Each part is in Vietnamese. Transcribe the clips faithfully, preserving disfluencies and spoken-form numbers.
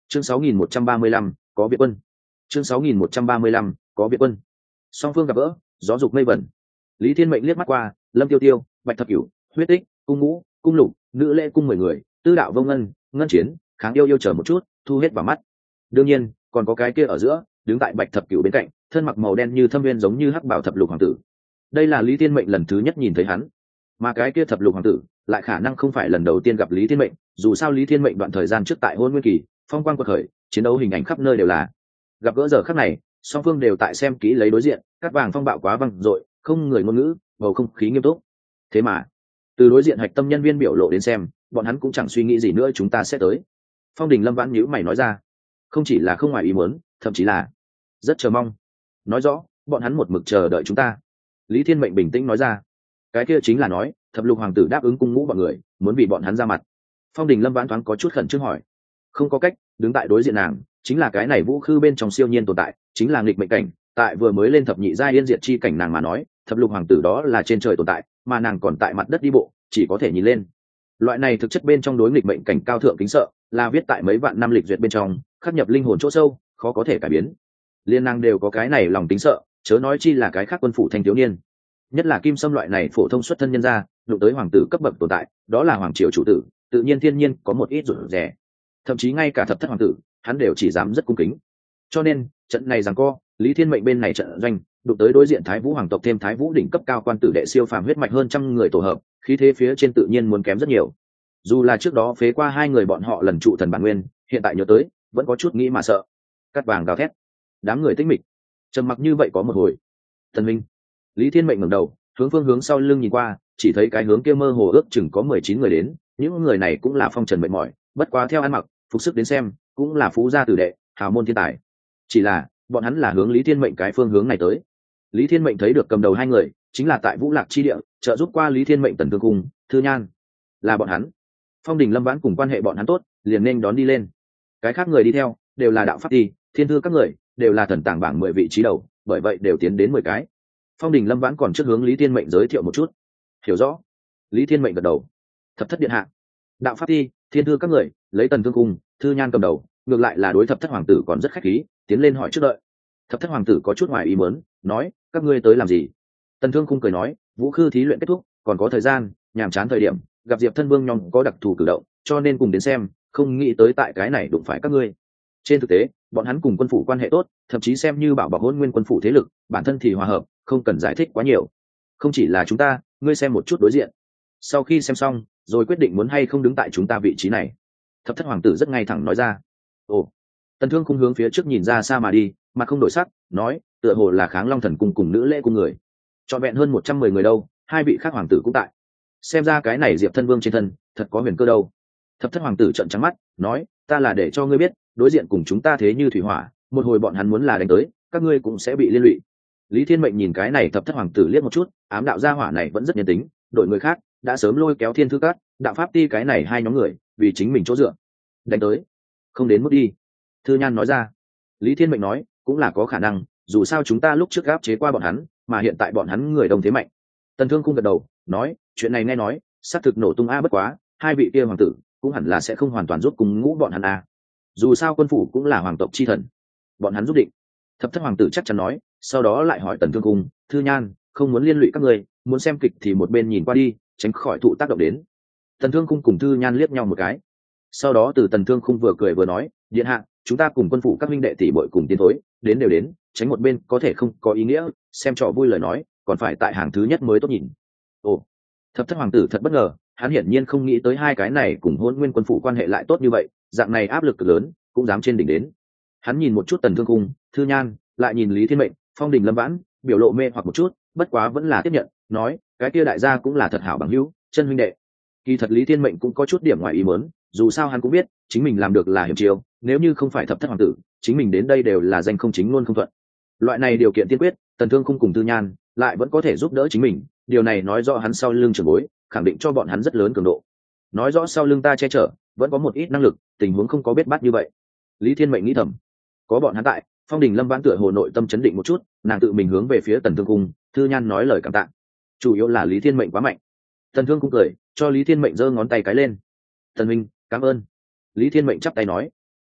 chương sáu nghìn một trăm ba mươi lăm có viện quân. chương sáu nghìn một trăm ba mươi lăm có viện quân. Song phương gặp gỡ, gió dục mây vẩn. Lý Thiên Mệnh liếc mắt qua, Lâm Tiêu Tiêu, Bạch Thập Cửu, Huyết Tích, Cung Ngũ, Cung Lục, Nữ Lễ cung mười người, Tư Đạo Vô Ngân, Ngân Chiến, Kháng Yêu Yêu chờ một chút, thu hết vào mắt. Đương nhiên, còn có cái kia ở giữa, đứng tại Bạch Thập Cửu bên cạnh, thân mặc màu đen như thâm viên giống như hắc bảo thập lục hoàng tử. Đây là Lý Thiên Mệnh lần thứ nhất nhìn thấy hắn, mà cái kia thập lục hoàng tử lại khả năng không phải lần đầu tiên gặp Lý Thiên Mệnh, dù sao Lý Thiên Mệnh đoạn thời gian trước tại Hôn Nguyên Kỳ, phong quang quật khởi, chiến đấu hình ảnh khắp nơi đều là. Gặp gỡ giờ khắc này, song phương đều tại xem kỹ lấy đối diện, cắt vàng phong bạo quá văng dội, không người ngôn ngữ, bầu không khí nghiêm túc. Thế mà, từ đối diện hạch tâm nhân viên biểu lộ đến xem, bọn hắn cũng chẳng suy nghĩ gì nữa, chúng ta sẽ tới. Phong Đình Lâm Vãn nhíu mày nói ra, không chỉ là không ngoài ý muốn, thậm chí là rất chờ mong. Nói rõ, bọn hắn một mực chờ đợi chúng ta. Lý Thiên Mệnh bình tĩnh nói ra, cái kia chính là nói, thập lục hoàng tử đáp ứng Cung Ngũ bọn người, muốn vì bọn hắn ra mặt. Phong Đình Lâm Vãn thoáng có chút khẩn trương hỏi, không có cách, đứng tại đối diện nàng, chính là cái này vũ khư bên trong siêu nhiên tồn tại, chính là nghịch mệnh cảnh, tại vừa mới lên thập nhị giai yên diệt chi cảnh nàng mà nói, thập lục hoàng tử đó là trên trời tồn tại, mà nàng còn tại mặt đất đi bộ, chỉ có thể nhìn lên. Loại này thực chất bên trong đối nghịch mệnh cảnh cao thượng kính sợ, là viết tại mấy vạn năm lịch duyệt bên trong, khắc nhập linh hồn chỗ sâu, khó có thể cải biến. Liên nàng đều có cái này lòng kính sợ, chớ nói chi là cái khác quân phủ thanh thiếu niên. Nhất là Kim Sâm loại này phổ thông xuất thân nhân gia, đụng tới hoàng tử cấp bậc tồn tại, đó là hoàng triều chủ tử, tự nhiên thiên nhiên có một ít rủi rẻ. Thậm chí ngay cả thập thất hoàng tử, hắn đều chỉ dám rất cung kính. Cho nên, trận này giằng co, Lý Thiên Mệnh bên này trận doanh, đụng tới đối diện Thái Vũ hoàng tộc thêm Thái Vũ đỉnh cấp cao quan tử đệ siêu phàm huyết mạch hơn trăm người tổ hợp, khí thế phía trên tự nhiên muốn kém rất nhiều. Dù là trước đó phế qua hai người bọn họ lần trụ thần bản nguyên, hiện tại nhớ tới, vẫn có chút nghĩ mà sợ. Cắt vàng gào thét, đám người tinh mịch, trầm mặc như vậy có một hồi. Thần minh, Lý Thiên Mệnh ngẩng đầu, hướng phương hướng sau lưng nhìn qua, chỉ thấy cái hướng kia mơ hồ ước chừng có mười chín người đến, những người này cũng là phong trần mệt mỏi, bất quá theo ăn mặc, phục sức đến xem, cũng là phú gia tử đệ, hào môn thiên tài. Chỉ là, bọn hắn là hướng Lý Thiên Mệnh cái phương hướng này tới. Lý Thiên Mệnh thấy được cầm đầu hai người, chính là tại Vũ Lạc chi địa, trợ giúp qua Lý Thiên Mệnh Tần Thương Cung, Thư Nhan. Là bọn hắn. Phong Đình Lâm Vãn cùng quan hệ bọn hắn tốt, liền nên đón đi lên. Cái khác người đi theo, đều là đạo pháp đi, thiên thư các người, đều là thần tàng bảng mười vị trí đầu, bởi vậy đều tiến đến mười cái. Phong Đình Lâm Vãn còn trước hướng Lý Thiên Mệnh giới thiệu một chút. Hiểu rõ. Lý Thiên Mệnh gật đầu. Thập thất điện hạ, đạo pháp đi, thiên thư các người, lấy Tần Thương Cung, Thư Nhan cầm đầu, ngược lại là đối thập thất hoàng tử còn rất khách khí, tiến lên hỏi trước đợi. Thập thất hoàng tử có chút ngoài ý muốn, nói, các ngươi tới làm gì? Tần Thương Cung cười nói, vũ khư thí luyện kết thúc, còn có thời gian, nhàm chán thời điểm, gặp Diệp Thân Vương nhóm có đặc thù cử động, cho nên cùng đến xem, không nghĩ tới tại cái này đụng phải các ngươi. Trên thực tế, bọn hắn cùng quân phủ quan hệ tốt, thậm chí xem như bảo bọc Hôn Nguyên quân phủ thế lực, bản thân thì hòa hợp, không cần giải thích quá nhiều. Không chỉ là chúng ta, ngươi xem một chút đối diện. Sau khi xem xong, rồi quyết định muốn hay không đứng tại chúng ta vị trí này. Thập thất hoàng tử rất ngay thẳng nói ra. Ồ. Tần Thương Cung hướng phía trước nhìn ra xa mà đi, mặt không đổi sắc, nói, tựa hồ là Kháng Long thần cung cùng Nữ Lễ cung người. Trọn vẹn hơn một trăm mười người đâu, hai vị khác hoàng tử cũng tại. Xem ra cái này Diệp Thân Vương trên thân, thật có huyền cơ đâu. Thập thất hoàng tử trợn trắng mắt, nói, ta là để cho ngươi biết, đối diện cùng chúng ta thế như thủy hỏa, một hồi bọn hắn muốn là đánh tới, các ngươi cũng sẽ bị liên lụy. Lý Thiên Mệnh nhìn cái này thập thất hoàng tử liếc một chút, ám đạo gia hỏa này vẫn rất nhân tính, đội người khác đã sớm lôi kéo Thiên Thư Các, đạo pháp ti cái này hai nhóm người, vì chính mình chỗ dựa. Đánh tới, không đến mức đi. Thư Nhan nói ra. Lý Thiên Mệnh nói, cũng là có khả năng, dù sao chúng ta lúc trước áp chế qua bọn hắn, mà hiện tại bọn hắn người đông thế mạnh. Tần Thương Cung gật đầu, nói, chuyện này nghe nói, xác thực nổ tung a bất quá, hai vị kia hoàng tử cũng hẳn là sẽ không hoàn toàn giúp cùng ngũ bọn hắn a. Dù sao quân phủ cũng là hoàng tộc chi thần, bọn hắn giúp định. Thập thất hoàng tử chắc chắn nói, sau đó lại hỏi Tần Thương Cung, Thư Nhan, không muốn liên lụy các người, muốn xem kịch thì một bên nhìn qua đi, tránh khỏi thụ tác động đến. Tần Thương Cung cùng Thư Nhan liếc nhau một cái. Sau đó từ Tần Thương Cung vừa cười vừa nói, điện hạ, chúng ta cùng quân phủ các minh đệ tỷ bội cùng tiến thối, đến đều đến, tránh một bên có thể không có ý nghĩa, xem trò vui lời nói, còn phải tại hàng thứ nhất mới tốt nhìn. Ồ, thập thất hoàng tử thật bất ngờ, hắn hiển nhiên không nghĩ tới hai cái này cùng Hôn Nguyên quân phủ quan hệ lại tốt như vậy, dạng này áp lực cực lớn, cũng dám trên đỉnh đến. Hắn nhìn một chút Tần Thương Cung, Thư Nhan, lại nhìn Lý Thiên Mệnh, Phong Đình Lâm Vãn, biểu lộ mê hoặc một chút, bất quá vẫn là tiếp nhận, nói, cái kia đại gia cũng là thật hảo bằng hữu, chân huynh đệ. Kỳ thật Lý Thiên Mệnh cũng có chút điểm ngoài ý muốn, dù sao hắn cũng biết, chính mình làm được là hiểm chiêu, nếu như không phải thập thất hoàng tử, chính mình đến đây đều là danh không chính luôn không thuận. Loại này điều kiện tiên quyết, Tần Thương Cung cùng Thư Nhan lại vẫn có thể giúp đỡ chính mình, điều này nói rõ hắn sau lưng trưởng bối, khẳng định cho bọn hắn rất lớn cường độ. Nói rõ sau lưng ta che chở, vẫn có một ít năng lực, tình huống không có biết bát như vậy. Lý Thiên Mệnh nghĩ thầm, có bọn hắn tại, Phong Đình Lâm Vãn tựa hồ nội tâm chấn định một chút, nàng tự mình hướng về phía Tần Thương Cung, Thư Nhan nói lời cảm tạ. Chủ yếu là Lý Thiên Mệnh quá mạnh. Tần Thương Cung cười, cho Lý Thiên Mệnh giơ ngón tay cái lên. Tần minh, cảm ơn. Lý Thiên Mệnh chắp tay nói.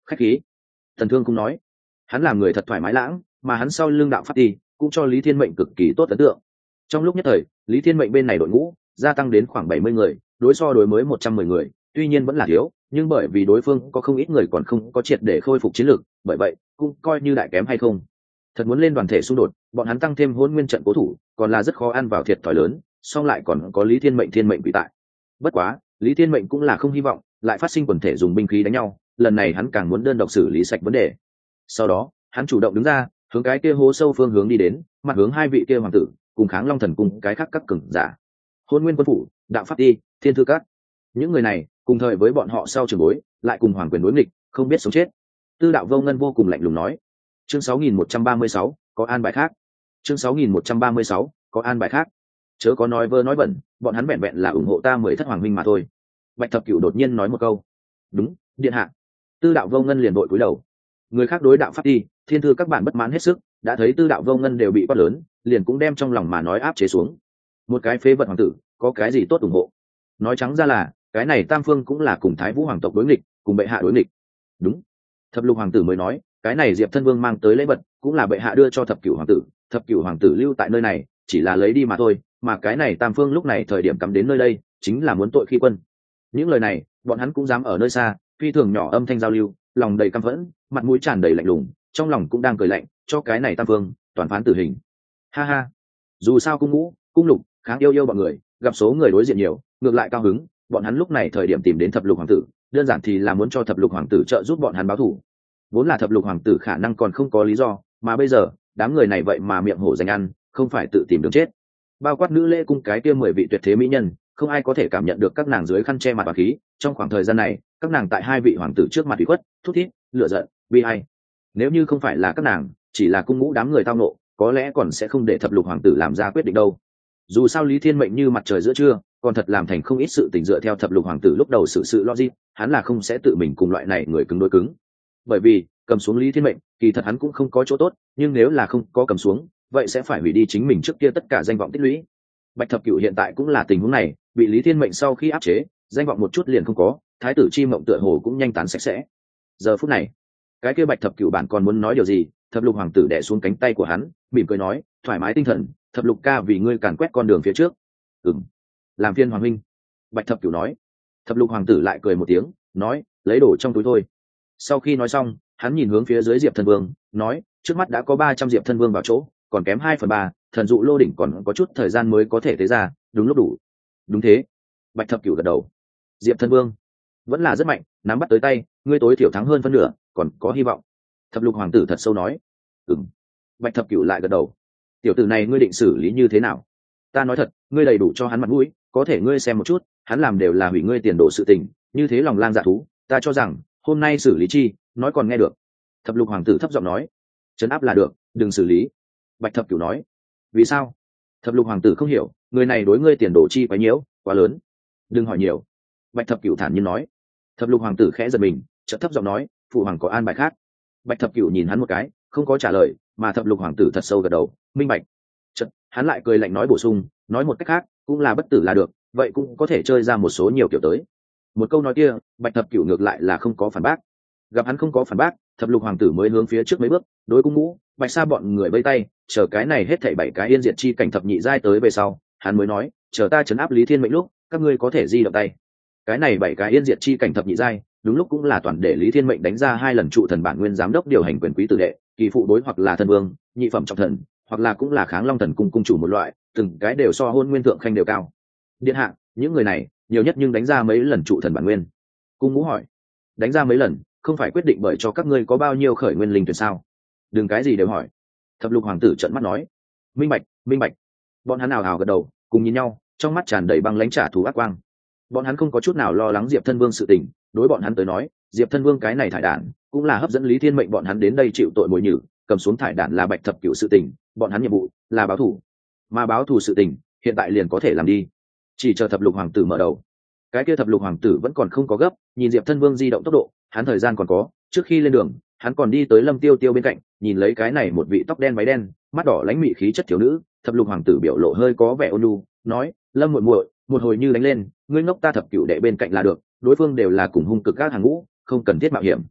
Khách khí. Thần Thương cũng nói, hắn làm người thật thoải mái lãng, mà hắn sau lưng đạo pháp ti cũng cho Lý Thiên Mệnh cực kỳ tốt ấn tượng. Trong lúc nhất thời, Lý Thiên Mệnh bên này đội ngũ gia tăng đến khoảng bảy mươi người, đối so đối mới một trăm mười người, tuy nhiên vẫn là thiếu, nhưng bởi vì đối phương có không ít người còn không có triệt để khôi phục chiến lược, bởi vậy cũng coi như đại kém hay không. Thật muốn lên đoàn thể xung đột, bọn hắn tăng thêm Hôn Nguyên trận cố thủ, còn là rất khó ăn vào thiệt thòi lớn, song lại còn có Lý Thiên Mệnh thiên mệnh bị tại. Bất quá, Lý Thiên Mệnh cũng là không hy vọng lại phát sinh quần thể dùng binh khí đánh nhau, lần này hắn càng muốn đơn độc xử lý sạch vấn đề. Sau đó, hắn chủ động đứng ra, hướng cái kia hố sâu phương hướng đi đến, mặt hướng hai vị kia hoàng tử, cùng Kháng Long thần cùng cái khác các cường giả. Hôn Nguyên quân phủ, đạo pháp ti, thiên thư các. Những người này, cùng thời với bọn họ sau trường bối, lại cùng hoàng quyền đối nghịch, không biết sống chết. Tư Đạo Vô Ngân vô cùng lạnh lùng nói. Chương sáu nghìn một trăm ba mươi sáu, có an bài khác. Chương sáu nghìn một trăm ba mươi sáu, có an bài khác. Chớ có nói vơ nói bẩn, bọn hắn vẹn vẹn là ủng hộ ta mười thất hoàng huynh mà thôi. Bạch Thập Cửu đột nhiên nói một câu. Đúng, điện hạ. Tư Đạo Vô Ngân liền vội cúi đầu. Người khác đối đạo pháp đi, thiên thư các bạn bất mãn hết sức, đã thấy Tư Đạo Vô Ngân đều bị quát lớn, liền cũng đem trong lòng mà nói áp chế xuống. Một cái phế vật hoàng tử, có cái gì tốt ủng hộ? Nói trắng ra là, cái này Tam Phương cũng là cùng Thái Vũ hoàng tộc đối nghịch, cùng bệ hạ đối nghịch. Đúng. Thập Lục hoàng tử mới nói, cái này Diệp Thân Vương mang tới lễ vật, cũng là bệ hạ đưa cho Thập Cửu hoàng tử, Thập Cửu hoàng tử lưu tại nơi này, chỉ là lấy đi mà thôi, mà cái này Tam Phương lúc này thời điểm cắm đến nơi đây, chính là muốn tội khi quân. Những lời này, bọn hắn cũng dám ở nơi xa, phi thường nhỏ âm thanh giao lưu, lòng đầy căm phẫn, mặt mũi tràn đầy lạnh lùng, trong lòng cũng đang cười lạnh, cho cái này Tam Phương toàn phán tử hình. Ha ha. Dù sao cung ngũ, cung lục, Kháng yêu yêu bọn người, gặp số người đối diện nhiều, ngược lại cao hứng, bọn hắn lúc này thời điểm tìm đến Thập Lục hoàng tử, đơn giản thì là muốn cho Thập Lục hoàng tử trợ giúp bọn hắn báo thù. Vốn là Thập Lục hoàng tử khả năng còn không có lý do, mà bây giờ, đám người này vậy mà miệng hổ dành ăn, không phải tự tìm đường chết. Bao quát nữ lễ cung cái kia mười vị tuyệt thế mỹ nhân, không ai có thể cảm nhận được các nàng dưới khăn che mặt và khí, trong khoảng thời gian này, các nàng tại hai vị hoàng tử trước mặt ủy khuất, thút thít, lựa giận, bi ai. Nếu như không phải là các nàng, chỉ là cung ngũ đám người tao nộ, có lẽ còn sẽ không để Thập Lục hoàng tử làm ra quyết định đâu. Dù sao Lý Thiên Mệnh như mặt trời giữa trưa, còn thật làm thành không ít sự tình dựa theo Thập Lục hoàng tử lúc đầu sự sự logic, hắn là không sẽ tự mình cùng loại này người cứng đối cứng. Bởi vì, cầm xuống Lý Thiên Mệnh, kỳ thật hắn cũng không có chỗ tốt, nhưng nếu là không có cầm xuống, vậy sẽ phải hủy đi chính mình trước kia tất cả danh vọng tích lũy. Bạch Thập Cửu hiện tại cũng là tình huống này, bị Lý Thiên Mệnh sau khi áp chế, danh vọng một chút liền không có, thái tử chi mộng tựa hồ cũng nhanh tán sạch sẽ. Giờ phút này, cái kia Bạch Thập Cửu bản còn muốn nói điều gì, Thập Lục hoàng tử đè xuống cánh tay của hắn, mỉm cười nói, thoải mái tinh thần, Thập Lục ca vì ngươi càn quét con đường phía trước. Ừm, làm phiên hoàng huynh. Bạch Thập Cửu nói. Thập Lục hoàng tử lại cười một tiếng, nói, lấy đồ trong túi thôi. Sau khi nói xong, hắn nhìn hướng phía dưới Diệp Thân Vương, nói, trước mắt đã có ba trăm Diệp Thân Vương vào chỗ, còn kém hai phần ba, thần dụ lô đỉnh còn có chút thời gian mới có thể tế ra, đúng lúc đủ. Đúng thế. Bạch Thập Cửu gật đầu. Diệp Thân Vương vẫn là rất mạnh, nắm bắt tới tay, ngươi tối thiểu thắng hơn phân nửa, còn có hy vọng. Thập Lục hoàng tử thật sâu nói. Ừm. Bạch Thập Cửu lại gật đầu. Tiểu tử này ngươi định xử lý như thế nào? Ta nói thật, ngươi đầy đủ cho hắn mặt mũi, có thể ngươi xem một chút, hắn làm đều là hủy ngươi tiền đồ sự tình, như thế lòng lang dạ thú, ta cho rằng hôm nay xử lý chi, nói còn nghe được. Thập Lục hoàng tử thấp giọng nói. Trấn áp là được, đừng xử lý. Bạch Thập Cửu nói. Vì sao? Thập Lục hoàng tử không hiểu, người này đối ngươi tiền đồ chi quá nhiễu, quá lớn. Đừng hỏi nhiều. Bạch Thập Cửu thản nhiên nói. Thập Lục hoàng tử khẽ giật mình, chợt thấp giọng nói, phụ hoàng có an bài khác. Bạch Thập Cửu nhìn hắn một cái, không có trả lời, mà Thập Lục hoàng tử thật sâu gật đầu, minh bạch. Chợt, hắn lại cười lạnh nói bổ sung, nói một cách khác, cũng là bất tử là được, vậy cũng có thể chơi ra một số nhiều kiểu tới. Một câu nói kia, Bạch Thập Cửu ngược lại là không có phản bác. Gặp hắn không có phản bác, Thập Lục hoàng tử mới hướng phía trước mấy bước, đối cung ngũ, Bạch Sa bọn người vây tay, chờ cái này hết thảy bảy cái yên diệt chi cảnh thập nhị giai tới về sau, hắn mới nói, chờ ta trấn áp Lý Thiên Mệnh lúc, các ngươi có thể di động tay. Cái này bảy cái yên diệt chi cảnh thập nhị giai, đúng lúc cũng là toàn để Lý Thiên Mệnh đánh ra hai lần trụ thần bản nguyên giám đốc điều hành quyền quý tử đệ, kỳ phụ đối hoặc là thần vương, nhị phẩm trọng thần, hoặc là cũng là Kháng Long thần cung cung chủ một loại, từng cái đều so Hôn Nguyên thượng khanh đều cao. Điện hạ, những người này, nhiều nhất nhưng đánh ra mấy lần trụ thần bản nguyên. Cung ngũ hỏi. Đánh ra mấy lần, không phải quyết định bởi cho các ngươi có bao nhiêu khởi nguyên linh tuyển sao? Đừng cái gì đều hỏi. Thập Lục hoàng tử trợn mắt nói. Minh bạch, minh bạch. Bọn hắn nào hào gật đầu, cùng nhìn nhau, trong mắt tràn đầy băng lãnh trả thù ác quang. Bọn hắn không có chút nào lo lắng Diệp Thân Vương sự tình, đối bọn hắn tới nói, Diệp Thân Vương cái này thải đản, cũng là hấp dẫn Lý Thiên Mệnh bọn hắn đến đây chịu tội mồi nhử, cầm xuống thải đản là Bạch Thập Cửu sự tình, bọn hắn nhiệm vụ là báo thù. Mà báo thù sự tình, hiện tại liền có thể làm đi. Chỉ chờ Thập Lục hoàng tử mở đầu. Cái kia Thập Lục hoàng tử vẫn còn không có gấp, nhìn Diệp Thân Vương di động tốc độ, hắn thời gian còn có, trước khi lên đường, hắn còn đi tới Lâm Tiêu Tiêu bên cạnh, nhìn lấy cái này một vị tóc đen váy đen, mắt đỏ lãnh mị khí chất thiếu nữ, Thập Lục hoàng tử biểu lộ hơi có vẻ ôn nhu, nói, Lâm muội muội, một hồi như đánh lên, ngươi ngốc ta Thập Cửu đệ bên cạnh là được, đối phương đều là cùng hung cực các hàng ngũ, không cần thiết mạo hiểm.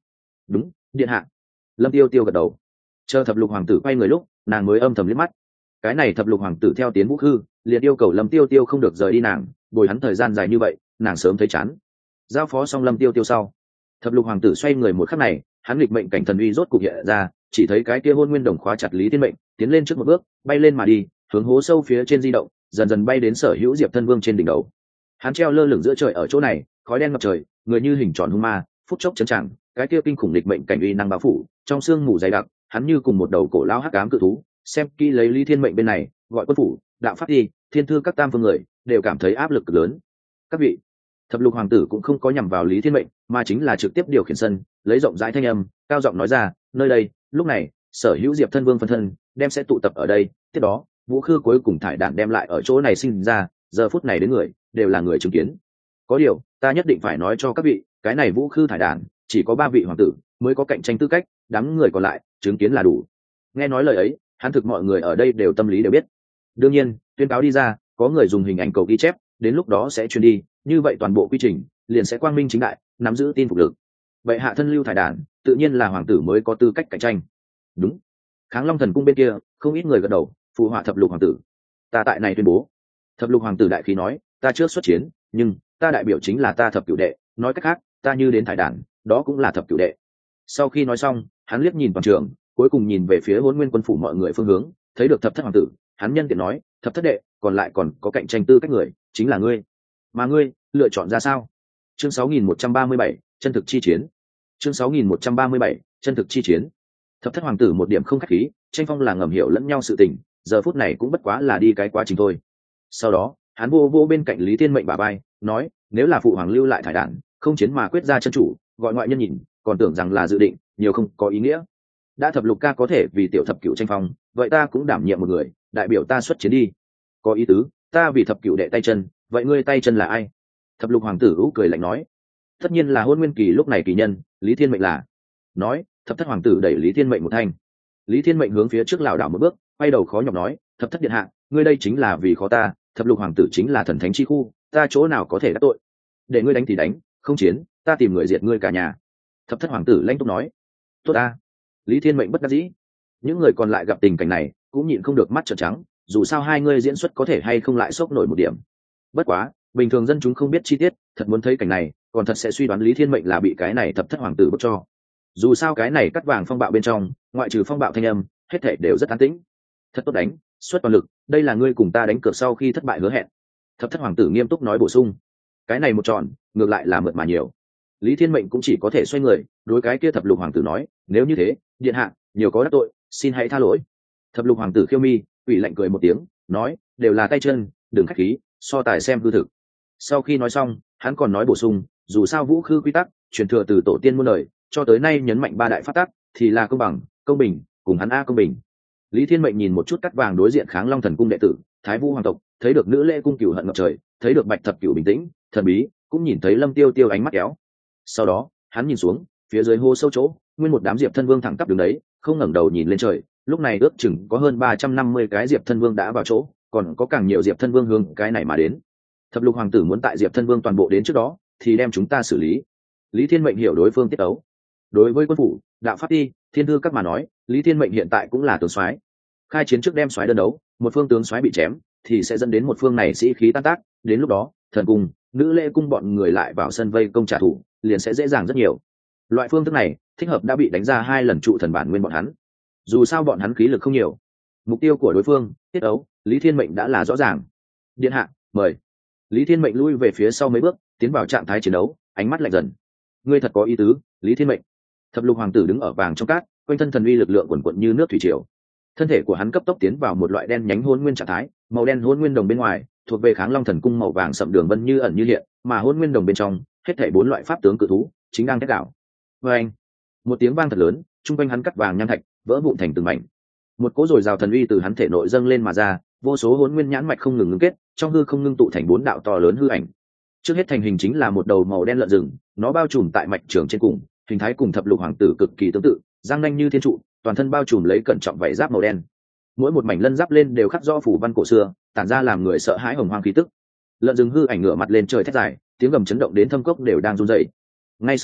đúng, điện hạ. Lâm tiêu tiêu gật đầu. Chờ thập lục hoàng tử quay người lúc, nàng mới âm thầm liếc mắt. Cái này thập lục hoàng tử theo tiến vũ khư, liền yêu cầu Lâm tiêu tiêu không được rời đi nàng, bồi hắn thời gian dài như vậy, nàng sớm thấy chán. Giao phó xong Lâm tiêu tiêu sau, thập lục hoàng tử xoay người một khắc này, hắn nghịch mệnh cảnh thần uy rốt cục hiện ra, chỉ thấy cái kia hôn nguyên đồng khóa chặt Lý Thiên Mệnh, tiến lên trước một bước, bay lên mà đi, hướng hố sâu phía trên di động, dần dần bay đến sở hữu Diệp Thân Vương trên đỉnh đầu. Hắn treo lơ lửng giữa trời ở chỗ này, khói đen ngập trời, người như hình tròn hung ma, phút chốc chấn trạng, cái kia kinh khủng nghịch mệnh cảnh uy năng bao phủ, trong xương mù dày đặc, hắn như cùng một đầu cổ lão hắc ám cự thú, xem kỹ lấy Lý Thiên Mệnh bên này, gọi quân phủ, đạo pháp đi, thiên thư các tam phương người, đều cảm thấy áp lực lớn. Các vị, thập lục hoàng tử cũng không có nhằm vào Lý Thiên Mệnh, mà chính là trực tiếp điều khiển sân, lấy rộng rãi thanh âm, cao giọng nói ra, nơi đây, lúc này, sở hữu Diệp Thân Vương phân thân, đem sẽ tụ tập ở đây, tiếp đó, vũ khư cuối cùng thải đạn đem lại ở chỗ này sinh ra, giờ phút này đến người, đều là người chứng kiến. Có điều, ta nhất định phải nói cho các vị, cái này vũ khư thải đạn, chỉ có ba vị hoàng tử mới có cạnh tranh tư cách, đám người còn lại, chứng kiến là đủ. Nghe nói lời ấy, hắn thực mọi người ở đây đều tâm lý đều biết. Đương nhiên, tuyên cáo đi ra, có người dùng hình ảnh cầu ghi chép, đến lúc đó sẽ truyền đi, như vậy toàn bộ quy trình liền sẽ quang minh chính đại, nắm giữ tin phục lực. Vậy hạ thân lưu thải đản, tự nhiên là hoàng tử mới có tư cách cạnh tranh. Đúng. Kháng Long thần cung bên kia, không ít người gật đầu, phụ họa thập lục hoàng tử. Ta tại này tuyên bố. Thập lục hoàng tử đại khí nói, ta trước xuất chiến, nhưng ta đại biểu chính là ta thập cửu đệ, nói cách khác, ta như đến thải đản, đó cũng là thập cửu đệ. Sau khi nói xong, hắn liếc nhìn toàn trường, cuối cùng nhìn về phía Hỗn Nguyên quân phủ mọi người phương hướng, thấy được thập thất hoàng tử, hắn nhân tiện nói, thập thất đệ, còn lại còn có cạnh tranh tư cách người, chính là ngươi. Mà ngươi, lựa chọn ra sao? Chương sáu nghìn một trăm ba mươi bảy, chân thực chi chiến. Chương sáu nghìn một trăm ba mươi bảy, chân thực chi chiến. Thập thất hoàng tử một điểm không khách khí, tranh phong là ngầm hiểu lẫn nhau sự tình, giờ phút này cũng bất quá là đi cái quá trình thôi. Sau đó, hắn vô vô bên cạnh Lý Thiên Mệnh bà bay, nói, nếu là phụ hoàng lưu lại thải đản, không chiến mà quyết ra chân chủ, gọi ngoại nhân nhìn, còn tưởng rằng là dự định, nhiều không có ý nghĩa. Đã thập lục ca có thể vì tiểu thập cửu tranh phong, vậy ta cũng đảm nhiệm một người, đại biểu ta xuất chiến đi. Có ý tứ, ta vì thập cửu đệ tay chân, vậy ngươi tay chân là ai? Thập lục hoàng tử ú cười lạnh nói, tất nhiên là Hôn Nguyên kỳ lúc này kỳ nhân, Lý Thiên Mệnh là. Nói, thập thất hoàng tử đẩy Lý Thiên Mệnh một thanh. Lý Thiên Mệnh hướng phía trước lảo đảo một bước, quay đầu khó nhọc nói, thập thất điện hạ, ngươi đây chính là vì khó ta, thập lục hoàng tử chính là thần thánh chi khu, ta chỗ nào có thể đắc tội. Để ngươi đánh thì đánh, không chiến, ta tìm người diệt ngươi cả nhà. Thập thất hoàng tử lãnh túc nói, tốt ta. Lý Thiên Mệnh bất đắc dĩ. Những người còn lại gặp tình cảnh này, cũng nhịn không được mắt trợn trắng, dù sao hai ngươi diễn xuất có thể hay không lại sốc nổi một điểm. Bất quá, bình thường dân chúng không biết chi tiết, thật muốn thấy cảnh này, còn thật sẽ suy đoán Lý Thiên Mệnh là bị cái này thập thất hoàng tử bức cho. Dù sao cái này cắt vàng phong bạo bên trong, ngoại trừ phong bạo thanh âm, hết thảy đều rất an tĩnh. Thật tốt đánh, xuất toàn lực, đây là ngươi cùng ta đánh cược sau khi thất bại hứa hẹn. Thập thất hoàng tử nghiêm túc nói bổ sung. Cái này một tròn, ngược lại là mượt mà nhiều. Lý Thiên Mệnh cũng chỉ có thể xoay người, đối cái kia thập lục hoàng tử nói, nếu như thế, điện hạ, nhiều có đắc tội, xin hãy tha lỗi. Thập lục hoàng tử khiêu mi, ủy lạnh cười một tiếng, nói, đều là tay chân, đừng khách khí, so tài xem hư thực. Sau khi nói xong, hắn còn nói bổ sung, dù sao vũ khư quy tắc truyền thừa từ tổ tiên muôn đời, cho tới nay nhấn mạnh ba đại pháp tắc thì là công bằng, công bình, cùng hắn a công bình. Lý Thiên Mệnh nhìn một chút cắt vàng đối diện Kháng Long thần cung đệ tử, Thái Vũ hoàng tộc, thấy được nữ lễ cung cửu hận ngập trời, thấy được bạch thập cửu bình tĩnh, thần bí, cũng nhìn thấy Lâm Tiêu Tiêu ánh mắt kéo. Sau đó, hắn nhìn xuống, phía dưới hô sâu chỗ, nguyên một đám Diệp Thân Vương thẳng tắp đứng đấy, không ngẩng đầu nhìn lên trời, lúc này ước chừng có hơn ba trăm năm mươi cái Diệp Thân Vương đã vào chỗ, còn có càng nhiều Diệp Thân Vương hướng cái này mà đến. Thập lục hoàng tử muốn tại Diệp Thân Vương toàn bộ đến trước đó, thì đem chúng ta xử lý. Lý Thiên Mệnh hiểu đối phương tiết ấu. Đối với quân phủ, đạo pháp ti, thiên thư các mà nói, Lý Thiên Mệnh hiện tại cũng là tướng soái. Khai chiến trước đem soái đơn đấu, một phương tướng soái bị chém, thì sẽ dẫn đến một phương này sĩ khí tan tác, đến lúc đó, thần cung, nữ lễ cung bọn người lại vào sân vây công trả thù, liền sẽ dễ dàng rất nhiều. Loại phương thức này, thích hợp đã bị đánh ra hai lần trụ thần bản nguyên bọn hắn. Dù sao bọn hắn khí lực không nhiều, mục tiêu của đối phương, tiết ấu, Lý Thiên Mệnh đã là rõ ràng. Điện hạ, mời. Lý Thiên Mệnh lui về phía sau mấy bước, tiến vào trạng thái chiến đấu, ánh mắt lạnh dần. Ngươi thật có ý tứ, Lý Thiên Mệnh. Thập lục hoàng tử đứng ở vàng trong cát, quanh thân thần uy lực lượng quần quận như nước thủy triều. Thân thể của hắn cấp tốc tiến vào một loại đen nhánh hôn nguyên trạng thái, màu đen hôn nguyên đồng bên ngoài thuộc về Kháng Long thần cung màu vàng sậm đường vân như ẩn như hiện, mà hôn nguyên đồng bên trong hết thảy bốn loại pháp tướng cự thú chính đang thét đảo. Vâng, một tiếng vang thật lớn, trung quanh hắn cắt vàng nham thạch vỡ vụn thành từng mảnh. Một cỗ dồi dào thần uy từ hắn thể nội dâng lên mà ra, vô số hôn nguyên nhãn mạch không ngừng ngưng kết, trong hư không ngưng tụ thành bốn đạo to lớn hư ảnh. Trước hết thành hình chính là một đầu màu đen lợn rừng, nó bao trùm tại mạch trường trên cùng, hình thái cùng thập lục hoàng tử cực kỳ tương tự, răng nanh như thiên trụ, toàn thân bao trùm lấy cẩn trọng vảy giáp màu đen. Mỗi một mảnh lân giáp lên đều khắc rõ phủ văn cổ xưa, tản ra làm người sợ hãi hồng hoang khí tức. Lợn rừng hư ảnh ngửa mặt lên trời thét dài, tiếng gầm chấn động đến thâm cốc đều đang run rẩy. Ngay sau đó,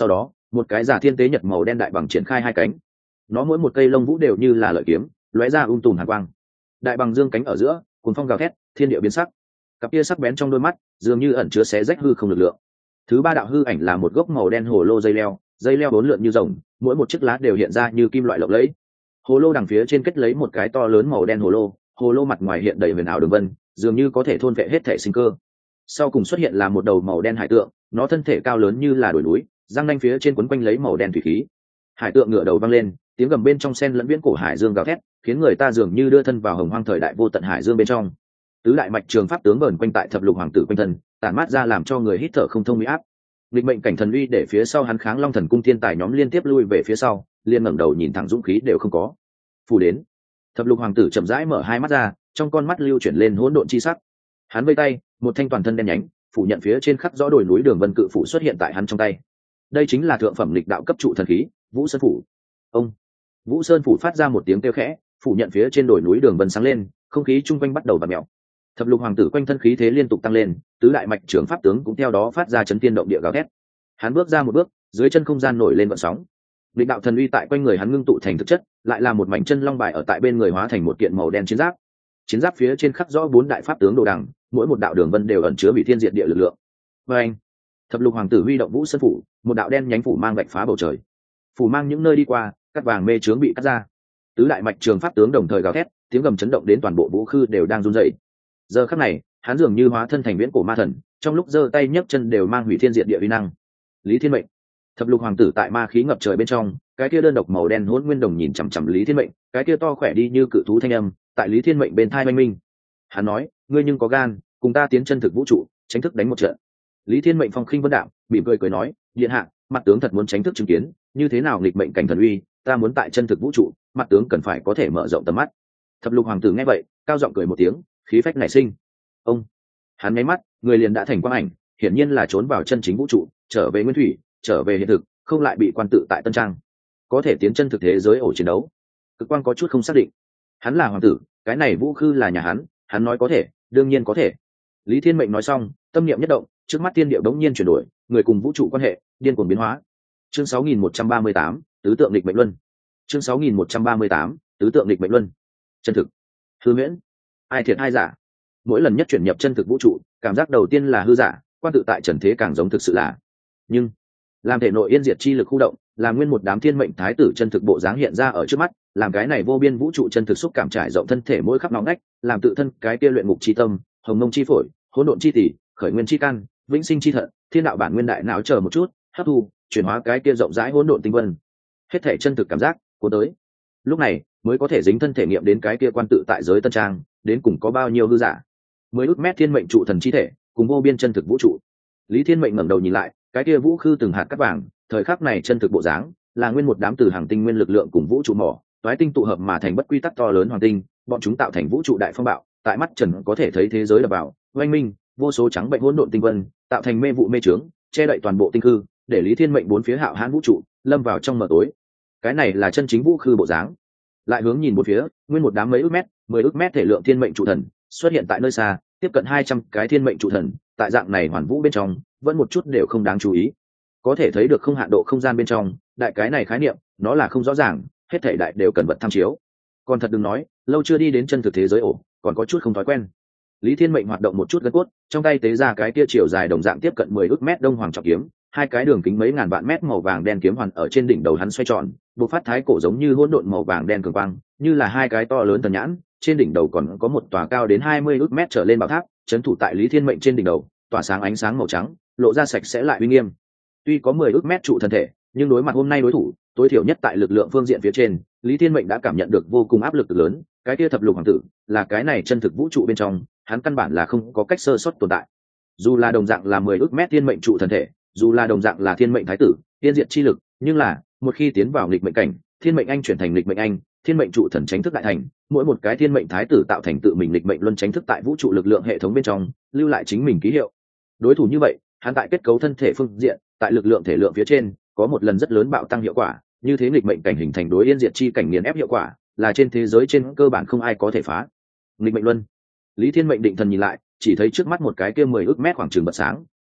một cái giả thiên tế nhật màu đen đại bằng triển khai hai cánh, nó mỗi một cây lông vũ đều như là lợi kiếm lóe ra um tùm hàn quang. Đại bằng dương cánh ở giữa, cuồng phong gào thét, thiên địa biến sắc, cặp kia sắc bén trong đôi mắt dường như ẩn chứa xé rách hư không lực lượng. Thứ ba đạo hư ảnh là một gốc màu đen hồ lô dây leo, dây leo bốn lượn như rồng, mỗi một chiếc lá đều hiện ra như kim loại lộng lẫy. Hồ lô đằng phía trên kết lấy một cái to lớn màu đen hồ lô, hồ lô mặt ngoài hiện đầy huyền ảo đường vân, dường như có thể thôn vệ hết thể sinh cơ. Sau cùng xuất hiện là một đầu màu đen hải tượng, nó thân thể cao lớn như là đồi núi, răng nanh phía trên quấn quanh lấy màu đen thủy khí. Hải tượng ngửa đầu văng lên, tiếng gầm bên trong sen lẫn viễn cổ hải dương gào thét, khiến người ta dường như đưa thân vào hồng hoang thời đại vô tận hải dương bên trong. Tứ đại mạch trường pháp tướng vờn quanh tại thập lục hoàng tử quanh thân, tản mát ra làm cho người hít thở không thông uy áp. Lịch mệnh cảnh thần uy để phía sau hắn kháng long thần cung thiên tài nhóm liên tiếp lui về phía sau, liên ngẩng đầu nhìn thẳng dũng khí đều không có. Phù đến. Thập lục hoàng tử chậm rãi mở hai mắt ra, trong con mắt lưu chuyển lên hỗn độn chi sắc. Hắn vây tay, một thanh toàn thân đen nhánh, phủ nhận phía trên khắc rõ đồi núi đường vân cự phủ xuất hiện tại hắn trong tay. Đây chính là thượng phẩm lịch đạo cấp trụ thần khí, Vũ Sơn phủ. Ông. Vũ Sơn phủ phát ra một tiếng kêu khẽ, phủ nhận phía trên đồi núi đường vân sáng lên, không khí chung quanh bắt đầu vặn mèo. Thập lục hoàng tử quanh thân khí thế liên tục tăng lên, tứ đại mạch trưởng pháp tướng cũng theo đó phát ra chấn thiên động địa gào thét. Hắn bước ra một bước, dưới chân không gian nổi lên vận sóng. Lịch đạo thần uy tại quanh người hắn ngưng tụ thành thực chất, lại là một mảnh chân long bài ở tại bên người hóa thành một kiện màu đen chiến giáp. Chiến giáp phía trên khắc rõ bốn đại pháp tướng đồ đằng, mỗi một đạo đường vân đều ẩn chứa bị thiên diệt địa lực lượng. Và anh, thập lục hoàng tử huy động Vũ Sơn phủ, một đạo đen nhánh phủ mang vạch phá bầu trời. Phủ mang những nơi đi qua, cắt vàng mê trướng bị cắt ra. Tứ đại mạch trường pháp tướng đồng thời gào thét, tiếng gầm chấn động đến toàn bộ vũ khư đều đang run rẩy. Giờ khắc này, hắn dường như hóa thân thành viễn cổ ma thần, trong lúc giơ tay nhấc chân đều mang hủy thiên diệt địa uy năng. Lý Thiên Mệnh, thập lục hoàng tử tại ma khí ngập trời bên trong, cái kia đơn độc màu đen hỗn nguyên đồng nhìn chằm chằm Lý Thiên Mệnh, cái kia to khỏe đi như cự thú thanh âm, tại Lý Thiên Mệnh bên thai oanh minh. Hắn nói, ngươi nhưng có gan, cùng ta tiến chân thực vũ trụ, tránh thức đánh một trận. Lý Thiên Mệnh phong khinh vân đạm, mỉm cười cười nói, điện hạ, mặt tướng thật muốn tránh thức chứng kiến, như thế nào nghịch mệnh cảnh thần uy, ta muốn tại chân thực vũ trụ, mặt tướng cần phải có thể mở rộng tầm mắt. Thập lục hoàng tử nghe vậy, cao giọng cười một tiếng, khí phách nảy sinh. Ông, hắn nháy mắt, người liền đã thành quang ảnh, hiển nhiên là trốn vào chân chính vũ trụ, trở về nguyên thủy, trở về hiện thực, không lại bị quan tự tại tân trang, có thể tiến chân thực thế giới ổ chiến đấu. Cực quan có chút không xác định, hắn là hoàng tử, cái này vũ khư là nhà hắn, hắn nói có thể, đương nhiên có thể. Lý Thiên Mệnh nói xong, tâm niệm nhất động, trước mắt tiên điệu đống nhiên chuyển đổi, người cùng vũ trụ quan hệ điên cuồng biến hóa. Chương sáu nghìn một trăm ba mươi tám, tứ tượng lịch mệnh luân. Chương sáu nghìn một trăm ba mươi tám, tứ tượng lịch mệnh luân. Chân thực, hư huyễn, ai thiệt ai giả? Mỗi lần nhất chuyển nhập chân thực vũ trụ, cảm giác đầu tiên là hư giả, quan tự tại trần thế càng giống thực sự là. Nhưng làm thể nội yên diệt chi lực khu động, làm nguyên một đám thiên mệnh thái tử chân thực bộ dáng hiện ra ở trước mắt, làm cái này vô biên vũ trụ chân thực xúc cảm trải rộng thân thể mỗi khắp nóng nách, làm tự thân cái kia luyện ngục chi tâm, hồng mông chi phổi, hỗn độn chi tỷ, khởi nguyên chi căn, vĩnh sinh chi thận, thiên đạo bản nguyên đại não chờ một chút, hấp thu, chuyển hóa cái kia rộng rãi hỗn độn tinh vân. Hết thể chân thực cảm giác của tới. Lúc này mới có thể dính thân thể nghiệm đến cái kia quan tự tại giới tân trang, đến cùng có bao nhiêu hư giả. Mới ước mét thiên mệnh trụ thần chi thể, cùng vô biên chân thực vũ trụ. Lý Thiên Mệnh ngẩng đầu nhìn lại, cái kia vũ khư từng hạt cát vàng, thời khắc này chân thực bộ dáng, là nguyên một đám từ hàng tinh nguyên lực lượng cùng vũ trụ mỏ, toái tinh tụ hợp mà thành bất quy tắc to lớn hoàng tinh, bọn chúng tạo thành vũ trụ đại phong bạo, tại mắt trần có thể thấy thế giới đập vào, oanh minh, vô số trắng bệnh hỗn độn tinh vân, tạo thành mê vụ mê trướng, che đậy toàn bộ tinh khư, để Lý Thiên Mệnh bốn phía hạo hãn vũ trụ lâm vào trong mờ tối. Cái này là chân chính vũ khư bộ dáng. Lại hướng nhìn bốn phía, nguyên một đám mấy ước mét, mười ước mét thể lượng thiên mệnh trụ thần xuất hiện tại nơi xa, tiếp cận hai trăm cái thiên mệnh trụ thần, tại dạng này hoàn vũ bên trong, vẫn một chút đều không đáng chú ý. Có thể thấy được không hạn độ không gian bên trong, đại cái này khái niệm, nó là không rõ ràng, hết thảy đại đều cần vật tham chiếu. Còn thật đừng nói, lâu chưa đi đến chân thực thế giới ổ, còn có chút không thói quen. Lý Thiên Mệnh hoạt động một chút gân cốt, trong tay tế ra cái tia chiều dài đồng dạng tiếp cận mười ước mét đông hoàng trọng kiếm, hai cái đường kính mấy ngàn vạn mét màu vàng đen kiếm hoàn ở trên đỉnh đầu hắn xoay tròn, bộc phát thái cổ giống như hỗn độn màu vàng đen cường quang, như là hai cái to lớn thần nhãn, trên đỉnh đầu còn có một tòa cao đến hai mươi ước mét trở lên bảo tháp, trấn thủ tại Lý Thiên Mệnh trên đỉnh đầu, tỏa sáng ánh sáng màu trắng, lộ ra sạch sẽ lại uy nghiêm. Tuy có mười ước mét trụ thân thể, nhưng đối mặt hôm nay đối thủ, tối thiểu nhất tại lực lượng phương diện phía trên, Lý Thiên Mệnh đã cảm nhận được vô cùng áp lực lớn, cái kia thập lục hoàng tử, là cái này chân thực vũ trụ bên trong, hắn căn bản là không có cách sơ suất tồn tại. Dù là đồng dạng là mười ước mét thiên mệnh trụ thân thể, dù là đồng dạng là thiên mệnh thái tử, tiên diệt chi lực, nhưng là, một khi tiến vào nghịch mệnh cảnh, thiên mệnh anh chuyển thành nghịch mệnh anh, thiên mệnh trụ thần tránh thức đại thành, mỗi một cái thiên mệnh thái tử tạo thành tự mình nghịch mệnh luân tránh thức tại vũ trụ lực lượng hệ thống bên trong, lưu lại chính mình ký hiệu. Đối thủ như vậy, hắn tại kết cấu thân thể phương diện, tại lực lượng thể lượng phía trên, có một lần rất lớn bạo tăng hiệu quả, như thế nghịch mệnh cảnh hình thành đối yên diệt chi cảnh nghiền ép hiệu quả, là trên thế giới trên cơ bản không ai có thể phá. Nghịch mệnh luân. Lý Thiên Mệnh định thần nhìn lại, chỉ thấy trước mắt một cái kia mười ước mét khoảng trường bật sáng,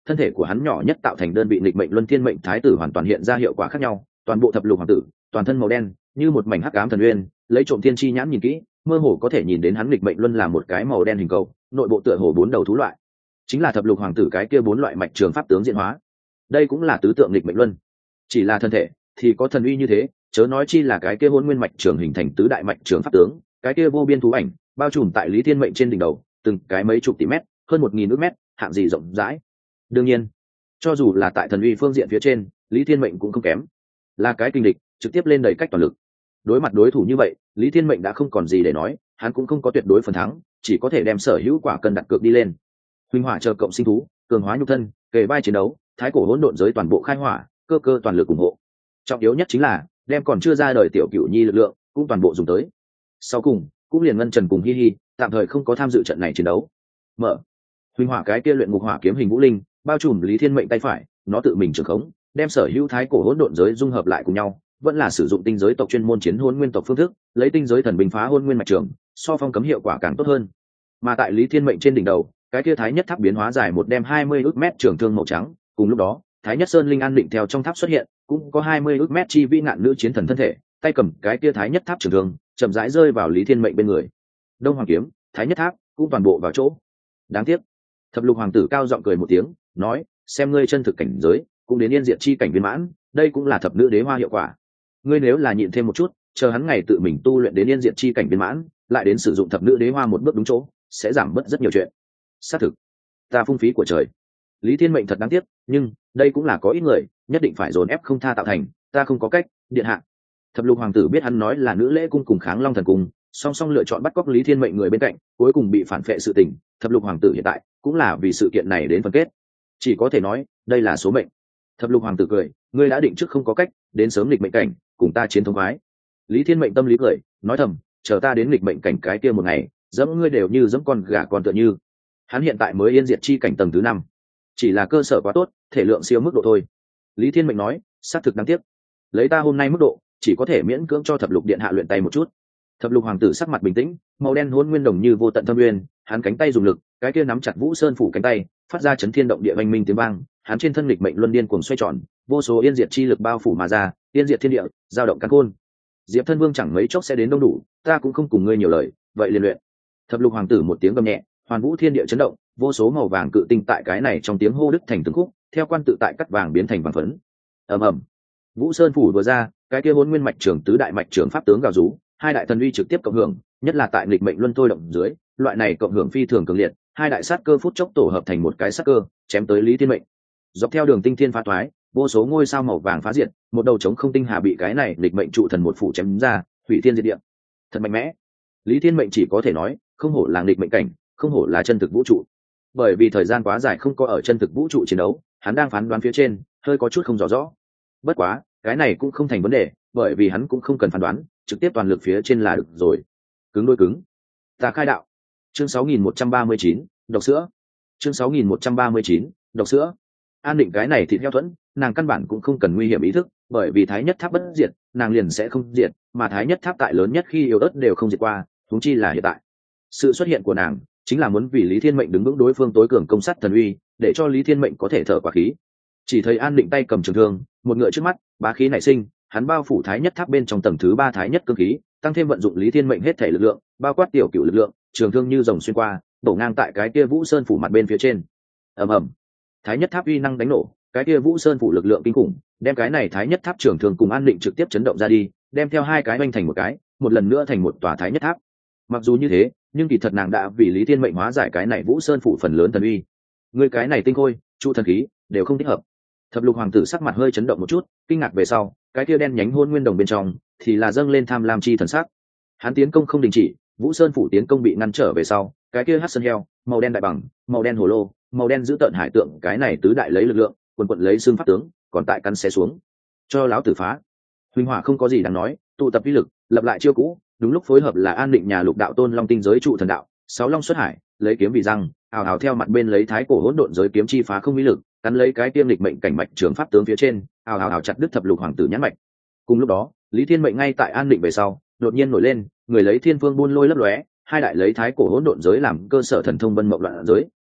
thân thể của hắn nhỏ nhất tạo thành đơn vị nghịch mệnh luân thiên mệnh thái tử hoàn toàn hiện ra hiệu quả khác nhau. Toàn bộ thập lục hoàng tử toàn thân màu đen như một mảnh hắc ám thần uyên, lấy trộm thiên chi nhãn nhìn kỹ, mơ hồ có thể nhìn đến hắn nghịch mệnh luân là một cái màu đen hình cầu, nội bộ tựa hồ bốn đầu thú loại, chính là thập lục hoàng tử cái kia bốn loại mạch trường pháp tướng diễn hóa. Đây cũng là tứ tượng nghịch mệnh luân. Chỉ là thân thể thì có thần uy như thế, chớ nói chi là cái kia hôn nguyên mạch trường hình thành tứ đại mạch trường pháp tướng, cái kia vô biên thú ảnh bao trùm tại Lý Thiên Mệnh trên đỉnh đầu, từng cái mấy chục tỷ mét, hơn một nghìn ước mét, hạng gì rộng rãi. Đương nhiên, cho dù là tại thần uy phương diện phía trên, Lý Thiên Mệnh cũng không kém, là cái kinh địch, trực tiếp lên đầy cách toàn lực. Đối mặt đối thủ như vậy, Lý Thiên Mệnh đã không còn gì để nói, hắn cũng không có tuyệt đối phần thắng, chỉ có thể đem sở hữu quả cân đặt cược đi lên. Huynh hỏa chờ cộng sinh thú, cường hóa nhục thân, kề vai chiến đấu, thái cổ hỗn độn giới toàn bộ khai hỏa, cơ cơ toàn lực ủng hộ. Trọng yếu nhất chính là đem còn chưa ra đời tiểu cửu nhi lực lượng cũng toàn bộ dùng tới. Sau cùng, cũng liền ngân trần cùng hi hi tạm thời không có tham dự trận này chiến đấu. Mở. Huynh hỏa cái kia luyện ngục hỏa kiếm hình vũ linh, bao trùm Lý Thiên Mệnh tay phải, nó tự mình trưởng khống, đem sở hữu thái cổ hỗn độn giới dung hợp lại cùng nhau, vẫn là sử dụng tinh giới tộc chuyên môn chiến hôn nguyên tộc phương thức, lấy tinh giới thần binh phá hôn nguyên mạch trường, so phong cấm hiệu quả càng tốt hơn. Mà tại Lý Thiên Mệnh trên đỉnh đầu, cái kia thái nhất tháp biến hóa dài một đem hai mươi ước mét trường thương màu trắng, cùng lúc đó, thái nhất sơn linh an định theo trong tháp xuất hiện, cũng có hai mươi ước mét chi vĩ ngạn nữ chiến thần thân thể, tay cầm cái kia thái nhất tháp trường thương, chậm rãi rơi vào Lý Thiên Mệnh bên người. Đông hoàng kiếm, thái nhất tháp, cũng toàn bộ vào chỗ. Đáng tiếc, thập lục hoàng tử cao giọng cười một tiếng, nói, xem ngươi chân thực cảnh giới, cũng đến yên diệt chi cảnh viên mãn, đây cũng là thập nữ đế hoa hiệu quả. Ngươi nếu là nhịn thêm một chút, chờ hắn ngày tự mình tu luyện đến yên diệt chi cảnh viên mãn, lại đến sử dụng thập nữ đế hoa một bước đúng chỗ, sẽ giảm bớt rất nhiều chuyện. Xác thực, ta phung phí của trời. Lý Thiên Mệnh thật đáng tiếc, nhưng đây cũng là có ít người nhất định phải dồn ép không tha tạo thành, ta không có cách, điện hạ. Thập lục hoàng tử biết hắn nói là nữ lễ cung cùng kháng long thần cung, song song lựa chọn bắt cóc Lý Thiên Mệnh người bên cạnh, cuối cùng bị phản phệ sự tình. Thập lục hoàng tử hiện tại cũng là vì sự kiện này đến phân kết, chỉ có thể nói đây là số mệnh. Thập lục hoàng tử cười, ngươi đã định trước không có cách, đến sớm nghịch mệnh cảnh, cùng ta chiến thống khoái. Lý Thiên Mệnh tâm lý cười, nói thầm, chờ ta đến nghịch mệnh cảnh cái kia một ngày, dẫm ngươi đều như dẫm con gà con tựa như. Hắn hiện tại mới yên diệt chi cảnh tầng thứ năm, chỉ là cơ sở quá tốt, thể lượng siêu mức độ thôi. Lý Thiên Mệnh nói, xác thực đáng tiếc, lấy ta hôm nay mức độ, chỉ có thể miễn cưỡng cho thập lục điện hạ luyện tay một chút. Thập lục hoàng tử sắc mặt bình tĩnh, màu đen hỗn nguyên đồng như vô tận thâm nguyên, hắn cánh tay dùng lực, cái kia nắm chặt Vũ Sơn phủ cánh tay, phát ra chấn thiên động địa vang minh tiếng vang, hắn trên thân nghịch mệnh luân điên cuồng xoay tròn, vô số yên diệt chi lực bao phủ mà ra, yên diệt thiên địa, dao động căn khôn. Diệp Thân Vương chẳng mấy chốc sẽ đến đông đủ, ta cũng không cùng ngươi nhiều lời, vậy liền luyện. Thập lục hoàng tử một tiếng gầm nhẹ, hoàn vũ thiên địa chấn động, vô số màu vàng cự tinh tại cái này trong tiếng hô đứt thành từng khúc, theo quan tự tại cắt vàng biến thành vàng phấn. Ầm ầm. Vũ Sơn phủ vừa ra, cái kia hỗn nguyên mạch trường tứ đại mạch trường pháp tướng gào rú, hai đại thần uy trực tiếp cộng hưởng, nhất là tại nghịch mệnh luân thôi động dưới, loại này cộng hưởng phi thường cường liệt, hai đại sát cơ phút chốc tổ hợp thành một cái sát cơ, chém tới Lý Thiên Mệnh. Dọc theo đường tinh thiên phá toái, vô số ngôi sao màu vàng phá diệt, một đầu trống không tinh hà bị cái này nghịch mệnh trụ thần một phủ chém ra, hủy thiên diệt địa. Thật mạnh mẽ. Lý Thiên Mệnh chỉ có thể nói, không hổ là nghịch mệnh cảnh, không hổ là chân thực vũ trụ. Bởi vì thời gian quá dài không có ở chân thực vũ trụ chiến đấu, hắn đang phán đoán phía trên, hơi có chút không rõ rõ. Bất quá, cái này cũng không thành vấn đề, bởi vì hắn cũng không cần phán đoán, trực tiếp toàn lực phía trên là được rồi. Cứng đôi cứng. Ta khai đạo. Chương sáu nghìn một trăm ba mươi chín, độc sữa. Chương sáu nghìn một trăm ba mươi chín, độc sữa. An định cái này thì theo thuẫn, nàng căn bản cũng không cần nguy hiểm ý thức, bởi vì thái nhất tháp bất diệt, nàng liền sẽ không diệt, mà thái nhất tháp tại lớn nhất khi yếu ớt đều không diệt qua, huống chi là hiện tại. Sự xuất hiện của nàng chính là muốn vì Lý Thiên Mệnh đứng vững đối phương tối cường công sát thần uy, để cho Lý Thiên Mệnh có thể thở quả khí. Chỉ thấy An Định tay cầm trường thương, một ngựa trước mắt, bá khí nảy sinh, hắn bao phủ thái nhất tháp bên trong tầng thứ ba thái nhất cương khí, tăng thêm vận dụng Lý Thiên Mệnh hết thể lực lượng, bao quát tiểu cửu lực lượng, trường thương như rồng xuyên qua, đổ ngang tại cái kia Vũ Sơn phủ mặt bên phía trên. Ầm ầm. Thái nhất tháp uy năng đánh nổ, cái kia Vũ Sơn phủ lực lượng kinh khủng, đem cái này thái nhất tháp trường thương cùng An Định trực tiếp chấn động ra đi, đem theo hai cái oanh thành một cái, một lần nữa thành một tòa thái nhất tháp. Mặc dù như thế, nhưng kỳ thật nàng đã vì Lý Thiên Mệnh hóa giải cái này Vũ Sơn phủ phần lớn thần uy. Người cái này tinh khôi, trụ thần khí, đều không thích hợp. Thập lục hoàng tử sắc mặt hơi chấn động một chút, kinh ngạc về sau, cái kia đen nhánh hôn nguyên đồng bên trong thì là dâng lên tham lam chi thần sắc. Hắn tiến công không đình chỉ, Vũ Sơn phủ tiến công bị ngăn trở về sau, cái kia hắc sơn heo, màu đen đại bằng, màu đen hồ lô, màu đen giữ tợn hải tượng, cái này tứ đại lấy lực lượng, quần quần lấy xương pháp tướng, còn tại cắn xé xuống. Cho lão tử phá. Huỳnh hỏa không có gì đáng nói, tụ tập uy lực, lập lại chiêu cũ, đúng lúc phối hợp là An Định nhà lục đạo tôn long tinh giới trụ thần đạo, sáu long xuất hải, lấy kiếm vì răng, ào ào theo mặt bên lấy thái cổ hỗn độn giới kiếm chi phá không uy lực, cắn lấy cái tiêm lịch mệnh cảnh mạch trường pháp tướng phía trên, ào ào ào chặt đứt thập lục hoàng tử nhãn mạch. Cùng lúc đó, Lý Thiên Mệnh ngay tại An Định về sau, đột nhiên nổi lên, người lấy thiên phương buôn lôi lấp lóe, hai đại lấy thái cổ hỗn độn giới làm cơ sở thần thông bân mộng loạn giới,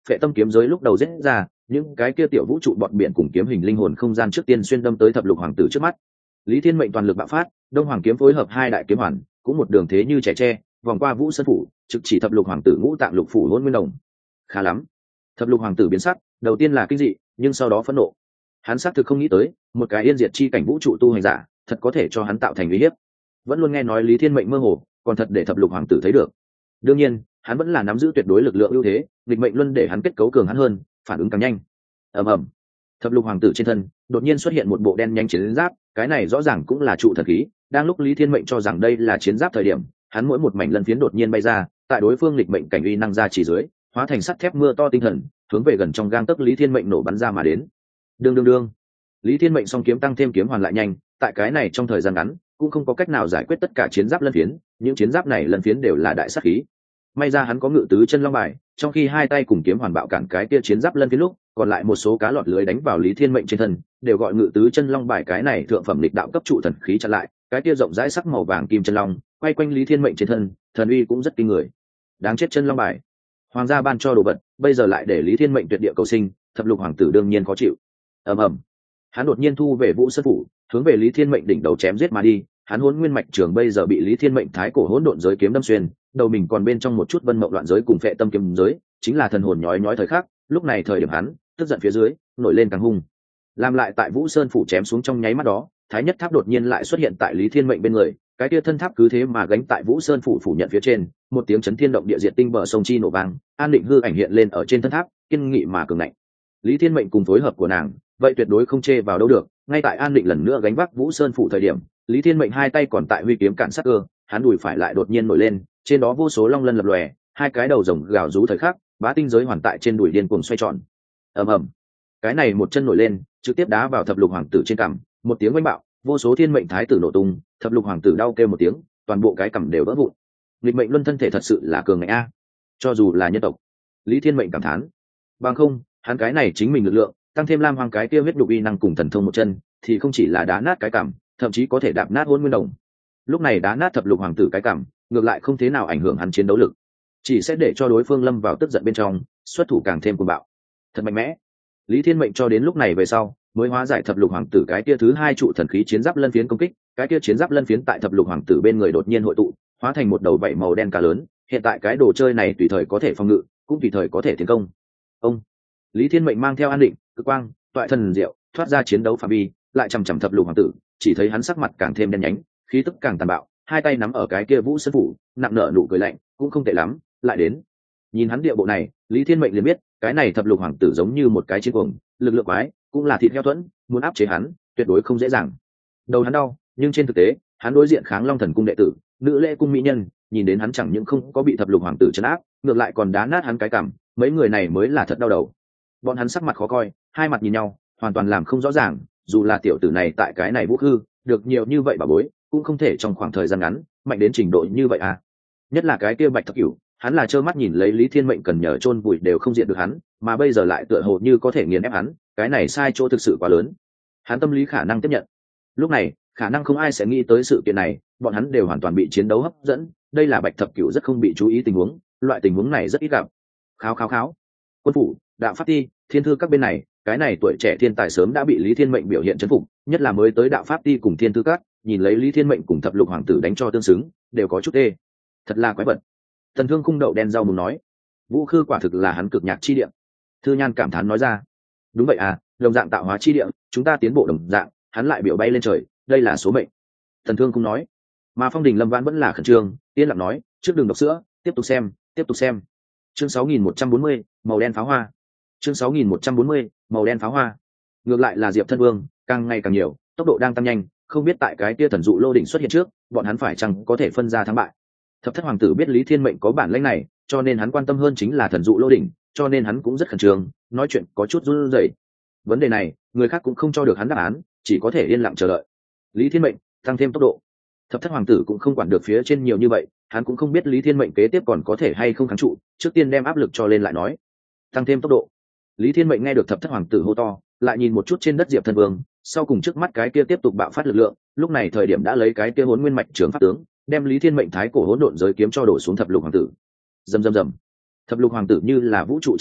phệ tâm kiếm giới lúc đầu giết ra, những cái kia tiểu vũ trụ bọt biển cùng kiếm hình linh hồn không gian trước tiên xuyên đâm tới thập lục hoàng tử trước mắt. Lý Thiên Mệnh toàn lực bạo phát, đông hoàng kiếm phối hợp hai đại kiếm hoàn, cũng một đường thế như trẻ tre, vòng qua vũ sơn phủ, trực chỉ thập lục hoàng tử ngũ tạng lục phủ hôn nguyên đồng. Khá lắm. Thập lục hoàng tử biến sắc, đầu tiên là kinh dị, nhưng sau đó phẫn nộ. Hắn xác thực không nghĩ tới, một cái yên diệt chi cảnh vũ trụ tu hành giả, thật có thể cho hắn tạo thành uy hiếp. Vẫn luôn nghe nói Lý Thiên Mệnh mơ hồ, còn thật để thập lục hoàng tử thấy được. Đương nhiên, hắn vẫn là nắm giữ tuyệt đối lực lượng ưu thế, nghịch mệnh luân để hắn kết cấu cường hắn hơn, phản ứng càng nhanh. Ầm ầm. Thập lục hoàng tử trên thân đột nhiên xuất hiện một bộ đen nhanh chiến giáp, cái này rõ ràng cũng là trụ thần khí. Đang lúc Lý Thiên Mệnh cho rằng đây là chiến giáp thời điểm, hắn mỗi một mảnh lân phiến đột nhiên bay ra, tại đối phương nghịch mệnh cảnh uy năng ra chỉ dưới, hóa thành sắt thép mưa to tinh thần, hướng về gần trong gang tấc Lý Thiên Mệnh nổ bắn ra mà đến. Đương đương đương. Lý Thiên Mệnh song kiếm tăng thêm kiếm hoàn lại nhanh, tại cái này trong thời gian ngắn, cũng không có cách nào giải quyết tất cả chiến giáp lân phiến, những chiến giáp này lân phiến đều là đại sát khí. May ra hắn có ngự tứ chân long bài, trong khi hai tay cùng kiếm hoàn bạo cản cái kia chiến giáp lân phiến lúc, còn lại một số cá lọt lưới đánh vào Lý Thiên Mệnh trên thân, đều gọi ngự tứ chân long bài cái này thượng phẩm lịch đạo cấp trụ thần khí chặn lại, cái kia rộng rãi sắc màu vàng kim chân long, quay quanh Lý Thiên Mệnh trên thân, thần uy cũng rất kinh người. Đáng chết chân long bài. Hoàng gia ban cho đồ vật, bây giờ lại để Lý Thiên Mệnh tuyệt địa cầu sinh, thập lục hoàng tử đương nhiên khó chịu. Ầm ầm. Hắn đột nhiên thu về Vũ Sơn phủ, hướng về Lý Thiên Mệnh đỉnh đầu chém giết mà đi. Hắn Hỗn Nguyên mạch trường bây giờ bị Lý Thiên Mệnh thái cổ hỗn độn giới kiếm đâm xuyên, đầu mình còn bên trong một chút vân mộng loạn giới cùng phệ tâm kiếm giới, chính là thần hồn nhói nhói thời khắc. Lúc này thời điểm hắn tức giận phía dưới, nổi lên càng hung. Làm lại tại Vũ Sơn phủ chém xuống trong nháy mắt đó, Thái Nhất Tháp đột nhiên lại xuất hiện tại Lý Thiên Mệnh bên người, cái kia thân tháp cứ thế mà gánh tại Vũ Sơn phủ phủ nhận phía trên, một tiếng chấn thiên động địa diệt tinh bờ sông chi nổ vang, An Định hư ảnh hiện lên ở trên thân tháp, kiên nghị mà cường ngạnh. Lý Thiên Mệnh cùng phối hợp của nàng, vậy tuyệt đối không chê vào đâu được. Ngay tại An Định lần nữa gánh vác Vũ Sơn phủ thời điểm, Lý Thiên Mệnh hai tay còn tại huy kiếm cản sát cơ, hắn đùi phải lại đột nhiên nổi lên, trên đó vô số long lân lập lòe, hai cái đầu rồng gào rú thời khắc, bá tinh giới hoàn tại trên đùi điên cuồng xoay tròn. Ầm ầm. Cái này một chân nổi lên, trực tiếp đá vào thập lục hoàng tử trên cằm, một tiếng oanh bạo, vô số thiên mệnh thái tử nổ tung, thập lục hoàng tử đau kêu một tiếng, toàn bộ cái cằm đều vỡ vụn. Nghịch mệnh luân thân thể thật sự là cường ngạnh a, cho dù là nhân tộc. Lý Thiên Mệnh cảm thán. Bằng không, hắn cái này chính mình lực lượng, tăng thêm lam hoàng cái kia huyết đục uy năng cùng thần thông một chân, thì không chỉ là đá nát cái cằm, thậm chí có thể đạp nát Hỗn Nguyên đồng. Lúc này đá nát thập lục hoàng tử cái cằm, ngược lại không thế nào ảnh hưởng hắn chiến đấu lực, chỉ sẽ để cho đối phương lâm vào tức giận bên trong, xuất thủ càng thêm cuồng bạo. Thật mạnh mẽ. Lý Thiên Mệnh cho đến lúc này về sau, mới hóa giải thập lục hoàng tử cái kia thứ hai trụ thần khí chiến giáp lân phiến công kích, cái kia chiến giáp lân phiến tại thập lục hoàng tử bên người đột nhiên hội tụ, hóa thành một đầu vảy màu đen cá lớn, hiện tại cái đồ chơi này tùy thời có thể phòng ngự, cũng tùy thời có thể tiến công. Ông Lý Thiên Mệnh mang theo An Định, Cực Quang, toại thần diệu, thoát ra chiến đấu phạm vi, lại chằm chằm thập lục hoàng tử, chỉ thấy hắn sắc mặt càng thêm đen nhánh, khí tức càng tàn bạo, hai tay nắm ở cái kia Vũ Sơn phủ, nặng nở nụ cười lạnh, cũng không tệ lắm, lại đến. Nhìn hắn địa bộ này, Lý Thiên Mệnh liền biết, cái này thập lục hoàng tử giống như một cái chiến cuồng, lực lượng quái, cũng là thịt heo thuẫn, muốn áp chế hắn, tuyệt đối không dễ dàng. Đầu hắn đau, nhưng trên thực tế, hắn đối diện Kháng Long Thần cung đệ tử, nữ lễ cung mỹ nhân, nhìn đến hắn chẳng những không có bị thập lục hoàng tử trấn áp, ngược lại còn đá nát hắn cái cằm, mấy người này mới là thật đau đầu. Bọn hắn sắc mặt khó coi, hai mặt nhìn nhau, hoàn toàn làm không rõ ràng, dù là tiểu tử này tại cái này vũ hư, được nhiều như vậy bà bối, cũng không thể trong khoảng thời gian ngắn mạnh đến trình độ như vậy à. Nhất là cái kia Bạch Thập Cửu, hắn là trơ mắt nhìn lấy Lý Thiên Mệnh cần nhờ chôn vùi đều không diện được hắn, mà bây giờ lại tựa hồ như có thể nghiền ép hắn, cái này sai chỗ thực sự quá lớn. Hắn tâm lý khả năng tiếp nhận. Lúc này, khả năng không ai sẽ nghĩ tới sự kiện này, bọn hắn đều hoàn toàn bị chiến đấu hấp dẫn, đây là Bạch Thập Cửu rất không bị chú ý tình huống, loại tình huống này rất ít gặp. Kháo kháo kháo. Quân phủ, Đạo Pháp Ti, Thiên Thư các bên này, cái này tuổi trẻ thiên tài sớm đã bị Lý Thiên Mệnh biểu hiện chấn phục, nhất là mới tới Đạo Pháp Ti cùng Thiên Thư các, nhìn lấy Lý Thiên Mệnh cùng thập lục hoàng tử đánh cho tương xứng, đều có chút tê. Thật là quái vật. Thần Thương Khung đậu đen rau mùng nói, Vũ Khư quả thực là hắn cực nhạc chi địa. Thư Nhan cảm thán nói ra, đúng vậy à, đồng dạng tạo hóa chi địa, chúng ta tiến bộ đồng dạng, hắn lại biểu bay lên trời, đây là số mệnh. Thần Thương Khung nói, mà Phong Đình Lâm Vãn vẫn là khẩn trương, yên lặng nói, trước đường đọc sữa, tiếp tục xem, tiếp tục xem. Chương sáu nghìn một trăm bốn mươi, màu đen pháo hoa. Chương sáu nghìn một trăm bốn mươi, màu đen pháo hoa. Ngược lại là Diệp Thân Vương, càng ngày càng nhiều, tốc độ đang tăng nhanh, không biết tại cái kia thần dụ lô đỉnh xuất hiện trước, bọn hắn phải chăng có thể phân ra thắng bại. Thập Thất hoàng tử biết Lý Thiên Mệnh có bản lĩnh này, cho nên hắn quan tâm hơn chính là thần dụ lô đỉnh, cho nên hắn cũng rất khẩn trương, nói chuyện có chút run rẩy. Vấn đề này, người khác cũng không cho được hắn đáp án, chỉ có thể yên lặng chờ đợi. Lý Thiên Mệnh tăng thêm tốc độ. Thập Thất hoàng tử cũng không quản được phía trên nhiều như vậy, hắn cũng không biết Lý Thiên Mệnh kế tiếp còn có thể hay không kháng trụ, trước tiên đem áp lực cho lên lại nói, tăng thêm tốc độ. Lý Thiên Mệnh nghe được Thập Thất hoàng tử hô to, lại nhìn một chút trên đất Diệp Thân Vương, sau cùng trước mắt cái kia tiếp tục bạo phát lực lượng, lúc này thời điểm đã lấy cái kia Hỗn Nguyên mạch trưởng pháp tướng, đem Lý Thiên Mệnh thái cổ hỗn độn giới kiếm cho đổ xuống thập lục hoàng tử. Rầm rầm rầm. Thập lục hoàng tử như là vũ trụ chân ma,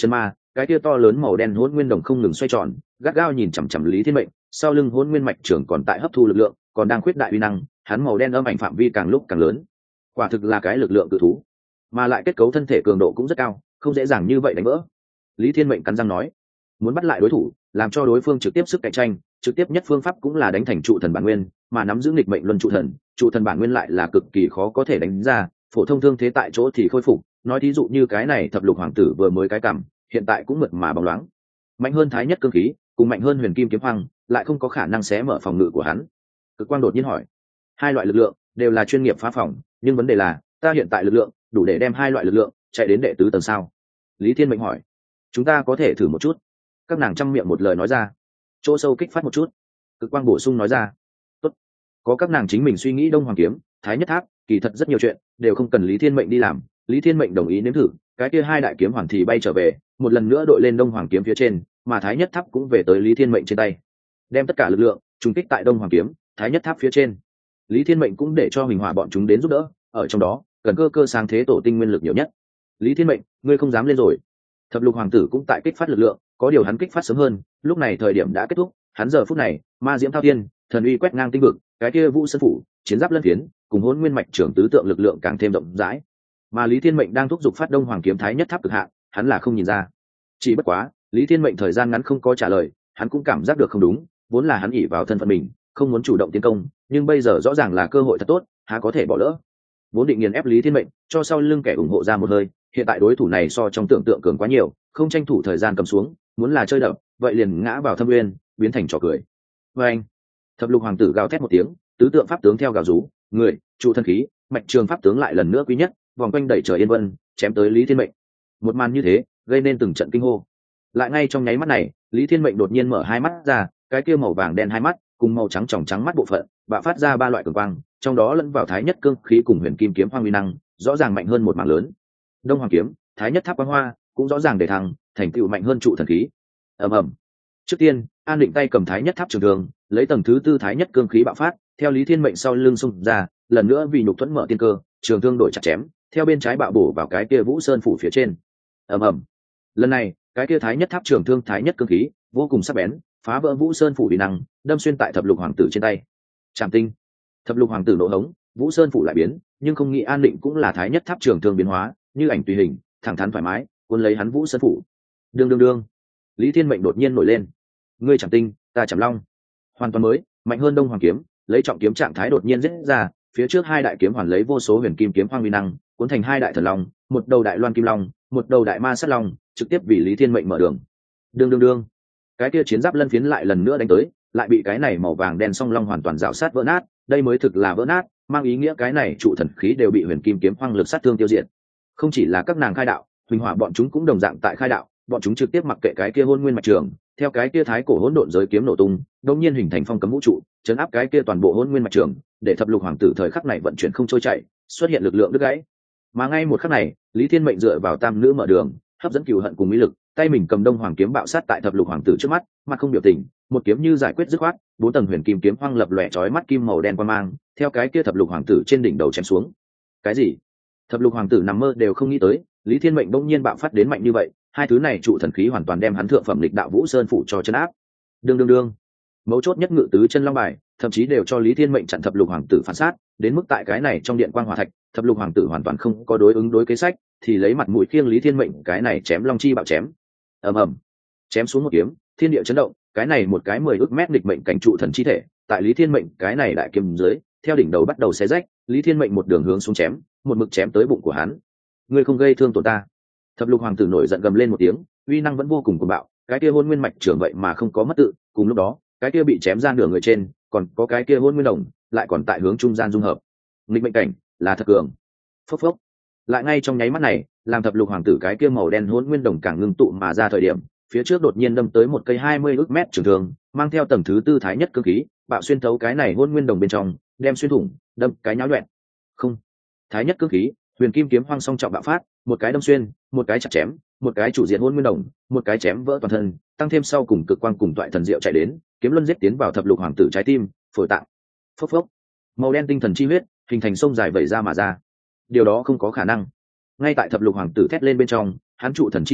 cái kia to lớn màu đen hỗn nguyên đồng không ngừng xoay tròn, gắt gao nhìn chằm chằm Lý Thiên Mệnh, sau lưng hỗn nguyên mạch trưởng còn tại hấp thu lực lượng, còn đang khuyết đại uy năng, hắn màu đen âm ảnh phạm vi càng lúc càng lớn. Quả thực là cái lực lượng cự thú, mà lại kết cấu thân thể cường độ cũng rất cao, không dễ dàng như vậy đánh vỡ. Lý Thiên Mệnh cắn răng nói, muốn bắt lại đối thủ, làm cho đối phương trực tiếp sức cạnh tranh, trực tiếp nhất phương pháp cũng là đánh thành trụ thần bản nguyên, mà nắm giữ nghịch mệnh luân trụ thần, trụ thần bản nguyên lại là cực kỳ khó có thể đánh ra, phổ thông thương thế tại chỗ thì khôi phục, nói thí dụ như cái này thập lục hoàng tử vừa mới cái cảm, hiện tại cũng mượt mà bóng loáng. Mạnh hơn thái nhất cương khí, cùng mạnh hơn huyền kim kiếm hoàng, lại không có khả năng xé mở phòng ngự của hắn. Cực Quang đột nhiên hỏi, hai loại lực lượng đều là chuyên nghiệp phá phòng, nhưng vấn đề là, ta hiện tại lực lượng đủ để đem hai loại lực lượng chạy đến đệ tứ tầng sao? Lý Thiên Mệnh hỏi. Chúng ta có thể thử một chút. Các nàng trăm miệng một lời nói ra. Chỗ sâu kích phát một chút. Cực Quang bổ sung nói ra. Tốt. Có các nàng chính mình suy nghĩ Đông Hoàng kiếm, Thái Nhất Tháp, kỳ thật rất nhiều chuyện đều không cần Lý Thiên Mệnh đi làm. Lý Thiên Mệnh đồng ý nếm thử, cái kia hai đại kiếm hoàn thì bay trở về, một lần nữa đội lên Đông Hoàng kiếm phía trên, mà Thái Nhất Tháp cũng về tới Lý Thiên Mệnh trên tay, đem tất cả lực lượng trùng kích tại Đông Hoàng kiếm, Thái Nhất Tháp phía trên. Lý Thiên Mệnh cũng để cho Huỳnh Hỏa bọn chúng đến giúp đỡ, ở trong đó cần cơ cơ sáng thế tổ tinh nguyên lực nhiều nhất. Lý Thiên Mệnh, ngươi không dám lên rồi. Thập lục hoàng tử cũng tại kích phát lực lượng, có điều hắn kích phát sớm hơn, lúc này thời điểm đã kết thúc, hắn giờ phút này, ma diễm thao thiên, thần uy quét ngang tinh vực, cái kia vũ sơn phủ, chiến giáp lân phiến, cùng hỗn nguyên mạch trưởng tứ tượng lực lượng càng thêm rộng rãi. Mà Lý Thiên Mệnh đang thúc giục phát Đông Hoàng kiếm Thái Nhất Tháp cực hạn, hắn là không nhìn ra. Chỉ bất quá, Lý Thiên Mệnh thời gian ngắn không có trả lời, hắn cũng cảm giác được không đúng, vốn là hắn ỷ vào thân phận mình, không muốn chủ động tiến công, nhưng bây giờ rõ ràng là cơ hội thật tốt, há có thể bỏ lỡ. Vốn định nghiền ép Lý Thiên Mệnh, cho sau lưng kẻ ủng hộ ra một hơi, hiện tại đối thủ này so trong tưởng tượng cường quá nhiều, không tranh thủ thời gian cầm xuống, muốn là chơi đập, vậy liền ngã vào thâm nguyên, biến thành trò cười. Và anh, thập lục hoàng tử gào thét một tiếng, tứ tượng pháp tướng theo gào rú, người, trụ thân khí, mạch trường pháp tướng lại lần nữa quý nhất, vòng quanh đẩy trời yên vân, chém tới Lý Thiên Mệnh. Một màn như thế, gây nên từng trận kinh hô. Lại ngay trong nháy mắt này, Lý Thiên Mệnh đột nhiên mở hai mắt ra, cái kia màu vàng đen hai mắt, cùng màu trắng tròng trắng mắt bộ phận, bạo phát ra ba loại cường quang, trong đó lẫn vào Thái Nhất cương khí cùng huyền kim kiếm hoang uy năng, rõ ràng mạnh hơn một mảng lớn. Đông Hoàng kiếm, Thái Nhất tháp quang hoa, cũng rõ ràng để thăng, thành tựu mạnh hơn trụ thần khí. Ầm ầm. Trước tiên, An Định tay cầm Thái Nhất tháp trường thương, lấy tầng thứ tư Thái Nhất cương khí bạo phát, theo Lý Thiên Mệnh sau lưng xung ra, lần nữa vì nhục thuẫn mở tiên cơ, trường thương đổi chặt chém, theo bên trái bạo bổ vào cái kia Vũ Sơn phủ phía trên. Ầm ầm. Lần này, cái kia Thái Nhất tháp trường thương Thái Nhất cương khí, vô cùng sắc bén, phá vỡ Vũ Sơn phủ uy năng, đâm xuyên tại thập lục hoàng tử trên tay. Trảm tinh. Thập lục hoàng tử nộ hống, Vũ Sơn phủ lại biến, nhưng không nghĩ An Định cũng là Thái Nhất tháp trường thương biến hóa, như ảnh tùy hình, thẳng thắn thoải mái, cuốn lấy hắn Vũ Sơn phủ. Đương đương đương. Lý Thiên Mệnh đột nhiên nổi lên. Ngươi Trảm tinh, ta Trảm long. Hoàn toàn mới, mạnh hơn Đông Hoàng kiếm, lấy trọng kiếm trạng thái đột nhiên giết ra, phía trước hai đại kiếm hoàn lấy vô số huyền kim kiếm hoang uy năng, cuốn thành hai đại thần long, một đầu đại loan kim long, một đầu đại ma sát long, trực tiếp vì Lý Thiên Mệnh mở đường. Đương đương đương. Cái kia chiến giáp lân phiến lại lần nữa đánh tới, lại bị cái này màu vàng đen song long hoàn toàn rào sát vỡ nát, đây mới thực là vỡ nát, mang ý nghĩa cái này trụ thần khí đều bị huyền kim kiếm hoang lực sát thương tiêu diệt. Không chỉ là các nàng khai đạo, Huỳnh Hỏa bọn chúng cũng đồng dạng tại khai đạo, bọn chúng trực tiếp mặc kệ cái kia hôn nguyên mạch trường, theo cái kia thái cổ hỗn độn giới kiếm nổ tung, đột nhiên hình thành phong cấm vũ trụ, chấn áp cái kia toàn bộ hôn nguyên mạch trường, để thập lục hoàng tử thời khắc này vận chuyển không trôi chảy, xuất hiện lực lượng đứt gãy. Mà ngay một khắc này, Lý Thiên Mệnh dựa vào tam nữ mở đường, hấp dẫn cừu hận cùng mỹ lực, tay mình cầm Đông Hoàng kiếm bạo sát tại thập lục hoàng tử trước mắt, mặt không biểu tình, một kiếm như giải quyết dứt khoát, bốn tầng huyền kim kiếm hoang lập lòe chói mắt kim màu đen quang mang, theo cái kia thập lục hoàng tử trên đỉnh đầu chém xuống. Cái gì? Thập lục hoàng tử nằm mơ đều không nghĩ tới, Lý Thiên Mệnh bỗng nhiên bạo phát đến mạnh như vậy, hai thứ này trụ thần khí hoàn toàn đem hắn thượng phẩm lịch đạo Vũ Sơn phủ cho chân áp. Đương đương đương. Mấu chốt nhất ngự tứ chân long bài, thậm chí đều cho Lý Thiên Mệnh chặn thập lục hoàng tử phản sát, đến mức tại cái này trong điện quang hỏa thạch, thập lục hoàng tử hoàn toàn không có đối ứng đối kế sách, thì lấy mặt mũi khiêng Lý Thiên Mệnh cái này chém long chi bạo chém. Ầm ầm. Chém xuống một kiếm, thiên địa chấn động, cái này một cái mười ước mét nghịch mệnh cảnh trụ thần chi thể, tại Lý Thiên Mệnh cái này đại kiếm dưới, theo đỉnh đầu bắt đầu xé rách, Lý Thiên Mệnh một đường hướng xuống chém, một mực chém tới bụng của hắn. Ngươi không gây thương tổn ta. Thập lục hoàng tử nổi giận gầm lên một tiếng, uy năng vẫn vô cùng cuồng bạo, cái kia hôn nguyên mạch trưởng vậy mà không có mất tự, cùng lúc đó, cái kia bị chém ra nửa người trên, còn có cái kia hôn nguyên đồng, lại còn tại hướng trung gian dung hợp. Nghịch mệnh cảnh, là thật cường. Phốc phốc. Lại ngay trong nháy mắt này, làm thập lục hoàng tử cái kia màu đen hôn nguyên đồng càng ngưng tụ mà ra thời điểm, phía trước đột nhiên đâm tới một cây hai mươi ước mét trường thương, mang theo tầng thứ tư thái nhất cương khí, bạo xuyên thấu cái này hôn nguyên đồng bên trong, đem xuyên thủng, đâm cái nháo loạn. Không. Thái nhất cương khí, huyền kim kiếm hoang song trọng bạo phát, một cái đâm xuyên, một cái chặt chém, một cái chủ diện hôn nguyên đồng, một cái chém vỡ toàn thân, tăng thêm sau cùng cực quang cùng toại thần diệu chạy đến, kiếm luân giết tiến vào thập lục hoàng tử trái tim, phổi tạng. Phốc phốc. Màu đen tinh thần chi huyết, hình thành sông dài vẩy ra mà ra. Điều đó không có khả năng. Ngay tại thập lục hoàng tử thét lên bên trong, hắn trụ thần chi thể,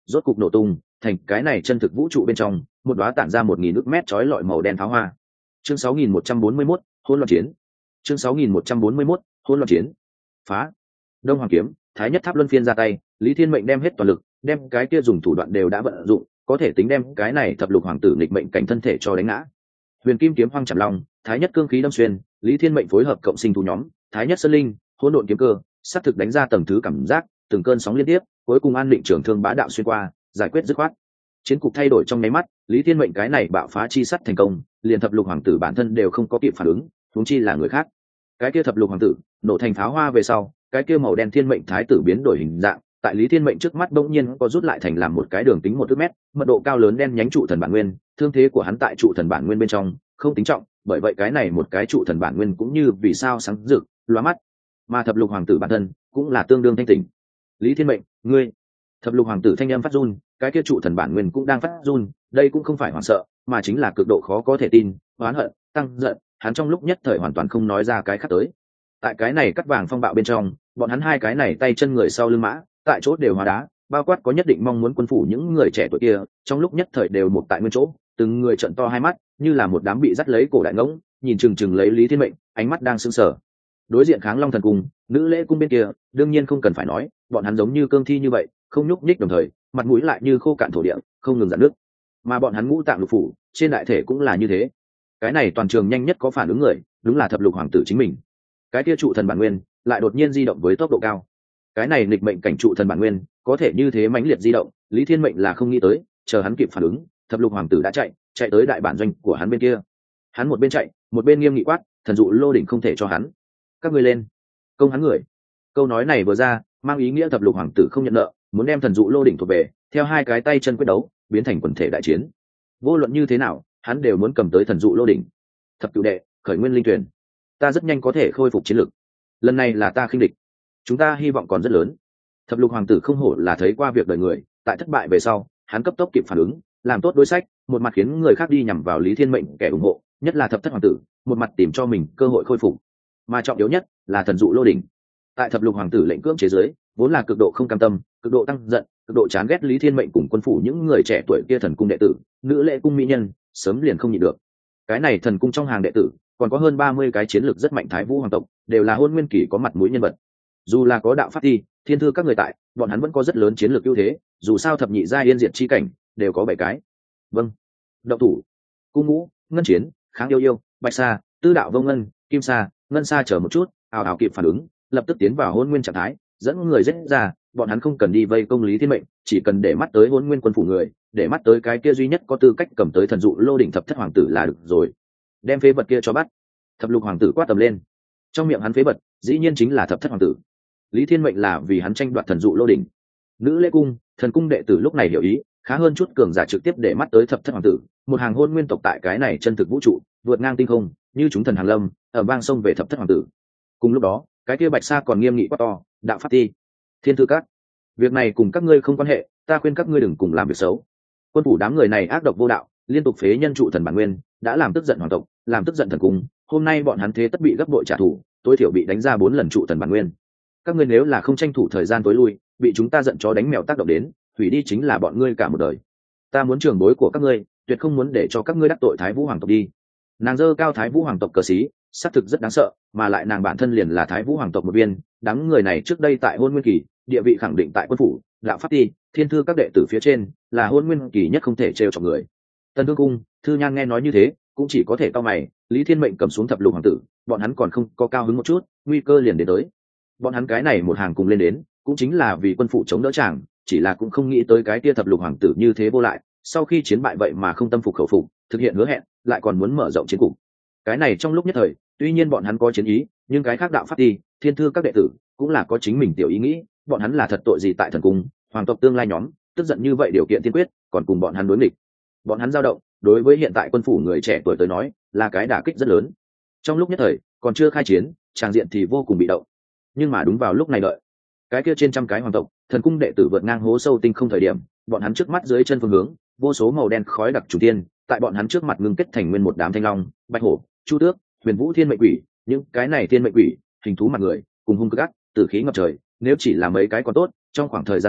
rốt cục nổ tung thành cái này chân thực vũ trụ bên trong một đóa tản ra một nghìn ước mét chói lọi màu đen pháo hoa. Chương sáu nghìn một trăm bốn mươi mốt, hỗn loạn chiến. Chương sáu nghìn một trăm bốn mươi mốt, hỗn loạn chiến. Phá. Đông Hoàng kiếm, Thái Nhất Tháp luân phiên ra tay, Lý Thiên Mệnh đem hết toàn lực, đem cái kia dùng thủ đoạn đều đã vận dụng, có thể tính đem cái này thập lục hoàng tử nghịch mệnh cảnh thân thể cho đánh ngã. Huyền Kim kiếm hoang chạm long, Thái Nhất cương khí đâm xuyên, Lý Thiên Mệnh phối hợp cộng sinh thú nhóm, Thái Nhất sơn linh, hỗn độn kiếm cơ, sát thực đánh ra tầng thứ cảm giác, từng cơn sóng liên tiếp, cuối cùng an định trưởng thương bá đạo xuyên qua, giải quyết dứt khoát. Chiến cục thay đổi trong nháy mắt, Lý Thiên Mệnh cái này bạo phá chi sắt thành công, liền thập lục hoàng tử bản thân đều không có kịp phản ứng, huống chi là người khác. Cái kia thập lục hoàng tử nổ thành pháo hoa về sau, cái kia màu đen thiên mệnh thái tử biến đổi hình dạng, tại Lý Thiên Mệnh trước mắt bỗng nhiên có rút lại thành làm một cái đường kính một thước mét, mật độ cao lớn đen nhánh trụ thần bản nguyên, thương thế của hắn tại trụ thần bản nguyên bên trong không tính trọng, bởi vậy cái này một cái trụ thần bản nguyên cũng như vì sao sáng rực, lóa mắt. Mà thập lục hoàng tử bản thân cũng là tương đương thanh tỉnh. Lý Thiên Mệnh, ngươi. Thập lục hoàng tử thanh âm phát run, cái kia trụ thần bản nguyên cũng đang phát run, đây cũng không phải hoảng sợ, mà chính là cực độ khó có thể tin, oán hận, tăng giận, hắn trong lúc nhất thời hoàn toàn không nói ra cái khác tới. Tại cái này cắt vàng phong bạo bên trong, bọn hắn hai cái này tay chân người sau lưng mã, tại chỗ đều hóa đá, bao quát có nhất định mong muốn quân phủ những người trẻ tuổi kia, trong lúc nhất thời đều một tại nguyên chỗ, từng người trợn to hai mắt, như là một đám bị dắt lấy cổ đại ngỗng, nhìn chừng chừng lấy Lý Thiên Mệnh, ánh mắt đang sững sờ. Đối diện Kháng Long thần cung, nữ lễ cung bên kia, đương nhiên không cần phải nói, bọn hắn giống như cương thi như vậy, không nhúc nhích đồng thời, mặt mũi lại như khô cạn thổ địa, không ngừng giãn nước. Mà bọn hắn ngũ tạng lục phủ, trên đại thể cũng là như thế. Cái này toàn trường nhanh nhất có phản ứng người, đúng là thập lục hoàng tử chính mình. Cái kia trụ thần bản nguyên lại đột nhiên di động với tốc độ cao. Cái này nghịch mệnh cảnh trụ thần bản nguyên có thể như thế mãnh liệt di động, Lý Thiên Mệnh là không nghĩ tới, chờ hắn kịp phản ứng, thập lục hoàng tử đã chạy, chạy tới đại bản doanh của hắn bên kia. Hắn một bên chạy, một bên nghiêm nghị quát, thần dụ lô đỉnh không thể cho hắn. Các ngươi lên, công hắn người. Câu nói này vừa ra, mang ý nghĩa thập lục hoàng tử không nhận nợ, muốn đem thần dụ lô đỉnh thuộc về, theo hai cái tay chân quyết đấu, biến thành quần thể đại chiến. Vô luận như thế nào, hắn đều muốn cầm tới thần dụ lô đỉnh. Thập cửu đệ, khởi nguyên linh tuyển, ta rất nhanh có thể khôi phục chiến lực. Lần này là ta khinh địch, chúng ta hy vọng còn rất lớn. Thập lục hoàng tử không hổ là thấy qua việc đời người, tại thất bại về sau, hắn cấp tốc kịp phản ứng, làm tốt đối sách, một mặt khiến người khác đi nhằm vào Lý Thiên Mệnh kẻ ủng hộ, nhất là thập thất hoàng tử, một mặt tìm cho mình cơ hội khôi phục. Mà trọng yếu nhất là thần dụ lô đỉnh. Tại thập lục hoàng tử lệnh cưỡng chế giới, vốn là cực độ không cam tâm, cực độ tăng giận, cực độ chán ghét Lý Thiên Mệnh cùng quân phủ những người trẻ tuổi kia thần cung đệ tử, nữ lệ cung mỹ nhân, sớm liền không nhịn được. Cái này thần cung trong hàng đệ tử, còn có hơn ba mươi cái chiến lược rất mạnh thái vũ hoàng tộc, đều là hôn nguyên kỳ có mặt mũi nhân vật. Dù là có đạo pháp ti, thiên thư các người tại, bọn hắn vẫn có rất lớn chiến lược ưu thế, dù sao thập nhị gia yên diệt chi cảnh, đều có bảy cái. Vâng. Động thủ. Cung ngũ, ngân chiến, kháng yêu yêu, bạch sa, tư đạo vô ngân, kim sa, ngân sa chờ một chút, ào ào kịp phản ứng, lập tức tiến vào hôn nguyên trạng thái, dẫn người giết ra, bọn hắn không cần đi vây công Lý Thiên Mệnh, chỉ cần để mắt tới hôn nguyên quân phủ người, để mắt tới cái kia duy nhất có tư cách cầm tới thần dụ lô đỉnh thập thất hoàng tử là được rồi. Đem phế vật kia cho bắt. Thập lục hoàng tử quát tầm lên, trong miệng hắn phế vật dĩ nhiên chính là thập thất hoàng tử. Lý Thiên Mệnh là vì hắn tranh đoạt thần dụ lô đỉnh. Nữ lễ cung, thần cung đệ tử lúc này hiểu ý, khá hơn chút cường giả trực tiếp để mắt tới thập thất hoàng tử, một hàng hôn nguyên tộc tại cái này chân thực vũ trụ, vượt ngang tinh không, như chúng thần hàng lâm, ở vang sông về thập thất hoàng tử. Cùng lúc đó, cái kia bạch sa còn nghiêm nghị quát to, đạo pháp ti, thiên thư các, việc này cùng các ngươi không quan hệ, ta khuyên các ngươi đừng cùng làm việc xấu. Quân phủ đám người này ác độc vô đạo, liên tục phế nhân trụ thần bản nguyên, đã làm tức giận hoàng tộc, làm tức giận thần cung, hôm nay bọn hắn thế tất bị gấp bội trả thù, tối thiểu bị đánh ra bốn lần trụ thần bản nguyên. Các ngươi nếu là không tranh thủ thời gian tối lui, bị chúng ta giận chó đánh mèo tác động đến, hủy đi chính là bọn ngươi cả một đời. Ta muốn trường bối của các ngươi, tuyệt không muốn để cho các ngươi đắc tội Thái Vũ hoàng tộc đi. Nàng dơ cao Thái Vũ hoàng tộc cờ xí, xác thực rất đáng sợ, mà lại nàng bản thân liền là Thái Vũ hoàng tộc một viên, đám người này trước đây tại hôn nguyên kỳ, địa vị khẳng định tại quân phủ, đạo pháp ti, thiên thư các đệ tử phía trên, là hôn nguyên kỳ nhất không thể trêu chọc người. Tân Thương cung, Thư Nhan nghe nói như thế, cũng chỉ có thể cau mày, Lý Thiên Mệnh cầm xuống thập lục hoàng tử, bọn hắn còn không có cao hứng một chút, nguy cơ liền đến tới. Bọn hắn cái này một hàng cùng lên đến, cũng chính là vì quân phủ chống đỡ chàng, chỉ là cũng không nghĩ tới cái kia thập lục hoàng tử như thế vô lại, sau khi chiến bại vậy mà không tâm phục khẩu phục, thực hiện hứa hẹn, lại còn muốn mở rộng chiến cục. Cái này trong lúc nhất thời, tuy nhiên bọn hắn có chiến ý, nhưng cái khác đạo pháp ti, thiên thư các đệ tử cũng là có chính mình tiểu ý nghĩ, bọn hắn là thật tội gì tại thần cung, hoàng tộc tương lai nhóm, tức giận như vậy điều kiện tiên quyết, còn cùng bọn hắn đối nghịch. Bọn hắn dao động, đối với hiện tại quân phủ người trẻ tuổi tới nói, là cái đả kích rất lớn. Trong lúc nhất thời, còn chưa khai chiến, tràng diện thì vô cùng bị động. Nhưng mà đúng vào lúc này đợi, cái kia trên trăm cái hoàng tộc, thần cung đệ tử vượt ngang hố sâu tinh không thời điểm, bọn hắn trước mắt dưới chân phương hướng, vô số màu đen khói đặc chủ tiên, tại bọn hắn trước mặt ngưng kết thành nguyên một đám thanh long, bạch hổ, chu tước, huyền vũ thiên mệnh quỷ, những cái này thiên mệnh quỷ, hình thú mặt người, cùng hung cực ác, tử khí ngập trời, nếu chỉ là mấy cái còn tốt, trong khoảng thời gian ngắn,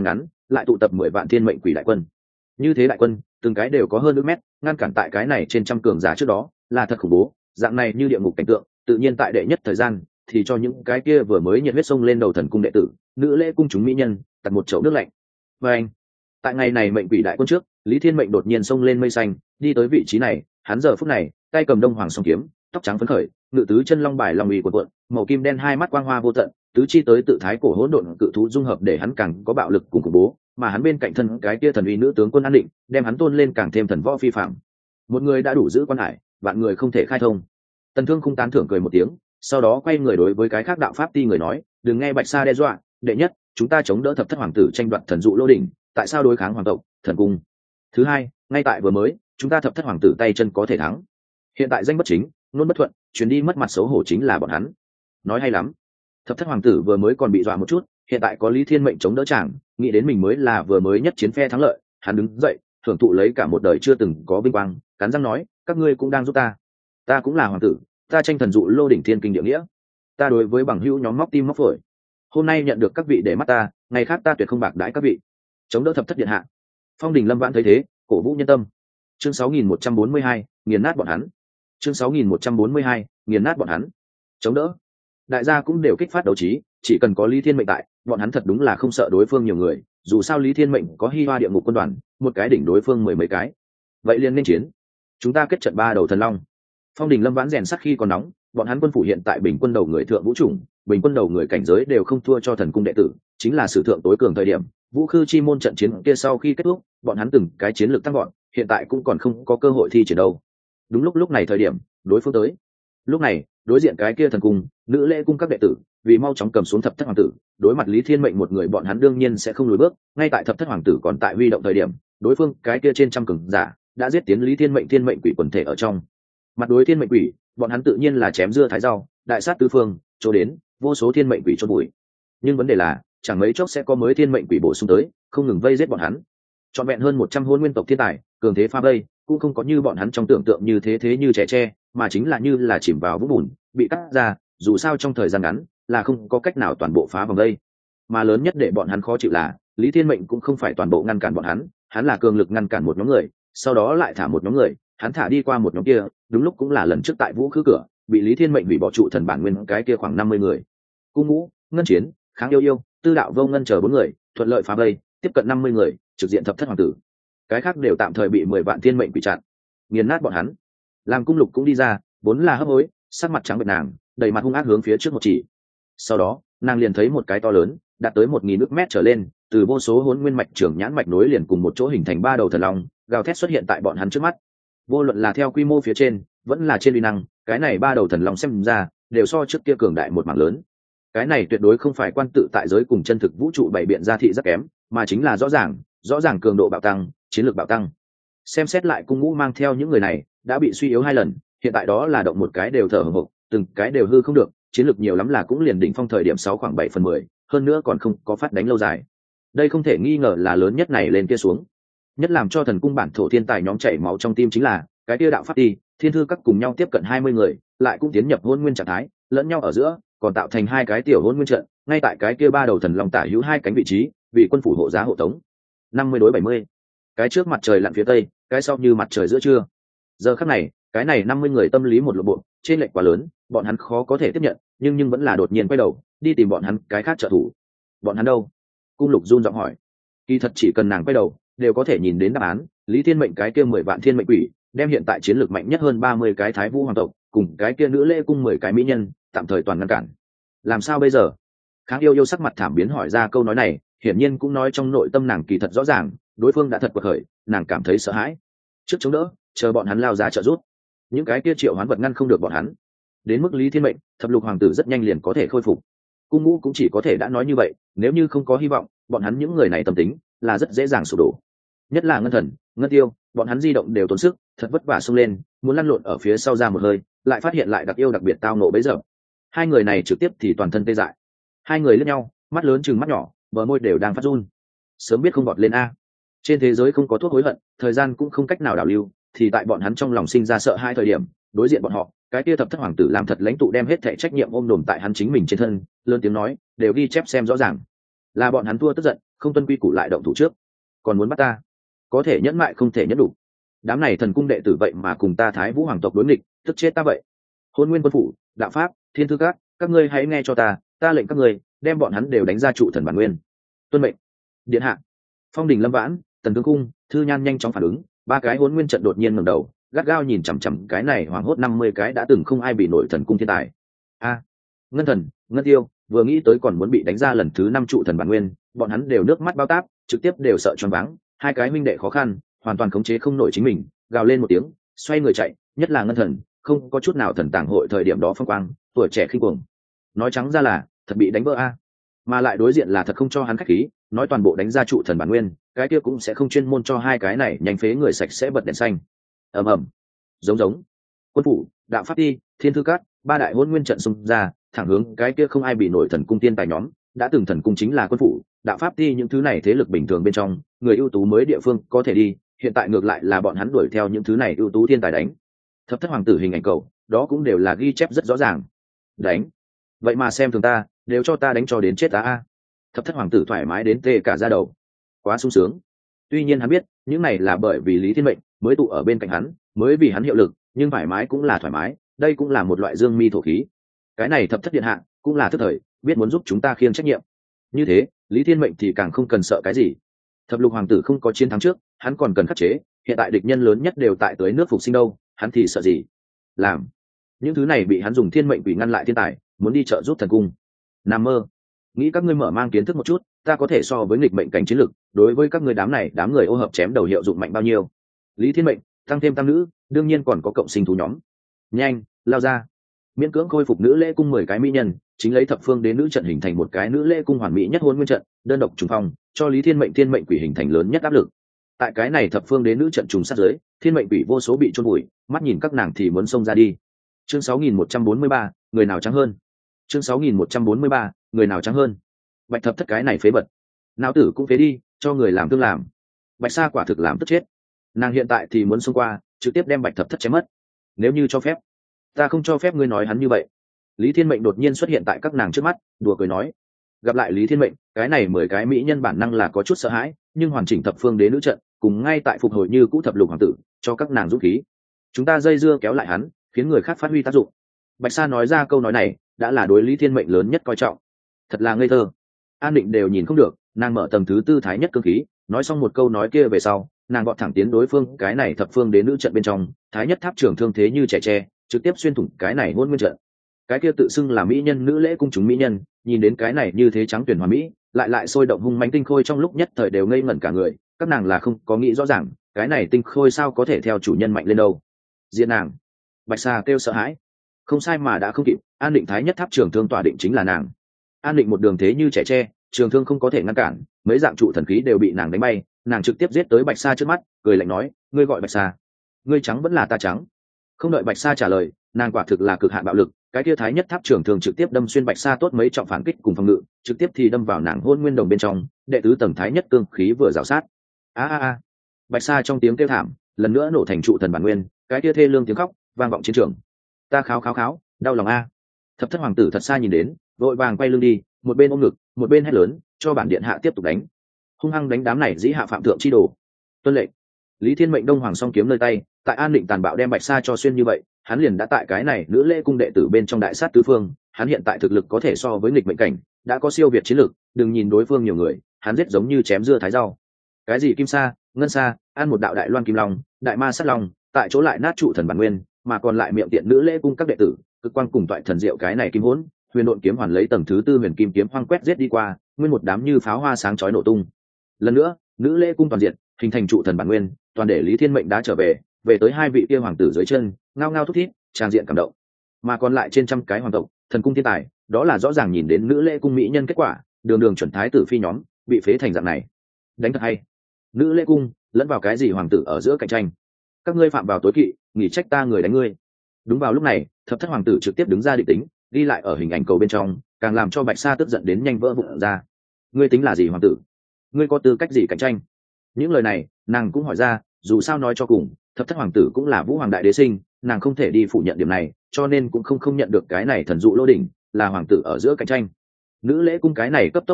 lại tụ tập mười vạn thiên mệnh quỷ đại quân. Như thế đại quân từng cái đều có hơn ước mét, ngăn cản tại cái này trên trăm cường giả trước đó là thật khủng bố. Dạng này như địa ngục cảnh tượng, tự nhiên tại đệ nhất thời gian thì cho những cái kia vừa mới nhiệt huyết sông lên đầu thần cung đệ tử, nữ lễ cung chúng mỹ nhân tạt một chậu nước lạnh. Và anh, tại ngày này mệnh quỷ đại quân trước, Lý Thiên Mệnh đột nhiên xông lên mây xanh, đi tới vị trí này. Hắn giờ phút này tay cầm đông hoàng song kiếm, tóc trắng phấn khởi, ngự tứ chân long bài long uy cuộn cuộn, màu kim đen hai mắt quang hoa vô tận, tứ chi tới tự thái cổ hỗn độn cự thú dung hợp để hắn càng có bạo lực cùng khủng bố, mà hắn bên cạnh thân cái kia thần uy nữ tướng quân an định, đem hắn tôn lên càng thêm thần võ phi phàm. Một người đã đủ giữ quan hải, vạn người không thể khai thông. Tần Thương không tán thưởng cười một tiếng, sau đó quay người đối với cái khác đạo pháp ti người nói, đừng nghe Bạch Sa đe dọa, đệ nhất, chúng ta chống đỡ thập thất hoàng tử tranh đoạt thần dụ lô đỉnh, tại sao đối kháng hoàng tộc, thần cung? Thứ hai, ngay tại vừa mới, chúng ta thập thất hoàng tử tay chân có thể thắng. Hiện tại danh bất chính, luôn bất thuận, chuyến đi mất mặt xấu hổ chính là bọn hắn. Nói hay lắm. Thập thất hoàng tử vừa mới còn bị dọa một chút, hiện tại có Lý Thiên Mệnh chống đỡ chàng, nghĩ đến mình mới là vừa mới nhất chiến phe thắng lợi, hắn đứng dậy, thưởng thụ lấy cả một đời chưa từng có vinh quang, cắn răng nói, các ngươi cũng đang giúp ta. Ta cũng là hoàng tử, ta tranh thần dụ lô đỉnh thiên kinh địa nghĩa. Ta đối với bằng hữu nhóm móc tim móc phổi. Hôm nay nhận được các vị để mắt ta, ngày khác ta tuyệt không bạc đãi các vị. Chống đỡ thập thất điện hạ. Phong Đình Lâm Vãn thấy thế, cổ vũ nhân tâm. Chương sáu nghìn một trăm bốn mươi hai, nghiền nát bọn hắn. Chương sáu nghìn một trăm bốn mươi hai, nghiền nát bọn hắn. Chống đỡ. Đại gia cũng đều kích phát đấu trí, chỉ cần có Lý Thiên Mệnh tại, bọn hắn thật đúng là không sợ đối phương nhiều người, dù sao Lý Thiên Mệnh có Hi Hoa địa ngục quân đoàn, một cái đỉnh đối phương mười mấy cái. Vậy liền nên chiến. Chúng ta kết trận ba đầu thần long. Phong Đình Lâm Vãn rèn sắt khi còn nóng, bọn hắn quân phủ hiện tại bình quân đầu người thượng vũ chủng, bình quân đầu người cảnh giới đều không thua cho thần cung đệ tử, chính là sử thượng tối cường thời điểm. Vũ Khư Chi môn trận chiến kia sau khi kết thúc, bọn hắn từng cái chiến lược tăng gọn, hiện tại cũng còn không có cơ hội thi triển đâu. Đúng lúc lúc này thời điểm, đối phương tới. Lúc này, đối diện cái kia thần cung, nữ lễ cung các đệ tử, vì mau chóng cầm xuống thập thất hoàng tử, đối mặt Lý Thiên Mệnh một người bọn hắn đương nhiên sẽ không lùi bước, ngay tại thập thất hoàng tử còn tại huy động thời điểm, đối phương cái kia trên trăm cường giả đã giết tiến Lý Thiên Mệnh thiên mệnh quỷ quần thể ở trong. Mặt đối thiên mệnh quỷ, bọn hắn tự nhiên là chém dưa thái rau, đại sát tứ phương, chỗ đến, vô số thiên mệnh quỷ chôn bụi. Nhưng vấn đề là, chẳng mấy chốc sẽ có mới thiên mệnh quỷ bổ sung tới, không ngừng vây giết bọn hắn. Trọn vẹn hơn một trăm hôn nguyên tộc thiên tài, cường thế pha vây, cũng không có như bọn hắn trong tưởng tượng như thế thế như trẻ tre, mà chính là như là chìm vào vũng bùn, bị cắt ra, dù sao trong thời gian ngắn, là không có cách nào toàn bộ phá vòng vây. Mà lớn nhất để bọn hắn khó chịu là, Lý Thiên Mệnh cũng không phải toàn bộ ngăn cản bọn hắn, hắn là cường lực ngăn cản một nhóm người, sau đó lại thả một nhóm người, hắn thả đi qua một nhóm kia, đúng lúc cũng là lần trước tại Vũ Khứ cửa, bị Lý Thiên Mệnh hủy bỏ trụ thần bản nguyên cái kia khoảng năm mươi người. Cung Ngũ, Ngân Chiến, Kháng Yêu Yêu, Tư Đạo Vô Ngân chờ bốn người, thuận lợi phá vây, tiếp cận năm mươi người, trực diện thập thất hoàng tử. Cái khác đều tạm thời bị mười vạn thiên mệnh bị chặn, nghiền nát bọn hắn. Làm Cung Lục cũng đi ra, vốn là hấp hối, sắc mặt trắng bệch nàng, đầy mặt hung ác hướng phía trước một chỉ. Sau đó, nàng liền thấy một cái to lớn, đạt tới một nghìn ức mét trở lên, từ vô số hỗn nguyên mạch trưởng nhãn mạch nối liền cùng một chỗ hình thành ba đầu thần long, gào thét xuất hiện tại bọn hắn trước mắt. Vô luận là theo quy mô phía trên, vẫn là trên uy năng, cái này ba đầu thần long xem ra đều so trước kia cường đại một mảng lớn. Cái này tuyệt đối không phải quan tự tại giới cùng chân thực vũ trụ bày biện ra thị rất kém, mà chính là rõ ràng, rõ ràng cường độ bạo tăng, chiến lược bạo tăng. Xem xét lại Cung Ngũ mang theo những người này đã bị suy yếu hai lần, hiện tại đó là động một cái đều thở hổn hộc, từng cái đều hư không được, chiến lược nhiều lắm là cũng liền đỉnh phong thời điểm sáu khoảng bảy phần mười, hơn nữa còn không có phát đánh lâu dài. Đây không thể nghi ngờ là lớn nhất này lên kia xuống. Nhất làm cho thần cung bản thổ thiên tài nhóm chảy máu trong tim chính là cái kia đạo pháp ti, thiên thư các cùng nhau tiếp cận hai mươi người, lại cũng tiến nhập hôn nguyên trạng thái, lẫn nhau ở giữa còn tạo thành hai cái tiểu hôn nguyên trận, ngay tại cái kia ba đầu thần long tả hữu hai cánh vị trí, vì quân phủ hộ giá hộ tống. năm mươi đối bảy mươi. Cái trước mặt trời lặn phía tây, cái sau như mặt trời giữa trưa. Giờ khắc này, cái này năm mươi người tâm lý một lộ bộ, trên lệch quá lớn, bọn hắn khó có thể tiếp nhận, nhưng nhưng vẫn là đột nhiên quay đầu, đi tìm bọn hắn cái khác trợ thủ. Bọn hắn đâu? Cung Lục run giọng hỏi. Kỳ thật chỉ cần nàng quay đầu, đều có thể nhìn đến đáp án. Lý Thiên Mệnh cái kia mười vạn thiên mệnh quỷ, đem hiện tại chiến lược mạnh nhất hơn ba mươi cái thái vũ hoàng tộc, cùng cái kia nữ lễ cung mười cái mỹ nhân, tạm thời toàn ngăn cản. Làm sao bây giờ? Kháng Yêu Yêu sắc mặt thảm biến hỏi ra câu nói này, hiển nhiên cũng nói trong nội tâm nàng kỳ thật rõ ràng, đối phương đã thật quật khởi, nàng cảm thấy sợ hãi. Trước chống đỡ, chờ bọn hắn lao ra trợ giúp. Những cái kia triệu hoán vật ngăn không được bọn hắn. Đến mức Lý Thiên Mệnh, thập lục hoàng tử rất nhanh liền có thể khôi phục. Cung Ngũ cũng chỉ có thể đã nói như vậy, nếu như không có hy vọng, bọn hắn những người này tâm tính là rất dễ dàng sụp đổ. Nhất là Ngân Thần, Ngân Tiêu, bọn hắn di động đều tốn sức, thật vất vả xông lên, muốn lăn lộn ở phía sau ra một hơi, lại phát hiện lại đặc yêu đặc biệt tao nộ bấy giờ. Hai người này trực tiếp thì toàn thân tê dại. Hai người liếc nhau, mắt lớn chừng mắt nhỏ, bờ môi đều đang phát run. Sớm biết không bọt lên a. Trên thế giới không có thuốc hối hận, thời gian cũng không cách nào đảo lưu, thì tại bọn hắn trong lòng sinh ra sợ hai thời điểm, đối diện bọn họ, cái kia thập thất hoàng tử làm thật lãnh tụ đem hết thảy trách nhiệm ôm đồm tại hắn chính mình trên thân, lớn tiếng nói, đều ghi chép xem rõ ràng. Là bọn hắn thua tức giận, không tuân quy củ lại động thủ trước, còn muốn bắt ta, có thể nhẫn mại không thể nhẫn đủ. Đám này thần cung đệ tử vậy mà cùng ta Thái Vũ hoàng tộc đối nghịch, tức chết ta vậy. Hôn Nguyên Quân Phủ, Đạo Pháp, Thiên Thư Các, các ngươi hãy nghe cho ta, ta lệnh các ngươi đem bọn hắn đều đánh ra trụ thần bản nguyên. Tuân mệnh. Điện hạ. Phong Đình Lâm Vãn, Tần Thương Cung, Thư Nhan nhanh chóng phản ứng, ba cái Hôn Nguyên trận đột nhiên ngẩng đầu, gắt gao nhìn chằm chằm cái này hoảng hốt năm mươi cái đã từng không ai bị nổi thần cung thiên tài. A, Ngân Thần, Ngân Tiêu, vừa nghĩ tới còn muốn bị đánh ra lần thứ năm trụ thần bản nguyên, bọn hắn đều nước mắt bao táp, trực tiếp đều sợ choáng váng, hai cái huynh đệ khó khăn, hoàn toàn khống chế không nổi chính mình, gào lên một tiếng, xoay người chạy, nhất là Ngân Thần, không có chút nào thần tàng hội thời điểm đó phong quang, tuổi trẻ khinh cuồng. Nói trắng ra là, thật bị đánh vỡ a. Mà lại đối diện là thật không cho hắn khách khí, nói toàn bộ đánh ra trụ thần bản nguyên, cái kia cũng sẽ không chuyên môn cho hai cái này nhanh phế người sạch sẽ bật đèn xanh. Ầm ầm. Giống giống. Quân phủ, Đạo Pháp Ti, Thiên Thư Các, ba đại hôn nguyên trận xung ra, thẳng hướng cái kia không ai bị nổi thần cung tiên tài nhóm, đã từng thần cung chính là Quân phủ, Đạo Pháp Ti những thứ này thế lực bình thường bên trong, người ưu tú mới địa phương có thể đi, hiện tại ngược lại là bọn hắn đuổi theo những thứ này ưu tú thiên tài đánh. Thập thất hoàng tử hình ảnh cầu, đó cũng đều là ghi chép rất rõ ràng. Đánh. Vậy mà xem thường ta, đều cho ta đánh cho đến chết ta a. Thập thất hoàng tử thoải mái đến tê cả da đầu. Quá sung sướng. Tuy nhiên hắn biết, những này là bởi vì Lý Thiên Mệnh mới tụ ở bên cạnh hắn, mới vì hắn hiệu lực, nhưng thoải mái cũng là thoải mái, đây cũng là một loại dương mi thổ khí. Cái này thập thất điện hạ, cũng là thức thời, biết muốn giúp chúng ta khiêng trách nhiệm. Như thế, Lý Thiên Mệnh thì càng không cần sợ cái gì. Thập lục hoàng tử không có chiến thắng trước, hắn còn cần khắc chế, hiện tại địch nhân lớn nhất đều tại tới nước phục sinh đâu, hắn thì sợ gì? Làm. Những thứ này bị hắn dùng thiên mệnh quỷ ngăn lại thiên tài, muốn đi trợ giúp thần cung. Nằm mơ. Nghĩ các ngươi mở mang kiến thức một chút, ta có thể so với nghịch mệnh cảnh chiến lực, đối với các ngươi đám này, đám người ô hợp chém đầu hiệu dụng mạnh bao nhiêu. Lý Thiên Mệnh, tăng thêm tam nữ, đương nhiên còn có cộng sinh thú nhóm. Nhanh, lao ra. Miễn cưỡng khôi phục nữ lễ cung mười cái mỹ nhân, chính lấy thập phương đến nữ trận hình thành một cái nữ lễ cung hoàn mỹ nhất hôn nguyên trận, đơn độc trùng phong, cho Lý Thiên Mệnh thiên mệnh quỷ hình thành lớn nhất áp lực. Tại cái này thập phương đến nữ trận trùng sát giới, thiên mệnh quỷ vô số bị chôn bụi, mắt nhìn các nàng thì muốn xông ra đi. Chương sáu nghìn một trăm bốn mươi ba, người nào trắng hơn. Chương sáu nghìn một trăm bốn mươi ba, người nào trắng hơn. Bạch thập thất cái này phế bật, não tử cũng phế đi, cho người làm tương làm. Bạch Sa quả thực làm tức chết. Nàng hiện tại thì muốn xông qua, trực tiếp đem Bạch thập thất chém mất. Nếu như cho phép, ta không cho phép ngươi nói hắn như vậy. Lý Thiên Mệnh đột nhiên xuất hiện tại các nàng trước mắt, đùa cười nói. Gặp lại Lý Thiên Mệnh, cái này mười cái mỹ nhân bản năng là có chút sợ hãi, nhưng hoàn chỉnh thập phương đế nữ trận, cùng ngay tại phục hồi như cũ thập lục hoàng tử, cho các nàng dũng khí. Chúng ta dây dưa kéo lại hắn, khiến người khác phát huy tác dụng. Bạch Sa nói ra câu nói này, đã là đối Lý Thiên Mệnh lớn nhất coi trọng. Thật là ngây thơ. An Định đều nhìn không được, nàng mở tầng thứ tư thái nhất cương khí, nói xong một câu nói kia về sau, nàng gọn thẳng tiến đối phương cái này thập phương đến nữ trận bên trong, thái nhất tháp trưởng thương thế như trẻ tre, trực tiếp xuyên thủng cái này hôn nguyên trận. Cái kia tự xưng là mỹ nhân nữ lễ cung chúng mỹ nhân, nhìn đến cái này như thế trắng tuyển hoàn mỹ, lại lại sôi động hung mãnh tinh khôi trong lúc nhất thời đều ngây ngẩn cả người, các nàng là không có nghĩ rõ ràng, cái này tinh khôi sao có thể theo chủ nhân mạnh lên đâu. Diện nàng. Bạch Sa kêu sợ hãi. Không sai mà đã không kịp, An Định thái nhất tháp trưởng thương tỏa định chính là nàng. An Định một đường thế như trẻ tre, trường thương không có thể ngăn cản, mấy dạng trụ thần khí đều bị nàng đánh bay, nàng trực tiếp giết tới Bạch Sa trước mắt, cười lạnh nói, ngươi gọi Bạch Sa, ngươi trắng vẫn là ta trắng. Không đợi Bạch Sa trả lời, nàng quả thực là cực hạn bạo lực, cái kia thái nhất tháp trưởng thường trực tiếp đâm xuyên Bạch Sa tốt mấy trọng phản kích cùng phòng ngự, trực tiếp thì đâm vào nàng hôn nguyên đồng bên trong, đệ tứ tầng thái nhất cương khí vừa rào sát. A a a. Bạch Sa trong tiếng kêu thảm, lần nữa nổ thành trụ thần bản nguyên, cái kia thê lương tiếng khóc vang vọng chiến trường. Ta kháo kháo kháo, đau lòng a. Thập thất hoàng tử thật xa nhìn đến, vội vàng quay lưng đi, một bên ôm ngực, một bên hét lớn, cho bản điện hạ tiếp tục đánh. Hung hăng đánh đám này dĩ hạ phạm thượng chi đồ. Tuân lệnh. Lý Thiên Mệnh đông hoàng song kiếm nơi tay, tại An Định tàn bạo đem Bạch Sa cho xuyên như vậy, hắn liền đã tại cái này nữ lễ cung đệ tử bên trong đại sát tứ phương, hắn hiện tại thực lực có thể so với nghịch mệnh cảnh, đã có siêu việt chiến lực, đừng nhìn đối phương nhiều người, hắn giết giống như chém dưa thái rau. Cái gì kim sa, ngân sa, ăn một đạo đại loan kim long, đại ma sát long, tại chỗ lại nát trụ thần bản nguyên, mà còn lại miệng tiện nữ lễ cung các đệ tử, cực quang cùng toại thần diệu cái này kim hỗn, huyền độn kiếm hoàn lấy tầng thứ tư huyền kim kiếm hoang quét giết đi qua, nguyên một đám như pháo hoa sáng chói nổ tung. Lần nữa, nữ lễ cung toàn diện, hình thành trụ thần bản nguyên, toàn để Lý Thiên Mệnh đã trở về, về tới hai vị kia hoàng tử dưới chân, ngao ngao thúc thiết, trang diện cảm động. Mà còn lại trên trăm cái hoàng tộc, thần cung thiên tài, đó là rõ ràng nhìn đến nữ lễ cung mỹ nhân kết quả, đường đường chuẩn thái tử phi nhóm, bị phế thành dạng này. Đánh thật hay. Nữ lễ cung, lẫn vào cái gì hoàng tử ở giữa cạnh tranh. Các ngươi phạm vào tối kỵ, nghỉ trách ta người đánh ngươi. Đúng vào lúc này, thập thất hoàng tử trực tiếp đứng ra định tính, ghi lại ở hình ảnh cầu bên trong, càng làm cho Bạch Sa tức giận đến nhanh vỡ vụn ra. Ngươi tính là gì hoàng tử? Ngươi có tư cách gì cạnh tranh? Những lời này, nàng cũng hỏi ra, dù sao nói cho cùng, thập thất hoàng tử cũng là vũ hoàng đại đế sinh, nàng không thể đi phủ nhận điểm này, cho nên cũng không không nhận được cái này thần dụ lô đỉnh, là hoàng tử ở giữa cạnh tranh. Nữ lễ cung cái này cấp tốc đoàn diện,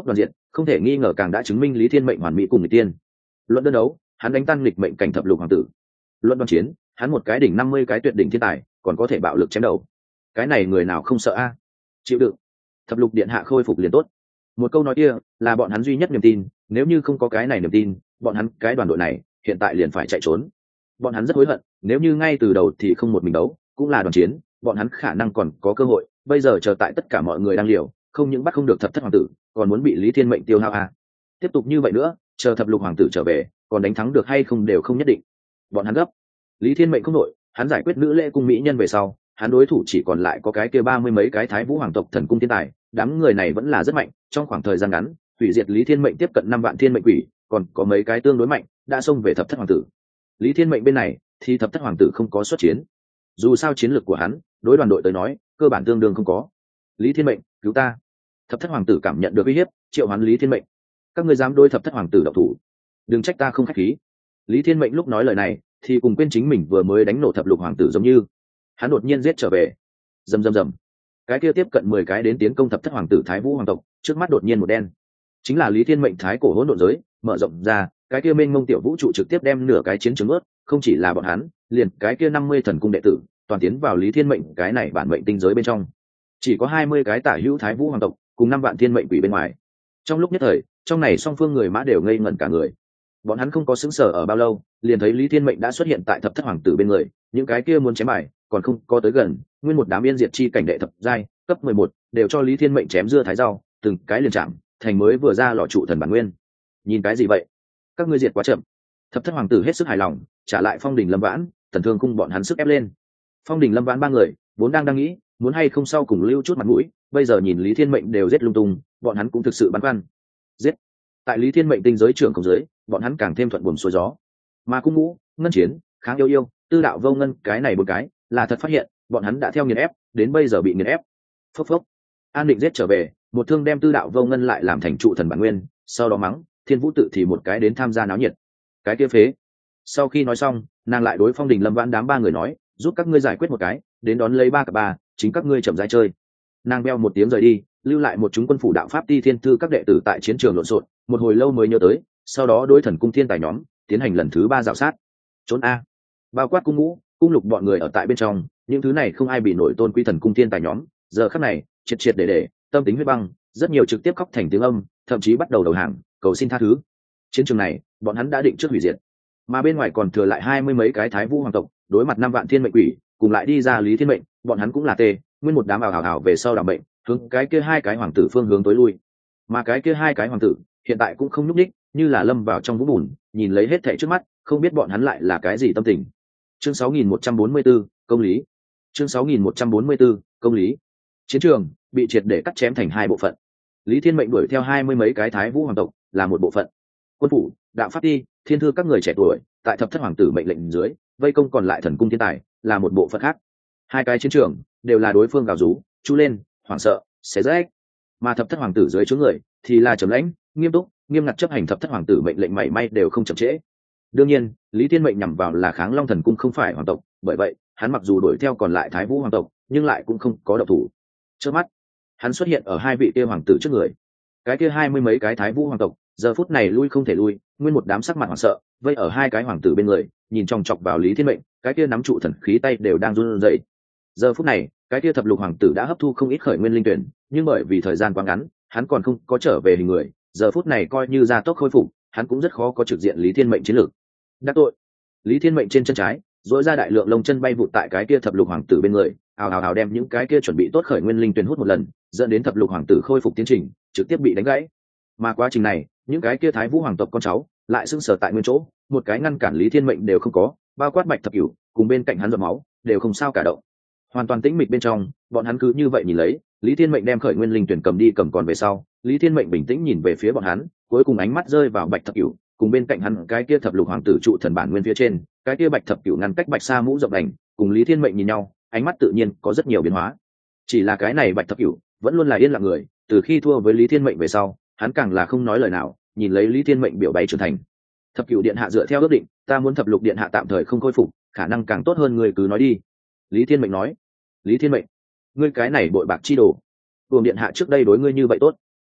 không thể nghi ngờ càng đã chứng minh lý thiên mệnh hoàn mỹ cùng người tiên. Luận đơn đấu, hắn đánh tan nghịch mệnh cảnh thập lục hoàng tử. Luận đoan chiến, hắn một cái đỉnh năm mươi cái tuyệt đỉnh thiên tài, còn có thể bạo lực chém đầu. Cái này người nào không sợ a? Chịu đựng. Thập lục điện hạ khôi phục liền tốt. Một câu nói kia là bọn hắn duy nhất niềm tin, nếu như không có cái này niềm tin, bọn hắn cái đoàn đội này hiện tại liền phải chạy trốn. Bọn hắn rất hối hận, nếu như ngay từ đầu thì không một mình đấu, cũng là đoàn chiến, bọn hắn khả năng còn có cơ hội. Bây giờ chờ tại tất cả mọi người đang liều, không những bắt không được thập thất hoàng tử, còn muốn bị Lý Thiên Mệnh tiêu hao a. Tiếp tục như vậy nữa, chờ thập lục hoàng tử trở về, còn đánh thắng được hay không đều không nhất định. Bọn hắn gấp. Lý Thiên Mệnh không nổi, hắn giải quyết nữ lễ cung mỹ nhân về sau, hắn đối thủ chỉ còn lại có cái kia ba mươi mấy cái thái vũ hoàng tộc thần cung thiên tài, đám người này vẫn là rất mạnh, trong khoảng thời gian ngắn, hủy diệt Lý Thiên Mệnh tiếp cận năm vạn thiên mệnh quỷ, còn có mấy cái tương đối mạnh, đã xông về thập thất hoàng tử. Lý Thiên Mệnh bên này thì thập thất hoàng tử không có xuất chiến. Dù sao chiến lược của hắn, đối đoàn đội tới nói, cơ bản tương đương không có. Lý Thiên Mệnh, cứu ta! Thập thất hoàng tử cảm nhận được uy hiếp, triệu hoán Lý Thiên Mệnh. Các ngươi dám đối thập thất hoàng tử độc thủ, đừng trách ta không khách khí. Lý Thiên Mệnh lúc nói lời này, thì cùng quên chính mình vừa mới đánh nổ thập lục hoàng tử giống như. Hắn đột nhiên giết trở về. Rầm rầm rầm. Cái kia tiếp cận mười cái đến tiến công thập thất hoàng tử Thái Vũ hoàng tộc, trước mắt đột nhiên một đen. Chính là Lý Thiên Mệnh thái cổ hỗn độn giới, mở rộng ra, cái kia mênh mông tiểu vũ trụ trực tiếp đem nửa cái chiến trường ướt, không chỉ là bọn hắn, liền cái kia năm mươi thần cung đệ tử, toàn tiến vào Lý Thiên Mệnh cái này bản mệnh tinh giới bên trong. Chỉ có hai mươi cái tả hữu Thái Vũ hoàng tộc, cùng năm vạn thiên mệnh quỷ bên ngoài. Trong lúc nhất thời, trong này song phương người mã đều ngây ngẩn cả người. Bọn hắn không có xứng sở ở bao lâu, liền thấy Lý Thiên Mệnh đã xuất hiện tại thập thất hoàng tử bên người, những cái kia muốn chém bài, còn không có tới gần, nguyên một đám yên diệt chi cảnh đệ thập giai, cấp mười một, đều cho Lý Thiên Mệnh chém dưa thái rau, từng cái liền chạm, thành mới vừa ra lò trụ thần bản nguyên. Nhìn cái gì vậy? Các ngươi diệt quá chậm. Thập thất hoàng tử hết sức hài lòng, trả lại Phong Đình Lâm Vãn, Thần Thương cung bọn hắn sức ép lên. Phong Đình Lâm Vãn ba người, vốn đang đang nghĩ, muốn hay không sau cùng lưu chút mặt mũi, bây giờ nhìn Lý Thiên Mệnh đều giết lung tung, bọn hắn cũng thực sự băn khoăn. Giết. Tại Lý Thiên Mệnh tinh giới trưởng công giới, bọn hắn càng thêm thuận buồm xuôi gió. Mà Cung Ngũ, Ngân Chiến, Kháng Yêu Yêu, Tư Đạo Vô Ngân, cái này một cái, là thật phát hiện, bọn hắn đã theo nghiền ép, đến bây giờ bị nghiền ép. Phốc phốc. An Định giết trở về, một thương đem Tư Đạo Vô Ngân lại làm thành trụ thần bản nguyên, sau đó mắng, Thiên Vũ tự thì một cái đến tham gia náo nhiệt. Cái kia phế. Sau khi nói xong, nàng lại đối Phong Đình Lâm Vãn đám ba người nói, giúp các ngươi giải quyết một cái, đến đón lấy ba cặp ba, chính các ngươi chậm rãi chơi. Nàng beo một tiếng rời đi, lưu lại một chúng quân phủ đạo pháp ti thiên thư các đệ tử tại chiến trường lộn xộn, một hồi lâu mới nhớ tới, sau đó đối thần cung thiên tài nhóm tiến hành lần thứ ba dạo sát. Trốn a. Bao quát Cung Ngũ, Cung Lục bọn người ở tại bên trong, những thứ này không ai bị nổi tôn quý thần cung thiên tài nhóm, giờ khắc này, triệt triệt để để, tâm tính huyết băng, rất nhiều trực tiếp khóc thành tiếng âm, thậm chí bắt đầu đầu hàng, cầu xin tha thứ. Chiến trường này, bọn hắn đã định trước hủy diệt. Mà bên ngoài còn thừa lại hai mươi mấy cái Thái Vũ hoàng tộc, đối mặt năm vạn thiên mệnh quỷ, cùng lại đi ra Lý Thiên Mệnh, bọn hắn cũng là tê, nguyên một đám ảo ảo ảo về sau đảm mệnh, hướng cái kia hai cái hoàng tử phương hướng tối lui. Mà cái kia hai cái hoàng tử, hiện tại cũng không nhúc nhích, như là lâm vào trong vũng bùn, nhìn lấy hết thảy trước mắt, không biết bọn hắn lại là cái gì tâm tình. Chương sáu nghìn một trăm bốn mươi 4, công lý. Chương sáu nghìn một trăm bốn mươi 4, công lý. Chiến trường bị triệt để cắt chém thành hai bộ phận. Lý Thiên Mệnh đuổi theo hai mươi mấy cái Thái Vũ hoàng tộc, là một bộ phận. Quân phủ, đạo pháp ti, thiên thư các người trẻ tuổi, tại thập thất hoàng tử mệnh lệnh dưới, vây công còn lại thần cung thiên tài, là một bộ phận khác. Hai cái chiến trường đều là đối phương gào rú, chu lên, hoảng sợ, xé rách. Mà thập thất hoàng tử dưới chướng người thì là trầm lãnh, nghiêm túc, nghiêm ngặt chấp hành thập thất hoàng tử mệnh lệnh, mảy may đều không chậm trễ. Đương nhiên, Lý Thiên Mệnh nhằm vào là Kháng Long thần cung không phải hoàng tộc, bởi vậy, hắn mặc dù đuổi theo còn lại Thái Vũ hoàng tộc, nhưng lại cũng không có động thủ. Trước mắt, hắn xuất hiện ở hai vị kia hoàng tử trước người. Cái kia hai mươi mấy cái Thái Vũ hoàng tộc, giờ phút này lui không thể lui, nguyên một đám sắc mặt hoảng sợ, vây ở hai cái hoàng tử bên người, nhìn chòng chọc vào Lý Thiên Mệnh, cái kia nắm trụ thần khí tay đều đang run rẩy. Giờ phút này, cái kia thập lục hoàng tử đã hấp thu không ít khởi nguyên linh tuyển, nhưng bởi vì thời gian quá ngắn, hắn còn không có trở về hình người, giờ phút này coi như gia tốc khôi phục, hắn cũng rất khó có trực diện Lý Thiên Mệnh chiến lược. Đắc tội. Lý Thiên Mệnh trên chân trái, dỗi ra đại lượng lông chân bay vụt tại cái kia thập lục hoàng tử bên người, ào ào ào đem những cái kia chuẩn bị tốt khởi nguyên linh tuyển hút một lần, dẫn đến thập lục hoàng tử khôi phục tiến trình, trực tiếp bị đánh gãy. Mà quá trình này, những cái kia Thái Vũ hoàng tộc con cháu lại sững sờ tại nguyên chỗ, một cái ngăn cản Lý Thiên Mệnh đều không có, bao quát Bạch Thập Cửu cùng bên cạnh hắn giọt máu đều không sao cả động. Hoàn toàn tĩnh mịch bên trong, bọn hắn cứ như vậy nhìn lấy, Lý Thiên Mệnh đem khởi nguyên linh tuyển cầm đi cầm còn về sau, Lý Thiên Mệnh bình tĩnh nhìn về phía bọn hắn, cuối cùng ánh mắt rơi vào Bạch Thập Cửu, cùng bên cạnh hắn cái kia thập lục hoàng tử trụ thần bản nguyên phía trên, cái kia Bạch Thập Cửu ngăn cách Bạch Sa mũ rộng đành, cùng Lý Thiên Mệnh nhìn nhau, ánh mắt tự nhiên có rất nhiều biến hóa. Chỉ là cái này Bạch Thập Cửu vẫn luôn là yên lặng người, từ khi thua với Lý Thiên Mệnh về sau, hắn càng là không nói lời nào, nhìn lấy Lý Thiên Mệnh biểu bày trưởng thành. Thập Cửu điện hạ dựa theo ước định, ta muốn thập lục điện hạ tạm thời không khôi phục, khả năng càng tốt hơn, người cứ nói đi. Lý Thiên Mệnh nói. Lý Thiên Mệnh, ngươi cái này bội bạc chi đồ, Uổng điện hạ trước đây đối ngươi như vậy tốt,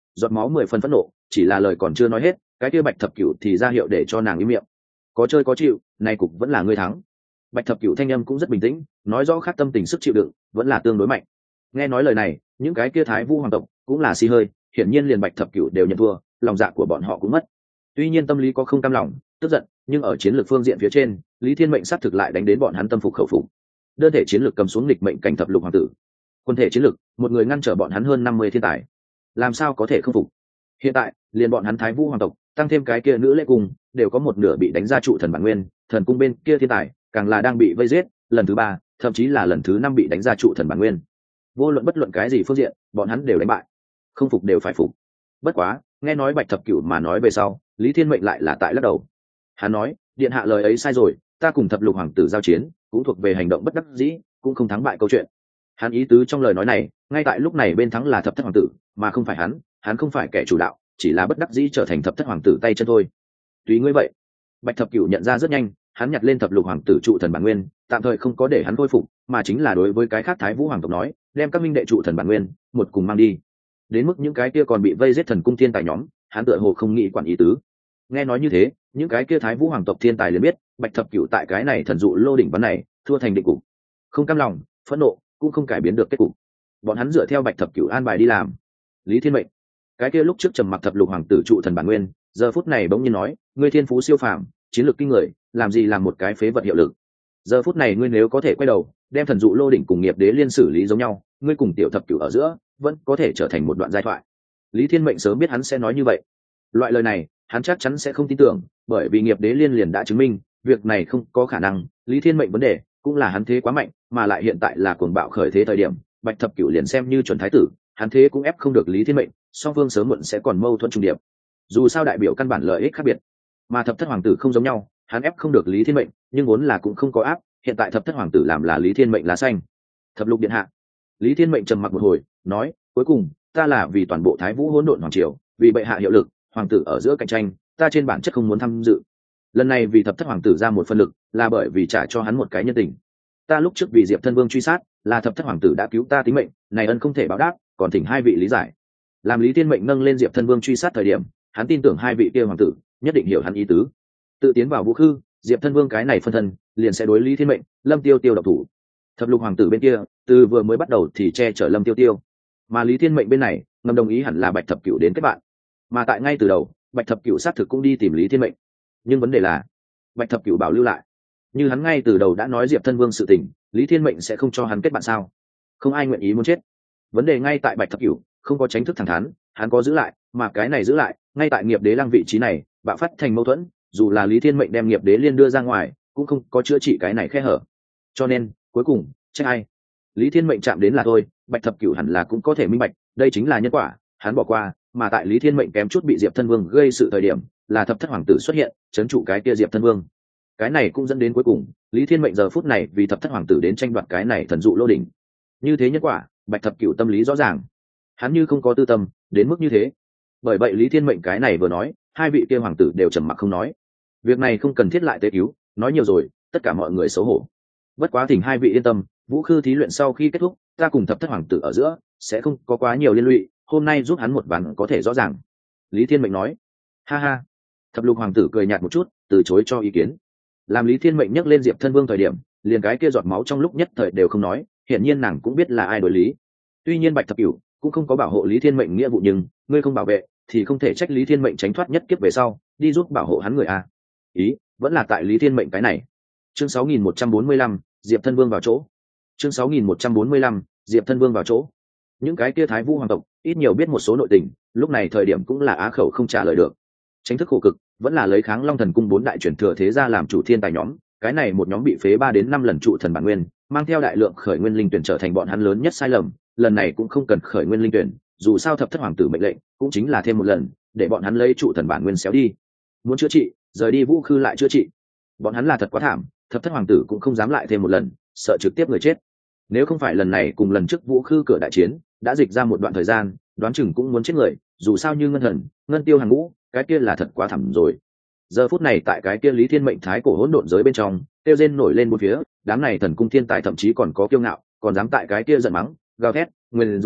giọt máu mười phần phẫn nộ, chỉ là lời còn chưa nói hết, cái kia bạch thập cửu thì ra hiệu để cho nàng im miệng. Có chơi có chịu, này cục vẫn là ngươi thắng. Bạch thập cửu thanh âm cũng rất bình tĩnh, nói rõ khác tâm tình sức chịu đựng vẫn là tương đối mạnh. Nghe nói lời này, những cái kia thái vũ hoàng tộc cũng là xì hơi, hiển nhiên liền bạch thập cửu đều nhận thua, lòng dạ của bọn họ cũng mất. Tuy nhiên tâm lý có không cam lòng, tức giận, nhưng ở chiến lược phương diện phía trên, Lý Thiên Mệnh sát thực lại đánh đến bọn hắn tâm phục khẩu phục. Đơn thể chiến lược cầm xuống nghịch mệnh cảnh thập lục hoàng tử, quân thể chiến lược, một người ngăn trở bọn hắn hơn năm mươi thiên tài, làm sao có thể không phục. Hiện tại, liền bọn hắn thái vũ hoàng tộc, tăng thêm cái kia nữ lễ cung, đều có một nửa bị đánh ra trụ thần bản nguyên, thần cung bên kia thiên tài, càng là đang bị vây giết, lần thứ ba, thậm chí là lần thứ năm bị đánh ra trụ thần bản nguyên. Vô luận bất luận cái gì phương diện, bọn hắn đều đánh bại, không phục đều phải phục. Bất quá, nghe nói bạch thập cửu mà nói về sau, Lý Thiên Mệnh lại là tại lắc đầu. Hắn nói, điện hạ lời ấy sai rồi, ta cùng thập lục hoàng tử giao chiến, cũng thuộc về hành động bất đắc dĩ, cũng không thắng bại câu chuyện. Hắn ý tứ trong lời nói này, ngay tại lúc này bên thắng là thập thất hoàng tử, mà không phải hắn, hắn không phải kẻ chủ đạo, chỉ là bất đắc dĩ trở thành thập thất hoàng tử tay chân thôi. Tùy ngươi vậy. Bạch thập cửu nhận ra rất nhanh, hắn nhặt lên thập lục hoàng tử trụ thần bản nguyên, tạm thời không có để hắn khôi phục, mà chính là đối với cái khác thái vũ hoàng tộc nói, đem các minh đệ trụ thần bản nguyên một cùng mang đi. Đến mức những cái kia còn bị vây giết thần cung thiên tài nhóm, hắn tựa hồ không nghĩ quản ý tứ. Nghe nói như thế, những cái kia thái vũ hoàng tộc thiên tài liền biết, bạch thập cửu tại cái này thần dụ lô đỉnh vấn này, thua thành định cục. Không cam lòng, phẫn nộ, cũng không cải biến được kết cục. Bọn hắn dựa theo bạch thập cửu an bài đi làm. Lý Thiên Mệnh, cái kia lúc trước trầm mặc thập lục hoàng tử trụ thần bản nguyên, giờ phút này bỗng nhiên nói, ngươi thiên phú siêu phàm, chiến lược kinh người, làm gì làm một cái phế vật hiệu lực. Giờ phút này ngươi nếu có thể quay đầu, đem thần dụ lô đỉnh cùng nghiệp đế liên xử lý giống nhau, ngươi cùng tiểu thập cửu ở giữa vẫn có thể trở thành một đoạn giai thoại. Lý Thiên Mệnh sớm biết hắn sẽ nói như vậy. Loại lời này, hắn chắc chắn sẽ không tin tưởng, bởi vì nghiệp đế liên liền đã chứng minh, việc này không có khả năng. Lý Thiên Mệnh vấn đề cũng là hắn thế quá mạnh, mà lại hiện tại là cuồng bạo khởi thế thời điểm, bạch thập cửu liền xem như chuẩn thái tử, hắn thế cũng ép không được Lý Thiên Mệnh, song phương sớm muộn sẽ còn mâu thuẫn trùng điệp. Dù sao đại biểu căn bản lợi ích khác biệt, mà thập thất hoàng tử không giống nhau, hắn ép không được Lý Thiên Mệnh, nhưng vốn là cũng không có áp, hiện tại thập thất hoàng tử làm là Lý Thiên Mệnh lá xanh. Thập lục điện hạ. Lý Thiên Mệnh trầm mặc một hồi, nói, cuối cùng, ta là vì toàn bộ Thái Vũ hỗn độn hoàng triều, vì bệ hạ hiệu lực, hoàng tử ở giữa cạnh tranh, ta trên bản chất không muốn tham dự. Lần này vì thập thất hoàng tử ra một phân lực, là bởi vì trả cho hắn một cái nhân tình. Ta lúc trước vì Diệp Thân Vương truy sát, là thập thất hoàng tử đã cứu ta tính mệnh, này ân không thể báo đáp, còn thỉnh hai vị lý giải. Làm Lý Thiên Mệnh nâng lên Diệp Thân Vương truy sát thời điểm, hắn tin tưởng hai vị kia hoàng tử nhất định hiểu hắn ý tứ. Tự tiến vào vũ khư, Diệp Thân Vương cái này phân thân, liền sẽ đối Lý Thiên Mệnh, Lâm Tiêu Tiêu độc thủ. Thập lục hoàng tử bên kia, từ vừa mới bắt đầu thì che chở Lâm Tiêu Tiêu, mà Lý Thiên Mệnh bên này, ngầm đồng ý hẳn là Bạch Thập Cửu đến kết bạn. Mà tại ngay từ đầu, Bạch Thập Cửu xác thực cũng đi tìm Lý Thiên Mệnh, nhưng vấn đề là, Bạch Thập Cửu bảo lưu lại. Như hắn ngay từ đầu đã nói Diệp Thân Vương sự tình, Lý Thiên Mệnh sẽ không cho hắn kết bạn sao? Không ai nguyện ý muốn chết. Vấn đề ngay tại Bạch Thập Cửu, không có tránh thức thẳng thắn, hắn có giữ lại, mà cái này giữ lại, ngay tại nghiệp đế lăng vị trí này, bạo phát thành mâu thuẫn, dù là Lý Thiên Mệnh đem nghiệp đế liên đưa ra ngoài, cũng không có chữa trị cái này khe hở. Cho nên, cuối cùng, trách ai? Lý Thiên Mệnh chạm đến là thôi, Bạch Thập Cửu hẳn là cũng có thể minh bạch, đây chính là nhân quả, hắn bỏ qua, mà tại Lý Thiên Mệnh kém chút bị Diệp Thân Vương gây sự thời điểm, là thập thất hoàng tử xuất hiện, trấn trụ cái kia Diệp Thân Vương. Cái này cũng dẫn đến cuối cùng, Lý Thiên Mệnh giờ phút này vì thập thất hoàng tử đến tranh đoạt cái này thần dụ lô đỉnh. Như thế nhân quả, Bạch Thập Cửu tâm lý rõ ràng. Hắn như không có tư tâm, đến mức như thế. Bởi vậy Lý Thiên Mệnh cái này vừa nói, hai vị kia hoàng tử đều trầm mặc không nói. Việc này không cần thiết lại tế cứu, nói nhiều rồi, tất cả mọi người xấu hổ. Bất quá thỉnh hai vị yên tâm, vũ khư thí luyện sau khi kết thúc, ta cùng thập thất hoàng tử ở giữa sẽ không có quá nhiều liên lụy, hôm nay giúp hắn một ván có thể rõ ràng. Lý Thiên Mệnh nói. Ha ha. Thập lục hoàng tử cười nhạt một chút, từ chối cho ý kiến. Làm Lý Thiên Mệnh nhắc lên Diệp Thân Vương thời điểm, liền cái kia giọt máu trong lúc nhất thời đều không nói, hiển nhiên nàng cũng biết là ai đối lý. Tuy nhiên Bạch Thập Cửu cũng không có bảo hộ Lý Thiên Mệnh nghĩa vụ, nhưng ngươi không bảo vệ thì không thể trách Lý Thiên Mệnh tránh thoát nhất kiếp về sau, đi giúp bảo hộ hắn người a. Ý vẫn là tại Lý Thiên Mệnh cái này. Chương sáu nghìn một trăm bốn mươi lăm, Diệp Thân Vương vào chỗ. Chương sáu nghìn một trăm bốn mươi lăm, Diệp Thân Vương vào chỗ. Những cái kia Thái Vũ hoàng tộc ít nhiều biết một số nội tình, lúc này thời điểm cũng là á khẩu không trả lời được. Tránh thức khổ cực, vẫn là lấy kháng Long Thần cung bốn đại truyền thừa thế gia làm chủ thiên tài nhóm, cái này một nhóm bị phế ba đến năm lần trụ thần bản nguyên, mang theo đại lượng khởi nguyên linh tuyển trở thành bọn hắn lớn nhất sai lầm, lần này cũng không cần khởi nguyên linh tuyển, dù sao thập thất hoàng tử mệnh lệnh, cũng chính là thêm một lần, để bọn hắn lấy trụ thần bản nguyên xéo đi. Muốn chữa trị, rời đi vũ khư lại chữa trị. Bọn hắn là thật quá thảm, thập thất hoàng tử cũng không dám lại thêm một lần, sợ trực tiếp người chết. Nếu không phải lần này cùng lần trước vũ khư cửa đại chiến, đã dịch ra một đoạn thời gian, đoán chừng cũng muốn chết người, dù sao như ngân thần, ngân tiêu hàng ngũ, cái kia là thật quá thảm rồi. Giờ phút này tại cái kia Lý Thiên Mệnh thái cổ hỗn độn giới bên trong, tiêu rên nổi lên bốn phía, đám này thần cung thiên tài thậm chí còn có kiêu ngạo, còn dám tại cái kia giận mắng, gào thét, nguyên rủa,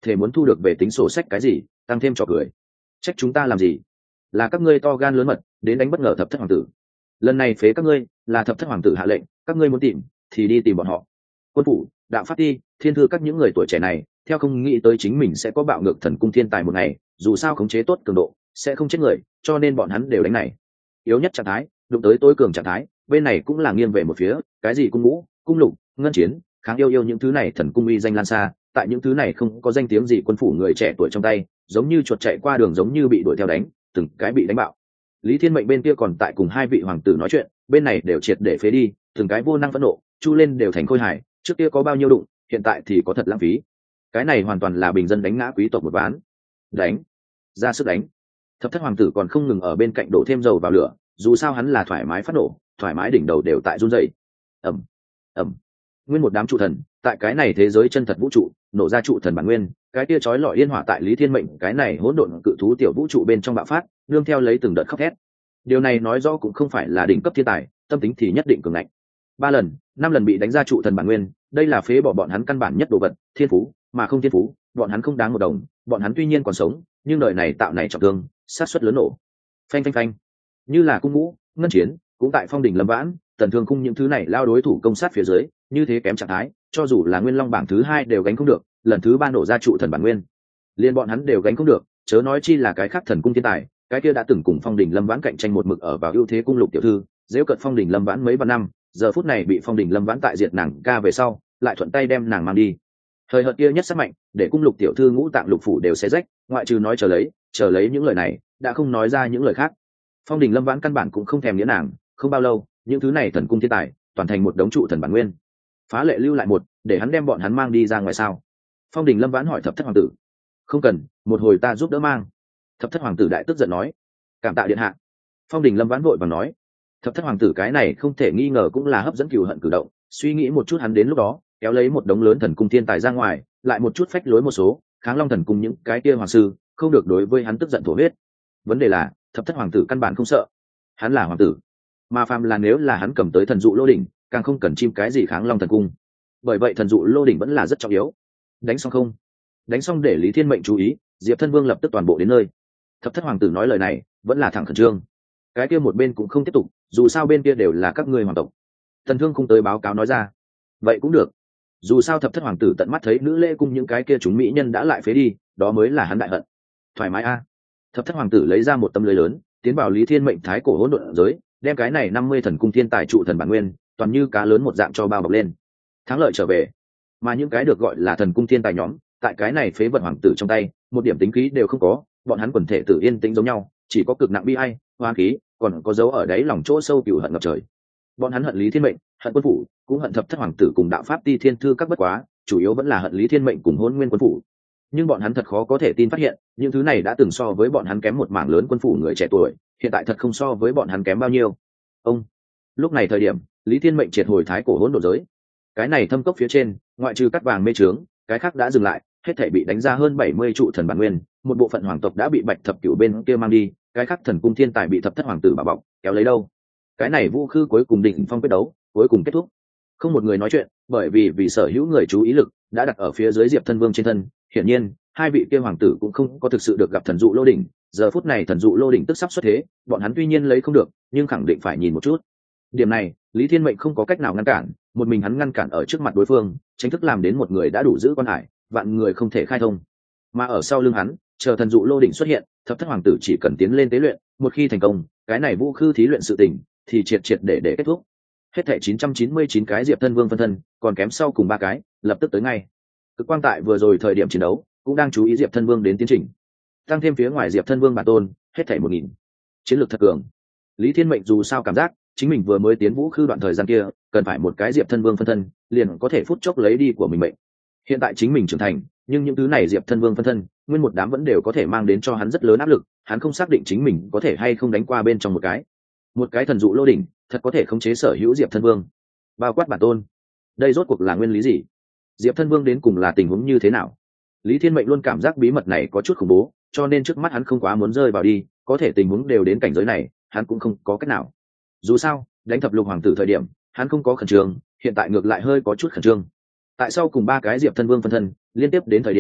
thể muốn thu được về tính sổ sách cái gì, tăng thêm trò cười. Trách chúng ta làm gì? Là các ngươi to gan lớn mật đến đánh bất ngờ thập thất hoàng tử. Lần này phế các ngươi là thập thất hoàng tử hạ lệnh, các ngươi muốn tìm thì đi tìm bọn họ. Quân phủ, đạo pháp ti, thiên thư các những người tuổi trẻ này theo không nghĩ tới chính mình sẽ có bạo ngược thần cung thiên tài một ngày, dù sao khống chế tốt cường độ sẽ không chết người, cho nên bọn hắn đều đánh này yếu nhất trạng thái đụng tới tối cường trạng thái. Bên này cũng là nghiêng về một phía, cái gì cung ngũ, cung lục, ngân chiến, kháng yêu yêu những thứ này thần cung uy danh lan xa, tại những thứ này không có danh tiếng gì quân phủ người trẻ tuổi trong tay giống như chuột chạy qua đường, giống như bị đuổi theo đánh, từng cái bị đánh bạo. Lý Thiên Mệnh bên kia còn tại cùng hai vị hoàng tử nói chuyện, bên này đều triệt để phế đi, từng cái vô năng phẫn nộ chu lên đều thành khôi hài, trước kia có bao nhiêu đụng, hiện tại thì có thật lãng phí. Cái này hoàn toàn là bình dân đánh ngã quý tộc một ván. Đánh, ra sức đánh. Thập thất hoàng tử còn không ngừng ở bên cạnh đổ thêm dầu vào lửa, dù sao hắn là thoải mái phát nổ, thoải mái đỉnh đầu đều tại run rẩy. Ầm, ầm. Nguyên một đám trụ thần tại cái này thế giới chân thật vũ trụ nổ ra trụ thần bản nguyên, cái kia chói lọi yên hỏa tại Lý Thiên Mệnh cái này hỗn độn cự thú tiểu vũ trụ bên trong bạo phát, nương theo lấy từng đợt khóc thét. Điều này nói rõ cũng không phải là đỉnh cấp thiên tài, tâm tính thì nhất định cường ngạnh. Ba lần, năm lần bị đánh ra trụ thần bản nguyên, đây là phế bỏ bọn hắn căn bản nhất đồ vật, thiên phú, mà không thiên phú, bọn hắn không đáng một đồng. Bọn hắn tuy nhiên còn sống, nhưng đời này tạo này trọng thương, sát suất lớn nổ. Phanh phanh phanh. Như là cung ngũ, ngân chiến, cũng tại phong đỉnh lâm vãn, tần thương cung những thứ này lao đối thủ công sát phía dưới, như thế kém trạng thái, cho dù là nguyên long bảng thứ hai đều gánh không được, lần thứ ba nổ ra trụ thần bản nguyên, liên bọn hắn đều gánh không được, chớ nói chi là cái khác thần cung thiên tài, cái kia đã từng cùng phong đỉnh lâm vãn cạnh tranh một mực ở vào ưu thế cung lục tiểu thư, dễu cận phong đỉnh lâm vãn mấy vạn năm, giờ phút này bị phong đỉnh lâm vãn tại diệt nàng ca về sau, lại thuận tay đem nàng mang đi. Thời hợt kia nhất sắc mạnh, để cung lục tiểu thư ngũ tạng lục phủ đều xé rách, ngoại trừ nói chờ lấy, chờ lấy những lời này, đã không nói ra những lời khác. Phong đỉnh lâm vãn căn bản cũng không thèm nghĩa nàng, không bao lâu, những thứ này thần cung thiên tài, toàn thành một đống trụ thần bản nguyên. Phá lệ lưu lại một, để hắn đem bọn hắn mang đi ra ngoài sao? Phong đỉnh lâm vãn hỏi thập thất hoàng tử. Không cần, một hồi ta giúp đỡ mang. Thập thất hoàng tử đại tức giận nói. Cảm tạ điện hạ. Phong đỉnh lâm vãn vội vàng nói. Thập thất hoàng tử cái này không thể nghi ngờ cũng là hấp dẫn cừu hận cử động, suy nghĩ một chút hắn đến lúc đó kéo lấy một đống lớn thần cung thiên tài ra ngoài, lại một chút phách lối một số kháng long thần cung những cái kia hoàng sư, không được đối với hắn tức giận thổ huyết. Vấn đề là thập thất hoàng tử căn bản không sợ, hắn là hoàng tử, mà phàm là nếu là hắn cầm tới thần dụ lô đỉnh, càng không cần chim cái gì kháng long thần cung. Bởi vậy thần dụ lô đỉnh vẫn là rất trọng yếu. Đánh xong không? Đánh xong để Lý Thiên Mệnh chú ý, Diệp Thân Vương lập tức toàn bộ đến nơi. Thập thất hoàng tử nói lời này vẫn là thẳng khẩn trương, cái kia một bên cũng không tiếp tục, dù sao bên kia đều là các ngươi hoàng tộc. Thần Thương không tới báo cáo nói ra, vậy cũng được, dù sao thập thất hoàng tử tận mắt thấy nữ lễ cung những cái kia chúng mỹ nhân đã lại phế đi, đó mới là hắn đại hận. Thoải mái a. Thập thất hoàng tử lấy ra một tấm lưới lớn, tiến vào Lý Thiên Mệnh thái cổ hỗn độn giới, đem cái này năm mươi thần cung thiên tài trụ thần bản nguyên, toàn như cá lớn một dạng cho bao bọc lên. Thắng lợi trở về, mà những cái được gọi là thần cung thiên tài nhóm, tại cái này phế vật hoàng tử trong tay, một điểm tính khí đều không có, bọn hắn quần thể tự yên tĩnh giống nhau, chỉ có cực nặng bi ai, hoa khí, còn có dấu ở đáy lòng chỗ sâu cừu hận ngập trời. Bọn hắn hận Lý Thiên Mệnh, hận quân phủ, cũng hận thập thất hoàng tử cùng đạo pháp ti thiên thư các bất quá, chủ yếu vẫn là hận Lý Thiên Mệnh cùng hôn nguyên quân phủ. Nhưng bọn hắn thật khó có thể tin phát hiện, những thứ này đã từng so với bọn hắn kém một mảng lớn quân phủ người trẻ tuổi, hiện tại thật không so với bọn hắn kém bao nhiêu. Ông, lúc này thời điểm, Lý Thiên Mệnh triệt hồi thái cổ hỗn độn giới. Cái này thâm cốc phía trên, ngoại trừ cắt vàng mê trướng, cái khác đã dừng lại, hết thảy bị đánh ra hơn bảy mươi trụ thần bản nguyên, một bộ phận hoàng tộc đã bị Bạch Thập Cửu bên kia mang đi, cái khác thần cung thiên tài bị thập thất hoàng tử bảo bọc, kéo lấy đâu. Cái này vũ khư cuối cùng đỉnh phong quyết đấu, cuối cùng kết thúc. Không một người nói chuyện, bởi vì vì sở hữu người chú ý lực đã đặt ở phía dưới Diệp Thân Vương trên thân, hiển nhiên, hai vị kia hoàng tử cũng không có thực sự được gặp thần dụ lô đỉnh, giờ phút này thần dụ lô đỉnh tức sắp xuất thế, bọn hắn tuy nhiên lấy không được, nhưng khẳng định phải nhìn một chút. Điểm này, Lý Thiên Mệnh không có cách nào ngăn cản, một mình hắn ngăn cản ở trước mặt đối phương, chính thức làm đến một người đã đủ giữ quan hải, vạn người không thể khai thông. Mà ở sau lưng hắn, chờ thần dụ lô đỉnh xuất hiện, thập thất hoàng tử chỉ cần tiến lên tế luyện, một khi thành công, cái này vũ khư thí luyện sự tình thì triệt triệt để để kết thúc. Hết thảy chín trăm chín mươi chín cái Diệp Thân Vương phân thân, còn kém sau cùng ba cái, lập tức tới ngay. Cực quang tại vừa rồi thời điểm chiến đấu, cũng đang chú ý Diệp Thân Vương đến tiến trình. Tăng thêm phía ngoài Diệp Thân Vương bản tôn, hết thảy một nghìn. Chiến lược thật cường. Lý Thiên Mệnh dù sao cảm giác, chính mình vừa mới tiến vũ khư đoạn thời gian kia, cần phải một cái Diệp Thân Vương phân thân, liền có thể phút chốc lấy đi của mình mệnh. Hiện tại chính mình trưởng thành, nhưng những thứ này Diệp Thân Vương phân thân, nguyên một đám vẫn đều có thể mang đến cho hắn rất lớn áp lực, hắn không xác định chính mình có thể hay không đánh qua bên trong một cái. Một cái thần dụ lô đỉnh, thật có thể khống chế sở hữu Diệp Thân Vương, bao quát bản tôn. Đây rốt cuộc là nguyên lý gì? Diệp Thân Vương đến cùng là tình huống như thế nào? Lý Thiên Mệnh luôn cảm giác bí mật này có chút khủng bố, cho nên trước mắt hắn không quá muốn rơi vào đi, có thể tình huống đều đến cảnh giới này, hắn cũng không có cách nào. Dù sao, đánh thập lục hoàng tử thời điểm, hắn không có khẩn trương, hiện tại ngược lại hơi có chút khẩn trương. Tại sao cùng ba cái Diệp Thân Vương phân thân liên tiếp đến thời điểm,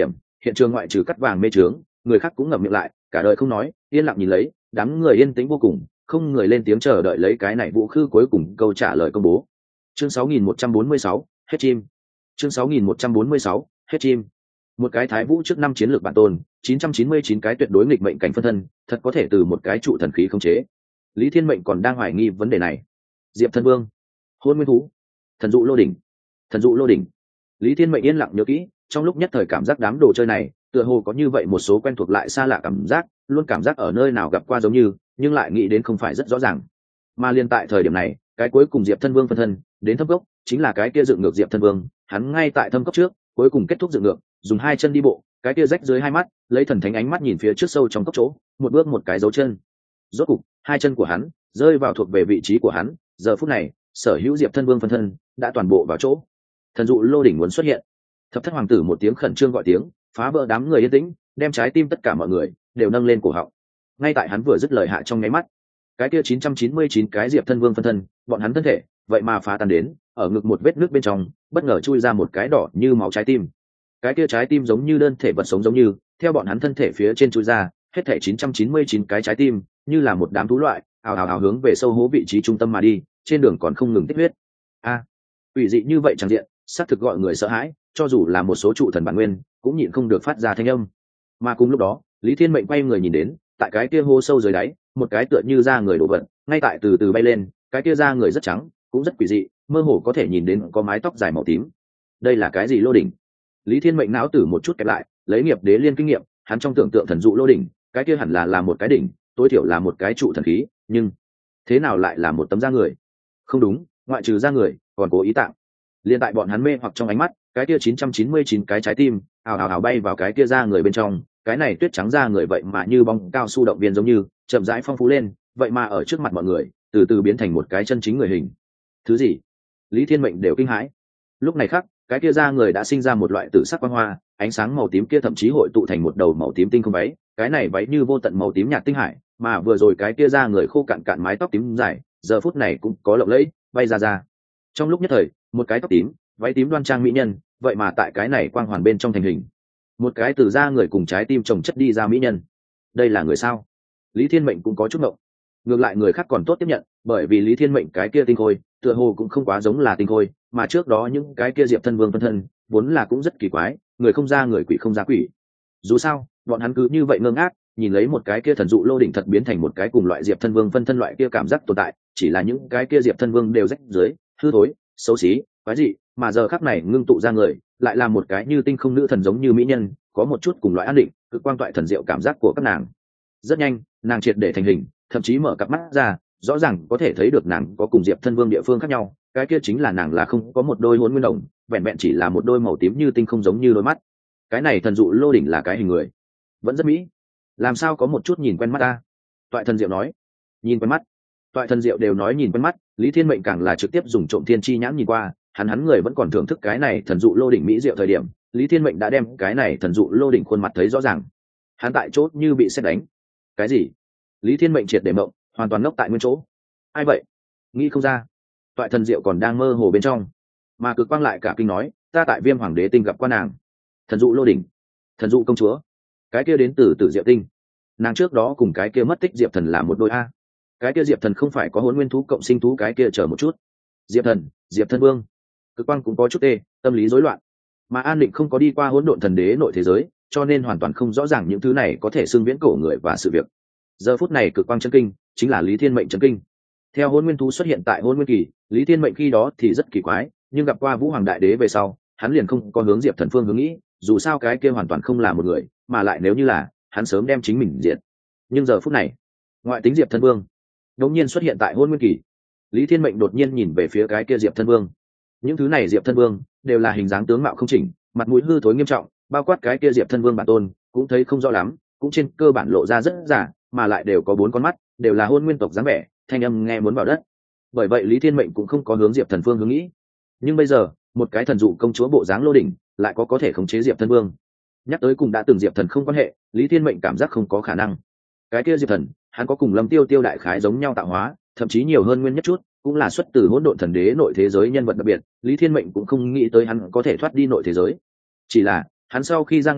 hiện trường ngoại trừ cắt vàng mê trướng, người khác cũng ngậm miệng lại, cả đời không nói, yên lặng nhìn lấy, đám người yên tĩnh vô cùng, không người lên tiếng chờ đợi lấy cái này vũ khư cuối cùng câu trả lời công bố. Chương sáu nghìn một trăm bốn mươi sáu, hết chim. Chương sáu nghìn một trăm bốn mươi sáu, hết chim. Một cái thái vũ trước năm chiến lược bản tôn, chín trăm chín mươi chín cái tuyệt đối nghịch mệnh cảnh phân thân, thật có thể từ một cái trụ thần khí khống chế. Lý Thiên Mệnh còn đang hoài nghi vấn đề này. Diệp Thân Vương, Hôn Nguyên Thú, Thần dụ lô đỉnh, Thần dụ lô đỉnh. Lý Thiên Mệnh yên lặng nhớ kỹ, trong lúc nhất thời cảm giác đám đồ chơi này, tựa hồ có như vậy một số quen thuộc lại xa lạ cảm giác, luôn cảm giác ở nơi nào gặp qua giống như, nhưng lại nghĩ đến không phải rất rõ ràng. Mà liên tại thời điểm này, cái cuối cùng Diệp Thân Vương phân thân, đến thâm cốc, chính là cái kia dựng ngược Diệp Thân Vương, hắn ngay tại thâm cốc trước, cuối cùng kết thúc dựng ngược, dùng hai chân đi bộ, cái kia rách dưới hai mắt, lấy thần thánh ánh mắt nhìn phía trước sâu trong cốc chỗ, một bước một cái dấu chân. Rốt cục, hai chân của hắn rơi vào thuộc về vị trí của hắn, giờ phút này, sở hữu Diệp Thân Vương phân thân đã toàn bộ vào chỗ. Thần dụ lô đỉnh muốn xuất hiện. Thập thất hoàng tử một tiếng khẩn trương gọi tiếng, phá vỡ đám người yên tĩnh, đem trái tim tất cả mọi người đều nâng lên cổ họng. Ngay tại hắn vừa dứt lời hạ trong nháy mắt, cái kia chín trăm chín mươi chín cái Diệp Thân Vương phân thân, bọn hắn thân thể, vậy mà phá tan đến, ở ngực một vết nước bên trong, bất ngờ chui ra một cái đỏ như máu trái tim. Cái kia trái tim giống như đơn thể vật sống giống như, theo bọn hắn thân thể phía trên chui ra, hết thảy chín trăm chín mươi chín cái trái tim, như là một đám thú loại, ào ào ào hướng về sâu hố vị trí trung tâm mà đi, trên đường còn không ngừng tích huyết. A, à, ủy dị như vậy chẳng diện, xác thực gọi người sợ hãi, cho dù là một số trụ thần bản nguyên, cũng nhịn không được phát ra thanh âm. Mà cùng lúc đó, Lý Thiên Mệnh quay người nhìn đến, tại cái kia hố sâu dưới đáy, một cái tựa như da người đổ vật, ngay tại từ từ bay lên, cái kia da người rất trắng, cũng rất quỷ dị, mơ hồ có thể nhìn đến có mái tóc dài màu tím. Đây là cái gì lô đỉnh? Lý Thiên Mệnh não tử một chút kẹp lại, lấy nghiệp đế liên kinh nghiệm, hắn trong tưởng tượng thần dụ lô đỉnh, cái kia hẳn là là một cái đỉnh, tối thiểu là một cái trụ thần khí, nhưng thế nào lại là một tấm da người? Không đúng, ngoại trừ da người, còn cố ý tạng. Liên tại bọn hắn mê hoặc trong ánh mắt, cái kia chín trăm chín mươi chín cái trái tim, ào ào ào bay vào cái kia da người bên trong, cái này tuyết trắng da người vậy mà như bóng cao su động viên giống như, chậm rãi phong phú lên, vậy mà ở trước mặt mọi người, từ từ biến thành một cái chân chính người hình. Thứ gì? Lý Thiên Mệnh đều kinh hãi. Lúc này khác, cái kia da người đã sinh ra một loại tử sắc quang hoa, ánh sáng màu tím kia thậm chí hội tụ thành một đầu màu tím tinh không váy, cái này váy như vô tận màu tím nhạt tinh hải, mà vừa rồi cái kia da người khô cạn cạn mái tóc tím dài, giờ phút này cũng có lộng lẫy, bay ra ra. Trong lúc nhất thời, một cái tóc tím, váy tím đoan trang mỹ nhân, vậy mà tại cái này quang hoàn bên trong thành hình. Một cái từ da người cùng trái tim chồng chất đi ra mỹ nhân. Đây là người sao? Lý Thiên Mệnh cũng có chút ngộng. Ngược lại người khác còn tốt tiếp nhận, bởi vì Lý Thiên Mệnh cái kia tinh khôi, tựa hồ cũng không quá giống là tinh khôi, mà trước đó những cái kia Diệp Thân Vương phân thân, vốn là cũng rất kỳ quái, người không ra người, quỷ không ra quỷ. Dù sao, bọn hắn cứ như vậy ngơ ngác, nhìn lấy một cái kia thần dụ lô đỉnh thật biến thành một cái cùng loại Diệp Thân Vương phân thân loại kia cảm giác tồn tại, chỉ là những cái kia Diệp Thân Vương đều rách dưới, hư thối, xấu xí, quái dị, mà giờ khắc này ngưng tụ ra người, lại là một cái như tinh không nữ thần giống như mỹ nhân, có một chút cùng loại an định, cực quang toại thần diệu cảm giác của các nàng. Rất nhanh, nàng triệt để thành hình, thậm chí mở cặp mắt ra, rõ ràng có thể thấy được nàng có cùng Diệp Thân Vương địa phương khác nhau, cái kia chính là nàng là không có một đôi hôn nguyên đồng, vẹn vẹn chỉ là một đôi màu tím như tinh không giống như đôi mắt. Cái này thần dụ lô đỉnh là cái hình người, vẫn rất mỹ. Làm sao có một chút nhìn quen mắt ta? Toại thần diệu nói. Nhìn quen mắt. Toại thần diệu đều nói nhìn quen mắt, Lý Thiên Mệnh càng là trực tiếp dùng trộm thiên chi nhãn nhìn qua, hắn hắn người vẫn còn thưởng thức cái này thần dụ lô đỉnh mỹ diệu thời điểm, Lý Thiên Mệnh đã đem cái này thần dụ lô đỉnh khuôn mặt thấy rõ ràng. Hắn tại chốt như bị sét đánh. Cái gì? Lý Thiên Mệnh triệt để mộng, hoàn toàn ngốc tại nguyên chỗ. Ai vậy? Nghĩ không ra. Toại thần diệu còn đang mơ hồ bên trong, mà cực quang lại cả kinh nói, ta tại Viêm Hoàng Đế Tinh gặp qua nàng. Thần dụ lô đỉnh, thần dụ công chúa, cái kia đến từ Tử Diệu Tinh. Nàng trước đó cùng cái kia mất tích Diệp Thần là một đôi a. Cái kia Diệp Thần không phải có hỗn nguyên thú cộng sinh thú, cái kia chờ một chút. Diệp Thần, Diệp Thân Vương. Cực quang cũng có chút tê, tâm lý rối loạn. Mà An Định không có đi qua hỗn độn thần đế nội thế giới, cho nên hoàn toàn không rõ ràng những thứ này có thể xưng viễn cổ người và sự việc. Giờ phút này cực quang chân kinh, chính là Lý Thiên Mệnh chân kinh. Theo hỗn nguyên thú xuất hiện tại hỗn nguyên kỳ, Lý Thiên Mệnh khi đó thì rất kỳ quái, nhưng gặp qua Vũ Hoàng Đại Đế về sau, hắn liền không có hướng Diệp Thần phương hướng nghĩ, dù sao cái kia hoàn toàn không là một người, mà lại nếu như là, hắn sớm đem chính mình diệt. Nhưng giờ phút này, ngoại tính Diệp Thân Vương đột nhiên xuất hiện tại hỗn nguyên kỳ. Lý Thiên Mệnh đột nhiên nhìn về phía cái kia Diệp Thân Vương. Những thứ này Diệp Thân Vương đều là hình dáng tướng mạo không chỉnh, mặt mũi hư thối nghiêm trọng, bao quát cái kia Diệp Thân Vương bản tôn, cũng thấy không rõ lắm, cũng trên cơ bản lộ ra rất giả, mà lại đều có bốn con mắt, đều là hôn nguyên tộc dáng vẻ, thanh âm nghe muốn vào đất. Bởi vậy Lý Thiên Mệnh cũng không có hướng Diệp Thần Phương hướng nghĩ. Nhưng bây giờ, một cái thần dụ công chúa bộ dáng lô đỉnh, lại có có thể khống chế Diệp Thân Vương. Nhắc tới cùng đã từng Diệp Thần không quan hệ, Lý Thiên Mệnh cảm giác không có khả năng. Cái kia Diệp Thần, hắn có cùng Lâm Tiêu Tiêu đại khái giống nhau tạo hóa, thậm chí nhiều hơn nguyên nhất chút, cũng là xuất từ hỗn độn thần đế nội thế giới nhân vật đặc biệt, Lý Thiên Mệnh cũng không nghĩ tới hắn có thể thoát đi nội thế giới. Chỉ là, hắn sau khi ra ngoài,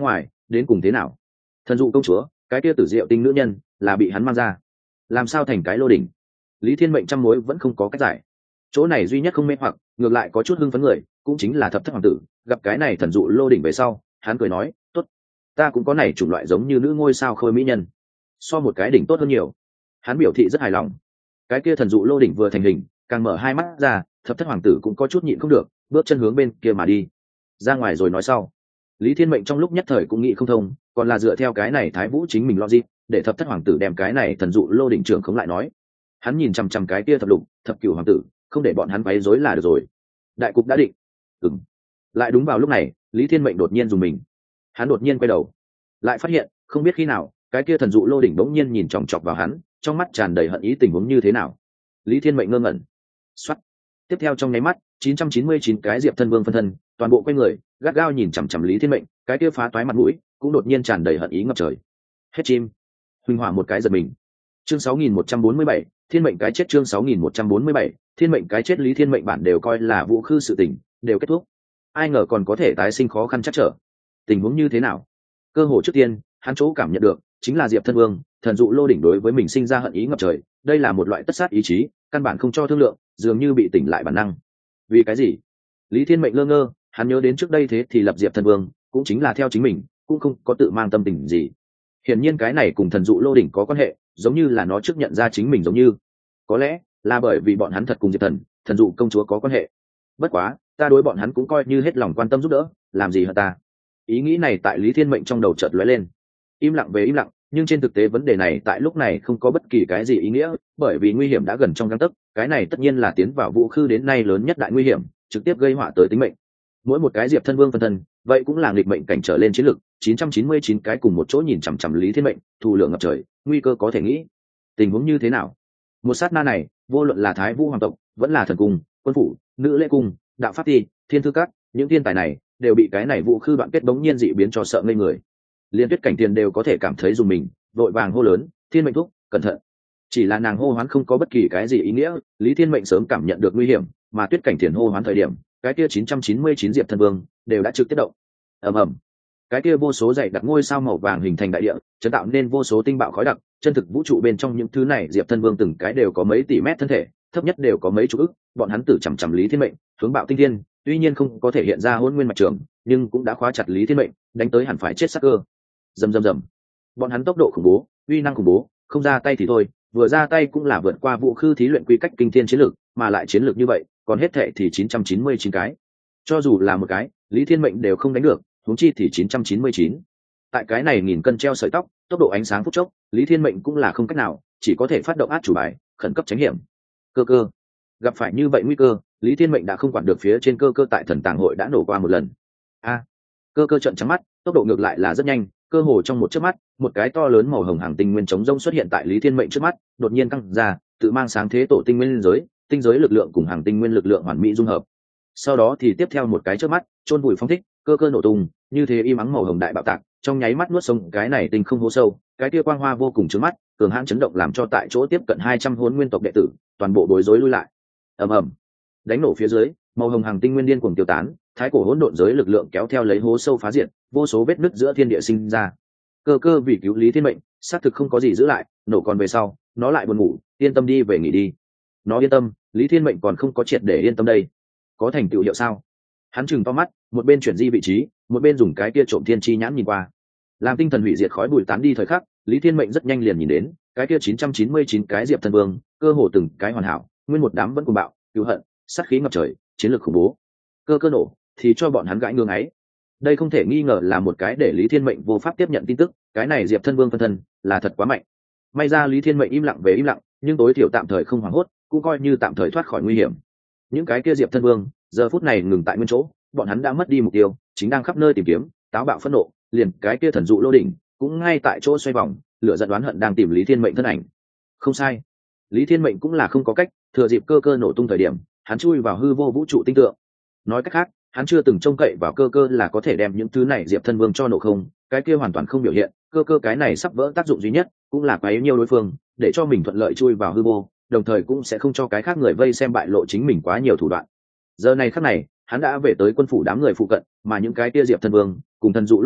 đến cùng thế nào? Thần dụ công chúa, cái kia tử diệu tinh nữ nhân là bị hắn mang ra, làm sao thành cái lô đỉnh? Lý Thiên Mệnh trăm mối vẫn không có cách giải. Chỗ này duy nhất không mê hoặc, ngược lại có chút hưng phấn người, cũng chính là thập thất hoàng tử. Gặp cái này thần dụ lô đỉnh về sau, hắn cười nói, tốt, ta cũng có này chủng loại giống như nữ ngôi sao khôi mỹ nhân, so một cái đỉnh tốt hơn nhiều. Hắn biểu thị rất hài lòng. Cái kia thần dụ lô đỉnh vừa thành hình, càng mở hai mắt ra, thập thất hoàng tử cũng có chút nhịn không được, bước chân hướng bên kia mà đi. Ra ngoài rồi nói sau. Lý Thiên Mệnh trong lúc nhất thời cũng nghĩ không thông, còn là dựa theo cái này Thái Vũ chính mình logic, để thập thất hoàng tử đem cái này thần dụ lô đỉnh trưởng khống lại nói. Hắn nhìn chằm chằm cái kia thập lục, thập cửu hoàng tử, không để bọn hắn quấy rối là được rồi. Đại cục đã định. Ừm. Lại đúng vào lúc này, Lý Thiên Mệnh đột nhiên dùng mình. Hắn đột nhiên quay đầu, lại phát hiện, không biết khi nào, cái kia thần dụ lô đỉnh bỗng nhiên nhìn chòng chọc vào hắn, trong mắt tràn đầy hận ý, tình huống như thế nào? Lý Thiên Mệnh ngơ ngẩn. Soát. Tiếp theo trong nháy mắt, chín trăm chín mươi chín cái Diệp Thân Vương phân thân, toàn bộ quay người, gắt gao nhìn chằm chằm Lý Thiên Mệnh, cái kia phá toái mặt mũi, cũng đột nhiên tràn đầy hận ý ngập trời. Hết chim. Huỳnh hỏa một cái giật mình. Chương sáu nghìn một trăm bốn mươi bảy, Thiên Mệnh cái chết. Chương sáu nghìn một trăm bốn mươi bảy, Thiên Mệnh cái chết. Lý Thiên Mệnh bản đều coi là vũ khư sự tình, đều kết thúc. Ai ngờ còn có thể tái sinh khó khăn chắc trở. Tình huống như thế nào? Cơ hội trước tiên, hắn chỗ cảm nhận được chính là Diệp Thân Vương, thần dụ lô đỉnh đối với mình sinh ra hận ý ngập trời, đây là một loại tất sát ý chí, căn bản không cho thương lượng, dường như bị tỉnh lại bản năng. Vì cái gì? Lý Thiên Mệnh lơ ngơ, hắn nhớ đến trước đây thế thì lập Diệp Thân Vương, cũng chính là theo chính mình, cũng không có tự mang tâm tình gì. Hiển nhiên cái này cùng thần dụ lô đỉnh có quan hệ, giống như là nó trước nhận ra chính mình giống như. Có lẽ là bởi vì bọn hắn thật cùng Diệp Thần, thần dụ công chúa có quan hệ. Bất quá, ta đối bọn hắn cũng coi như hết lòng quan tâm giúp đỡ, làm gì hả ta? Ý nghĩ này tại Lý Thiên Mệnh trong đầu chợt lóe lên. Im lặng về im lặng, nhưng trên thực tế vấn đề này tại lúc này không có bất kỳ cái gì ý nghĩa, bởi vì nguy hiểm đã gần trong gang tấc, cái này tất nhiên là tiến vào vũ khư đến nay lớn nhất đại nguy hiểm, trực tiếp gây họa tới tính mệnh. Mỗi một cái Diệp Thân Vương phân thân, vậy cũng là nghịch mệnh cảnh trở lên chiến lực, chín trăm chín mươi chín cái cùng một chỗ nhìn chằm chằm Lý Thiên Mệnh, thù lượng ngập trời, nguy cơ có thể nghĩ. Tình huống như thế nào? Một sát na này, vô luận là Thái Vũ hoàng tộc, vẫn là thần cung, quân phủ, nữ lễ cung, đạo pháp ti, thiên thư các, những thiên tài này đều bị cái này vũ khư đoạn kết bỗng nhiên dị biến cho sợ ngây người. Liên Tuyết Cảnh Tiền đều có thể cảm thấy dùng mình, vội vàng hô lớn, Thiên Mệnh thúc, cẩn thận. Chỉ là nàng hô hoán không có bất kỳ cái gì ý nghĩa, Lý Thiên Mệnh sớm cảm nhận được nguy hiểm, mà Tuyết Cảnh Tiền hô hoán thời điểm, cái kia chín trăm chín mươi chín Diệp Thân Vương đều đã trực tiếp động. Ầm ầm. Cái kia vô số dày đặc ngôi sao màu vàng hình thành đại địa, chấn tạo nên vô số tinh bạo khói đặc, chân thực vũ trụ bên trong những thứ này Diệp Thân Vương từng cái đều có mấy tỷ mét thân thể, thấp nhất đều có mấy chục ức, bọn hắn tử chằm chằm Lý Thiên Mệnh, hướng bạo tinh thiên, tuy nhiên không có thể hiện ra hỗn nguyên mạch trường, nhưng cũng đã khóa chặt Lý Thiên Mệnh, đánh tới hẳn phải chết sắc cơ. Rầm rầm rầm. Bọn hắn tốc độ khủng bố, uy năng khủng bố, không ra tay thì thôi, vừa ra tay cũng là vượt qua vũ khư thí luyện quy cách kinh thiên chiến lược, mà lại chiến lược như vậy, còn hết thệ thì chín trăm chín mươi chín cái. Cho dù là một cái, Lý Thiên Mệnh đều không đánh được, huống chi thì chín trăm chín mươi chín. Tại cái này nghìn cân treo sợi tóc, tốc độ ánh sáng phút chốc, Lý Thiên Mệnh cũng là không cách nào, chỉ có thể phát động át chủ bài, khẩn cấp tránh hiểm. Cơ cơ. Gặp phải như vậy nguy cơ, Lý Thiên Mệnh đã không quản được phía trên cơ cơ tại thần tàng hội đã nổ qua một lần. A. Cơ cơ trợn trắng mắt, tốc độ ngược lại là rất nhanh, cơ hồ trong một chớp mắt, một cái to lớn màu hồng hàng tinh nguyên chống rông xuất hiện tại Lý Thiên Mệnh trước mắt, đột nhiên căng ra, tự mang sáng thế tổ tinh nguyên giới, tinh giới lực lượng cùng hàng tinh nguyên lực lượng hoàn mỹ dung hợp. Sau đó thì tiếp theo một cái chớp mắt, chôn vùi phong thích, cơ cơ nổ tung, như thế im ắng màu hồng đại bạo tạc, trong nháy mắt nuốt sống cái này tinh không hố sâu, cái kia quang hoa vô cùng chói mắt, cường hãn chấn động làm cho tại chỗ tiếp cận hai trăm hỗn nguyên tộc đệ tử, toàn bộ bối rối lui lại. Ầm ầm. Đánh nổ phía dưới, màu hồng hàng tinh nguyên điên cuồng tiêu tán, thái cổ hỗn độn giới lực lượng kéo theo lấy hố sâu phá diệt, vô số vết nứt giữa thiên địa sinh ra. Cơ cơ vì cứu Lý Thiên Mệnh, xác thực không có gì giữ lại, nổ còn về sau, nó lại buồn ngủ, yên tâm đi về nghỉ đi. Nó yên tâm, Lý Thiên Mệnh còn không có triệt để yên tâm đây. Có thành tựu hiệu sao? Hắn chừng to mắt, một bên chuyển di vị trí, một bên dùng cái kia trộm thiên chi nhãn nhìn qua. Làm tinh thần hủy diệt khói bụi tán đi thời khắc, Lý Thiên Mệnh rất nhanh liền nhìn đến, cái kia chín trăm chín mươi chín cái Diệp Thân Vương, cơ hồ từng cái hoàn hảo, nguyên một đám vẫn cuồng bạo, cứu hận, sát khí ngập trời, chiến lược khủng bố. Cơ cơ nổ, thì cho bọn hắn gãi ngương ấy. Đây không thể nghi ngờ là một cái để Lý Thiên Mệnh vô pháp tiếp nhận tin tức, cái này Diệp Thân Vương phân thân là thật quá mạnh. May ra Lý Thiên Mệnh im lặng về im lặng, nhưng tối thiểu tạm thời không hoảng hốt, cũng coi như tạm thời thoát khỏi nguy hiểm. Những cái kia Diệp Thân Vương, giờ phút này ngừng tại nguyên chỗ, bọn hắn đã mất đi mục tiêu, chính đang khắp nơi tìm kiếm, táo bạo phẫn nộ, liền cái kia thần dụ lô đỉnh cũng ngay tại chỗ xoay vòng, lửa giận đoán hận đang tìm Lý Thiên Mệnh thân ảnh. Không sai, Lý Thiên Mệnh cũng là không có cách, thừa dịp cơ cơ nổ tung thời điểm, hắn chui vào hư vô vũ trụ tinh tượng. Nói cách khác, hắn chưa từng trông cậy vào cơ cơ là có thể đem những thứ này Diệp Thân Vương cho nổ không, cái kia hoàn toàn không biểu hiện, cơ cơ cái này sắp vỡ tác dụng duy nhất, cũng là quá yếu nhiều đối phương, để cho mình thuận lợi chui vào hư vô, đồng thời cũng sẽ không cho cái khác người vây xem bại lộ chính mình quá nhiều thủ đoạn. Giờ này khắc này, hắn đã về tới quân phủ đám người phụ cận, mà những cái kia Diệp Thân Vương cùng thần dụ lô đỉnh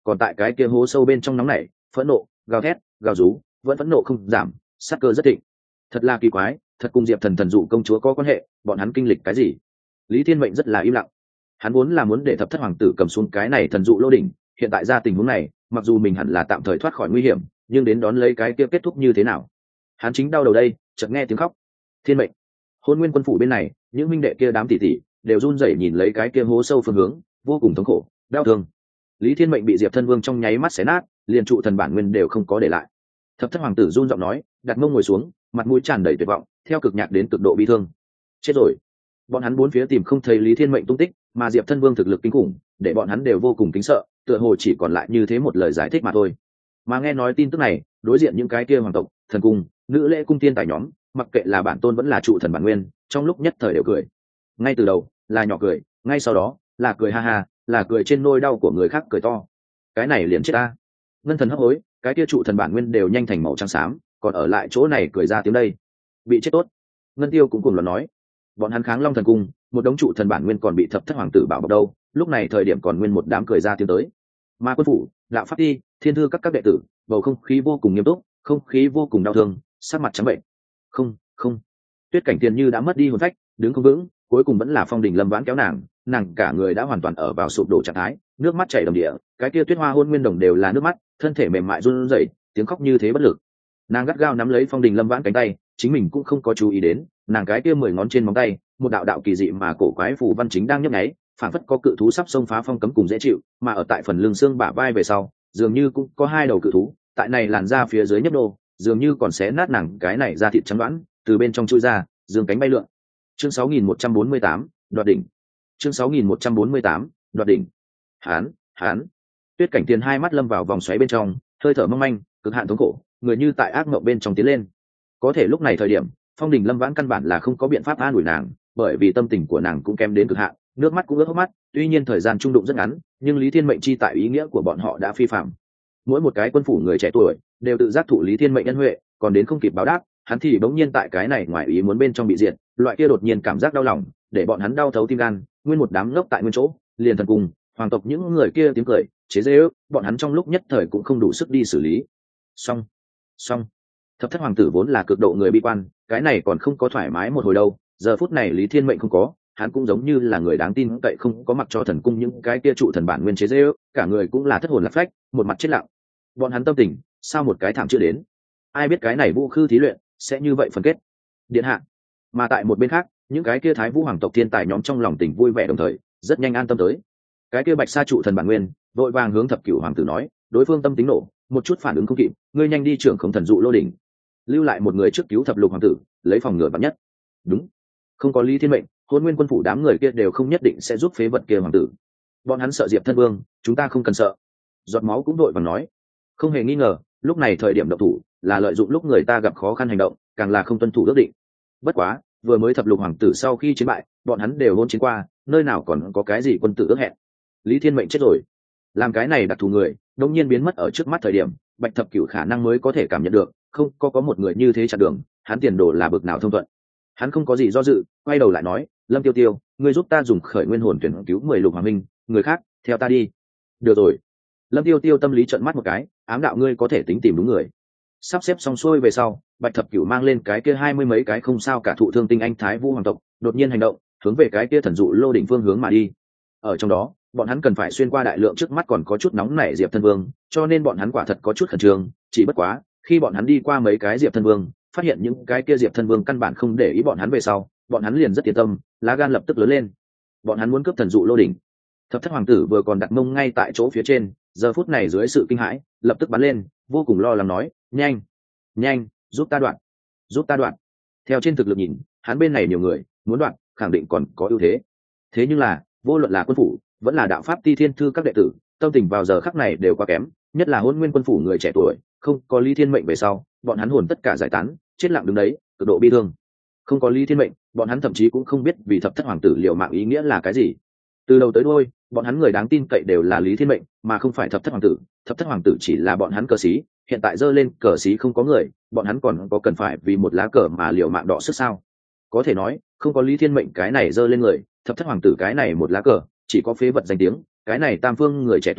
còn tại cái kia hố sâu bên trong nóng nảy phẫn nộ gào thét gào rú vẫn phẫn nộ không giảm, sát cơ rất thịnh. Thật là kỳ quái, thật cùng diệp thần thần dụ công chúa có quan hệ, bọn hắn kinh lịch cái gì? Lý Thiên Mệnh rất là im lặng. Hắn vốn là muốn để thập thất hoàng tử cầm xuống cái này thần dụ lô đỉnh, hiện tại ra tình huống này, mặc dù mình hẳn là tạm thời thoát khỏi nguy hiểm, nhưng đến đón lấy cái kia kết thúc như thế nào? Hắn chính đau đầu đây, chợt nghe tiếng khóc. Thiên Mệnh, Hôn Nguyên quân phủ bên này, những minh đệ kia đám tỷ tỷ đều run rẩy nhìn lấy cái kia hố sâu phương hướng, vô cùng thống khổ, đau thương. Lý Thiên Mệnh bị Diệp Thân Vương trong nháy mắt xé nát, liền trụ thần bản nguyên đều không có để lại. Thập thất hoàng tử run giọng nói, đặt mông ngồi xuống, mặt mũi tràn đầy tuyệt vọng, theo cực nhạc đến cực độ bi thương. Chết rồi. Bọn hắn bốn phía tìm không thấy Lý Thiên Mệnh tung tích, mà Diệp Thân Vương thực lực kinh khủng, để bọn hắn đều vô cùng kính sợ, tựa hồ chỉ còn lại như thế một lời giải thích mà thôi. Mà nghe nói tin tức này, đối diện những cái kia hoàng tộc, thần cung, nữ lễ cung tiên tài nhóm, mặc kệ là bản tôn vẫn là trụ thần bản nguyên, trong lúc nhất thời đều cười. Ngay từ đầu, là nhỏ cười, ngay sau đó, là cười ha ha, là cười trên nỗi đau của người khác cười to. Cái này liền chết ta. Ngân thần hấp hối, cái kia trụ thần bản nguyên đều nhanh thành màu trắng xám, còn ở lại chỗ này cười ra tiếng đây. Bị chết tốt. Ngân Tiêu cũng cùng là nói, bọn hắn kháng Long thần cung, một đống trụ thần bản nguyên còn bị thập thất hoàng tử bảo bọc đâu, lúc này thời điểm còn nguyên một đám cười ra tiếng tới. Mà quân phủ, đạo pháp ti, thiên thư các các đệ tử, bầu không khí vô cùng nghiêm túc, không khí vô cùng đau thương, sắc mặt trắng bệnh. Không, không. Tuyết Cảnh Tiền như đã mất đi hồn phách, đứng không vững, cuối cùng vẫn là Phong Đình Lâm vãn kéo nàng, nàng cả người đã hoàn toàn ở vào sụp đổ trạng thái, nước mắt chảy đầm đìa, cái kia tuyết hoa hôn nguyên đồng đều là nước mắt, thân thể mềm mại run rẩy, tiếng khóc như thế bất lực. Nàng gắt gao nắm lấy Phong Đình Lâm vãn cánh tay, chính mình cũng không có chú ý đến, nàng cái kia mười ngón trên móng tay, một đạo đạo kỳ dị mà cổ quái phù văn chính đang nhấp nháy, phản phất có cự thú sắp xông phá phong cấm cùng dễ chịu, mà ở tại phần lưng xương bả vai về sau, dường như cũng có hai đầu cự thú, tại này làn da phía dưới nhấp nô, dường như còn xé nát nàng cái này da thịt trắng đoán, từ bên trong chui ra, dương cánh bay lượn. Chương sáu nghìn một trăm bốn mươi tám, đoạt đỉnh. Chương sáu nghìn một trăm bốn mươi tám, đoạt đỉnh. Hán, hán. Tuyết Cảnh Tiền hai mắt lâm vào vòng xoáy bên trong, hơi thở mong manh, cực hạn thống khổ, người như tại ác mộng bên trong tiến lên. Có thể lúc này thời điểm, Phong Đình Lâm vãn căn bản là không có biện pháp an ủi nàng, bởi vì tâm tình của nàng cũng kém đến cực hạn, nước mắt cũng ướt hốc mắt, tuy nhiên thời gian trung đụng rất ngắn, nhưng Lý Thiên Mệnh chi tại ý nghĩa của bọn họ đã phi phạm. Mỗi một cái quân phủ người trẻ tuổi đều tự giác thụ Lý Thiên Mệnh nhân huệ, còn đến không kịp báo đáp, hắn thì bỗng nhiên tại cái này ngoài ý muốn bên trong bị diệt, loại kia đột nhiên cảm giác đau lòng, để bọn hắn đau thấu tim gan, nguyên một đám ngốc tại nguyên chỗ, liền thần cùng hoàng tộc những người kia tiếng cười, chế giễu, bọn hắn trong lúc nhất thời cũng không đủ sức đi xử lý. Xong, xong. Thập thất hoàng tử vốn là cực độ người bi quan, cái này còn không có thoải mái một hồi đâu, giờ phút này Lý Thiên Mệnh không có, hắn cũng giống như là người đáng tin cậy không có mặc cho thần cung những cái kia trụ thần bản nguyên chế giễu, cả người cũng là thất hồn lạc phách, một mặt chết lặng. Bọn hắn tâm tình, sao một cái thảm chưa đến. Ai biết cái này vũ khư thí luyện sẽ như vậy phân kết. Điện hạ. Mà tại một bên khác, những cái kia thái vũ hoàng tộc thiên tài nhóm trong lòng tình vui vẻ đồng thời, rất nhanh an tâm tới. Cái kia bạch sa trụ thần bản nguyên, vội vàng hướng thập cửu hoàng tử nói, đối phương tâm tính nổ, một chút phản ứng không kịp, ngươi nhanh đi trưởng không thần dụ lô đỉnh, lưu lại một người trước cứu thập lục hoàng tử, lấy phòng ngừa vạn nhất. Đúng. Không có Lý Thiên Mệnh, Hôn Nguyên quân phủ đám người kia đều không nhất định sẽ giúp phế vật kia hoàng tử. Bọn hắn sợ Diệp Thân Vương, chúng ta không cần sợ. Giọt máu cũng đội vàng nói, không hề nghi ngờ, lúc này thời điểm động thủ là lợi dụng lúc người ta gặp khó khăn hành động, càng là không tuân thủ ước định. Bất quá, vừa mới thập lục hoàng tử sau khi chiến bại, bọn hắn đều hôn chiến qua, nơi nào còn có cái gì quân tử ước hẹn. Lý Thiên Mệnh chết rồi, làm cái này đặc thù người đống nhiên biến mất ở trước mắt thời điểm, Bạch Thập Cửu khả năng mới có thể cảm nhận được, không có có một người như thế chặn đường, hắn tiền đồ là bực nào thông thuận. Hắn không có gì do dự, quay đầu lại nói, Lâm Tiêu Tiêu, ngươi giúp ta dùng khởi nguyên hồn tuyển cứu mười lục hoàng minh, người khác theo ta đi. Được rồi. Lâm Tiêu Tiêu tâm lý trợn mắt một cái, ám đạo ngươi có thể tính tìm đúng người. Sắp xếp xong xuôi về sau, Bạch Thập Cửu mang lên cái kia hai mươi mấy cái không sao cả thụ thương tinh anh thái vũ hoàng tộc, đột nhiên hành động, hướng về cái kia thần dụ lô đỉnh phương hướng mà đi. Ở trong đó, bọn hắn cần phải xuyên qua đại lượng trước mắt còn có chút nóng nảy Diệp Thân Vương, cho nên bọn hắn quả thật có chút khẩn trương, chỉ bất quá, khi bọn hắn đi qua mấy cái Diệp Thân Vương, phát hiện những cái kia Diệp Thân Vương căn bản không để ý bọn hắn về sau, bọn hắn liền rất yên tâm, lá gan lập tức lớn lên. Bọn hắn muốn cướp thần dụ lô đỉnh. Thập thất hoàng tử vừa còn đặt mông ngay tại chỗ phía trên, giờ phút này dưới sự kinh hãi, lập tức bắn lên, vô cùng lo lắng nói, nhanh, nhanh, giúp ta đoạn, giúp ta đoạn. Theo trên thực lực nhìn, hắn bên này nhiều người, muốn đoạn, khẳng định còn có ưu thế. Thế nhưng là, vô luận là quân phủ, vẫn là đạo pháp ti thiên thư các đệ tử, tâm tình vào giờ khắc này đều quá kém, nhất là Hôn Nguyên quân phủ người trẻ tuổi, không có Lý Thiên Mệnh về sau, bọn hắn hồn tất cả giải tán, chết lặng đứng đấy, cực độ bi thương. Không có Lý Thiên Mệnh, bọn hắn thậm chí cũng không biết vì thập thất hoàng tử liều mạng ý nghĩa là cái gì. Từ đầu tới đuôi, bọn hắn người đáng tin cậy đều là Lý Thiên Mệnh, mà không phải thập thất hoàng tử. Thập thất hoàng tử chỉ là bọn hắn cờ sĩ, hiện tại giơ lên cờ sĩ không có người, bọn hắn còn có cần phải vì một lá cờ mà liều mạng đọ sức sao? Có thể nói, không có Lý Thiên Mệnh cái này giơ lên người, thập thất hoàng tử cái này một lá cờ, chỉ có phế vật danh tiếng, cái này tam phương người trẻ tuổi,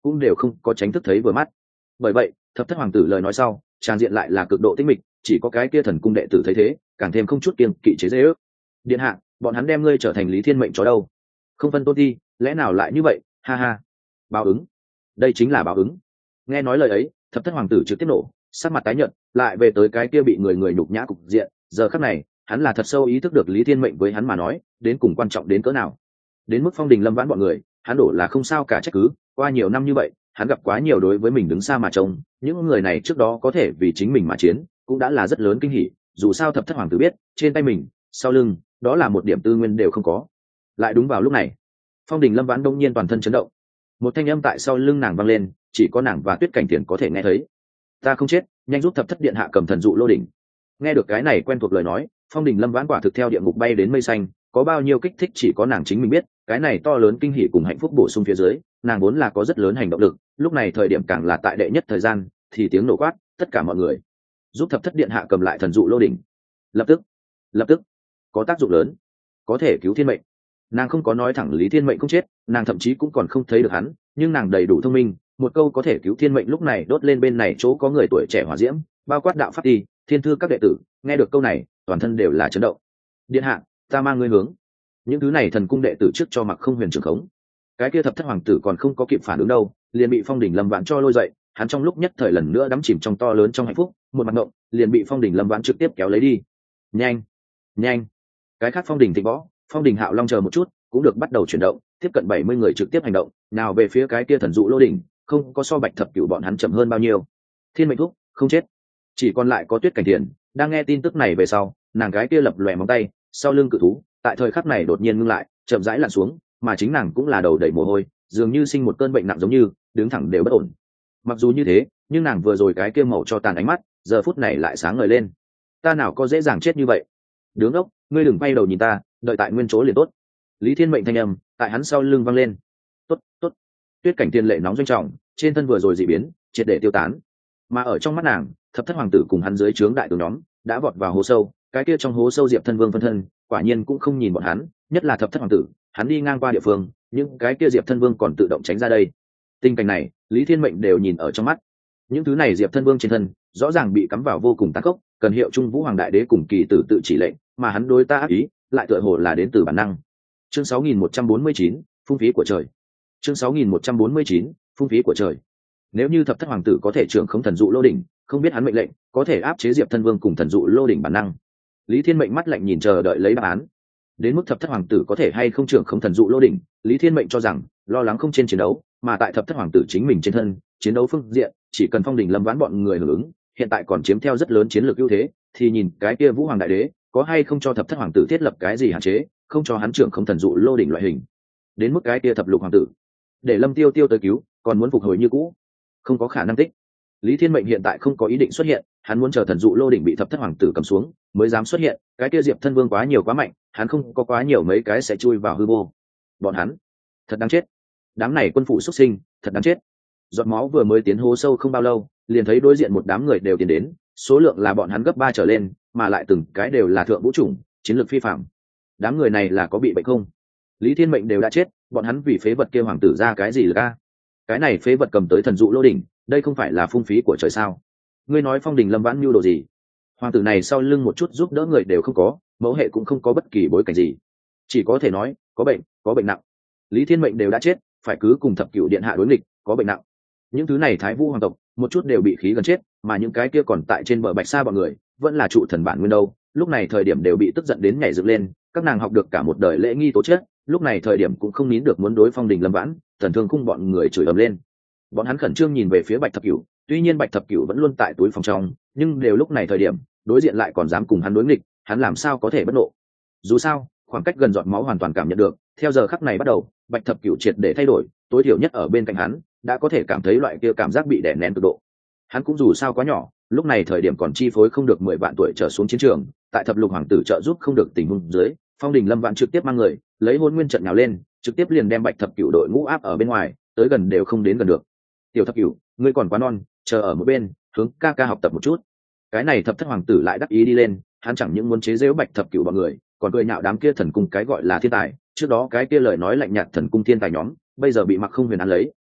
cũng đều không có tránh thức thấy vừa mắt. Bởi vậy thập thất hoàng tử lời nói sau tràng diện lại là cực độ tinh mịch, chỉ có cái kia thần cung đệ tử thấy thế càng thêm không chút kiêng kỵ chế dễ ước. Điện hạ, bọn hắn đem ngươi trở thành Lý Thiên Mệnh chó đâu, không phân tôn ti, lẽ nào lại như vậy, ha ha. Báo ứng, đây chính là báo ứng. Nghe nói lời ấy thập thất hoàng tử trực tiếp nổ, sắc mặt tái nhợt, lại về tới cái kia bị người người nhục nhã cục diện. Giờ khắc này hắn là thật sâu ý thức được Lý Thiên Mệnh với hắn mà nói đến cùng quan trọng đến cỡ nào. Đến mức Phong Đình Lâm Vãn bọn người hắn đổ là không sao cả trách cứ, qua nhiều năm như vậy hắn gặp quá nhiều đối với mình đứng xa mà trông, những người này trước đó có thể vì chính mình mà chiến cũng đã là rất lớn kinh hỉ. Dù sao thập thất hoàng tử biết trên tay mình sau lưng đó là một điểm tư nguyên đều không có. Lại đúng vào lúc này Phong Đình Lâm Vãn đông nhiên toàn thân chấn động, một thanh âm tại sau lưng nàng vang lên, chỉ có nàng và Tuyết Cảnh Tiền có thể nghe thấy. Ta không chết, nhanh giúp thập thất điện hạ cầm thần dụ lô đỉnh. Nghe được cái này quen thuộc lời nói, Phong Đình Lâm Vãn quả thực theo địa ngục bay đến mây xanh, có bao nhiêu kích thích chỉ có nàng chính mình biết. Cái này to lớn kinh hỉ cùng hạnh phúc bổ sung phía dưới, nàng vốn là có rất lớn hành động lực, lúc này thời điểm càng là tại đệ nhất thời gian thì tiếng nổ quát, tất cả mọi người giúp thập thất điện hạ cầm lại thần dụ lô đỉnh. Lập tức lập tức có tác dụng lớn, có thể cứu thiên mệnh. Nàng không có nói thẳng Lý Thiên Mệnh không chết, nàng thậm chí cũng còn không thấy được hắn, nhưng nàng đầy đủ thông minh, một câu có thể cứu thiên mệnh lúc này đốt lên bên này chỗ có người tuổi trẻ hỏa diễm, bao quát đạo pháp ti, thiên thư các đệ tử nghe được câu này toàn thân đều là chấn động. Điện hạ, ta mang ngươi hướng những thứ này thần cung đệ tử trước cho mặc không huyền trường khống. Cái kia thập thất hoàng tử còn không có kịp phản ứng đâu, liền bị Phong Đình Lâm Vãn cho lôi dậy. Hắn trong lúc nhất thời lần nữa đắm chìm trong to lớn trong hạnh phúc, một mặt ngộng liền bị Phong Đình Lâm Vãn trực tiếp kéo lấy đi. Nhanh nhanh cái khác Phong Đình Thịnh Võ, Phong Đình Hạo Long chờ một chút cũng được bắt đầu chuyển động, tiếp cận bảy mươi người trực tiếp hành động nào về phía cái kia thần dụ lô đỉnh, không có so Bạch Thập Cửu bọn hắn chậm hơn bao nhiêu. Thiên Mệnh thúc không chết, chỉ còn lại có Tuyết Cảnh Thiền đang nghe tin tức này về sau, nàng gái kia lập lòe móng tay, sau lưng cự thú tại thời khắc này đột nhiên ngưng lại, chậm rãi lặn xuống, mà chính nàng cũng là đầu đầy mồ hôi, dường như sinh một cơn bệnh nặng giống như đứng thẳng đều bất ổn. Mặc dù như thế nhưng nàng vừa rồi cái kia màu cho tàn ánh mắt giờ phút này lại sáng ngời lên. Ta nào có dễ dàng chết như vậy, đứng ốc, ngươi đừng bay đầu nhìn ta, đợi tại nguyên chỗ liền tốt. Lý Thiên Mệnh thanh âm tại hắn sau lưng vang lên. Tốt tốt. Tuyết Cảnh Tiên lệ nóng doanh trọng, trên thân vừa rồi dị biến triệt để tiêu tán, mà ở trong mắt nàng thập thất hoàng tử cùng hắn dưới trướng đại tướng nhóm đã vọt vào hố sâu. Cái kia trong hố sâu Diệp Thân Vương phân thân quả nhiên cũng không nhìn bọn hắn, nhất là thập thất hoàng tử, hắn đi ngang qua địa phương những cái kia Diệp Thân Vương còn tự động tránh ra đây. Tình cảnh này Lý Thiên Mệnh đều nhìn ở trong mắt. Những thứ này Diệp Thân Vương trên thân rõ ràng bị cắm vào vô cùng tàn khốc, cần hiệu trung Vũ Hoàng Đại Đế cùng kỳ tử tự chỉ lệnh, mà hắn đối ta ác ý lại tựa hồ là đến từ bản năng. Chương sáu nghìn một trăm bốn mươi chín, phung phí của trời. Chương sáu nghìn một trăm bốn mươi chín, phung phí của trời. Nếu như thập thất hoàng tử có thể trưởng không thần dụ lô đỉnh, không biết hắn mệnh lệnh có thể áp chế Diệp Thân Vương cùng thần dụ lô đỉnh bản năng. Lý Thiên Mệnh mắt lạnh nhìn chờ đợi lấy đáp án. Đến mức thập thất hoàng tử có thể hay không trưởng không thần dụ lô đỉnh, Lý Thiên Mệnh cho rằng lo lắng không trên chiến đấu, mà tại thập thất hoàng tử chính mình trên thân chiến đấu phương diện chỉ cần Phong Đình Lâm Vãn bọn người hưởng ứng, hiện tại còn chiếm theo rất lớn chiến lược ưu thế, thì nhìn cái kia Vũ Hoàng Đại Đế có hay không cho thập thất hoàng tử thiết lập cái gì hạn chế, không cho hắn trưởng không thần dụ lô đỉnh loại hình. Đến mức cái kia thập lục hoàng tử để Lâm Tiêu Tiêu tới cứu, còn muốn phục hồi như cũ, không có khả năng tích. Lý Thiên Mệnh hiện tại không có ý định xuất hiện, hắn muốn chờ thần dụ lô đỉnh bị thập thất hoàng tử cầm xuống mới dám xuất hiện. Cái kia Diệp Thân Vương quá nhiều quá mạnh, hắn không có quá nhiều mấy cái sẽ chui vào hư vô. Bọn hắn thật đáng chết, đám này quân phụ xuất sinh thật đáng chết. Giọt máu vừa mới tiến hố sâu không bao lâu, liền thấy đối diện một đám người đều tiến đến, số lượng là bọn hắn gấp ba trở lên, mà lại từng cái đều là thượng vũ chủng, chiến lược phi phạm. Đám người này là có bị bệnh không? Lý Thiên Mệnh đều đã chết, bọn hắn vì phế vật kia hoàng tử ra cái gì lực a? Cái này phế vật cầm tới thần dụ lô đỉnh, đây không phải là phung phí của trời sao? Ngươi nói Phong Đình Lâm Vãn mưu đồ gì? Hoàng tử này sau lưng một chút giúp đỡ người đều không có, mẫu hệ cũng không có bất kỳ bối cảnh gì, chỉ có thể nói có bệnh, có bệnh nặng. Lý Thiên Mệnh đều đã chết, phải cứ cùng thập cửu điện hạ đối nghịch, có bệnh nặng. Những thứ này Thái Vũ hoàng tộc một chút đều bị khí gần chết, mà những cái kia còn tại trên bờ Bạch Sa bọn người vẫn là trụ thần bản nguyên đâu, lúc này thời điểm đều bị tức giận đến nhảy dựng lên. Các nàng học được cả một đời lễ nghi tố chất, lúc này thời điểm cũng không nín được muốn đối Phong Đình Lâm Vãn, Thần Thương Khung bọn người chửi ầm lên. Bọn hắn khẩn trương nhìn về phía Bạch Thập Cửu, tuy nhiên Bạch Thập Cửu vẫn luôn tại túi phòng trong, nhưng đều lúc này thời điểm đối diện lại còn dám cùng hắn đối nghịch, hắn làm sao có thể bất nộ? Dù sao khoảng cách gần giọt máu hoàn toàn cảm nhận được, theo giờ khắc này bắt đầu Bạch Thập Cửu triệt để thay đổi, tối thiểu nhất ở bên cạnh hắn đã có thể cảm thấy loại kia cảm giác bị đè nén cực độ. Hắn cũng dù sao quá nhỏ, lúc này thời điểm còn chi phối không được mười vạn tuổi trở xuống chiến trường, tại thập lục hoàng tử trợ giúp không được tình huống dưới, Phong Đình Lâm Vãn trực tiếp mang người lấy hôn nguyên trận nhào lên, trực tiếp liền đem Bạch Thập Cửu đội ngũ áp ở bên ngoài, tới gần đều không đến gần được. Tiểu Thập Cửu, ngươi còn quá non, chờ ở một bên, hướng ca ca học tập một chút. Cái này thập thất hoàng tử lại đắc ý đi lên, hắn chẳng những muốn chế giễu Bạch Thập Cửu bọn người, còn cười nhạo đám kia thần cung cái gọi là thiên tài, trước đó cái kia lời nói lạnh nhạt thần cung thiên tài nhóm, bây giờ bị Mặc Không Huyền án lấy,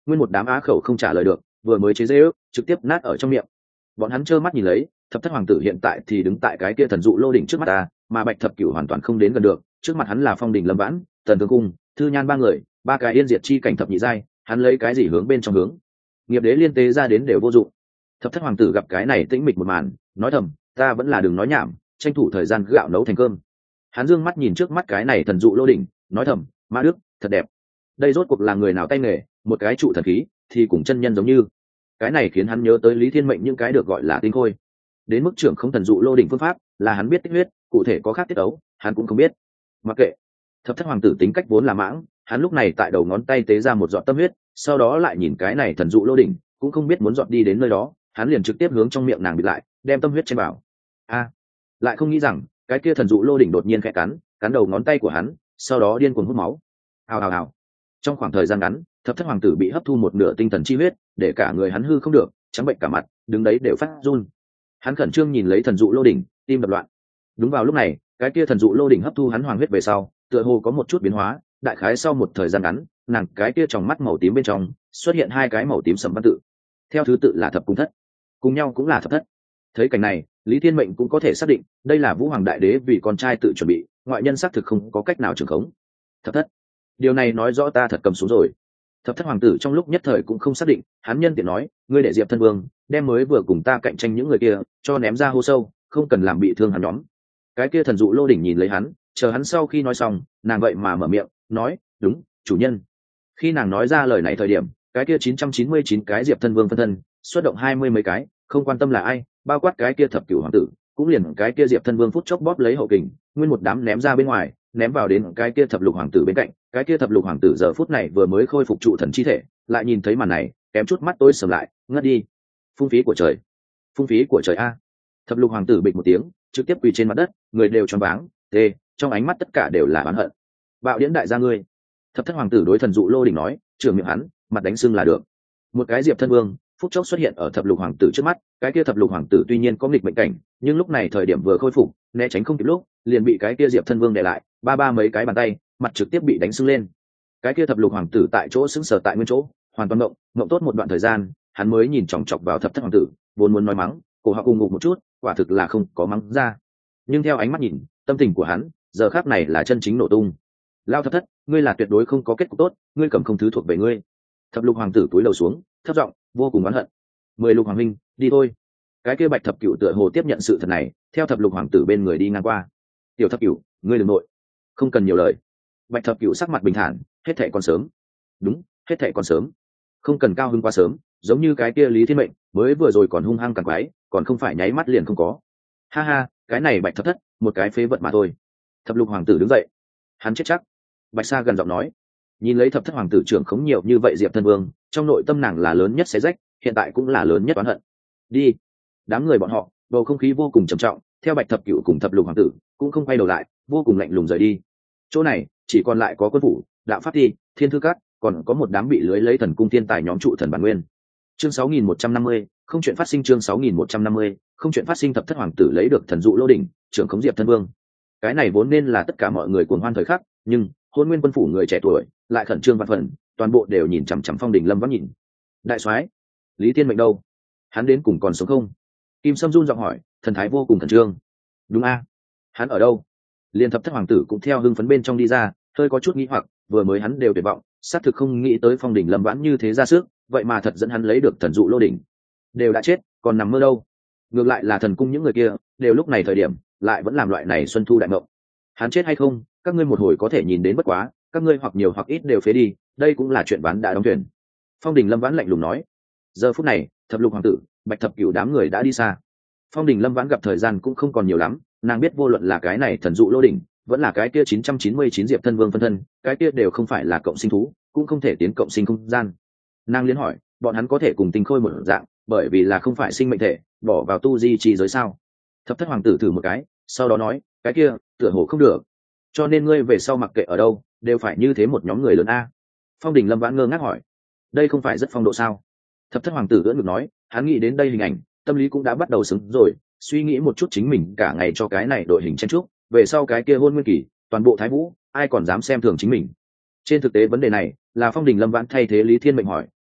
nguyên một đám á khẩu không trả lời được, vừa mới chế giễu trực tiếp nát ở trong miệng. Bọn hắn trơ mắt nhìn lấy thập thất hoàng tử hiện tại thì đứng tại cái kia thần dụ lô đỉnh trước mắt ta, mà bạch thập cửu hoàn toàn không đến gần được. Trước mặt hắn là Phong Đình Lâm Vãn, Tần Thương Cung, Thư Nhan ba người, ba cái yên diệt chi cảnh thập nhị giai, hắn lấy cái gì hướng bên trong hướng? Nghiệp đế liên tế ra đến đều vô dụng. Thập thất hoàng tử gặp cái này tĩnh mịch một màn, nói thầm, ta vẫn là đừng nói nhảm, tranh thủ thời gian gạo nấu thành cơm. Hắn dương mắt nhìn trước mắt cái này thần dụ lô đỉnh, nói thầm, ma đức thật đẹp. Đây rốt cuộc là người nào tay nghề, một cái trụ thần khí thì cùng chân nhân giống như. Cái này khiến hắn nhớ tới Lý Thiên Mệnh những cái được gọi là tinh khôi. Đến mức trưởng không thần dụ lô đỉnh phương pháp là hắn biết tích huyết, cụ thể có khác tiết ấu hắn cũng không biết. Mặc kệ. Thập thất hoàng tử tính cách vốn là mãng, hắn lúc này tại đầu ngón tay tế ra một giọt tâm huyết, sau đó lại nhìn cái này thần dụ lô đỉnh, cũng không biết muốn dọn đi đến nơi đó, hắn liền trực tiếp hướng trong miệng nàng bịt lại, đem tâm huyết chen vào. A, lại không nghĩ rằng cái kia thần dụ lô đỉnh đột nhiên khẽ cắn, cắn đầu ngón tay của hắn, sau đó điên cuồng hút máu. Hào hào hào. Trong khoảng thời gian ngắn, thập thất hoàng tử bị hấp thu một nửa tinh thần chi huyết, để cả người hắn hư không được, trắng bệnh cả mặt, đứng đấy đều phát run. Hắn khẩn trương nhìn lấy thần dụ lô đỉnh, tim đập loạn. Đúng vào lúc này, cái kia thần dụ lô đỉnh hấp thu hắn hoàng huyết về sau, tựa hồ có một chút biến hóa, đại khái sau một thời gian ngắn, nàng cái kia trong mắt màu tím bên trong xuất hiện hai cái màu tím sẫm văn tự. Theo thứ tự là thập cung thất, cùng nhau cũng là thập thất. Thấy cảnh này, Lý Thiên Mệnh cũng có thể xác định, đây là Vũ Hoàng đại đế vì con trai tự chuẩn bị, ngoại nhân xác thực không có cách nào trường khống. Thập thất. Điều này nói rõ ta thật cầm xuống rồi. Thập thất hoàng tử trong lúc nhất thời cũng không xác định, hắn nhân tiện nói, ngươi để Diệp thân vương đem mới vừa cùng ta cạnh tranh những người kia cho ném ra hô sâu, không cần làm bị thương hắn nhóm. Cái kia thần dụ lô đỉnh nhìn lấy hắn, chờ hắn sau khi nói xong, nàng vậy mà mở miệng nói, đúng, chủ nhân. Khi nàng nói ra lời này thời điểm, cái kia chín trăm chín mươi chín cái Diệp thân vương phân thân xuất động hai mươi mấy cái, không quan tâm là ai, bao quát cái kia thập cửu hoàng tử, cũng liền cái kia Diệp thân vương phút chốc bóp lấy hậu kình, nguyên một đám ném ra bên ngoài, ném vào đến cái kia thập lục hoàng tử bên cạnh. Cái kia thập lục hoàng tử giờ phút này vừa mới khôi phục trụ thần chi thể, lại nhìn thấy màn này, kém chút mắt tối sầm lại, ngất đi. Phung phí của trời, phung phí của trời a! Thập lục hoàng tử bịch một tiếng, trực tiếp quỳ trên mặt đất, người đều choáng váng, tê, trong ánh mắt tất cả đều là oán hận. Bạo điễn đại gia ngươi! Thập thất hoàng tử đối thần dụ lô đỉnh nói, trường miệng hắn, mặt đánh sưng là được. Một cái Diệp thân vương phút chốc xuất hiện ở thập lục hoàng tử trước mắt, cái kia thập lục hoàng tử tuy nhiên có nghịch mệnh cảnh, nhưng lúc này thời điểm vừa khôi phục, né tránh không kịp lúc, liền bị cái kia Diệp thân vương đè lại, ba ba mấy cái bàn tay, mặt trực tiếp bị đánh sưng lên. Cái kia thập lục hoàng tử tại chỗ sững sờ tại nguyên chỗ, hoàn toàn ngộng, ngộng tốt một đoạn thời gian, hắn mới nhìn chòng chọc vào thập thất hoàng tử, vốn muốn nói mắng, cổ họng ù ngục một chút, quả thực là không có mắng ra. Nhưng theo ánh mắt nhìn, tâm tình của hắn, giờ khắc này là chân chính nổ tung. Lao thập thất, ngươi là tuyệt đối không có kết cục tốt, ngươi cầm không thứ thuộc về ngươi. Thập lục hoàng tử cúi đầu xuống, thấp giọng, vô cùng oán hận. Mười lục hoàng minh, đi thôi. Cái kia bạch thập cửu tựa hồ tiếp nhận sự thật này, theo thập lục hoàng tử bên người đi ngang qua. Tiểu thập cửu, ngươi đừng nội, không cần nhiều lời. Bạch thập cửu sắc mặt bình thản, hết thảy còn sớm. Đúng, hết thảy còn sớm, không cần cao hứng quá sớm, giống như cái kia Lý Thiên Mệnh mới vừa rồi còn hung hăng càng quái, còn không phải nháy mắt liền không có. Ha ha, cái này bạch thập thất, một cái phế vật mà thôi. Thập lục hoàng tử đứng dậy, hắn chết chắc. Bạch Sa gần giọng nói, nhìn lấy thập thất hoàng tử trưởng khống nhiều như vậy Diệp thân vương, trong nội tâm nàng là lớn nhất xé rách, hiện tại cũng là lớn nhất oán hận. Đi. Đám người bọn họ, bầu không khí vô cùng trầm trọng, theo bạch thập cửu cùng thập lục hoàng tử cũng không quay đầu lại, vô cùng lạnh lùng rời đi. Chỗ này chỉ còn lại có quân phủ, đạo pháp ti, thiên thư cát, còn có một đám bị lưới lấy thần cung thiên tài nhóm trụ thần bản nguyên. Chương sáu nghìn một trăm năm mươi, không chuyện phát sinh. Chương sáu nghìn một trăm năm mươi, không chuyện phát sinh. Thập thất hoàng tử lấy được thần dụ lô đỉnh, trưởng khống Diệp thân vương. Cái này vốn nên là tất cả mọi người cuồng hoan thời khắc, nhưng Hôn Nguyên quân phủ người trẻ tuổi lại khẩn trương vạn phần, toàn bộ đều nhìn chằm chằm Phong Đình Lâm Vãn nhìn. Đại soái, Lý Thiên Mệnh đâu? Hắn đến cùng còn sống không? Kim Sâm run giọng hỏi, thần thái vô cùng khẩn trương. Đúng a, hắn ở đâu? Liên thập thất hoàng tử cũng theo hưng phấn bên trong đi ra, hơi có chút nghĩ hoặc, vừa mới hắn đều tuyệt vọng, xác thực không nghĩ tới Phong Đình Lâm Vãn như thế ra sức, vậy mà thật dẫn hắn lấy được thần dụ lô đỉnh. Đều đã chết, còn nằm mơ đâu? Ngược lại là thần cung những người kia, đều lúc này thời điểm, lại vẫn làm loại này xuân thu đại mộng. Hắn chết hay không, các ngươi một hồi có thể nhìn đến bất quá, các ngươi hoặc nhiều hoặc ít đều phế đi, đây cũng là chuyện ván đã đóng thuyền. Phong Đình Lâm Vãn lạnh lùng nói. Giờ phút này, thập lục hoàng tử, bạch thập cửu đám người đã đi xa. Phong Đình Lâm Vãn gặp thời gian cũng không còn nhiều lắm, nàng biết vô luận là cái này thần dụ lô đỉnh, vẫn là cái kia chín trăm chín mươi chín Diệp thân vương phân thân, cái kia đều không phải là cộng sinh thú, cũng không thể tiến cộng sinh không gian. Nàng liên hỏi, bọn hắn có thể cùng tinh khôi một dạng, bởi vì là không phải sinh mệnh thể, bỏ vào tu di trì giới sao? Thập thất hoàng tử thử một cái, sau đó nói, cái kia tựa hồ không được, cho nên ngươi về sau mặc kệ ở đâu, đều phải như thế một nhóm người lớn a. Phong Đình Lâm Vãn ngơ ngác hỏi, đây không phải rất phong độ sao? Thập thất hoàng tử ưỡn ngực nói, hắn nghĩ đến đây hình ảnh, tâm lý cũng đã bắt đầu sững rồi, suy nghĩ một chút chính mình cả ngày cho cái này đội hình chen trúc, về sau cái kia hôn nguyên kỳ, toàn bộ thái vũ, ai còn dám xem thường chính mình? Trên thực tế vấn đề này là Phong Đình Lâm Vãn thay thế Lý Thiên Mệnh hỏi,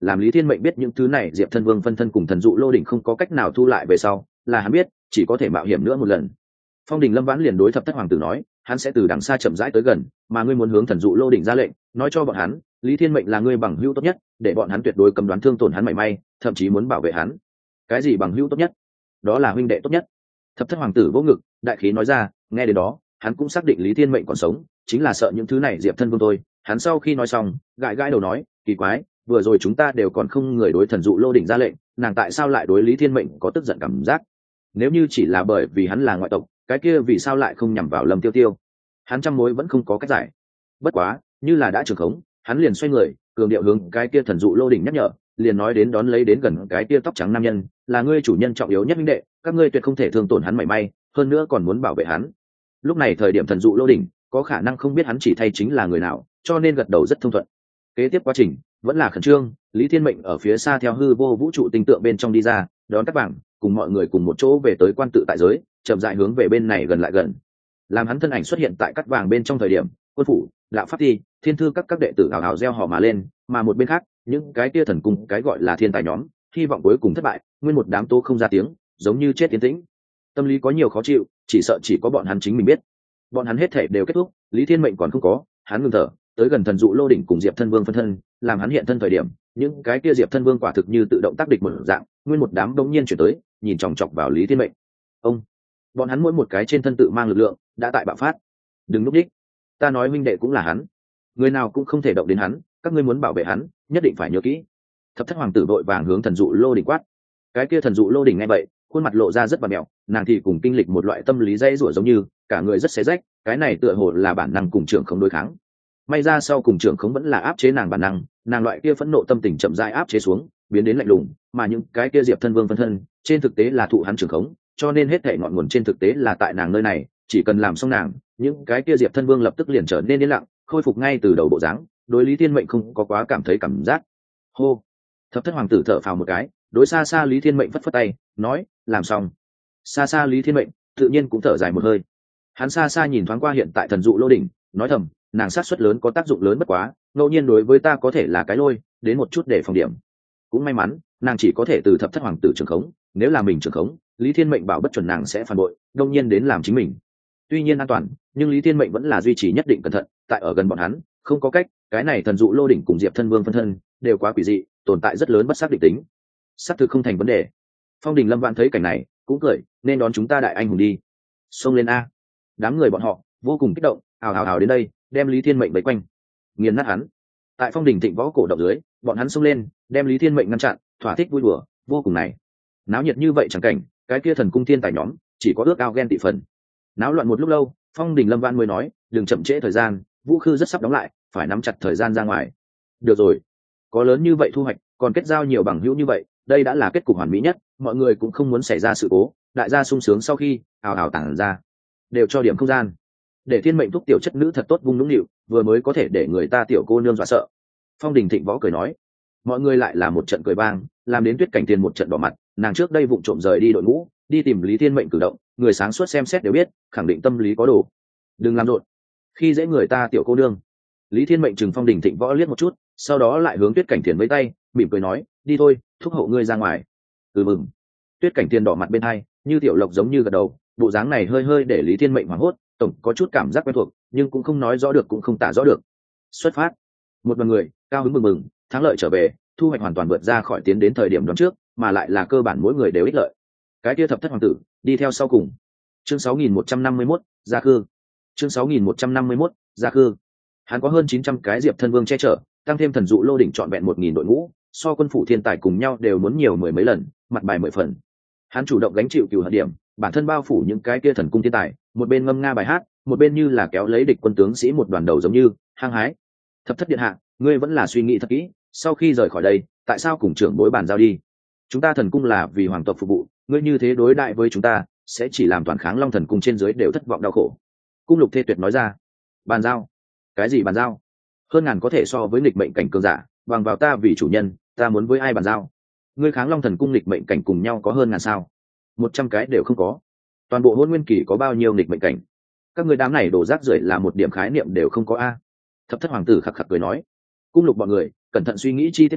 làm Lý Thiên Mệnh biết những thứ này Diệp Thân Vương phân thân cùng thần dụ lô đỉnh không có cách nào thu lại về sau, là hắn biết chỉ có thể mạo hiểm nữa một lần. Phong Đình Lâm Vãn liền đối Thập Thất Hoàng tử nói, hắn sẽ từ đằng xa chậm rãi tới gần, mà ngươi muốn hướng thần dụ lô đỉnh ra lệnh, nói cho bọn hắn, Lý Thiên Mệnh là ngươi bằng hữu tốt nhất, để bọn hắn tuyệt đối cấm đoán thương tổn hắn mảy may, thậm chí muốn bảo vệ hắn. Cái gì bằng hữu tốt nhất? Đó là huynh đệ tốt nhất. Thập Thất Hoàng tử vỗ ngực, đại khí nói ra, nghe đến đó, hắn cũng xác định Lý Thiên Mệnh còn sống, chính là sợ những thứ này Diệp Thân Vương thôi. Hắn sau khi nói xong, gãi gãi đầu nói, kỳ quái, vừa rồi chúng ta đều còn không người đối thần dụ lô đỉnh ra lệnh, nàng tại sao lại đối Lý Thiên Mệnh có tức giận cảm giác? Nếu như chỉ là bởi vì hắn là ngoại tộc, cái kia vì sao lại không nhằm vào Lâm Tiêu Tiêu? Hắn trăm mối vẫn không có cách giải. Bất quá, như là đã trường khống, hắn liền xoay người, cường điệu hướng cái kia thần dụ lô đỉnh nhắc nhở, liền nói đến đón lấy đến gần cái kia tóc trắng nam nhân, là ngươi chủ nhân trọng yếu nhất huynh đệ, các ngươi tuyệt không thể thương tổn hắn mảy may, hơn nữa còn muốn bảo vệ hắn. Lúc này thời điểm thần dụ lô đỉnh, có khả năng không biết hắn chỉ thay chính là người nào, cho nên gật đầu rất thông thuận. Kế tiếp quá trình vẫn là khẩn trương, Lý Thiên Mệnh ở phía xa theo hư vô vũ trụ tinh tượng bên trong đi ra, đón các bảng, cùng mọi người cùng một chỗ về tới quan tự tại giới, chậm rãi hướng về bên này gần lại gần. Làm hắn thân ảnh xuất hiện tại cắt vàng bên trong thời điểm, quân phủ, đạo pháp thi, thiên thư các các đệ tử hào hào reo hò mà lên, mà một bên khác, những cái kia thần cung cái gọi là thiên tài nhóm, hy vọng cuối cùng thất bại, nguyên một đám tố không ra tiếng, giống như chết tiến tĩnh. Tâm lý có nhiều khó chịu, chỉ sợ chỉ có bọn hắn chính mình biết. Bọn hắn hết thể đều kết thúc, Lý Thiên Mệnh còn không có, hắn ngừng thở, tới gần thần dụ lô đỉnh cùng Diệp Thân Vương phân thân, làm hắn hiện thân thời điểm, những cái kia Diệp Thân Vương quả thực như tự động tác địch một dạng, nguyên một đám đống nhiên chuyển tới, nhìn chòng chọc vào Lý Thiên Mệnh. Ông, bọn hắn mỗi một cái trên thân tự mang lực lượng, đã tại bạo phát. Đừng lúc đích, ta nói huynh đệ cũng là hắn, người nào cũng không thể động đến hắn, các ngươi muốn bảo vệ hắn, nhất định phải nhớ kỹ. Thập Thất Hoàng tử đội vàng hướng thần dụ lô đỉnh quát. Cái kia thần dụ lô đỉnh nghe vậy, khuôn mặt lộ ra rất bặm mẹo, nàng thì cùng kinh lịch một loại tâm lý dây rủa giống như, cả người rất xé rách, cái này tựa hồ là bản năng cùng trưởng không đối kháng. May ra sau cùng trưởng không vẫn là áp chế nàng bản năng, nàng loại kia phẫn nộ tâm tình chậm rãi áp chế xuống, biến đến lạnh lùng, mà những cái kia Diệp Thân Vương phân thân, trên thực tế là thụ hắn trưởng khống, cho nên hết thảy ngọn nguồn trên thực tế là tại nàng nơi này, chỉ cần làm xong nàng, những cái kia Diệp Thân Vương lập tức liền trở nên yên lặng, khôi phục ngay từ đầu bộ dáng, đối Lý Thiên Mệnh không có quá cảm thấy cảm giác. Hô. Thập Thất Hoàng tử thở phào một cái, đối xa xa Lý Thiên Mệnh phất phất tay, nói, làm xong. Xa xa Lý Thiên Mệnh tự nhiên cũng thở dài một hơi. Hắn xa xa nhìn thoáng qua hiện tại thần dụ lô đỉnh, nói thầm, nàng sát suất lớn có tác dụng lớn bất quá, ngẫu nhiên đối với ta có thể là cái lôi, đến một chút để phòng điểm. Cũng may mắn, nàng chỉ có thể từ Thập Thất Hoàng tử trưởng khống, nếu là mình trưởng khống, Lý Thiên Mệnh bảo bất chuẩn nàng sẽ phản bội, đông nhiên đến làm chính mình. Tuy nhiên an toàn, nhưng Lý Thiên Mệnh vẫn là duy trì nhất định cẩn thận, tại ở gần bọn hắn, không có cách, cái này thần dụ lô đỉnh cùng Diệp Thân Vương phân thân, đều quá quỷ dị, tồn tại rất lớn bất xác định tính. Xác thực không thành vấn đề. Phong Đình Lâm Vãn thấy cảnh này, cũng cười, nên đón chúng ta đại anh hùng đi. Xông lên a! Đám người bọn họ vô cùng kích động, ào ào ào đến đây, đem Lý Thiên Mệnh vây quanh, nghiền nát hắn. Tại Phong Đình Thịnh võ cổ động dưới, bọn hắn xông lên, đem Lý Thiên Mệnh ngăn chặn, thỏa thích vui đùa, vô cùng này. Náo nhiệt như vậy chẳng cảnh, cái kia thần cung thiên tài nhóm, chỉ có ước ao ghen tị phần. Náo loạn một lúc lâu, Phong Đình Lâm Vãn mới nói, đừng chậm trễ thời gian, vũ khư rất sắp đóng lại, phải nắm chặt thời gian ra ngoài. Được rồi, có lớn như vậy thu hoạch, còn kết giao nhiều bằng hữu như vậy, đây đã là kết cục hoàn mỹ nhất, mọi người cũng không muốn xảy ra sự cố, đại gia sung sướng sau khi ào ào tản ra, đều cho điểm không gian, để Thiên Mệnh thúc tiểu chất nữ thật tốt vung nũng nịu, vừa mới có thể để người ta tiểu cô nương dọa sợ. Phong Đình Thịnh võ cười nói, mọi người lại là một trận cười vang, làm đến Tuyết Cảnh Tiền một trận đỏ mặt, nàng trước đây vụng trộm rời đi đội ngũ, đi tìm Lý Thiên Mệnh cử động, người sáng suốt xem xét đều biết, khẳng định tâm lý có đồ. Đừng làm rộn, khi dễ người ta tiểu cô nương. Lý Thiên Mệnh chừng Phong Đình Thịnh võ liếc một chút, sau đó lại hướng Tuyết Cảnh Tiền với tay, mỉm cười nói, đi thôi, thúc hậu ngươi ra ngoài. Ừ mừng. Tuyết Cảnh Tiền đỏ mặt bên hai, như tiểu lộc giống như gật đầu, bộ dáng này hơi hơi để Lý Thiên Mệnh hoảng hốt, tổng có chút cảm giác quen thuộc, nhưng cũng không nói rõ được cũng không tả rõ được. Xuất phát. Một đoàn người cao hứng mừng mừng, thắng lợi trở về, thu hoạch hoàn toàn vượt ra khỏi tiến đến thời điểm đoán trước, mà lại là cơ bản mỗi người đều ích lợi. Cái kia Thập Thất Hoàng tử đi theo sau cùng. Chương sáu nghìn một trăm năm mươi mốt, Gia Khư. Chương sáu nghìn một trăm năm mươi mốt, Gia Khư. Hắn có hơn chín trăm cái Diệp Thân Vương che chở, tăng thêm thần dụ lô đỉnh trọn vẹn một nghìn đội ngũ, so quân phủ thiên tài cùng nhau đều muốn nhiều mười mấy lần, mặt bài mười phần. Hắn chủ động gánh chịu cừu hận điểm, bản thân bao phủ những cái kia thần cung thiên tài, một bên ngâm nga bài hát, một bên như là kéo lấy địch quân tướng sĩ một đoàn đầu giống như hăng hái. Thập Thất điện hạ, ngươi vẫn là suy nghĩ thật kỹ, sau khi rời khỏi đây, tại sao cùng trưởng bối bàn giao đi? Chúng ta thần cung là vì hoàng tộc phục vụ, ngươi như thế đối đại với chúng ta, sẽ chỉ làm toàn kháng long thần cung trên dưới đều thất vọng đau khổ. Cung Lục Thê Tuyệt nói ra. Bàn giao? Cái gì bàn giao? Hơn ngàn có thể so với nghịch mệnh cảnh cường giả, bằng vào ta vì chủ nhân, ta muốn với ai bàn giao? Ngươi kháng long thần cung nghịch mệnh cảnh cùng nhau có hơn ngàn sao? Một trăm cái đều không có. Toàn bộ Hôn Nguyên Kỳ có bao nhiêu nghịch mệnh cảnh? Các người đám này đổ rác rưởi là một điểm khái niệm đều không có a. Thập Thất Hoàng tử khặc khặc cười nói. Cung Lục bọn người cẩn thận suy nghĩ chi tiết này,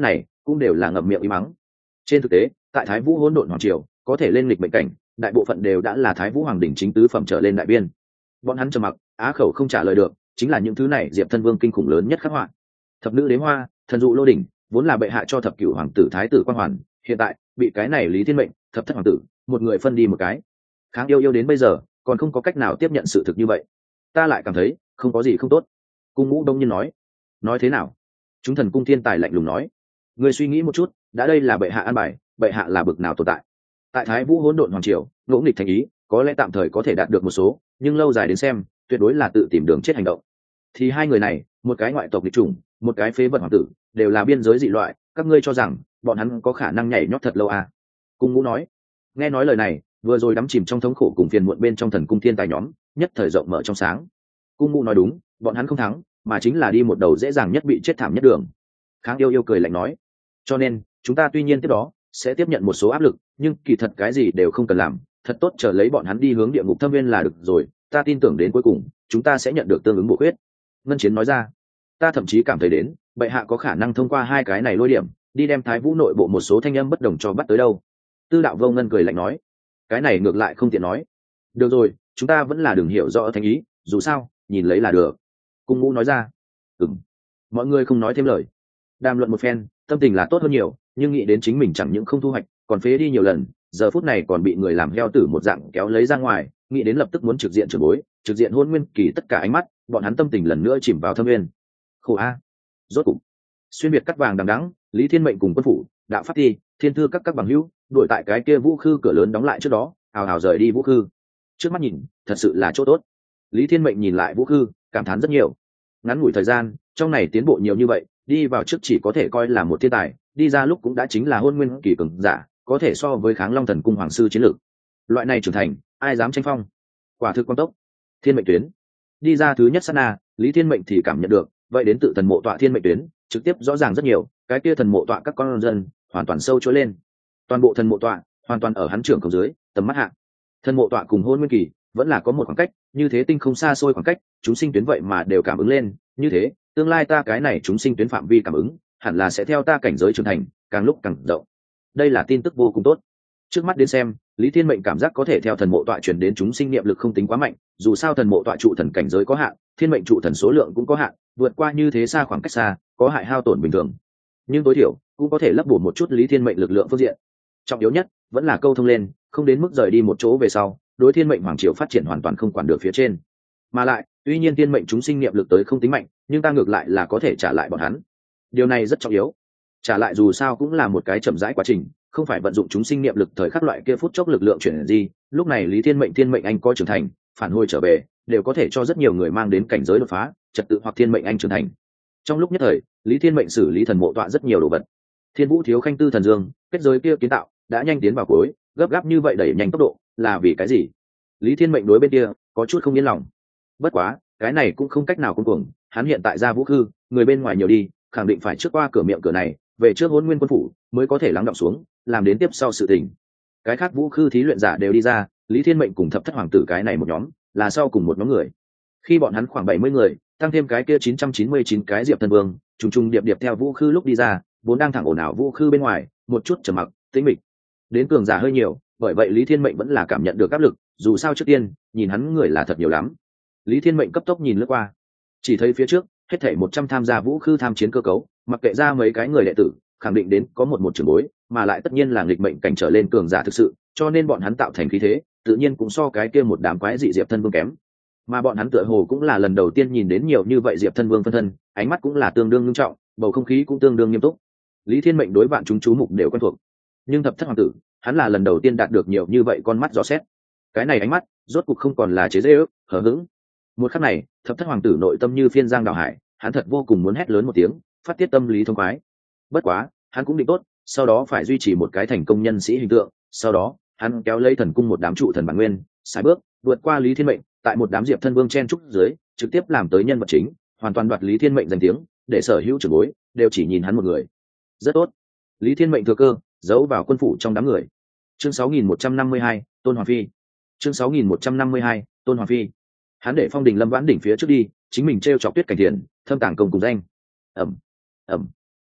cũng đều là ngậm miệng im mắng. Trên thực tế, tại Thái Vũ hỗn độn hoàng triều, có thể lên lịch mệnh cảnh, đại bộ phận đều đã là Thái Vũ hoàng đỉnh chính tứ phẩm trở lên đại biên. Bọn hắn trầm mặc, á khẩu không trả lời được, chính là những thứ này Diệp Thân Vương kinh khủng lớn nhất khắc họa. Thập nữ đế hoa, thần dụ lô đỉnh, vốn là bệ hạ cho thập cửu hoàng tử thái tử quan hoàn, hiện tại bị cái này Lý Thiên Mệnh, thập thất hoàng tử, một người phân đi một cái. Kháng yêu yêu đến bây giờ, còn không có cách nào tiếp nhận sự thực như vậy. Ta lại cảm thấy, không có gì không tốt. Cung Ngũ đông nhiên nói. Nói thế nào? Chúng thần cung thiên tài lạnh lùng nói. Người suy nghĩ một chút, đã đây là bệ hạ an bài, bệ hạ là bực nào tồn tại? Tại Thái Vũ hỗn độn hoàng triều, ngỗ nghịch thành ý, có lẽ tạm thời có thể đạt được một số, nhưng lâu dài đến xem, tuyệt đối là tự tìm đường chết hành động. Thì hai người này, một cái ngoại tộc địch chủng, một cái phế vật hoàng tử, đều là biên giới dị loại, các ngươi cho rằng bọn hắn có khả năng nhảy nhót thật lâu à? Cung Ngũ nói. Nghe nói lời này, vừa rồi đắm chìm trong thống khổ cùng phiền muộn bên trong thần cung thiên tài nhóm, nhất thời rộng mở trong sáng. Cung Ngũ nói đúng, bọn hắn không thắng, mà chính là đi một đầu dễ dàng nhất bị chết thảm nhất đường. Kháng yêu yêu cười lạnh nói. Cho nên, chúng ta tuy nhiên tiếp đó sẽ tiếp nhận một số áp lực, nhưng kỳ thật cái gì đều không cần làm, thật tốt chờ lấy bọn hắn đi hướng địa ngục thâm viên là được rồi, ta tin tưởng đến cuối cùng chúng ta sẽ nhận được tương ứng bổ khuyết. Ngân Chiến nói ra. Ta thậm chí cảm thấy đến bệ hạ có khả năng thông qua hai cái này lôi điểm đi đem Thái Vũ nội bộ một số thanh âm bất đồng cho bắt tới đâu. Tư Đạo Vô Ngân cười lạnh nói. Cái này ngược lại không tiện nói. Được rồi, chúng ta vẫn là đừng hiểu rõ thành ý, dù sao nhìn lấy là được. Cung Ngũ nói ra. Ừm. Mọi người không nói thêm lời. Đàm luận một phen, tâm tình là tốt hơn nhiều, nhưng nghĩ đến chính mình chẳng những không thu hoạch, còn phế đi nhiều lần, giờ phút này còn bị người làm heo tử một dạng kéo lấy ra ngoài, nghĩ đến lập tức muốn trực diện trưởng bối, trực diện Hôn Nguyên Kỳ tất cả ánh mắt, bọn hắn tâm tình lần nữa chìm vào thâm nguyên. Khổ a. Rốt cục, xuyên biệt cắt vàng đằng đẵng, Lý Thiên Mệnh cùng quân phủ, đạo pháp thi, thiên thư các các bằng hữu, đuổi tại cái kia Vũ Khư cửa lớn đóng lại trước đó, hào hào rời đi Vũ Khư. Trước mắt nhìn, thật sự là chỗ tốt. Lý Thiên Mệnh nhìn lại Vũ Khư, cảm thán rất nhiều. Ngắn ngủi thời gian, trong này tiến bộ nhiều như vậy, đi vào trước chỉ có thể coi là một thiên tài, đi ra lúc cũng đã chính là Hôn Nguyên Kỳ cường giả, có thể so với Kháng Long Thần Cung hoàng sư chiến lược. Loại này trưởng thành, ai dám tranh phong? Quả thực quan tốc. Thiên mệnh tuyến. Đi ra thứ nhất sát na, Lý Thiên Mệnh thì cảm nhận được, vậy đến tự thần mộ tọa thiên mệnh tuyến, trực tiếp rõ ràng rất nhiều, cái kia thần mộ tọa các con dân, hoàn toàn sâu trỗi lên. Toàn bộ thần mộ tọa, hoàn toàn ở hắn trưởng cầu dưới, tầm mắt hạ. Thần mộ tọa cùng Hôn Nguyên Kỳ, vẫn là có một khoảng cách, như thế tinh không xa xôi khoảng cách, chúng sinh tuyến vậy mà đều cảm ứng lên, như thế, tương lai ta cái này chúng sinh tuyến phạm vi cảm ứng, hẳn là sẽ theo ta cảnh giới trưởng thành, càng lúc càng rộng. Đây là tin tức vô cùng tốt. Trước mắt đến xem, Lý Thiên Mệnh cảm giác có thể theo thần mộ tọa chuyển đến chúng sinh niệm lực không tính quá mạnh, dù sao thần mộ tọa trụ thần cảnh giới có hạn, thiên mệnh trụ thần số lượng cũng có hạn, vượt qua như thế xa khoảng cách xa, có hại hao tổn bình thường. Nhưng tối thiểu cũng có thể lấp bổ một chút Lý Thiên Mệnh lực lượng phương diện. Trọng yếu nhất vẫn là câu thông lên, không đến mức rời đi một chỗ về sau, đối thiên mệnh hoàng triều phát triển hoàn toàn không quản được phía trên. Mà lại, tuy nhiên thiên mệnh chúng sinh niệm lực tới không tính mạnh, nhưng ta ngược lại là có thể trả lại bọn hắn. Điều này rất trọng yếu. Trả lại dù sao cũng là một cái chậm rãi quá trình, không phải vận dụng chúng sinh niệm lực thời khắc loại kia phút chốc lực lượng chuyển gì. Lúc này Lý Thiên Mệnh thiên mệnh anh có trưởng thành, phản hồi trở về, đều có thể cho rất nhiều người mang đến cảnh giới đột phá, trật tự hoặc thiên mệnh anh trưởng thành. Trong lúc nhất thời, Lý Thiên Mệnh xử lý thần mộ tọa rất nhiều đồ vật. Thiên Vũ thiếu khanh tư thần dương, kết giới kia kiến tạo đã nhanh tiến vào cuối, gấp gáp như vậy đẩy nhanh tốc độ, là vì cái gì? Lý Thiên Mệnh đối bên kia có chút không yên lòng. Bất quá, cái này cũng không cách nào cung cuồng, hắn hiện tại ra Vũ Khư, người bên ngoài nhiều đi, khẳng định phải trước qua cửa miệng cửa này, về trước Hỗn Nguyên quân phủ, mới có thể lắng đọng xuống, làm đến tiếp sau sự tình. Cái khác Vũ Khư thí luyện giả đều đi ra, Lý Thiên Mệnh cùng thập thất hoàng tử cái này một nhóm, là sau cùng một nhóm người. Khi bọn hắn khoảng bảy mươi người, tăng thêm cái kia chín trăm chín mươi chín cái Diệp Thân Vương, trùng trùng điệp điệp theo Vũ Khư lúc đi ra, vốn đang thẳng ồn ào Vũ Khư bên ngoài, một chút trầm mặc, tĩnh mịch. Đến cường giả hơi nhiều, bởi vậy Lý Thiên Mệnh vẫn là cảm nhận được áp lực, dù sao trước tiên, nhìn hắn người là thật nhiều lắm. Lý Thiên Mệnh cấp tốc nhìn lướt qua, chỉ thấy phía trước, hết thảy một trăm tham gia Vũ Khư tham chiến cơ cấu, mặc kệ ra mấy cái người đệ tử, khẳng định đến có một một trưởng bối, mà lại tất nhiên là nghịch mệnh cảnh trở lên cường giả thực sự, cho nên bọn hắn tạo thành khí thế, tự nhiên cũng so cái kia một đám quái dị Diệp Thân Vương kém. Mà bọn hắn tựa hồ cũng là lần đầu tiên nhìn đến nhiều như vậy Diệp Thân Vương phân thân, ánh mắt cũng là tương đương nghiêm trọng, bầu không khí cũng tương đương nghiêm túc. Lý Thiên Mệnh đối vạn chúng chú mục đều quen thuộc, nhưng thập thất hoàng tử, hắn là lần đầu tiên đạt được nhiều như vậy con mắt dò xét. Cái này ánh mắt, rốt cục không còn là chế giễu, hờ hững. Một khắc này, thập thất hoàng tử nội tâm như phiên giang đào hải, hắn thật vô cùng muốn hét lớn một tiếng, phát tiết tâm lý thông khoái. Bất quá, hắn cũng định tốt, sau đó phải duy trì một cái thành công nhân sĩ hình tượng, sau đó, hắn kéo lấy thần cung một đám trụ thần bản nguyên, sải bước, vượt qua Lý Thiên Mệnh, tại một đám Diệp Thân Vương chen trúc dưới, trực tiếp làm tới nhân vật chính, hoàn toàn đoạt Lý Thiên Mệnh danh tiếng, để sở hữu trưởng bối đều chỉ nhìn hắn một người. Rất tốt. Lý Thiên Mệnh thừa cơ, giấu vào quân phủ trong đám người. Chương sáu nghìn một trăm năm mươi hai, Tôn Hoàng Phi. Chương sáu nghìn một trăm năm mươi hai, Tôn Hoàng Phi. Hắn để Phong Đình Lâm Vãn đỉnh phía trước đi, chính mình treo chọc Tuyết Cảnh Thiền, thâm tàng công cùng danh. Ẩm, ẩm.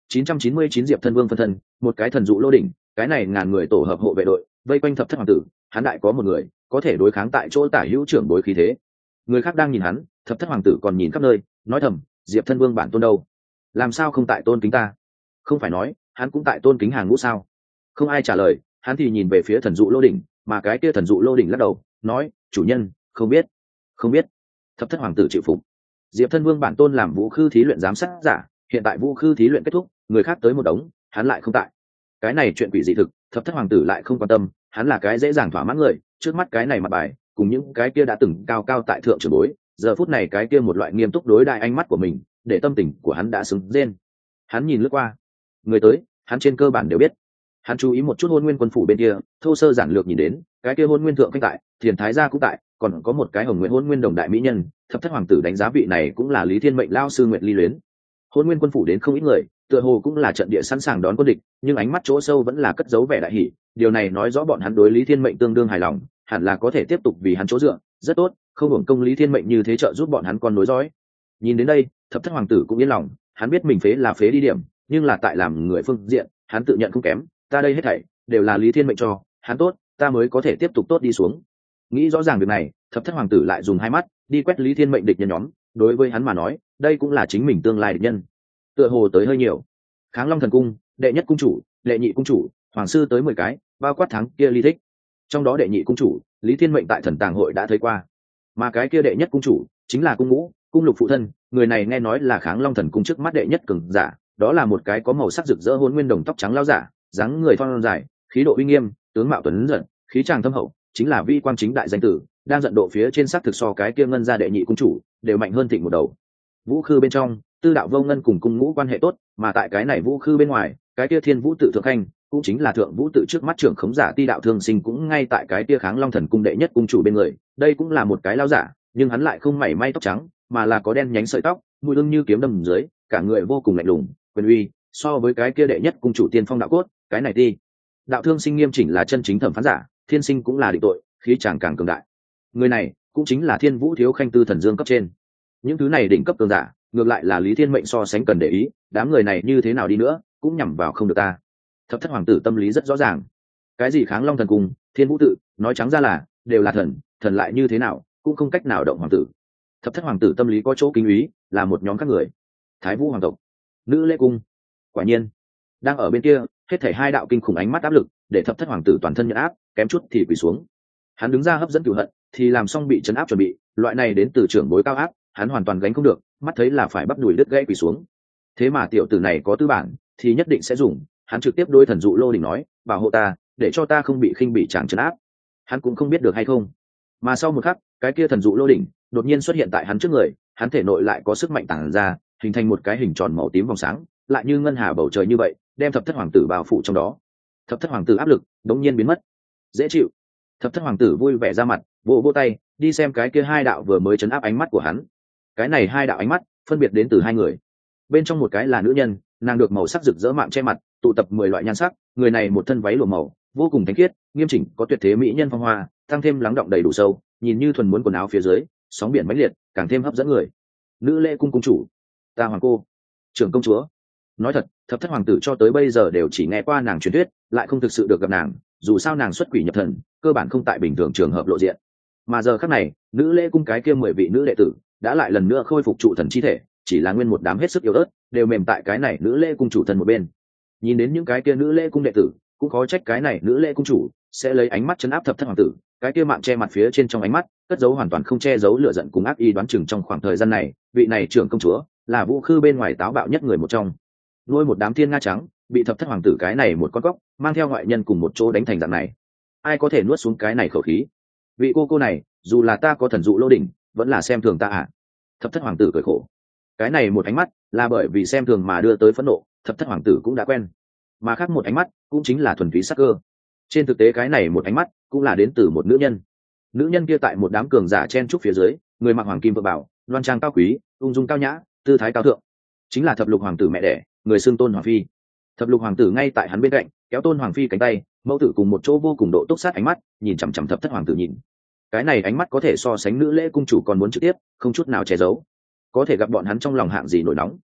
chín trăm chín mươi chín Diệp Thân Vương phân thân, một cái thần dụ lô đỉnh, cái này ngàn người tổ hợp hộ vệ đội, vây quanh thập thất hoàng tử, hắn đại có một người, có thể đối kháng tại chỗ tả hữu trưởng bối khí thế. Người khác đang nhìn hắn, thập thất hoàng tử còn nhìn khắp nơi, nói thầm, Diệp Thân Vương bản tôn đâu? Làm sao không tại tôn kính ta? Không phải nói, hắn cũng tại tôn kính hàng ngũ sao? Không ai trả lời, hắn thì nhìn về phía thần dụ lô đỉnh, mà cái kia thần dụ lô đỉnh lắc đầu, nói, chủ nhân, không biết, không biết. Thập thất hoàng tử chịu phục. Diệp Thân Vương bản tôn làm vũ khư thí luyện giám sát giả, hiện tại vũ khư thí luyện kết thúc, người khác tới một đống, hắn lại không tại. Cái này chuyện quỷ dị thực, thập thất hoàng tử lại không quan tâm, hắn là cái dễ dàng thỏa mãn người, trước mắt cái này mặt bài, cùng những cái kia đã từng cao cao tại thượng trưởng bối, giờ phút này cái kia một loại nghiêm túc đối đại ánh mắt của mình, để tâm tình của hắn đã sướng rên. Hắn nhìn lướt qua, người tới, hắn trên cơ bản đều biết. Hắn chú ý một chút Hôn Nguyên quân phủ bên kia, thô sơ giản lược nhìn đến, cái kia Hôn Nguyên thượng canh tại, Thiền Thái gia cũng tại, còn có một cái Hồng Nguyện Hôn Nguyên đồng đại mỹ nhân, thập thất hoàng tử đánh giá vị này cũng là Lý Thiên Mệnh lao sư Nguyệt Ly Luyến. Hôn Nguyên quân phủ đến không ít người, tựa hồ cũng là trận địa sẵn sàng đón quân địch, nhưng ánh mắt chỗ sâu vẫn là cất giấu vẻ đại hỷ, điều này nói rõ bọn hắn đối Lý Thiên Mệnh tương đương hài lòng, hẳn là có thể tiếp tục vì hắn chỗ dựa, rất tốt, không hưởng công Lý Thiên Mệnh như thế trợ giúp bọn hắn con nối dõi. Nhìn đến đây, thập thất hoàng tử cũng yên lòng, hắn biết mình phế là phế đi điểm, nhưng là tại làm người phương diện, hắn tự nhận không kém, ta đây hết thảy đều là Lý Thiên Mệnh cho, hắn tốt, ta mới có thể tiếp tục tốt đi xuống. Nghĩ rõ ràng việc này, thập thất hoàng tử lại dùng hai mắt đi quét Lý Thiên Mệnh địch nhân nhóm, đối với hắn mà nói, đây cũng là chính mình tương lai địch nhân. Tựa hồ tới hơi nhiều. Kháng Long thần cung, đệ nhất cung chủ, đệ nhị cung chủ, hoàng sư tới mười cái, bao quát thắng kia Ly Thích. Trong đó đệ nhị cung chủ, Lý Thiên Mệnh tại Thần Tàng hội đã thấy qua, mà cái kia đệ nhất cung chủ chính là cung ngũ, cung lục phụ thân, người này nghe nói là Kháng Long thần cung trước mắt đệ nhất cường giả, đó là một cái có màu sắc rực rỡ Hôn Nguyên đồng tóc trắng lao giả, dáng người thon dài, khí độ uy nghiêm, tướng mạo tuấn giật, khí tràng thâm hậu, chính là vi quang chính đại danh tử, đang giận độ phía trên sắc thực so cái kia ngân gia đệ nhị cung chủ đều mạnh hơn thịnh một đầu. Vũ khư bên trong, Tư Đạo Vô Ngân cùng cung ngũ quan hệ tốt, mà tại cái này vũ khư bên ngoài, cái kia Thiên Vũ tự thượng khanh, cũng chính là thượng vũ tự trước mắt trưởng khống giả Ti Đạo Thương Sinh cũng ngay tại cái kia Kháng Long thần cung đệ nhất cung chủ bên người, đây cũng là một cái lao giả, nhưng hắn lại không mảy may tóc trắng, mà là có đen nhánh sợi tóc, mũi lưng như kiếm đâm dưới, cả người vô cùng lạnh lùng, quyền uy, so với cái kia đệ nhất cung chủ tiên phong đạo cốt, cái này Ti Đạo Thương Sinh nghiêm chỉnh là chân chính thẩm phán giả, thiên sinh cũng là định tội, khí chàng càng cường đại. Người này cũng chính là Thiên Vũ thiếu khanh Tư Thần Dương cấp trên. Những thứ này đỉnh cấp cường giả, ngược lại là Lý Thiên Mệnh so sánh cần để ý, đám người này như thế nào đi nữa cũng nhằm vào không được ta. Thập thất hoàng tử tâm lý rất rõ ràng, cái gì Kháng Long thần cung, Thiên Vũ tự, nói trắng ra là đều là thần, thần lại như thế nào cũng không cách nào động hoàng tử. Thập thất hoàng tử tâm lý có chỗ kính ý, là một nhóm các người. Thái Vũ hoàng tộc, Nữ Lễ cung. Quả nhiên, đang ở bên kia, hết thảy hai đạo kinh khủng ánh mắt áp lực, để thập thất hoàng tử toàn thân nhận áp, kém chút thì quỳ xuống. Hắn đứng ra hấp dẫn cửu hận, thì làm xong bị trấn áp chuẩn bị, loại này đến từ trưởng bối cao áp, hắn hoàn toàn gánh không được, mắt thấy là phải bắp đùi đứt gãy quỳ xuống. Thế mà tiểu tử này có tư bản, thì nhất định sẽ dùng, hắn trực tiếp đối thần dụ lô đỉnh nói, bảo hộ ta, để cho ta không bị khinh bị chàng trấn áp. Hắn cũng không biết được hay không, mà sau một khắc, cái kia thần dụ lô đỉnh đột nhiên xuất hiện tại hắn trước người, hắn thể nội lại có sức mạnh tàng ra, hình thành một cái hình tròn màu tím vòng sáng, lại như ngân hà bầu trời như vậy, đem thập thất hoàng tử bao phủ trong đó. Thập thất hoàng tử áp lực đột nhiên biến mất, dễ chịu. Thập thất hoàng tử vui vẻ ra mặt, vỗ vỗ tay, đi xem cái kia hai đạo vừa mới chấn áp ánh mắt của hắn. Cái này hai đạo ánh mắt phân biệt đến từ hai người, bên trong một cái là nữ nhân, nàng được màu sắc rực rỡ mạng che mặt, tụ tập mười loại nhan sắc, người này một thân váy lụa màu, vô cùng thánh khiết, nghiêm chỉnh, có tuyệt thế mỹ nhân phong hoa, tăng thêm lắng động đầy đủ sâu, nhìn như thuần muốn quần áo phía dưới, sóng biển mãnh liệt, càng thêm hấp dẫn người. Nữ Lễ cung cung chủ, ta hoàng cô, trưởng công chúa. Nói thật, thập thất hoàng tử cho tới bây giờ đều chỉ nghe qua nàng truyền thuyết, lại không thực sự được gặp nàng, dù sao nàng xuất quỷ nhập thần, cơ bản không tại bình thường trường hợp lộ diện. Mà giờ khắc này, Nữ Lễ cung cái kia mười vị nữ đệ tử đã lại lần nữa khôi phục trụ thần chi thể, chỉ là nguyên một đám hết sức yếu ớt, đều mềm tại cái này Nữ Lễ cung chủ thần một bên. Nhìn đến những cái kia Nữ Lễ cung đệ tử, cũng khó trách cái này Nữ Lễ cung chủ sẽ lấy ánh mắt chấn áp thập thất hoàng tử, cái kia mạng che mặt phía trên trong ánh mắt cất giấu hoàn toàn không che giấu lửa giận cùng ác ý, đoán chừng trong khoảng thời gian này, vị này trưởng công chúa là vũ khư bên ngoài táo bạo nhất người một trong, nuôi một đám thiên nga trắng, bị thập thất hoàng tử cái này một con cóc mang theo ngoại nhân cùng một chỗ đánh thành dạng này, ai có thể nuốt xuống cái này khẩu khí? Vị cô cô này, dù là ta có thần dụ lô đỉnh, vẫn là xem thường ta à? Thập thất hoàng tử cười khổ, cái này một ánh mắt là bởi vì xem thường mà đưa tới phẫn nộ, thập thất hoàng tử cũng đã quen, mà khác một ánh mắt cũng chính là thuần túy sắc cơ. Trên thực tế cái này một ánh mắt cũng là đến từ một nữ nhân, nữ nhân kia tại một đám cường giả chen trúc phía dưới, người mặc hoàng kim vợ bảo, loan trang cao quý, ung dung cao nhã, tư thái cao thượng, chính là thập lục hoàng tử mẹ đẻ, người xưng Tôn Hoàng Phi. Thập lục hoàng tử ngay tại hắn bên cạnh, kéo Tôn Hoàng Phi cánh tay, mẫu tử cùng một chỗ vô cùng độ túc sát ánh mắt, nhìn chằm chằm thập thất hoàng tử nhìn. Cái này ánh mắt có thể so sánh Nữ Lễ cung chủ còn muốn trực tiếp, không chút nào che giấu. Có thể gặp bọn hắn trong lòng hạng gì nổi nóng.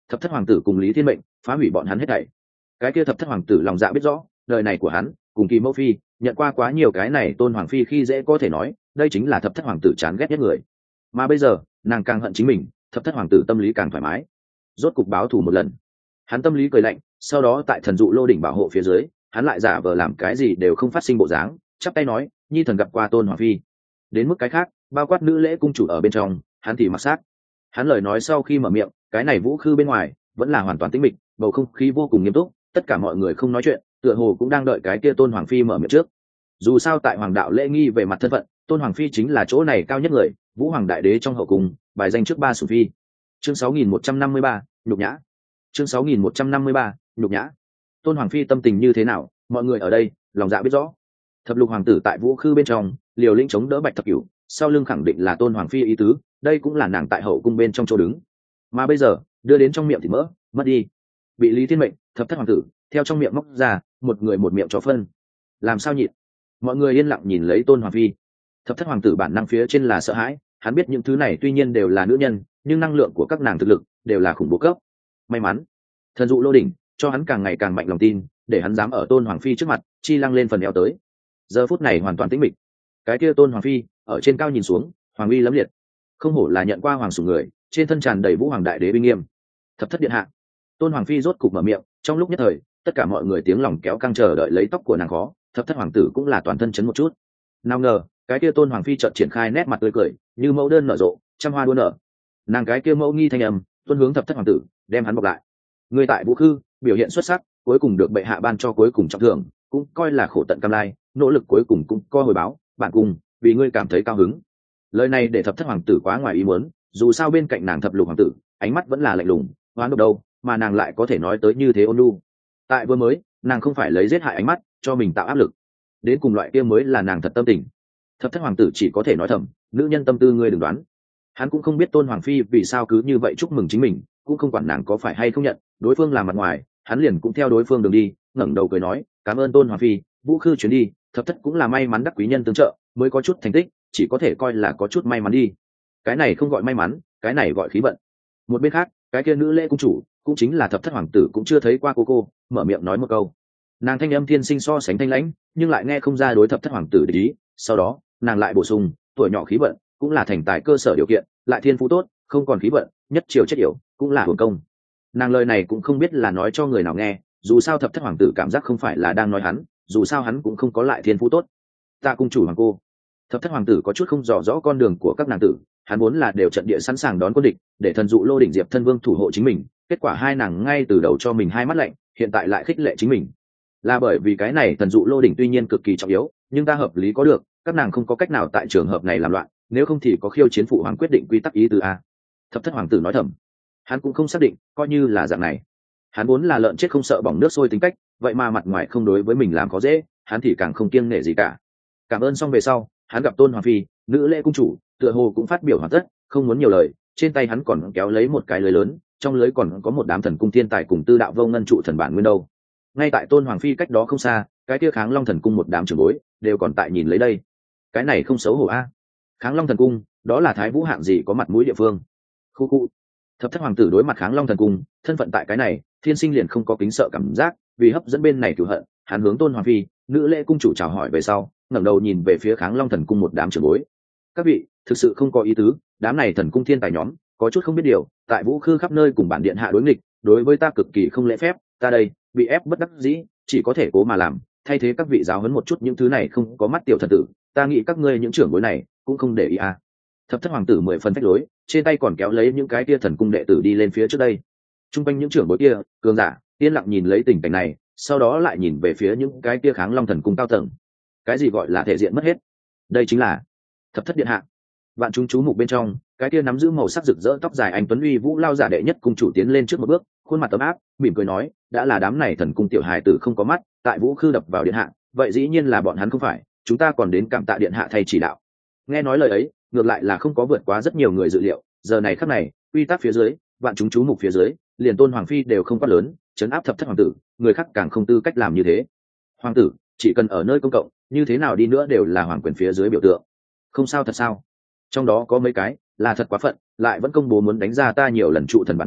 thập thất hoàng tử cùng lý thiên mệnh phá hủy bọn hắn hết thảy. Cái kia thập thất hoàng tử lòng dạ biết rõ đời này của hắn cùng kỳ mẫu phi nhận qua quá nhiều cái này tôn hoàng phi khi dễ có thể nói đây chính là thập thất hoàng tử chán ghét nhất người, mà bây giờ nàng càng hận chính mình, thập thất hoàng tử tâm lý càng thoải mái, rốt cục báo thù một lần. Hắn tâm lý cười lạnh, sau đó tại thần dụ lô đỉnh bảo hộ phía dưới hắn lại giả vờ làm cái gì đều không phát sinh bộ dáng, chắp tay nói nhi thần gặp qua tôn hoàng phi. Đến mức cái khác bao quát nữ lễ cung chủ ở bên trong hắn thì mặc sát. Hắn lời nói sau khi mở miệng cái này vũ khư bên ngoài vẫn là hoàn toàn tĩnh mịch, bầu không khí vô cùng nghiêm túc, tất cả mọi người không nói chuyện, tựa hồ cũng đang đợi cái kia tôn hoàng phi mở miệng trước. Dù sao tại hoàng đạo lễ nghi về mặt thân phận tôn hoàng phi chính là chỗ này cao nhất người, vũ hoàng đại đế trong hậu cung bài danh trước ba sủng phi. Chương sáu nghìn một trăm năm mươi ba nhục nhã. Chương sáu nghìn một trăm năm mươi ba nhục nhã. Tôn hoàng phi tâm tình như thế nào mọi người ở đây lòng dạ biết rõ. Thập lục hoàng tử tại vũ khư bên trong liều lĩnh chống đỡ bạch thập cửu, sau lưng khẳng định là tôn hoàng phi ý tứ, đây cũng là nàng tại hậu cung bên trong chỗ đứng, mà bây giờ đưa đến trong miệng thì mỡ mất đi, bị lý thiên mệnh thập thất hoàng tử theo trong miệng móc ra một người một miệng cho phân, làm sao nhịn. Mọi người yên lặng nhìn lấy tôn hoàng phi. Thập thất hoàng tử bản năng phía trên là sợ hãi, hắn biết những thứ này tuy nhiên đều là nữ nhân nhưng năng lượng của các nàng thực lực đều là khủng bố cấp. May mắn thần dụ lô đỉnh cho hắn càng ngày càng mạnh lòng tin, để hắn dám ở tôn hoàng phi trước mặt chi lăng lên phần eo tới. Giờ phút này hoàn toàn tĩnh mịch, cái kia tôn hoàng phi ở trên cao nhìn xuống hoàng uy lẫm liệt, không hổ là nhận qua hoàng sủng người, trên thân tràn đầy vũ hoàng đại đế uy nghiêm. Thập thất điện hạ. Tôn hoàng phi rốt cục mở miệng, trong lúc nhất thời tất cả mọi người tiếng lòng kéo căng chờ đợi lấy tóc của nàng khó, thập thất hoàng tử cũng là toàn thân chấn một chút. Nào ngờ cái kia tôn hoàng phi chợt triển khai nét mặt tươi cười như mẫu đơn nở rộ, trăm hoa đua nở. Nàng cái kia mẫu nghi thanh âm tuân hướng thập thất hoàng tử, đem hắn bọc lại. Người tại vũ khư biểu hiện xuất sắc, cuối cùng được bệ hạ ban cho cuối cùng trọng thưởng, cũng coi là khổ tận cam lai, nỗ lực cuối cùng cũng có hồi báo, bạn cùng vì ngươi cảm thấy cao hứng. Lời này để thập thất hoàng tử quá ngoài ý muốn, dù sao bên cạnh nàng thập lục hoàng tử ánh mắt vẫn là lạnh lùng hoán độc đâu, mà nàng lại có thể nói tới như thế ôn nhu. Tại vừa mới nàng không phải lấy giết hại ánh mắt cho mình tạo áp lực, đến cùng loại kia mới là nàng thật tâm tình. Thập thất hoàng tử chỉ có thể nói thầm, nữ nhân tâm tư ngươi đừng đoán. Hắn cũng không biết tôn hoàng phi vì sao cứ như vậy chúc mừng chính mình, cũng không quản nàng có phải hay không nhận, đối phương làm mặt ngoài hắn liền cũng theo đối phương đường đi, ngẩng đầu cười nói cảm ơn tôn hoàng phi, vũ khư chuyến đi thập thất cũng là may mắn đắc quý nhân tương trợ mới có chút thành tích, chỉ có thể coi là có chút may mắn đi. Cái này không gọi may mắn, cái này gọi khí vận. Một bên khác cái kia nữ lễ cung chủ cũng chính là thập thất hoàng tử cũng chưa thấy qua cô cô mở miệng nói một câu. Nàng thanh âm thiên sinh so sánh thanh lãnh nhưng lại nghe không ra đối thập thất hoàng tử để ý, sau đó nàng lại bổ sung tuổi nhỏ khí vận cũng là thành tài cơ sở điều kiện, lại thiên phú tốt không còn khí vận nhất triều chết yểu cũng là hưởng công. Nàng lời này cũng không biết là nói cho người nào nghe, dù sao thập thất hoàng tử cảm giác không phải là đang nói hắn, dù sao hắn cũng không có lại thiên phú tốt. Ta cung chủ hoàng cô. Thập thất hoàng tử có chút không rõ rõ con đường của các nàng tử, hắn vốn là đều trận địa sẵn sàng đón quân địch để thần dụ lô đỉnh diệp thân vương thủ hộ chính mình, kết quả hai nàng ngay từ đầu cho mình hai mắt lạnh, hiện tại lại khích lệ chính mình. Là bởi vì cái này thần dụ lô đỉnh tuy nhiên cực kỳ trọng yếu nhưng ta hợp lý có được, các nàng không có cách nào tại trường hợp này làm loạn, nếu không thì có khiêu chiến phụ hoàng quyết định quy tắc ý từ a. Thập thất hoàng tử nói thầm, hắn cũng không xác định, coi như là dạng này. Hắn vốn là lợn chết không sợ bỏng nước sôi tính cách, vậy mà mặt ngoài không đối với mình làm khó dễ, hắn thì càng không kiêng nể gì cả. Cảm ơn xong về sau hắn gặp tôn hoàng phi nữ lễ cung chủ tựa hồ cũng phát biểu hoàn tất, không muốn nhiều lời, trên tay hắn còn kéo lấy một cái lưới lớn, trong lưới còn có một đám thần cung thiên tài cùng tư đạo vô ngân trụ thần bản nguyên đâu. Ngay tại tôn hoàng phi cách đó không xa cái kia kháng long thần cung một đám trưởng bối đều còn tại nhìn lấy đây. Cái này không xấu hổ a. Kháng long thần cung đó là thái vũ hạng gì có mặt mũi địa phương. Khu khu. Thập thất hoàng tử đối mặt kháng long thần cung thân phận tại cái này thiên sinh liền không có kính sợ cảm giác, vì hấp dẫn bên này cửu hận hắn hướng tôn hoàng phi nữ lễ cung chủ chào hỏi về sau ngẩng đầu nhìn về phía kháng long thần cung một đám trưởng bối. Các vị thực sự không có ý tứ, đám này thần cung thiên tài nhóm có chút không biết điều, tại vũ khư khắp nơi cùng bản điện hạ đối nghịch, đối với ta cực kỳ không lễ phép, ta đây bị ép bất đắc dĩ chỉ có thể cố mà làm, thay thế các vị giáo huấn một chút những thứ này không có mắt tiểu thần tử, ta nghĩ các ngươi những trưởng bối này cũng không để ý à. Thập thất hoàng tử mười phần phách lối, trên tay còn kéo lấy những cái kia thần cung đệ tử đi lên phía trước đây. Trung quanh những trưởng bối kia cường giả yên lặng nhìn lấy tình cảnh này, sau đó lại nhìn về phía những cái kia kháng long thần cung cao tầng. Cái gì gọi là thể diện mất hết? Đây chính là thập thất điện hạ. Vạn chúng chú mục bên trong cái kia nắm giữ màu sắc rực rỡ tóc dài anh tuấn uy vũ lao giả đệ nhất cung chủ tiến lên trước một bước, khuôn mặt ấm áp mỉm cười nói, đã là đám này thần cung tiểu hài tử không có mắt tại vũ khư đập vào điện hạ, vậy dĩ nhiên là bọn hắn không phải, chúng ta còn đến cảm tạ điện hạ thay chỉ đạo. Nghe nói lời ấy ngược lại là không có vượt quá rất nhiều người dự liệu, giờ này khắc này quy tắc phía dưới vạn chúng chú mục phía dưới liền tôn hoàng phi đều không quát lớn chấn áp thập thất hoàng tử, người khác càng không tư cách làm như thế. Hoàng tử chỉ cần ở nơi công cộng như thế nào đi nữa đều là hoàng quyền phía dưới biểu tượng. Không sao thật sao? Trong đó có mấy cái là thật quá phận, lại vẫn công bố muốn đánh ra ta nhiều lần trụ thần bản nguyên,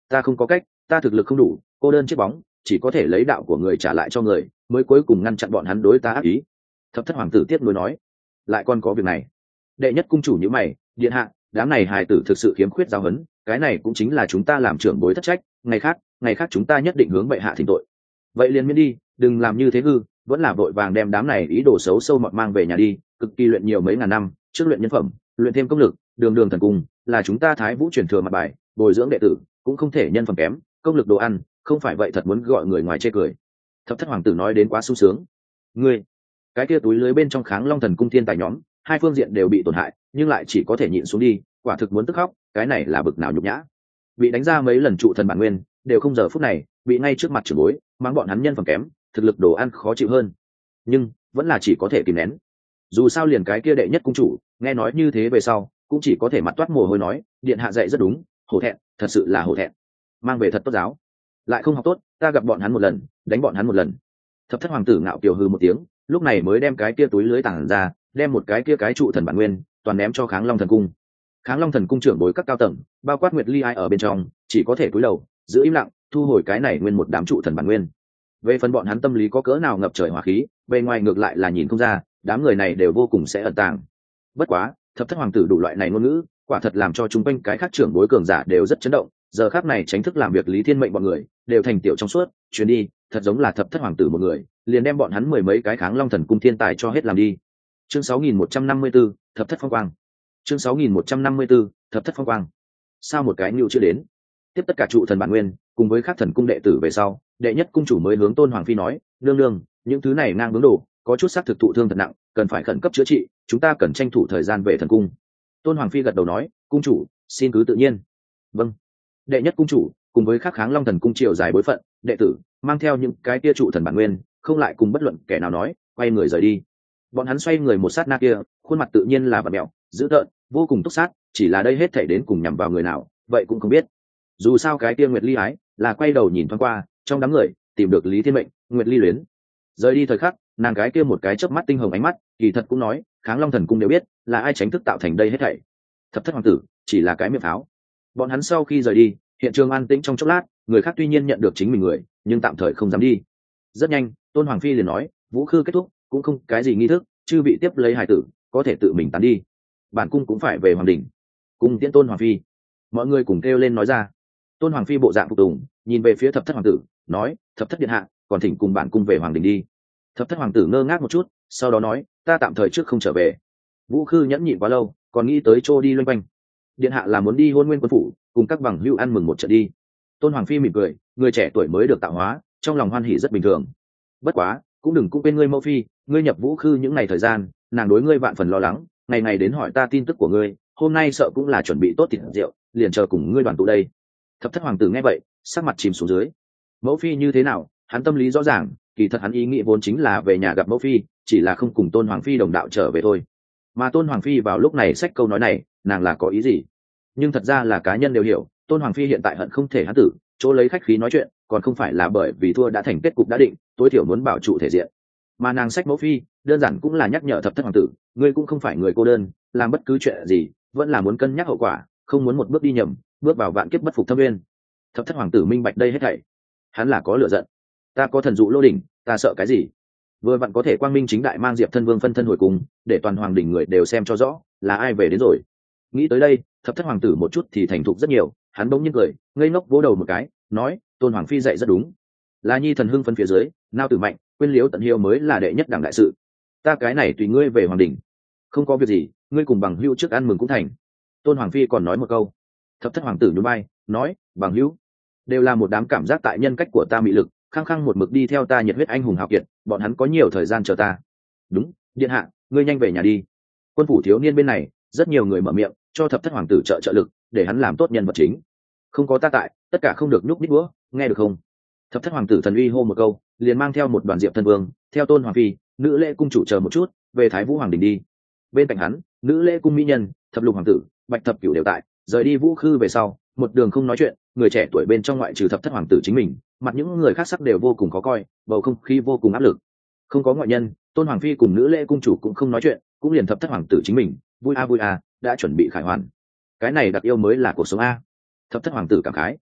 ta không có cách, ta thực lực không đủ, cô đơn chiếc bóng, chỉ có thể lấy đạo của người trả lại cho người, mới cuối cùng ngăn chặn bọn hắn đối ta ác ý. Thập thất hoàng tử tiếp nối nói, lại còn có việc này. Đệ nhất cung chủ như mày, điện hạ, đám này hài tử thực sự khiếm khuyết giáo huấn, cái này cũng chính là chúng ta làm trưởng bối thất trách, ngày khác ngày khác chúng ta nhất định hướng bệ hạ thỉnh tội. Vậy liền miễn đi, đừng làm như thế hư, vẫn là vội vàng đem đám này ý đồ xấu sâu mọt mang về nhà đi, cực kỳ luyện nhiều mấy ngàn năm, trước luyện nhân phẩm, luyện thêm công lực, đường đường thần cung là chúng ta Thái Vũ truyền thừa mặt bài, bồi dưỡng đệ tử cũng không thể nhân phẩm kém, công lực đồ ăn, không phải vậy thật muốn gọi người ngoài chê cười. Thập thất hoàng tử nói đến quá sung sướng. Ngươi, cái kia túi lưới bên trong Kháng Long thần cung thiên tài nhóm, hai phương diện đều bị tổn hại, nhưng lại chỉ có thể nhịn xuống đi, quả thực muốn tức khóc, cái này là bực nào nhục nhã. Bị đánh ra mấy lần trụ thần bản nguyên, đều không giờ phút này, bị ngay trước mặt trưởng bối, mang bọn hắn nhân phẩm kém, thực lực đồ ăn khó chịu hơn. Nhưng vẫn là chỉ có thể kìm nén. Dù sao liền cái kia đệ nhất cung chủ, nghe nói như thế về sau, cũng chỉ có thể mặt toát mồ hôi nói, điện hạ dạy rất đúng, hổ thẹn, thật sự là hổ thẹn. Mang về thật tốt giáo. Lại không học tốt, ta gặp bọn hắn một lần, đánh bọn hắn một lần. Thập thất hoàng tử ngạo kiều hư một tiếng, lúc này mới đem cái kia túi lưới tàng ra, đem một cái kia cái trụ thần bản nguyên toàn ném cho Kháng Long thần cung. Kháng Long thần cung trưởng bối các cao tầng, bao quát Nguyệt Ly ai ở bên trong, chỉ có thể cúi đầu giữ im lặng, thu hồi cái này nguyên một đám trụ thần bản nguyên. Về phần bọn hắn tâm lý có cỡ nào ngập trời hỏa khí, bề ngoài ngược lại là nhìn không ra, đám người này đều vô cùng sẽ ẩn tàng. Bất quá, thập thất hoàng tử đủ loại này ngôn ngữ, quả thật làm cho chúng quanh cái khác trưởng bối cường giả đều rất chấn động. Giờ khắc này tránh thức làm việc Lý Thiên mệnh bọn người đều thành tiểu trong suốt, chuyến đi thật giống là thập thất hoàng tử một người, liền đem bọn hắn mười mấy cái Kháng Long thần cung thiên tài cho hết làm đi. Chương sáu nghìn một trăm năm mươi 6.154, thập thất phong quang. Chương sáu nghìn một trăm năm mươi 6.154, thập thất phong quang. Sao một cái nhu chưa đến? Tiếp tất cả trụ thần bản nguyên, cùng với các thần cung đệ tử về sau, đệ nhất cung chủ mới hướng Tôn Hoàng phi nói, nương nương, những thứ này ngang bướng đồ, có chút xác thực thụ thương thật nặng, cần phải khẩn cấp chữa trị, chúng ta cần tranh thủ thời gian về thần cung. Tôn Hoàng phi gật đầu nói, cung chủ, xin cứ tự nhiên. Vâng. Đệ nhất cung chủ cùng với các Kháng Long thần cung triều dài bối phận đệ tử, mang theo những cái tia trụ thần bản nguyên, không lại cùng bất luận kẻ nào nói, quay người rời đi. Bọn hắn xoay người một sát na kia, khuôn mặt tự nhiên là vặn mẹo, dữ tợn, vô cùng túc sát, chỉ là đây hết thảy đến cùng nhằm vào người nào, vậy cũng không biết. Dù sao cái tia Nguyệt Ly ái là quay đầu nhìn thoáng qua, trong đám người tìm được Lý Thiên mệnh, Nguyệt Ly luyến. Rời đi thời khắc, nàng cái kia một cái chớp mắt tinh hồng ánh mắt, kỳ thật cũng nói, Kháng Long thần cung đều biết, là ai tránh thức tạo thành đây hết thảy. Thập thất hoàng tử chỉ là cái miệng pháo. Bọn hắn sau khi rời đi, hiện trường an tĩnh trong chốc lát, người khác tuy nhiên nhận được chính mình người, nhưng tạm thời không dám đi. Rất nhanh, Tôn Hoàng phi liền nói, vũ khư kết thúc, cũng không cái gì nghi thức, chư vị tiếp lấy hài tử, có thể tự mình tán đi. Bản cung cũng phải về hoàng đình. Cung tiễn Tôn Hoàng phi. Mọi người cùng kêu lên nói ra. Tôn Hoàng phi bộ dạng phục tùng, nhìn về phía thập thất hoàng tử, nói, thập thất điện hạ, còn thỉnh cùng bản cung về hoàng đình đi. Thập thất hoàng tử ngơ ngác một chút, sau đó nói, ta tạm thời trước không trở về. Vũ khư nhẫn nhịn quá lâu, còn nghĩ tới chỗ đi loanh quanh. Điện hạ là muốn đi hôn nguyên quân phủ, cùng các bằng hữu ăn mừng một trận đi. Tôn Hoàng phi mỉm cười, người trẻ tuổi mới được tạo hóa, trong lòng hoan hỉ rất bình thường. Bất quá, cũng đừng cũng quên ngươi mẫu phi, ngươi nhập vũ khư những ngày thời gian, nàng đối ngươi vạn phần lo lắng, ngày ngày đến hỏi ta tin tức của ngươi, hôm nay sợ cũng là chuẩn bị tốt thịt rượu, liền chờ cùng ngươi đoàn tụ đây. Thập thất hoàng tử nghe vậy, sắc mặt chìm xuống dưới. Mẫu phi như thế nào, hắn tâm lý rõ ràng, kỳ thật hắn ý nghĩ vốn chính là về nhà gặp mẫu phi, chỉ là không cùng Tôn Hoàng phi đồng đạo trở về thôi. Mà Tôn Hoàng phi vào lúc này xách câu nói này, nàng là có ý gì? Nhưng thật ra là cá nhân đều hiểu, Tôn Hoàng phi hiện tại hận không thể hắn tử, chỗ lấy khách khí nói chuyện, còn không phải là bởi vì thua đã thành kết cục đã định, tối thiểu muốn bảo trụ thể diện. Mà nàng sách mẫu phi, đơn giản cũng là nhắc nhở thập thất hoàng tử, ngươi cũng không phải người cô đơn, làm bất cứ chuyện gì, vẫn là muốn cân nhắc hậu quả, không muốn một bước đi nhầm, bước vào vạn kiếp bất phục thâm nguyên. Thập thất hoàng tử minh bạch đây hết thảy, hắn là có lửa giận. Ta có thần dụ lô đỉnh, ta sợ cái gì? Vừa vặn có thể quang minh chính đại mang Diệp thân vương phân thân hồi cùng, để toàn hoàng đỉnh người đều xem cho rõ, là ai về đến rồi. Nghĩ tới đây, thập thất hoàng tử một chút thì thành thục rất nhiều, hắn bỗng nhiên cười, ngây ngốc vỗ đầu một cái, nói, Tôn Hoàng phi dạy rất đúng. Là nhi thần hưng phân phía dưới, nao tử mạnh, quên liếu tận hiếu mới là đệ nhất đẳng đại sự. Ta cái này tùy ngươi về hoàng đình. Không có việc gì, ngươi cùng bằng hữu trước ăn mừng cũng thành. Tôn Hoàng phi còn nói một câu. Thập thất hoàng tử nhún vai, nói, bằng hữu đều là một đám cảm giác tại nhân cách của ta mị lực, khăng khăng một mực đi theo ta nhiệt huyết anh hùng hào kiệt, bọn hắn có nhiều thời gian chờ ta. Đúng, điện hạ, ngươi nhanh về nhà đi. Quân phủ thiếu niên bên này, rất nhiều người mở miệng, cho thập thất hoàng tử trợ trợ lực, để hắn làm tốt nhân vật chính. Không có ta tại, tất cả không được nhúc nhích búa, nghe được không? Thập thất hoàng tử thần uy hô một câu, liền mang theo một đoàn Diệp thân vương, theo Tôn Hoàng phi, nữ lễ cung chủ chờ một chút, về Thái Vũ hoàng đình đi. Bên cạnh hắn, nữ lễ cung mỹ nhân, thập lục hoàng tử, bạch thập cửu đều tại, rời đi vũ khư về sau, một đường không nói chuyện, người trẻ tuổi bên trong ngoại trừ thập thất hoàng tử chính mình, mặt những người khác sắc đều vô cùng khó coi, bầu không khí vô cùng áp lực. Không có ngoại nhân, Tôn Hoàng phi cùng nữ lễ cung chủ cũng không nói chuyện, cũng liền thập thất hoàng tử chính mình, vui a vui a, đã chuẩn bị khải hoàn. Cái này đặc yêu mới là cuộc sống a. Thập thất hoàng tử cảm khái.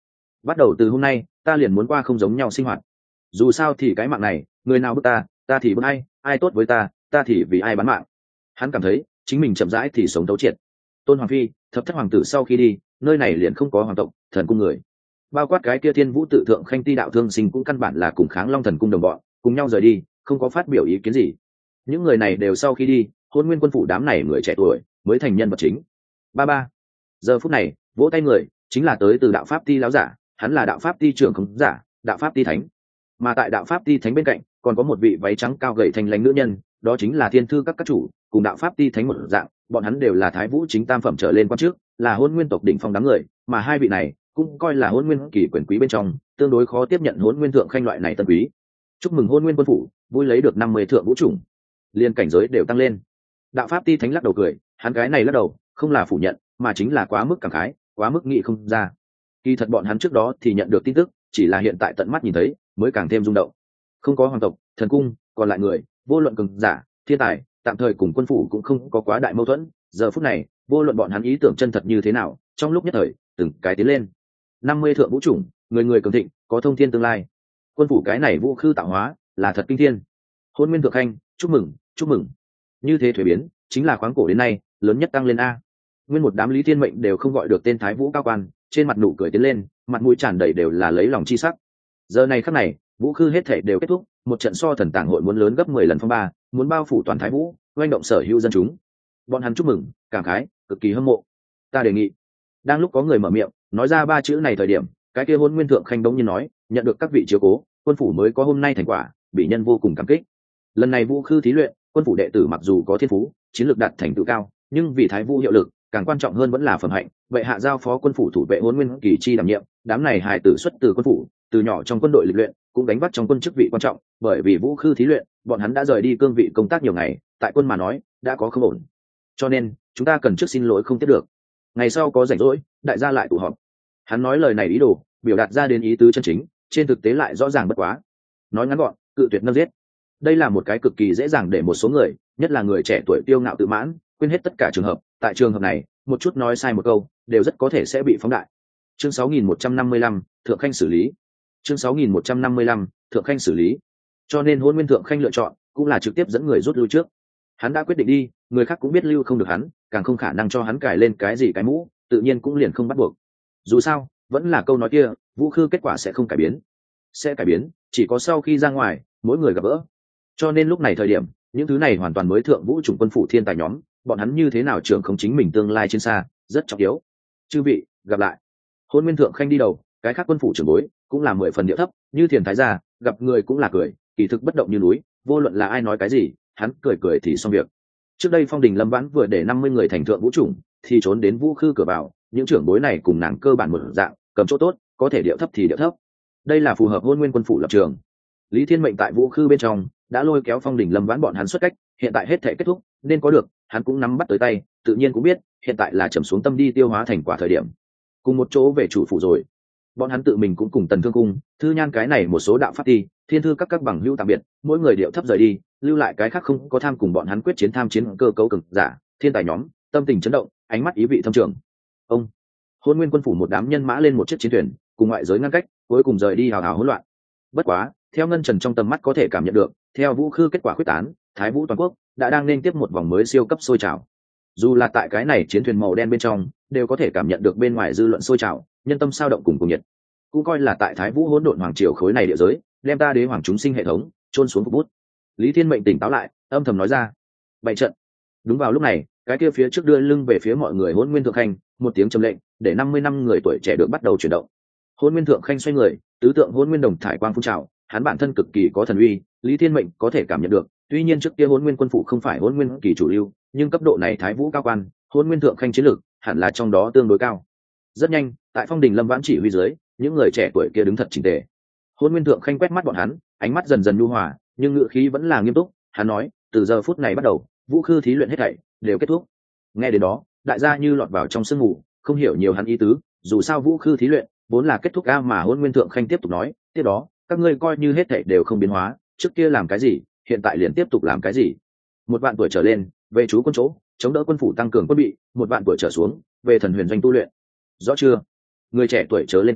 bắt đầu từ hôm nay ta liền muốn qua không giống nhau sinh hoạt. Dù sao thì cái mạng này, người nào bức ta ta thì bức ai, ai tốt với ta ta thì vì ai bán mạng. Hắn cảm thấy chính mình chậm rãi thì sống thấu triệt. Tôn Hoàng Phi, thập thất hoàng tử sau khi đi, nơi này liền không có hoàng tộc thần cung người, bao quát cái kia Thiên Vũ tự thượng khanh ti đạo thương sinh cũng căn bản là cùng kháng Long thần cung đồng bọn, cùng nhau rời đi, không có phát biểu ý kiến gì. Những người này đều sau khi đi, Hôn Nguyên quân phủ đám này người trẻ tuổi mới thành nhân vật chính. Ba ba. Giờ phút này, vỗ tay người chính là tới từ đạo pháp ti lão giả, hắn là đạo pháp ti trưởng không giả, đạo pháp ti thánh. Mà tại đạo pháp ti thánh bên cạnh, còn có một vị váy trắng cao gầy thành lãnh nữ nhân, đó chính là Thiên Thư các các chủ, cùng đạo pháp ti thánh một dạng, bọn hắn đều là Thái Vũ chính tam phẩm trở lên quan trước, là Hôn Nguyên tộc đỉnh phong đám người, mà hai vị này cũng coi là Hôn Nguyên kỳ quyền quý bên trong, tương đối khó tiếp nhận Hôn Nguyên thượng khanh loại này tân quý. Chúc mừng Hôn Nguyên quân phủ vui lấy được năm mươi thượng vũ chủng, liên cảnh giới đều tăng lên. Đạo pháp ti thánh lắc đầu cười, hắn cái này lắc đầu không là phủ nhận, mà chính là quá mức cảm khái, quá mức nghĩ không ra. Kỳ thật bọn hắn trước đó thì nhận được tin tức, chỉ là hiện tại tận mắt nhìn thấy mới càng thêm rung động. Không có hoàng tộc thần cung, còn lại người vô luận cường giả thiên tài, tạm thời cùng quân phủ cũng không có quá đại mâu thuẫn. Giờ phút này vô luận bọn hắn ý tưởng chân thật như thế nào, trong lúc nhất thời từng cái tiến lên. Năm mươi thượng vũ chủng, người người cường thịnh, có thông thiên tương lai. Quân phủ cái này vũ khư tạo hóa là thật kinh thiên. Hôn Nguyên thượng khanh, chúc mừng chúc mừng. Như thế thuế biến chính là khoáng cổ đến nay lớn nhất tăng lên a. Nguyên một đám Lý Thiên Mệnh đều không gọi được tên Thái Vũ cao quan, trên mặt nụ cười tiến lên, mặt mũi tràn đầy đều là lấy lòng chi sắc. Giờ này khắc này, vũ khư hết thể đều kết thúc, một trận so thần tàng hội muốn lớn gấp mười lần phong ba, muốn bao phủ toàn Thái Vũ, oanh động sở hữu dân chúng. Bọn hắn chúc mừng, cảm khái, cực kỳ hâm mộ. Ta đề nghị. Đang lúc có người mở miệng nói ra ba chữ này thời điểm, cái kia Hôn Nguyên thượng khanh đống nhiên nói, nhận được các vị chiếu cố, quân phủ mới có hôm nay thành quả, bị nhân vô cùng cảm kích. Lần này vũ khư thí luyện, quân phủ đệ tử mặc dù có thiên phú, chiến lược đạt thành tựu cao, nhưng vì Thái Vũ hiệu lực, càng quan trọng hơn vẫn là phẩm hạnh. Vậy hạ giao phó quân phủ thủ vệ Hôn Nguyên kỳ chi đảm nhiệm, đám này hài tử xuất từ quân phủ, từ nhỏ trong quân đội lịch luyện, cũng đánh bắt trong quân chức vị quan trọng, bởi vì vũ khư thí luyện, bọn hắn đã rời đi cương vị công tác nhiều ngày, tại quân mà nói đã có không ổn, cho nên chúng ta cần trước xin lỗi không tiếp được, ngày sau có rảnh rỗi đại gia lại tụ họp. Hắn nói lời này ý đồ biểu đạt ra đến ý tứ chân chính, trên thực tế lại rõ ràng bất quá. Nói ngắn gọn, cự tuyệt nâng giết. Đây là một cái cực kỳ dễ dàng để một số người, nhất là người trẻ tuổi tiêu ngạo tự mãn, quên hết tất cả trường hợp. Tại trường hợp này, một chút nói sai một câu đều rất có thể sẽ bị phóng đại. Chương sáu nghìn một trăm năm mươi lăm, thượng khanh xử lý. Chương sáu nghìn một trăm năm mươi lăm, thượng khanh xử lý. Cho nên Hôn Nguyên thượng khanh lựa chọn cũng là trực tiếp dẫn người rút lui trước. Hắn đã quyết định đi, người khác cũng biết lưu không được hắn, càng không khả năng cho hắn cài lên cái gì cái mũ, tự nhiên cũng liền không bắt buộc. Dù sao vẫn là câu nói kia, vũ khư kết quả sẽ không cải biến, sẽ cải biến chỉ có sau khi ra ngoài mỗi người gặp gỡ. Cho nên lúc này thời điểm, những thứ này hoàn toàn mới thượng vũ chủng quân phủ thiên tài nhóm, bọn hắn như thế nào trưởng không chính mình tương lai trên xa rất trọng yếu. Chư vị gặp lại. Hôn Nguyên thượng khanh đi đầu, cái khác quân phủ trưởng bối cũng là mười phần điệu thấp, như thiền thái gia gặp người cũng là cười, kỳ thực bất động như núi, vô luận là ai nói cái gì hắn cười cười thì xong việc. Trước đây Phong Đình Lâm Vãn vừa để năm mươi người thành thượng vũ chủng thì trốn đến vũ khư cửa vào, những trưởng bối này cùng nàng cơ bản một dạng, cầm chỗ tốt, có thể điệu thấp thì điệu thấp. Đây là phù hợp Hôn Nguyên quân phủ lập trường. Lý Thiên Mệnh tại vũ khư bên trong đã lôi kéo Phong Đình Lâm Vãn bọn hắn xuất cách, hiện tại hết thể kết thúc nên có được, hắn cũng nắm bắt tới tay, tự nhiên cũng biết hiện tại là trầm xuống tâm đi tiêu hóa thành quả thời điểm. Cùng một chỗ về chủ phủ rồi, bọn hắn tự mình cũng cùng Tần Thương cung, Thư Nhan cái này một số đạo pháp ti, Thiên Thư các các bằng hữu tạm biệt, mỗi người điệu thấp rời đi, lưu lại cái khác không có tham cùng bọn hắn quyết chiến tham chiến cơ cấu cường giả, thiên tài nhóm, tâm tình chấn động, ánh mắt ý vị thâm trường. Ông Hôn Nguyên quân phủ một đám nhân mã lên một chiếc chiến thuyền, cùng ngoại giới ngăn cách, cuối cùng rời đi hào hào hỗn loạn. Bất quá, theo Ngân Trần trong tầm mắt có thể cảm nhận được, theo vũ khư kết quả quyết tán, Thái Vũ toàn quốc đã đang nên tiếp một vòng mới siêu cấp sôi trào. Dù là tại cái này chiến thuyền màu đen bên trong, đều có thể cảm nhận được bên ngoài dư luận sôi trào, nhân tâm sao động cùng cùng nhiệt. Cũng coi là tại Thái Vũ hỗn độn hoàng triều khối này địa giới, đem ta đế hoàng chúng sinh hệ thống trôn xuống phục bút. Lý Thiên Mệnh tỉnh táo lại, âm thầm nói ra. Bày trận. Đúng vào lúc này, cái kia phía trước đưa lưng về phía mọi người Hôn Nguyên thượng khanh, một tiếng trầm lệnh, để năm mươi năm người tuổi trẻ được bắt đầu chuyển động. Hôn Nguyên thượng khanh xoay người, tứ tượng Hôn Nguyên đồng thải quang phun trào, hắn bản thân cực kỳ có thần uy, Lý Thiên Mệnh có thể cảm nhận được. Tuy nhiên trước kia Hôn Nguyên quân phủ không phải Hôn Nguyên kỳ chủ lưu, nhưng cấp độ này Thái Vũ cao quan, Hôn Nguyên thượng khanh chiến lược hẳn là trong đó tương đối cao. Rất nhanh, tại Phong Đình Lâm Vãn chỉ huy dưới, những người trẻ tuổi kia đứng thật chỉnh tề. Hôn Nguyên thượng khanh quét mắt bọn hắn, ánh mắt dần dần nhu hòa, nhưng ngữ khí vẫn là nghiêm túc. Hắn nói, từ giờ phút này bắt đầu, vũ khư thí luyện hết thảy đều kết thúc. Nghe đến đó, đại gia như lọt vào trong sương mù, không hiểu nhiều hắn ý tứ. Dù sao vũ khư thí luyện vốn là kết thúc a, mà Hôn Nguyên thượng khanh tiếp tục nói, tiếp đó các ngươi coi như hết thảy đều không biến hóa, trước kia làm cái gì, hiện tại liền tiếp tục làm cái gì. Một vạn tuổi trở lên về trú quân chỗ, chống đỡ quân phủ tăng cường quân bị, một vạn tuổi trở xuống về thần huyền doanh tu luyện. Rõ chưa? Người trẻ tuổi chớ lên tiếng,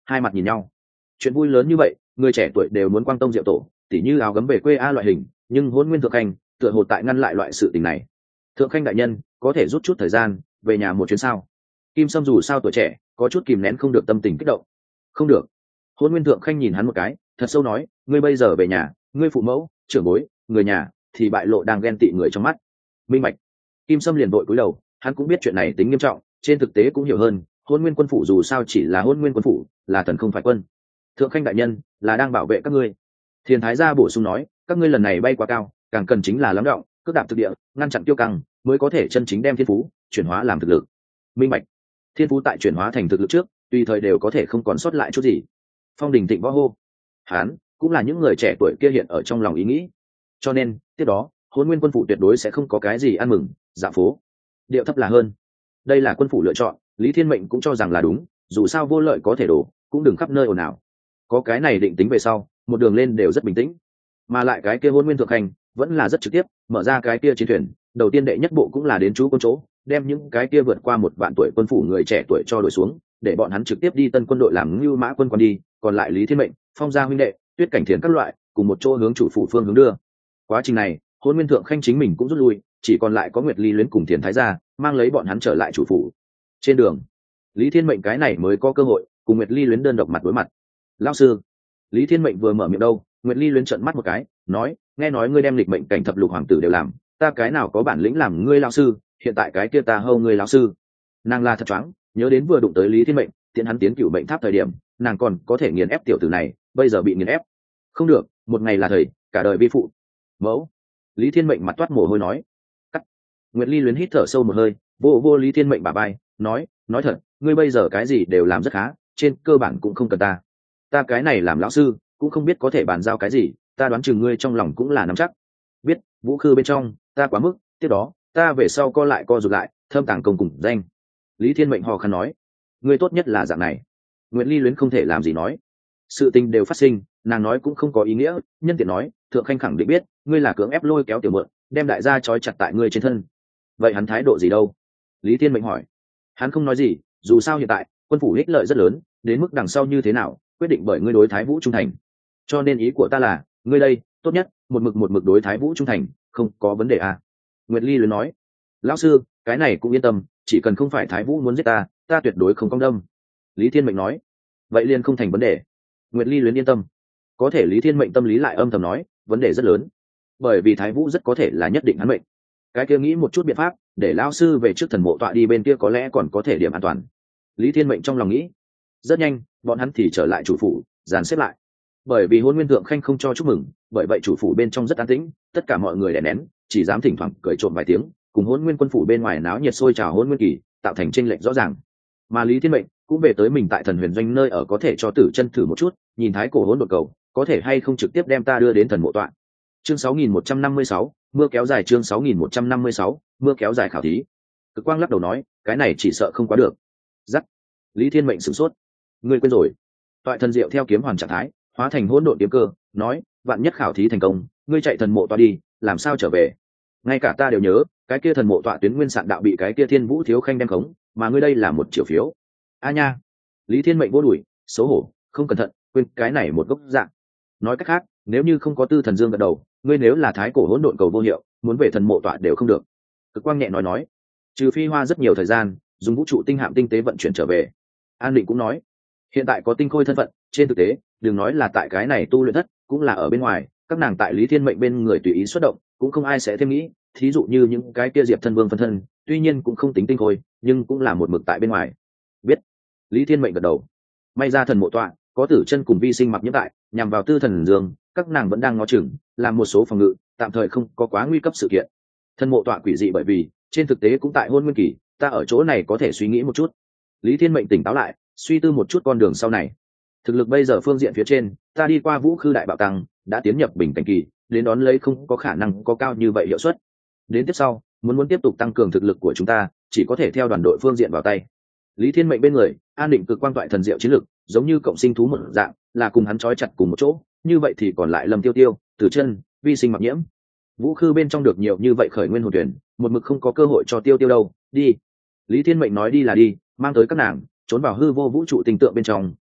hai mặt nhìn nhau. Chuyện vui lớn như vậy, người trẻ tuổi đều muốn quang tông diệu tổ, tỉ như áo gấm về quê a loại hình, nhưng Hôn Nguyên Thượng Khanh tựa hồ tại ngăn lại loại sự tình này. Thượng Khanh đại nhân, có thể rút chút thời gian về nhà một chuyến sao? Kim Sâm dù sao tuổi trẻ, có chút kìm nén không được tâm tình kích động. Không được. Hôn Nguyên Thượng Khanh nhìn hắn một cái, thật sâu nói, ngươi bây giờ về nhà, ngươi phụ mẫu, trưởng bối, người nhà thì bại lộ đang ghen tị người trong mắt. Minh bạch. Kim Sâm liền vội cúi đầu, hắn cũng biết chuyện này tính nghiêm trọng, trên thực tế cũng hiểu hơn, Hôn Nguyên quân phủ dù sao chỉ là Hôn Nguyên quân phủ, là thần không phải quân. Thượng Khanh đại nhân là đang bảo vệ các ngươi. Thiền Thái gia bổ sung nói, các ngươi lần này bay quá cao, càng cần chính là lắng động, cước đạp thực địa, ngăn chặn tiêu căng, mới có thể chân chính đem thiên phú chuyển hóa làm thực lực. Minh bạch. Thiên phú tại chuyển hóa thành thực lực trước, tùy thời đều có thể không còn sót lại chút gì. Phong Đình Thịnh võ hô. Hán cũng là những người trẻ tuổi kia hiện ở trong lòng ý nghĩ. Cho nên, tiếp đó, Hôn Nguyên quân phủ tuyệt đối sẽ không có cái gì ăn mừng, dạ phố. Điệu thấp là hơn. Đây là quân phủ lựa chọn, Lý Thiên Mệnh cũng cho rằng là đúng, dù sao vô lợi có thể đổ, cũng đừng khắp nơi ồn ào. Có cái này định tính về sau, một đường lên đều rất bình tĩnh. Mà lại cái kia Hôn Nguyên Thượng Khanh vẫn là rất trực tiếp, mở ra cái kia chiến thuyền, đầu tiên đệ nhất bộ cũng là đến chú quân chỗ, đem những cái kia vượt qua một vạn tuổi quân phủ người trẻ tuổi cho đổi xuống, để bọn hắn trực tiếp đi tân quân đội làm Ngưu Mã quân quan đi, còn lại Lý Thiên Mệnh, Phong gia huynh đệ, Tuyết Cảnh Thiền các loại, cùng một chỗ hướng chủ phủ phương hướng đưa. Quá trình này, Hôn Nguyên Thượng Khanh chính mình cũng rút lui, chỉ còn lại có Nguyệt Ly Luyến cùng Thiền Thái gia, mang lấy bọn hắn trở lại chủ phủ. Trên đường, Lý Thiên Mệnh cái này mới có cơ hội cùng Nguyệt Ly Luyến đơn độc mặt đối mặt. Lão sư, Lý Thiên Mệnh vừa mở miệng đâu, Nguyệt Ly Luyến trợn mắt một cái, nói, nghe nói ngươi đem lịch mệnh cảnh thập lục hoàng tử đều làm, ta cái nào có bản lĩnh làm ngươi lão sư, hiện tại cái kia ta hâu ngươi lão sư. Nàng là thật choáng, nhớ đến vừa đụng tới Lý Thiên Mệnh, tiện hắn tiến cửu mệnh tháp thời điểm, nàng còn có thể nghiền ép tiểu tử này, bây giờ bị nghiền ép. Không được, một ngày là thầy, cả đời vi phụ. Mẫu. Lý Thiên Mệnh mặt toát mồ hôi nói. Cắt. Nguyệt Ly Luyến hít thở sâu một hơi, vô vô Lý Thiên Mệnh bả vai, nói, nói thật, ngươi bây giờ cái gì đều làm rất khá, trên cơ bản cũng không cần ta. Ta cái này làm lão sư, cũng không biết có thể bàn giao cái gì, ta đoán chừng ngươi trong lòng cũng là nắm chắc. Biết, vũ khư bên trong, ta quá mức, tiếp đó, ta về sau co lại co rụt lại, thâm tàng công cùng danh. Lý Thiên Mệnh hò khăn nói, ngươi tốt nhất là dạng này. Nguyệt Ly Luyến không thể làm gì nói. Sự tình đều phát sinh, nàng nói cũng không có ý nghĩa, nhân tiện nói, Thượng Khanh khẳng định biết, ngươi là cưỡng ép lôi kéo tiểu mượn, đem đại gia trói chặt tại ngươi trên thân. Vậy hắn thái độ gì đâu? Lý Thiên Mệnh hỏi. Hắn không nói gì, dù sao hiện tại, quân phủ ích lợi rất lớn, đến mức đằng sau như thế nào, quyết định bởi ngươi đối Thái Vũ trung thành. Cho nên ý của ta là, ngươi đây, tốt nhất, một mực một mực đối Thái Vũ trung thành, không có vấn đề à. Nguyệt Ly Luyến nói. Lão sư, cái này cũng yên tâm, chỉ cần không phải Thái Vũ muốn giết ta, ta tuyệt đối không công đâm. Lý Thiên Mệnh nói. Vậy liền không thành vấn đề. Nguyệt Ly Luyến yên tâm. Có thể Lý Thiên Mệnh tâm lý lại âm thầm nói, vấn đề rất lớn, bởi vì Thái Vũ rất có thể là nhất định hắn mệnh. Cái kia nghĩ một chút biện pháp, để lão sư về trước thần mộ tọa đi bên kia có lẽ còn có thể điểm an toàn. Lý Thiên Mệnh trong lòng nghĩ. Rất nhanh, bọn hắn thì trở lại chủ phủ, dàn xếp lại. Bởi vì Hôn Nguyên Thượng Khanh không cho chúc mừng, bởi vậy chủ phủ bên trong rất an tĩnh, tất cả mọi người đè nén, chỉ dám thỉnh thoảng cười trộm vài tiếng, cùng Hôn Nguyên quân phủ bên ngoài náo nhiệt sôi trào Hôn Nguyên kỳ, tạo thành chênh lệch rõ ràng. Mà Lý Thiên Mệnh cũng về tới mình tại Thần Huyền Doanh nơi ở có thể cho Tử Chân thử một chút, nhìn thái cổ hỗn độn cầu, có thể hay không trực tiếp đem ta đưa đến thần mộ tọa. Chương sáu nghìn một trăm năm mươi sáu, mưa kéo dài chương sáu nghìn một trăm năm mươi sáu, mưa kéo dài khảo thí. Cực Quang lắc đầu nói, cái này chỉ sợ không quá được. Dắt. Lý Thiên Mệnh sửng sốt. Ngươi quên rồi. Toại thần diệu theo kiếm hoàn trạng thái, hóa thành hỗn độn kiếm cơ, nói, vạn nhất khảo thí thành công, ngươi chạy thần mộ tọa đi, làm sao trở về? Ngay cả ta đều nhớ, cái kia thần mộ tọa tuyến nguyên sạn đạo bị cái kia Thiên Vũ thiếu khanh đem khống, mà ngươi đây là một triệu phiếu. A nha. Lý Thiên Mệnh vô đuổi, xấu hổ, không cẩn thận, quên cái này một gốc dạng. Nói cách khác, nếu như không có Tư Thần Dương gật đầu, ngươi nếu là thái cổ hỗn độn cầu vô hiệu, muốn về thần mộ tọa đều không được. Cực Quang nhẹ nói nói, trừ phi hoa rất nhiều thời gian, dùng vũ trụ tinh hạm tinh tế vận chuyển trở về. An Định cũng nói, hiện tại có tinh khôi thân phận, trên thực tế, đừng nói là tại cái này tu luyện thất, cũng là ở bên ngoài, các nàng tại Lý Thiên Mệnh bên người tùy ý xuất động, cũng không ai sẽ thêm nghĩ. Thí dụ như những cái kia Diệp Thân Vương phân thân, tuy nhiên cũng không tính tinh khôi, nhưng cũng là một mực tại bên ngoài. Biết. Lý Thiên Mệnh gật đầu. May ra thần mộ tọa, có Tử Chân cùng Vi Sinh mặc nhiễm tại, nhằm vào Tư Thần Dương, các nàng vẫn đang ngó chừng, làm một số phòng ngự, tạm thời không có quá nguy cấp sự kiện. Thần mộ tọa quỷ dị bởi vì, trên thực tế cũng tại Hôn Nguyên kỳ, ta ở chỗ này có thể suy nghĩ một chút. Lý Thiên Mệnh tỉnh táo lại, suy tư một chút con đường sau này. Thực lực bây giờ phương diện phía trên, ta đi qua Vũ Khư đại bạo tăng, đã tiến nhập bình cảnh kỳ, đến đón lấy không có khả năng có cao như vậy hiệu suất. Đến tiếp sau, muốn muốn tiếp tục tăng cường thực lực của chúng ta, chỉ có thể theo đoàn đội phương diện vào tay. Lý Thiên Mệnh bên người, An Định Cực Quang toại thần diệu chiến lực, giống như cộng sinh thú một dạng, là cùng hắn trói chặt cùng một chỗ, như vậy thì còn lại Lâm Tiêu Tiêu, Tử Chân, Vi Sinh mặc nhiễm. Vũ Khư bên trong được nhiều như vậy khởi nguyên hồn tuyển, một mực không có cơ hội cho Tiêu Tiêu đâu, đi. Lý Thiên Mệnh nói đi là đi, mang tới các nàng, trốn vào hư vô vũ trụ tinh tượng bên trong,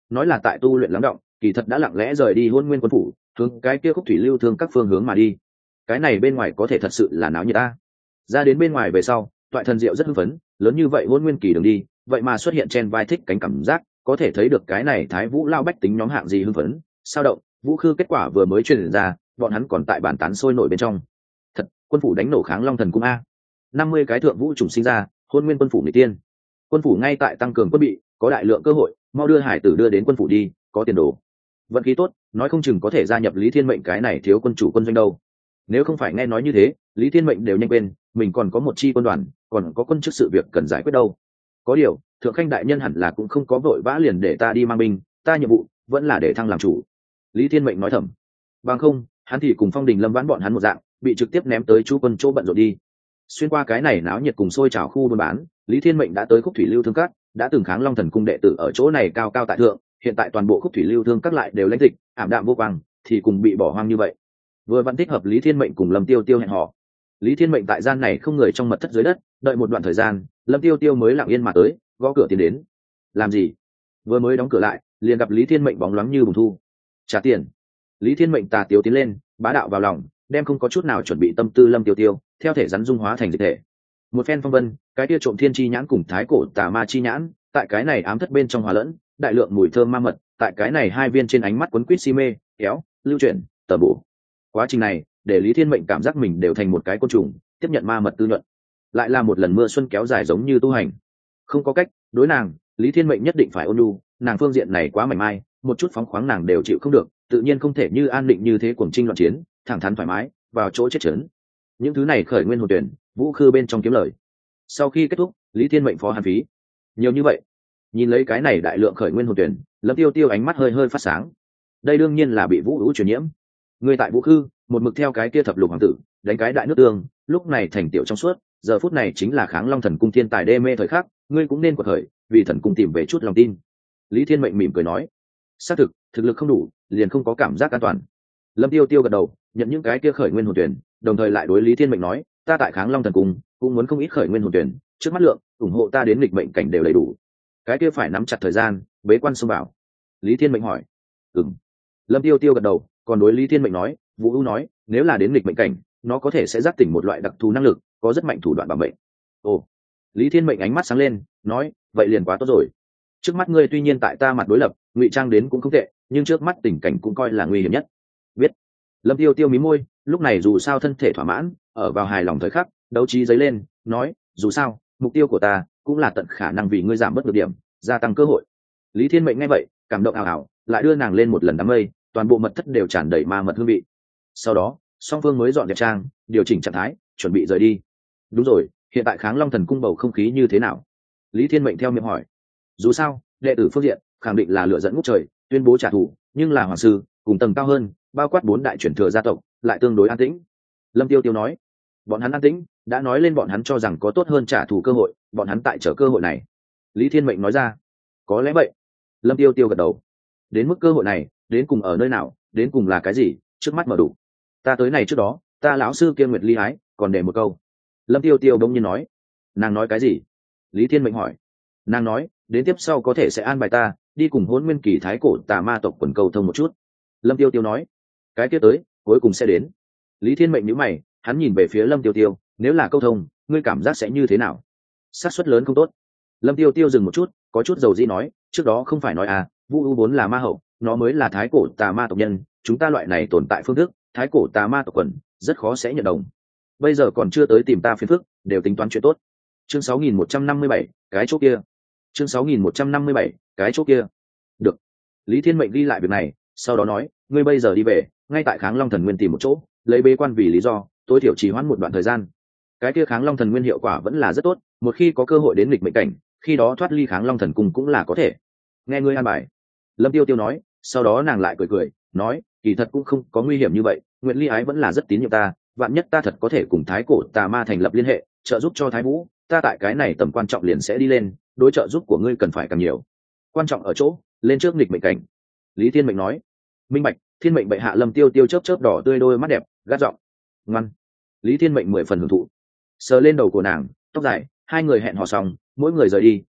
nói là tại tu luyện lắng động, kỳ thật đã lặng lẽ rời đi Hôn Nguyên quân phủ, hướng cái kia khúc thủy lưu thương các phương hướng mà đi. Cái này bên ngoài có thể thật sự là náo nhiệt ta. Ra đến bên ngoài về sau, Toại Thần Diệu rất hưng phấn, lớn như vậy Hôn Nguyên kỳ đường đi, vậy mà xuất hiện trên vai thích cánh cảm giác, có thể thấy được cái này Thái Vũ lao bách tính nhóm hạng gì hưng phấn, sao động. Vũ Khư kết quả vừa mới truyền ra, bọn hắn còn tại bàn tán sôi nổi bên trong. Thật, quân phủ đánh nổ Kháng Long Thần cung a. năm mươi cái thượng vũ trùng sinh ra, Hôn Nguyên quân phủ nghịch tiên. Quân phủ ngay tại tăng cường quân bị, có đại lượng cơ hội, mau đưa hải tử đưa đến quân phủ đi, có tiền đồ. Vận khí tốt, nói không chừng có thể gia nhập Lý Thiên Mệnh cái này thiếu quân chủ quân doanh đâu. Nếu không phải nghe nói như thế, Lý Thiên Mệnh đều nhanh quên, mình còn có một chi quân đoàn, còn có quân chức sự việc cần giải quyết đâu. Có điều, thượng khanh đại nhân hẳn là cũng không có vội vã liền để ta đi mang binh, ta nhiệm vụ vẫn là để thăng làm chủ. Lý Thiên Mệnh nói thầm. Bằng không, hắn thì cùng Phong Đình Lâm vãn bọn hắn một dạng, bị trực tiếp ném tới chú quân chỗ bận rộn đi. Xuyên qua cái này náo nhiệt cùng sôi trào khu buôn bán, Lý Thiên Mệnh đã tới khúc thủy lưu thương các, đã từng Kháng Long Thần cung đệ tử ở chỗ này cao cao tại thượng, hiện tại toàn bộ khúc thủy lưu thương các lại đều lãnh tịch, ảm đạm vô quang, thì cùng bị bỏ hoang như vậy. Vừa vẫn thích hợp Lý Thiên Mệnh cùng Lâm Tiêu Tiêu hẹn hò. Lý Thiên Mệnh tại gian này không người trong mật thất dưới đất, đợi một đoạn thời gian, Lâm Tiêu Tiêu mới lặng yên mà tới, gõ cửa tiến đến. Làm gì? Vừa mới đóng cửa lại, liền gặp Lý Thiên Mệnh bóng loáng như bùng thu. Trả tiền. Lý Thiên Mệnh tà tiêu tiến lên, bá đạo vào lòng, đem không có chút nào chuẩn bị tâm tư Lâm Tiêu Tiêu, theo thể rắn dung hóa thành dịch thể. Một phen phong vân, cái kia trộm thiên chi nhãn cùng thái cổ tà ma chi nhãn, tại cái này ám thất bên trong hòa lẫn, đại lượng mùi thơm ma mật, tại cái này hai viên trên ánh mắt quấn quýt si mê, kéo, lưu chuyển, tờ bổ. Quá trình này, để Lý Thiên Mệnh cảm giác mình đều thành một cái côn trùng, tiếp nhận ma mật tư nhuận. Lại là một lần mưa xuân kéo dài giống như tu hành. Không có cách, đối nàng, Lý Thiên Mệnh nhất định phải ôn nhu, nàng phương diện này quá mảnh mai, một chút phóng khoáng nàng đều chịu không được, tự nhiên không thể như an định như thế cuồng trinh loạn chiến, thẳng thắn thoải mái, vào chỗ chết chớn. Những thứ này khởi nguyên hồn tuyển, Vũ Khư bên trong kiếm lời. Sau khi kết thúc, Lý Thiên Mệnh phó hàn phí nhiều như vậy. Nhìn lấy cái này đại lượng khởi nguyên hồn tuyển, Lâm Tiêu Tiêu ánh mắt hơi hơi phát sáng. Đây đương nhiên là bị Vũ Vũ truyền nhiễm. Người tại Vũ Khư, một mực theo cái kia thập lục hoàng tử, đánh cái đại nước tương, lúc này thành tiểu trong suốt, giờ phút này chính là Kháng Long Thần cung thiên tài đê mê thời khắc, ngươi cũng nên quật khởi, vì thần cung tìm về chút lòng tin. Lý Thiên Mệnh mỉm cười nói, xác thực, thực lực không đủ, liền không có cảm giác an toàn. Lâm Tiêu Tiêu gật đầu, nhận những cái kia khởi nguyên hồn tuyển, đồng thời lại đối Lý Thiên Mệnh nói, ta tại Kháng Long Thần cung cũng muốn không ít khởi nguyên hồn tuyển, trước mắt lượng, ủng hộ ta đến nghịch mệnh cảnh đều đầy đủ. Cái kia phải nắm chặt thời gian, bế quan xông vào. Lý Thiên Mệnh hỏi, ừm. Lâm Tiêu Tiêu gật đầu, còn đối Lý Thiên Mệnh nói, Vũ U nói, nếu là đến nghịch mệnh cảnh, nó có thể sẽ giác tỉnh một loại đặc thù năng lực, có rất mạnh thủ đoạn bảo mệnh. Ồ. Lý Thiên Mệnh ánh mắt sáng lên, nói, vậy liền quá tốt rồi. Trước mắt ngươi tuy nhiên tại ta mặt đối lập, ngụy trang đến cũng không tệ, nhưng trước mắt tình cảnh cũng coi là nguy hiểm nhất. Biết. Lâm Tiêu Tiêu mí môi, lúc này dù sao thân thể thỏa mãn, ở vào hài lòng thời khắc, đấu trí dấy lên, nói, dù sao, mục tiêu của ta cũng là tận khả năng vì ngươi giảm bớt được điểm, gia tăng cơ hội. Lý Thiên Mệnh nghe vậy, cảm động ảo ảo, lại đưa nàng lên một lần đám mây, toàn bộ mật thất đều tràn đầy ma mật hương vị. Sau đó, song phương mới dọn dẹp trang, điều chỉnh trạng thái, chuẩn bị rời đi. Đúng rồi, hiện tại Kháng Long Thần cung bầu không khí như thế nào? Lý Thiên Mệnh theo miệng hỏi. Dù sao, đệ tử phương diện khẳng định là lựa dẫn ngút trời, tuyên bố trả thù, nhưng là hoàng sư cùng tầng cao hơn, bao quát bốn đại chuyển thừa gia tộc, lại tương đối an tĩnh. Lâm Tiêu Tiêu nói, bọn hắn an tĩnh, đã nói lên bọn hắn cho rằng có tốt hơn trả thù cơ hội, bọn hắn tại chờ cơ hội này. Lý Thiên Mệnh nói ra, có lẽ vậy. Lâm Tiêu Tiêu gật đầu. Đến mức cơ hội này, đến cùng ở nơi nào, đến cùng là cái gì, trước mắt mở đủ. Ta tới này trước đó, ta lão sư kia Nguyệt Ly Ái còn để một câu. Lâm Tiêu Tiêu đông nhiên nói, nàng nói cái gì? Lý Thiên Mệnh hỏi. Nàng nói, đến tiếp sau có thể sẽ an bài ta đi cùng Hỗn Nguyên kỳ thái cổ tà ma tộc quần cầu thông một chút. Lâm Tiêu Tiêu nói, cái kia tới cuối cùng sẽ đến. Lý Thiên Mệnh nhíu mày, hắn nhìn về phía Lâm Tiêu Tiêu, nếu là câu thông, ngươi cảm giác sẽ như thế nào? Xác suất lớn không tốt. Lâm Tiêu Tiêu dừng một chút, có chút dầu dĩ nói, trước đó không phải nói à, Vu U vốn là ma hậu, nó mới là thái cổ tà ma tộc nhân, chúng ta loại này tồn tại phương thức, thái cổ tà ma tộc quần rất khó sẽ nhận đồng. Bây giờ còn chưa tới tìm ta phiền phức, đều tính toán chuyện tốt. Chương sáu nghìn một trăm năm mươi bảy, cái chỗ kia. Chương sáu nghìn một trăm năm mươi bảy, cái chỗ kia. Được. Lý Thiên Mệnh ghi lại việc này, sau đó nói, ngươi bây giờ đi về, ngay tại Kháng Long Thần Nguyên tìm một chỗ, lấy bế quan vì lý do, tối thiểu trì hoãn một đoạn thời gian. Cái kia Kháng Long Thần Nguyên hiệu quả vẫn là rất tốt, một khi có cơ hội đến nghịch mệnh cảnh, khi đó thoát ly Kháng Long Thần cung cũng là có thể. Nghe ngươi an bài. Lâm Tiêu Tiêu nói, sau đó nàng lại cười cười, nói, kỳ thật cũng không có nguy hiểm như vậy, Nguyệt Ly Ái vẫn là rất tín nhiệm ta, vạn nhất ta thật có thể cùng thái cổ tà ma thành lập liên hệ, trợ giúp cho Thái Vũ, ta tại cái này tầm quan trọng liền sẽ đi lên, đối trợ giúp của ngươi cần phải càng nhiều. Quan trọng ở chỗ, lên trước nghịch mệnh cảnh. Lý Thiên Mệnh nói, minh bạch. Thiên Mệnh bệ hạ. Lâm Tiêu Tiêu chớp chớp đỏ tươi đôi mắt đẹp, gắt giọng, ngoan. Lý Thiên Mệnh mười phần hưởng thụ, sờ lên đầu của nàng, tóc dài, hai người hẹn hò xong, mỗi người rời đi,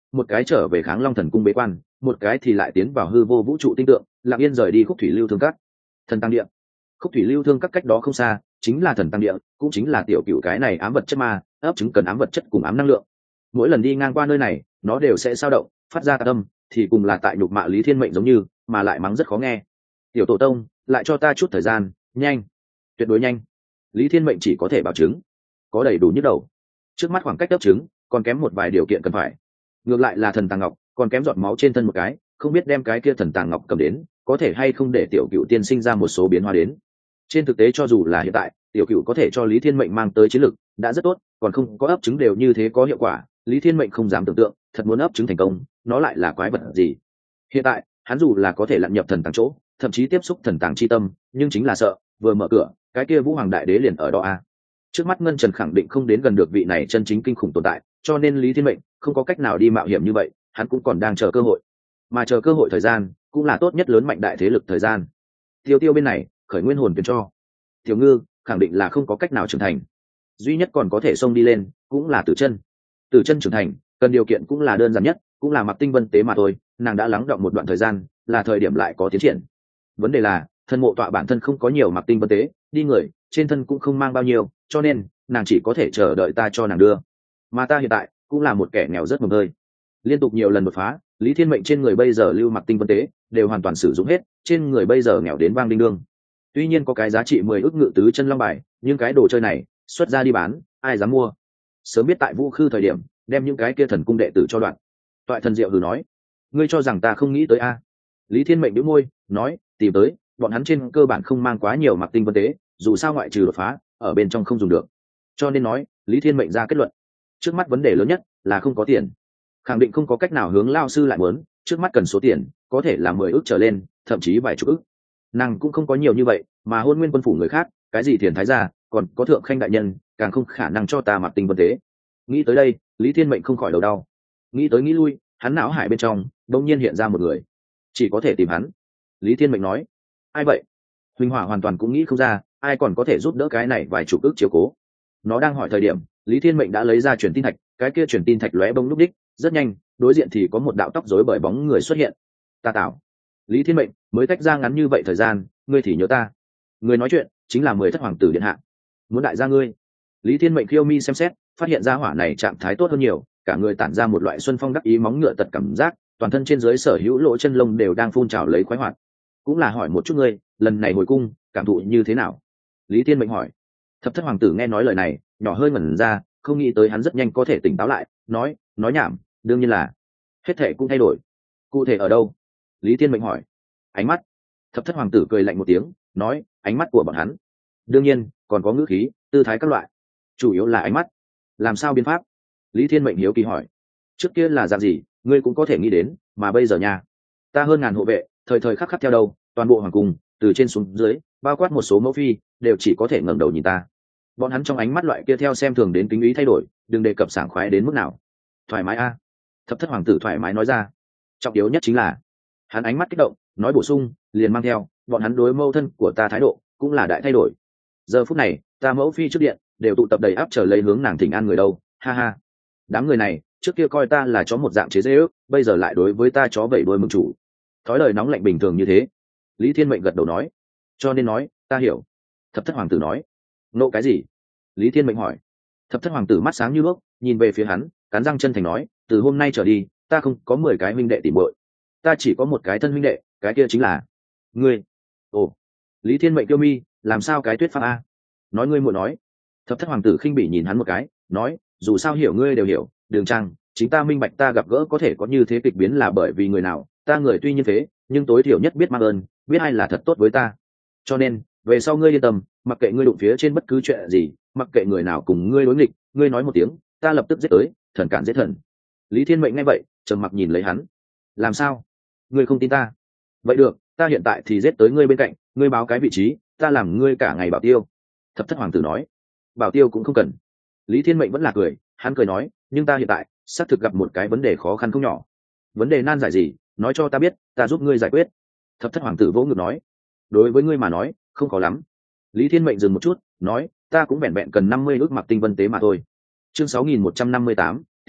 một cái trở về Kháng Long Thần cung bế quan, một cái thì lại tiến vào hư vô vũ trụ tinh tượng, lặng yên rời đi Khúc Thủy Lưu Thương Các. Thần Tăng Địa. Khúc Thủy Lưu Thương Các cách đó không xa, chính là Thần Tăng Địa, cũng chính là tiểu cựu cái này ám vật chất ma, ấp trứng cần ám vật chất cùng ám năng lượng. Mỗi lần đi ngang qua nơi này, nó đều sẽ dao động, phát ra âm, thì cùng là tại nhục mạ Lý Thiên Mệnh giống như, mà lại mắng rất khó nghe. Tiểu tổ tông, lại cho ta chút thời gian, nhanh, tuyệt đối nhanh. Lý Thiên Mệnh chỉ có thể bảo chứng, có đầy đủ nhức đầu. Trước mắt khoảng cách ấp trứng, còn kém một vài điều kiện cần phải. Ngược lại là Thần Tàng Ngọc, còn kém giọt máu trên thân một cái, không biết đem cái kia Thần Tàng Ngọc cầm đến, có thể hay không để tiểu cựu tiên sinh ra một số biến hóa đến. Trên thực tế cho dù là hiện tại, tiểu cựu có thể cho Lý Thiên Mệnh mang tới chiến lực đã rất tốt, còn không có ấp trứng đều như thế có hiệu quả, Lý Thiên Mệnh không dám tưởng tượng, thật muốn ấp trứng thành công, nó lại là quái vật gì. Hiện tại, hắn dù là có thể lặn nhập thần tàng chỗ, thậm chí tiếp xúc thần tàng chi tâm, nhưng chính là sợ, vừa mở cửa, cái kia Vũ Hoàng đại đế liền ở đó a. À. Trước mắt Ngân Trần khẳng định không đến gần được vị này chân chính kinh khủng tồn tại, cho nên Lý Thiên Mệnh không có cách nào đi mạo hiểm như vậy, hắn cũng còn đang chờ cơ hội. Mà chờ cơ hội thời gian, cũng là tốt nhất lớn mạnh đại thế lực thời gian. Tiêu Tiêu bên này, khởi nguyên hồn tuyển cho. Tiểu Ngư, khẳng định là không có cách nào trưởng thành. Duy nhất còn có thể xông đi lên, cũng là Tử Chân. Tử Chân trưởng thành, cần điều kiện cũng là đơn giản nhất, cũng là Mặc Tinh Vân tế mà thôi, nàng đã lắng đọng một đoạn thời gian, là thời điểm lại có tiến triển. Vấn đề là, thân mộ tọa bản thân không có nhiều Mặc Tinh Vân tế, đi người, trên thân cũng không mang bao nhiêu, cho nên, nàng chỉ có thể chờ đợi ta cho nàng đưa. Mà ta hiện tại, cũng là một kẻ nghèo rất mồng tơi. Liên tục nhiều lần đột phá, Lý Thiên Mệnh trên người bây giờ lưu Mặc Tinh Vân tế, đều hoàn toàn sử dụng hết, trên người bây giờ nghèo đến vang đinh đương. Tuy nhiên có cái giá trị mười ức ngự tứ chân long bài, nhưng cái đồ chơi này, xuất ra đi bán, ai dám mua. Sớm biết tại Vũ Khư thời điểm, đem những cái kia thần cung đệ tử cho đoạn. Toại Thần Diệu hừ nói, ngươi cho rằng ta không nghĩ tới a? Lý Thiên Mệnh nhíu môi, nói, tìm tới, bọn hắn trên cơ bản không mang quá nhiều Mặc Tinh Vân tế, dù sao ngoại trừ đột phá, ở bên trong không dùng được. Cho nên nói, Lý Thiên Mệnh ra kết luận, trước mắt vấn đề lớn nhất là không có tiền, khẳng định không có cách nào hướng lao sư lại muốn, trước mắt cần số tiền, có thể là mười ức trở lên, thậm chí vài chục ức. Nàng cũng không có nhiều như vậy, mà Hôn Nguyên quân phủ người khác, cái gì thiền thái gia, còn có thượng khanh đại nhân, càng không khả năng cho ta Mặc Tinh Vân tế. Nghĩ tới đây, Lý Thiên Mệnh không khỏi đầu đau. Nghĩ tới nghĩ lui, hắn não hải bên trong đột nhiên hiện ra một người, chỉ có thể tìm hắn. Lý Thiên Mệnh nói, ai vậy? Huỳnh Hỏa hoàn toàn cũng nghĩ không ra, ai còn có thể giúp đỡ cái này vài chục ức chiếu cố. Nó đang hỏi thời điểm, Lý Thiên Mệnh đã lấy ra truyền tin thạch, cái kia truyền tin thạch lóe bông lúc đích, rất nhanh, đối diện thì có một đạo tóc rối bởi bóng người xuất hiện. Ta tạo. Lý Thiên Mệnh mới tách ra ngắn như vậy thời gian, ngươi thì nhớ ta. Người nói chuyện chính là mười thất hoàng tử điện hạ. Muốn đại gia ngươi. Lý Thiên Mệnh khiêu mi xem xét, phát hiện ra hỏa này trạng thái tốt hơn nhiều, cả người tản ra một loại xuân phong đắc ý móng ngựa tật cảm giác, toàn thân trên dưới sở hữu lỗ chân lông đều đang phun trào lấy khoái hoạt. Cũng là hỏi một chút ngươi, lần này hồi cung, cảm thụ như thế nào? Lý Thiên Mệnh hỏi. Thập thất hoàng tử nghe nói lời này, nhỏ hơi ngẩn ra, không nghĩ tới hắn rất nhanh có thể tỉnh táo lại, nói, nói nhảm, đương nhiên là hết thể cũng thay đổi. Cụ thể ở đâu? Lý Thiên Mệnh hỏi. Ánh mắt. Thập thất hoàng tử cười lạnh một tiếng, nói, ánh mắt của bọn hắn. Đương nhiên, còn có ngữ khí, tư thái các loại. Chủ yếu là ánh mắt. Làm sao biến pháp? Lý Thiên Mệnh hiếu kỳ hỏi. Trước kia là dạng gì, ngươi cũng có thể nghĩ đến, mà bây giờ nha. Ta hơn ngàn hộ vệ, thời thời khắc khắc theo đâu, toàn bộ hoàng cung, từ trên xuống dưới, bao quát một số mẫu phi, đều chỉ có thể ngẩng đầu nhìn ta. Bọn hắn trong ánh mắt loại kia theo xem thường đến kính ý thay đổi, đừng đề cập sảng khoái đến mức nào. Thoải mái a. Thập thất hoàng tử thoải mái nói ra. Trọng yếu nhất chính là, hắn ánh mắt kích động, nói bổ sung, liền mang theo, bọn hắn đối mâu thân của ta thái độ, cũng là đại thay đổi. Giờ phút này, ta mẫu phi trước điện, đều tụ tập đầy áp chờ lấy hướng nàng thỉnh an người đâu, ha ha. Đám người này, trước kia coi ta là chó một dạng chế dễ ước, bây giờ lại đối với ta chó vẩy đuôi mừng chủ. Thói lời nóng lạnh bình thường như thế. Lý Thiên Mệnh gật đầu nói. Cho nên nói, ta hiểu. Thập thất hoàng tử nói. Nộ cái gì? Lý Thiên Mệnh hỏi. Thập thất hoàng tử mắt sáng như đuốc, nhìn về phía hắn, cắn răng chân thành nói, từ hôm nay trở đi, ta không có mười cái huynh đệ tỉ muội, ta chỉ có một cái thân huynh đệ, cái kia chính là ngươi. Ồ. Lý Thiên Mệnh kiêu mi, làm sao cái tuyết pháp a? Nói ngươi muội nói. Thập thất hoàng tử khinh bỉ nhìn hắn một cái, nói, dù sao hiểu ngươi đều hiểu, Đường Trang, chính ta minh bạch ta gặp gỡ có thể có như thế kịch biến là bởi vì người nào, ta người tuy nhiên thế, nhưng tối thiểu nhất biết mang ơn, biết ai là thật tốt với ta. Cho nên, về sau ngươi yên tâm, mặc kệ ngươi đụng phía trên bất cứ chuyện gì, mặc kệ người nào cùng ngươi đối nghịch, ngươi nói một tiếng, ta lập tức giết tới, thần cản giết thần. Lý Thiên Mệnh nghe vậy, trầm mặc nhìn lấy hắn. Làm sao? Ngươi không tin ta? Vậy được, ta hiện tại thì giết tới ngươi bên cạnh, ngươi báo cái vị trí, ta làm ngươi cả ngày bảo tiêu. Thập thất hoàng tử nói. Bảo tiêu cũng không cần. Lý Thiên Mệnh vẫn là cười, hắn cười nói, nhưng ta hiện tại xác thực gặp một cái vấn đề khó khăn không nhỏ. Vấn đề nan giải gì, nói cho ta biết, ta giúp ngươi giải quyết. Thập thất hoàng tử vỗ ngực nói. Đối với ngươi mà nói, không có lắm. Lý Thiên Mệnh dừng một chút, nói, ta cũng vẹn vẹn cần năm mươi ước Mặc Tinh Vân tế mà thôi. Chương sáu nghìn một trăm năm mươi tám, tiểu huyết,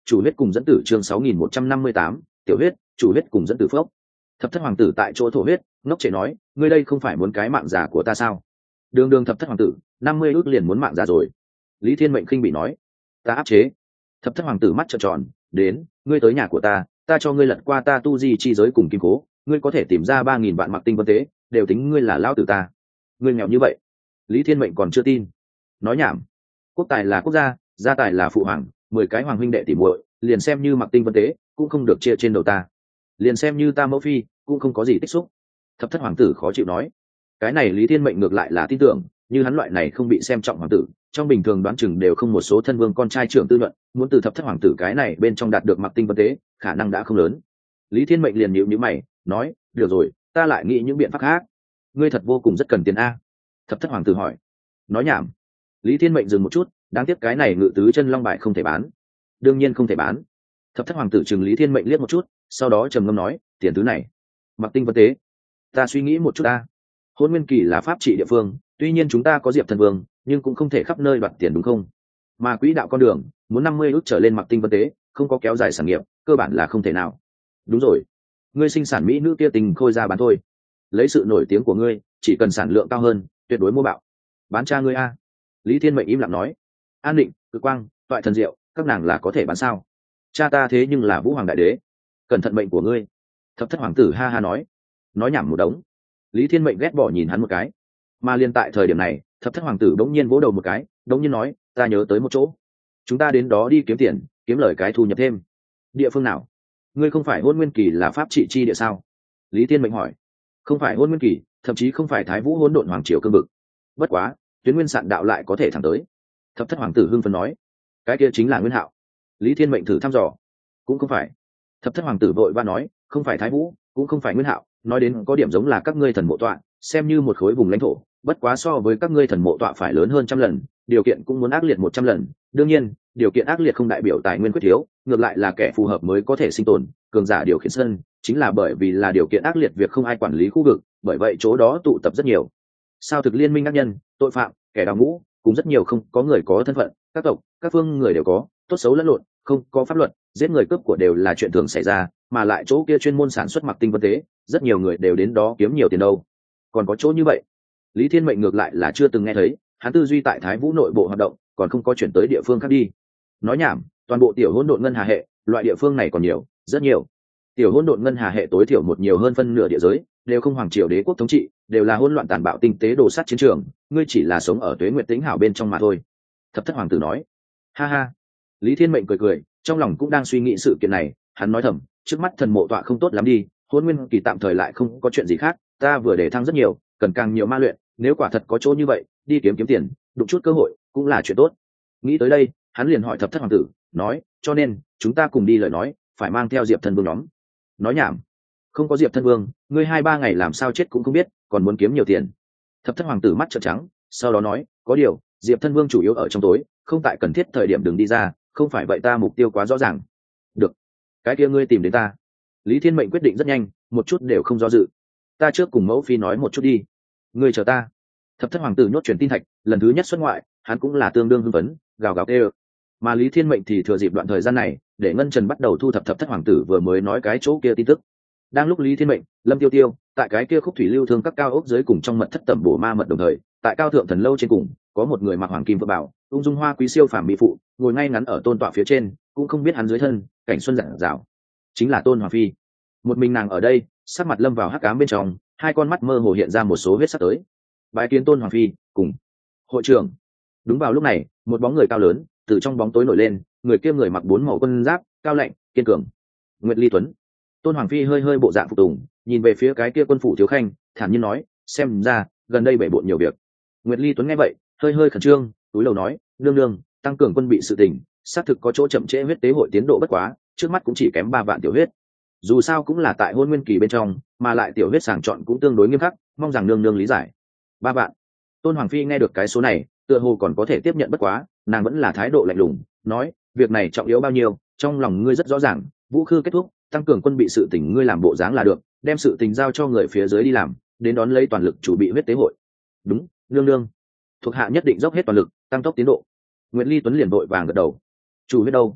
chủ huyết cùng dẫn tử chương sáu nghìn một trăm năm mươi tám tiểu huyết chủ huyết cùng dẫn tử phốc. Thập thất hoàng tử tại chỗ thổ huyết, ngốc trệ nói, ngươi đây không phải muốn cái mạng già của ta sao? Đường đường thập thất hoàng tử, năm mươi ước liền muốn mạng già rồi. Lý Thiên Mệnh khinh bị nói, ta áp chế. Thập thất hoàng tử mắt trợn tròn, đến, ngươi tới nhà của ta, ta cho ngươi lật qua ta tu di chi giới cùng kim cố, ngươi có thể tìm ra ba nghìn vạn mặc tinh vân tế, đều tính ngươi là lao tử ta. Ngươi nghèo như vậy. Lý Thiên Mệnh còn chưa tin. Nói nhảm. Quốc tài là quốc gia, gia tài là phụ hoàng, mười cái hoàng huynh đệ tỉ muội, liền xem như mặc tinh vân tế, cũng không được chia trên đầu ta. Liền xem như ta mẫu phi, cũng không có gì tích xúc. Thập thất hoàng tử khó chịu nói. Cái này Lý Thiên Mệnh ngược lại là tin tưởng, như hắn loại này không bị xem trọng hoàng tử, trong bình thường đoán chừng đều không một số thân vương con trai trưởng tư luận, muốn từ thập thất hoàng tử cái này bên trong đạt được mặc tinh vân tế, khả năng đã không lớn. Lý Thiên Mệnh liền nhíu nhíu mày, nói, được rồi, ta lại nghĩ những biện pháp khác. Ngươi thật vô cùng rất cần tiền a. Thập thất hoàng tử hỏi. Nói nhảm. Lý Thiên Mệnh dừng một chút, đáng tiếc cái này ngự tứ chân long bài không thể bán. Đương nhiên không thể bán. Thập thất hoàng tử chừng Lý Thiên Mệnh liếc một chút, sau đó trầm ngâm nói, tiền thứ này, mặc tinh vân tế. Ta suy nghĩ một chút ta. Hôn Nguyên Kỳ là pháp trị địa phương, tuy nhiên chúng ta có Diệp Thần Vương, nhưng cũng không thể khắp nơi đoạt tiền đúng không? Mà quỹ đạo con đường, muốn năm mươi ước trở lên mặc tinh vân tế, không có kéo dài sản nghiệp, cơ bản là không thể nào. Đúng rồi, ngươi sinh sản mỹ nữ kia tình khôi ra bán thôi. Lấy sự nổi tiếng của ngươi, chỉ cần sản lượng cao hơn, tuyệt đối mua bạo. Bán cha ngươi a. Lý Thiên Mệnh im lặng nói. An Định, Cực Quang, Toại Thần Diệu, các nàng là có thể bán sao? Cha ta thế nhưng là Vũ Hoàng đại đế, cẩn thận mệnh của ngươi. Thập thất hoàng tử ha ha nói. Nói nhảm một đống. Lý Thiên Mệnh ghét bỏ nhìn hắn một cái. Mà liên tại thời điểm này, thập thất hoàng tử đống nhiên vỗ đầu một cái, đống nhiên nói, ta nhớ tới một chỗ. Chúng ta đến đó đi kiếm tiền, kiếm lời cái thu nhập thêm. Địa phương nào? Ngươi không phải Hôn Nguyên Kỳ là pháp trị chi địa sao? Lý Thiên Mệnh hỏi. Không phải Hôn Nguyên Kỳ, thậm chí không phải Thái Vũ Hỗn Độn Hoàng Triều cương vực. Bất quá, Tuyến Nguyên Sạn đạo lại có thể thẳng tới. Thập thất hoàng tử hưng phấn nói. Cái kia chính là Nguyên Hạo. Lý Thiên Mệnh thử thăm dò. Cũng không phải. Thập thất hoàng tử vội vã nói, không phải Thái Vũ, cũng không phải Nguyên Hạo, nói đến có điểm giống là các ngươi thần mộ tọa, xem như một khối vùng lãnh thổ, bất quá so với các ngươi thần mộ tọa phải lớn hơn trăm lần, điều kiện cũng muốn ác liệt một trăm lần. Đương nhiên, điều kiện ác liệt không đại biểu tài nguyên quyết thiếu, ngược lại là kẻ phù hợp mới có thể sinh tồn. Cường giả điều khiển sân, chính là bởi vì là điều kiện ác liệt việc không ai quản lý khu vực, bởi vậy chỗ đó tụ tập rất nhiều sao thực liên minh ác nhân, tội phạm, kẻ đào ngũ, cũng rất nhiều không có người có thân phận, các tộc, các phương người đều có, tốt xấu lẫn lộn, không có pháp luật, giết người cướp của đều là chuyện thường xảy ra, mà lại chỗ kia chuyên môn sản xuất mặc tinh vân tế, rất nhiều người đều đến đó kiếm nhiều tiền đâu. Còn có chỗ như vậy, Lý Thiên Mệnh ngược lại là chưa từng nghe thấy, hắn tư duy tại Thái Vũ nội bộ hoạt động, còn không có chuyển tới địa phương khác đi. Nói nhảm, toàn bộ tiểu hỗn độn ngân hà hệ, loại địa phương này còn nhiều, rất nhiều. Tiểu hỗn độn ngân hà hệ tối thiểu một nhiều hơn phân nửa địa giới, đều không hoàng triều đế quốc thống trị, đều là hỗn loạn tàn bạo tinh tế đồ sát chiến trường, ngươi chỉ là sống ở Tuế Nguyệt Tĩnh Hảo bên trong mà thôi. Thập thất hoàng tử nói. Ha ha. Lý Thiên Mệnh cười cười, trong lòng cũng đang suy nghĩ sự kiện này, hắn nói thầm, trước mắt thần mộ tọa không tốt lắm đi, Hôn Nguyên Kỳ tạm thời lại không có chuyện gì khác, ta vừa để thăng rất nhiều, cần càng nhiều ma luyện, nếu quả thật có chỗ như vậy, đi kiếm kiếm tiền, đụng chút cơ hội, cũng là chuyện tốt. Nghĩ tới đây, hắn liền hỏi thập thất hoàng tử, nói, cho nên, chúng ta cùng đi lời nói, phải mang theo Diệp Thân Vương nhóm. Nói nhảm. Không có Diệp Thân Vương, ngươi hai ba ngày làm sao chết cũng không biết, còn muốn kiếm nhiều tiền. Thập thất hoàng tử mắt trợn trắng, sau đó nói, có điều, Diệp Thân Vương chủ yếu ở trong tối, không tại cần thiết thời điểm đừng đi ra, không phải vậy ta mục tiêu quá rõ ràng. Được, cái kia ngươi tìm đến ta. Lý Thiên Mệnh quyết định rất nhanh, một chút đều không do dự. Ta trước cùng mẫu phi nói một chút đi. Ngươi chờ ta. Thập thất hoàng tử nhốt truyền tin thạch, lần thứ nhất xuất ngoại, hắn cũng là tương đương hưng phấn, gào gào kêu. Mà Lý Thiên Mệnh thì thừa dịp đoạn thời gian này, để Ngân Trần bắt đầu thu thập thập thất hoàng tử vừa mới nói cái chỗ kia tin tức. Đang lúc Lý Thiên Mệnh, Lâm Tiêu Tiêu, tại cái kia khúc thủy lưu thương các cao ốc dưới cùng trong mật thất tẩm bổ ma mật đồng thời, tại cao thượng thần lâu trên cùng, có một người mặc hoàng kim vượng bảo, ung dung hoa quý siêu phàm mỹ phụ, ngồi ngay ngắn ở tôn tọa phía trên, cũng không biết hắn dưới thân, cảnh xuân rạng rào, chính là Tôn Hoàng phi. Một mình nàng ở đây, sắc mặt lâm vào hắc ám bên trong, hai con mắt mơ hồ hiện ra một số huyết sắc tới. Bái kiến Tôn Hoàng phi, cùng hội trưởng. Đúng vào lúc này, một bóng người cao lớn từ trong bóng tối nổi lên, người kia người mặc bốn màu quân giáp, cao lạnh, kiên cường. Nguyệt Ly Tuấn. Tôn Hoàng phi hơi hơi bộ dạng phục tùng, nhìn về phía cái kia quân phủ thiếu khanh, thản nhiên nói, xem ra gần đây bể bộn nhiều việc. Nguyệt Ly Tuấn nghe vậy, hơi hơi khẩn trương, túi lầu nói, nương nương, tăng cường quân bị sự tình, xác thực có chỗ chậm trễ huyết tế hội tiến độ bất quá, trước mắt cũng chỉ kém ba vạn tiểu huyết. Dù sao cũng là tại Hôn Nguyên Kỳ bên trong, mà lại tiểu huyết sàng chọn cũng tương đối nghiêm khắc, mong rằng nương nương lý giải. Ba vạn. Tôn Hoàng phi nghe được cái số này, tựa hồ còn có thể tiếp nhận bất quá, nàng vẫn là thái độ lạnh lùng, nói, việc này trọng yếu bao nhiêu, trong lòng ngươi rất rõ ràng, vũ khư kết thúc, tăng cường quân bị sự tình ngươi làm bộ dáng là được, đem sự tình giao cho người phía dưới đi làm, đến đón lấy toàn lực chủ bị huyết tế hội. Đúng, nương nương. Thuộc hạ nhất định dốc hết toàn lực, tăng tốc tiến độ. Nguyễn Ly Tuấn liền vội vàng gật đầu. Chủ huyết đâu?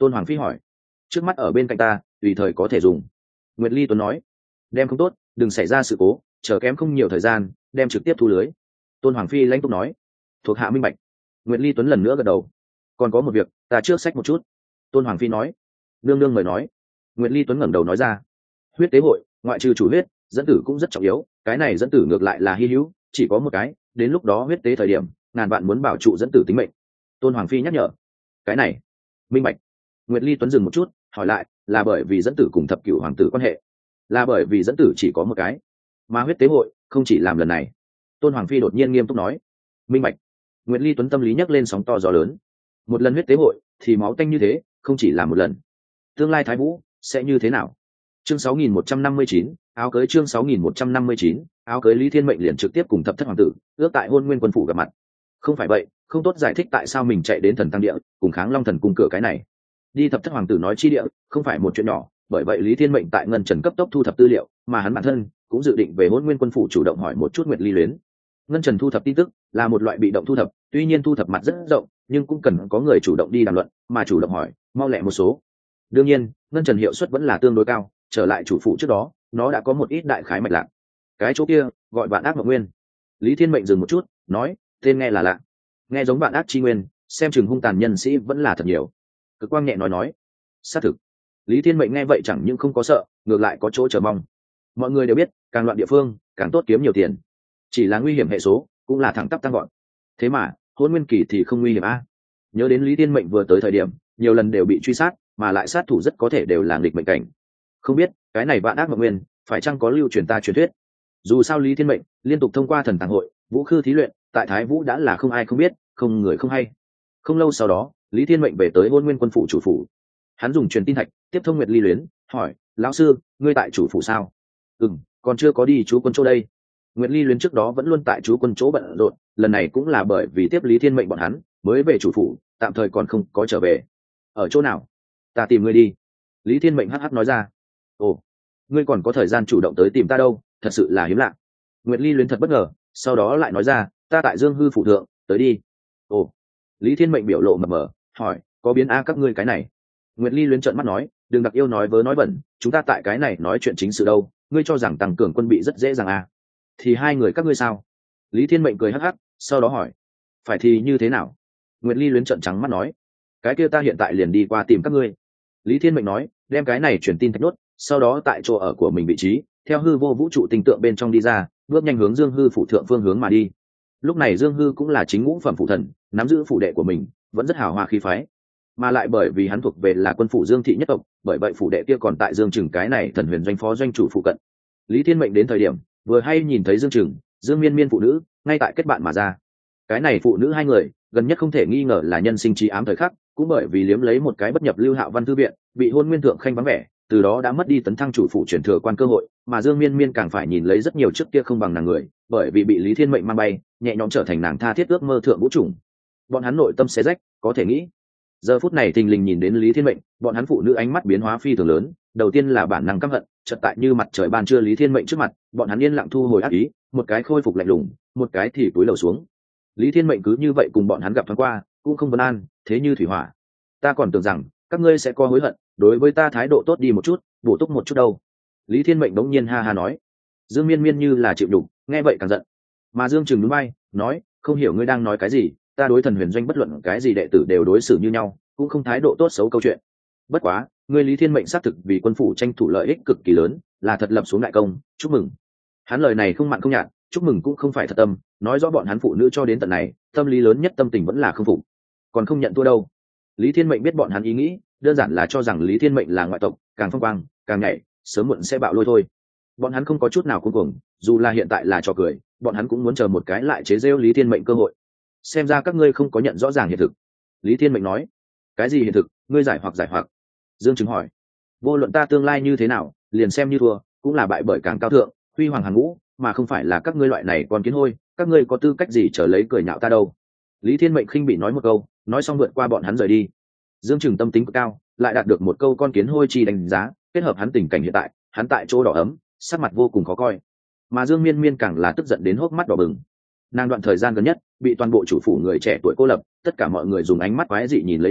Tôn Hoàng Phi hỏi. Trước mắt ở bên cạnh ta, tùy thời có thể dùng. Nguyệt Ly Tuấn nói. Đem không tốt, đừng xảy ra sự cố, chờ kém không nhiều thời gian, đem trực tiếp thu lưới. Tôn Hoàng Phi lãnh túc nói. Thuộc hạ minh bạch. Nguyệt Ly Tuấn lần nữa gật đầu. Còn có một việc, ta trước sách một chút. Tôn Hoàng Phi nói. Nương nương mời nói. Nguyệt Ly Tuấn ngẩng đầu nói ra. Huyết tế hội, ngoại trừ chủ huyết, dẫn tử cũng rất trọng yếu, cái này dẫn tử ngược lại là hy hữu, chỉ có một cái, đến lúc đó huyết tế thời điểm, ngàn vạn muốn bảo trụ dẫn tử tính mệnh. Tôn Hoàng Phi nhắc nhở. Cái này, minh bạch. Nguyệt Ly Tuấn dừng một chút, hỏi lại, là bởi vì dẫn tử cùng thập cửu hoàng tử quan hệ, là bởi vì dẫn tử chỉ có một cái, mà huyết tế hội không chỉ làm lần này. Tôn Hoàng Phi đột nhiên nghiêm túc nói. Minh bạch. Nguyệt Ly Tuấn tâm lý nhấc lên sóng to gió lớn. Một lần huyết tế hội thì máu tanh như thế, không chỉ là một lần. Tương lai Thái Vũ sẽ như thế nào? Chương sáu nghìn một trăm năm mươi chín, áo cưới. Chương sáu nghìn một trăm năm mươi chín, áo cưới. Lý Thiên Mệnh liền trực tiếp cùng thập thất hoàng tử ước tại Hôn Nguyên Quân phủ gặp mặt. Không phải vậy, không tốt giải thích tại sao mình chạy đến Thần Tăng Địa cùng Kháng Long Thần cung cửa cái này. Đi thập thất hoàng tử nói chi địa, không phải một chuyện nhỏ, bởi vậy Lý Thiên Mệnh tại Ngân Trần cấp tốc thu thập tư liệu, mà hắn bản thân cũng dự định về Hôn Nguyên Quân phủ chủ động hỏi một chút Nguyệt Ly Luyến. Ngân Trần thu thập tin tức là một loại bị động thu thập, tuy nhiên thu thập mặt rất rộng, nhưng cũng cần có người chủ động đi đàm luận, mà chủ động hỏi, mau lẹ một số. Đương nhiên, Ngân Trần hiệu suất vẫn là tương đối cao, trở lại chủ phụ trước đó, nó đã có một ít đại khái mạch lạc. Cái chỗ kia gọi Vạn Ác Mộng Nguyên. Lý Thiên Mệnh dừng một chút, nói, tên nghe là lạ, nghe giống Vạn Ác Chi Nguyên, xem chừng hung tàn nhân sĩ vẫn là thật nhiều. Cực Quang nhẹ nói nói, xác thực. Lý Thiên Mệnh nghe vậy chẳng những không có sợ, ngược lại có chỗ chờ mong. Mọi người đều biết, càng loạn địa phương, càng tốt kiếm nhiều tiền. Chỉ là nguy hiểm hệ số, cũng là thẳng tắp tăng gọn. Thế mà, Hôn Nguyên Kỳ thì không nguy hiểm a. Nhớ đến Lý Thiên Mệnh vừa tới thời điểm, nhiều lần đều bị truy sát, mà lại sát thủ rất có thể đều là nghịch mệnh cảnh. Không biết, cái này Vạn Ác Mộng Nguyên, phải chăng có lưu truyền ta truyền thuyết? Dù sao Lý Thiên Mệnh liên tục thông qua Thần Tàng hội, Vũ Khư thí luyện, tại Thái Vũ đã là không ai không biết, không người không hay. Không lâu sau đó, Lý Thiên Mệnh về tới Hôn Nguyên Quân phủ chủ phủ. Hắn dùng truyền tin thạch tiếp thông Nguyệt Ly Luyến, hỏi, lão sư, ngươi tại chủ phủ sao? Ừm, còn chưa có đi chú quân chỗ đây. Nguyệt Ly Luyến trước đó vẫn luôn tại chú quân chỗ bận rộn, lần này cũng là bởi vì tiếp Lý Thiên Mệnh bọn hắn mới về chủ phủ, tạm thời còn không có trở về. Ở chỗ nào? Ta tìm ngươi đi. Lý Thiên Mệnh hắc hắc nói ra. Ồ, ngươi còn có thời gian chủ động tới tìm ta đâu, thật sự là hiếm lạ. Nguyệt Ly Luyến thật bất ngờ, sau đó lại nói ra, ta tại Dương Hư phủ thượng, tới đi. Ồ. Lý Thiên Mệnh biểu lộ mập mờ, hỏi, có biến a các ngươi cái này? Nguyệt Ly Luyến trợn mắt nói, đừng đặc yêu nói vớ nói bẩn, chúng ta tại cái này nói chuyện chính sự đâu, ngươi cho rằng tăng cường quân bị rất dễ dàng a? Thì hai người các ngươi sao? Lý Thiên Mệnh cười hắc hắc, sau đó hỏi, phải thì như thế nào? Nguyệt Ly Luyến trợn trắng mắt nói, cái kia ta hiện tại liền đi qua tìm các ngươi. Lý Thiên Mệnh nói, đem cái này truyền tin thạch nốt, sau đó tại chỗ ở của mình vị trí, theo hư vô vũ trụ tinh tượng bên trong đi ra, bước nhanh hướng Dương Hư phủ thượng phương hướng mà đi. Lúc này Dương Hư cũng là chính ngũ phẩm phụ thần, nắm giữ phủ đệ của mình, vẫn rất hào hoa khí phái, mà lại bởi vì hắn thuộc về là quân phủ Dương thị nhất tộc, bởi vậy phủ đệ kia còn tại Dương Trừng cái này thần huyền doanh phó doanh chủ phụ cận. Lý Thiên Mệnh đến thời điểm, vừa hay nhìn thấy Dương Trừng, Dương Miên Miên phụ nữ, ngay tại kết bạn mà ra. Cái này phụ nữ hai người, gần nhất không thể nghi ngờ là nhân sinh trí ám thời khắc, cũng bởi vì liếm lấy một cái bất nhập lưu Hạo Văn thư viện, bị Hôn Nguyên thượng khanh vắng vẻ, từ đó đã mất đi tấn thăng chủ phụ chuyển thừa quan cơ hội, mà Dương Miên Miên càng phải nhìn lấy rất nhiều trước kia không bằng nàng người, bởi vì bị Lý Thiên Mệnh mang bay, nhẹ nhõm trở thành nàng tha thiết ước mơ thượng vũ trùng. Bọn hắn nội tâm xé rách, có thể nghĩ. Giờ phút này thình lình nhìn đến Lý Thiên Mệnh, bọn hắn phụ nữ ánh mắt biến hóa phi thường lớn, đầu tiên là bản năng căm hận, chợt tại như mặt trời ban trưa Lý Thiên Mệnh trước mặt, bọn hắn yên lặng thu hồi ác ý, một cái khôi phục lạnh lùng, một cái thì túi lầu xuống. Lý Thiên Mệnh cứ như vậy cùng bọn hắn gặp thoáng qua, cũng không vấn an, thế như thủy hỏa. Ta còn tưởng rằng các ngươi sẽ có hối hận, đối với ta thái độ tốt đi một chút, bổ túc một chút đâu. Lý Thiên Mệnh đống nhiên ha ha nói. Dương Miên Miên như là chịu đục, nghe vậy càng giận. Mà Dương Trừng núi bay, nói, không hiểu ngươi đang nói cái gì, ta đối thần huyền doanh bất luận cái gì đệ tử đều đối xử như nhau, cũng không thái độ tốt xấu câu chuyện. Bất quá, ngươi Lý Thiên Mệnh xác thực vì quân phủ tranh thủ lợi ích cực kỳ lớn, là thật lập xuống đại công, chúc mừng. Hắn lời này không mặn không nhạt, chúc mừng cũng không phải thật tâm, nói rõ bọn hắn phụ nữ cho đến tận này, tâm lý lớn nhất tâm tình vẫn là không phục, còn không nhận thua đâu. Lý Thiên Mệnh biết bọn hắn ý nghĩ, đơn giản là cho rằng Lý Thiên Mệnh là ngoại tộc, càng phong quang, càng nhảy, sớm muộn sẽ bạo lôi thôi. Bọn hắn không có chút nào cuống cuồng, dù là hiện tại là trò cười, bọn hắn cũng muốn chờ một cái lại chế giễu Lý Thiên Mệnh cơ hội. Xem ra các ngươi không có nhận rõ ràng hiện thực. Lý Thiên Mệnh nói. Cái gì hiện thực, ngươi giải hoặc giải hoặc? Dương Trừng hỏi. Vô luận ta tương lai như thế nào, liền xem như thua, cũng là bại bởi càng cao thượng, huy hoàng hàng ngũ, mà không phải là các ngươi loại này còn kiến hôi, các ngươi có tư cách gì trở lấy cười nhạo ta đâu. Lý Thiên Mệnh khinh bị nói một câu, nói xong vượt qua bọn hắn rời đi. Dương Trừng tâm tính cực cao, lại đạt được một câu con kiến hôi chi đánh giá, kết hợp hắn tình cảnh hiện tại, hắn tại chỗ đỏ ấm, sắc mặt vô cùng khó coi. Mà Dương Miên Miên càng là tức giận đến hốc mắt đỏ bừng. Nàng đoạn thời gian gần nhất bị toàn bộ chủ phủ người trẻ tuổi cô lập, tất cả mọi người dùng ánh mắt quái dị nhìn lấy nàng,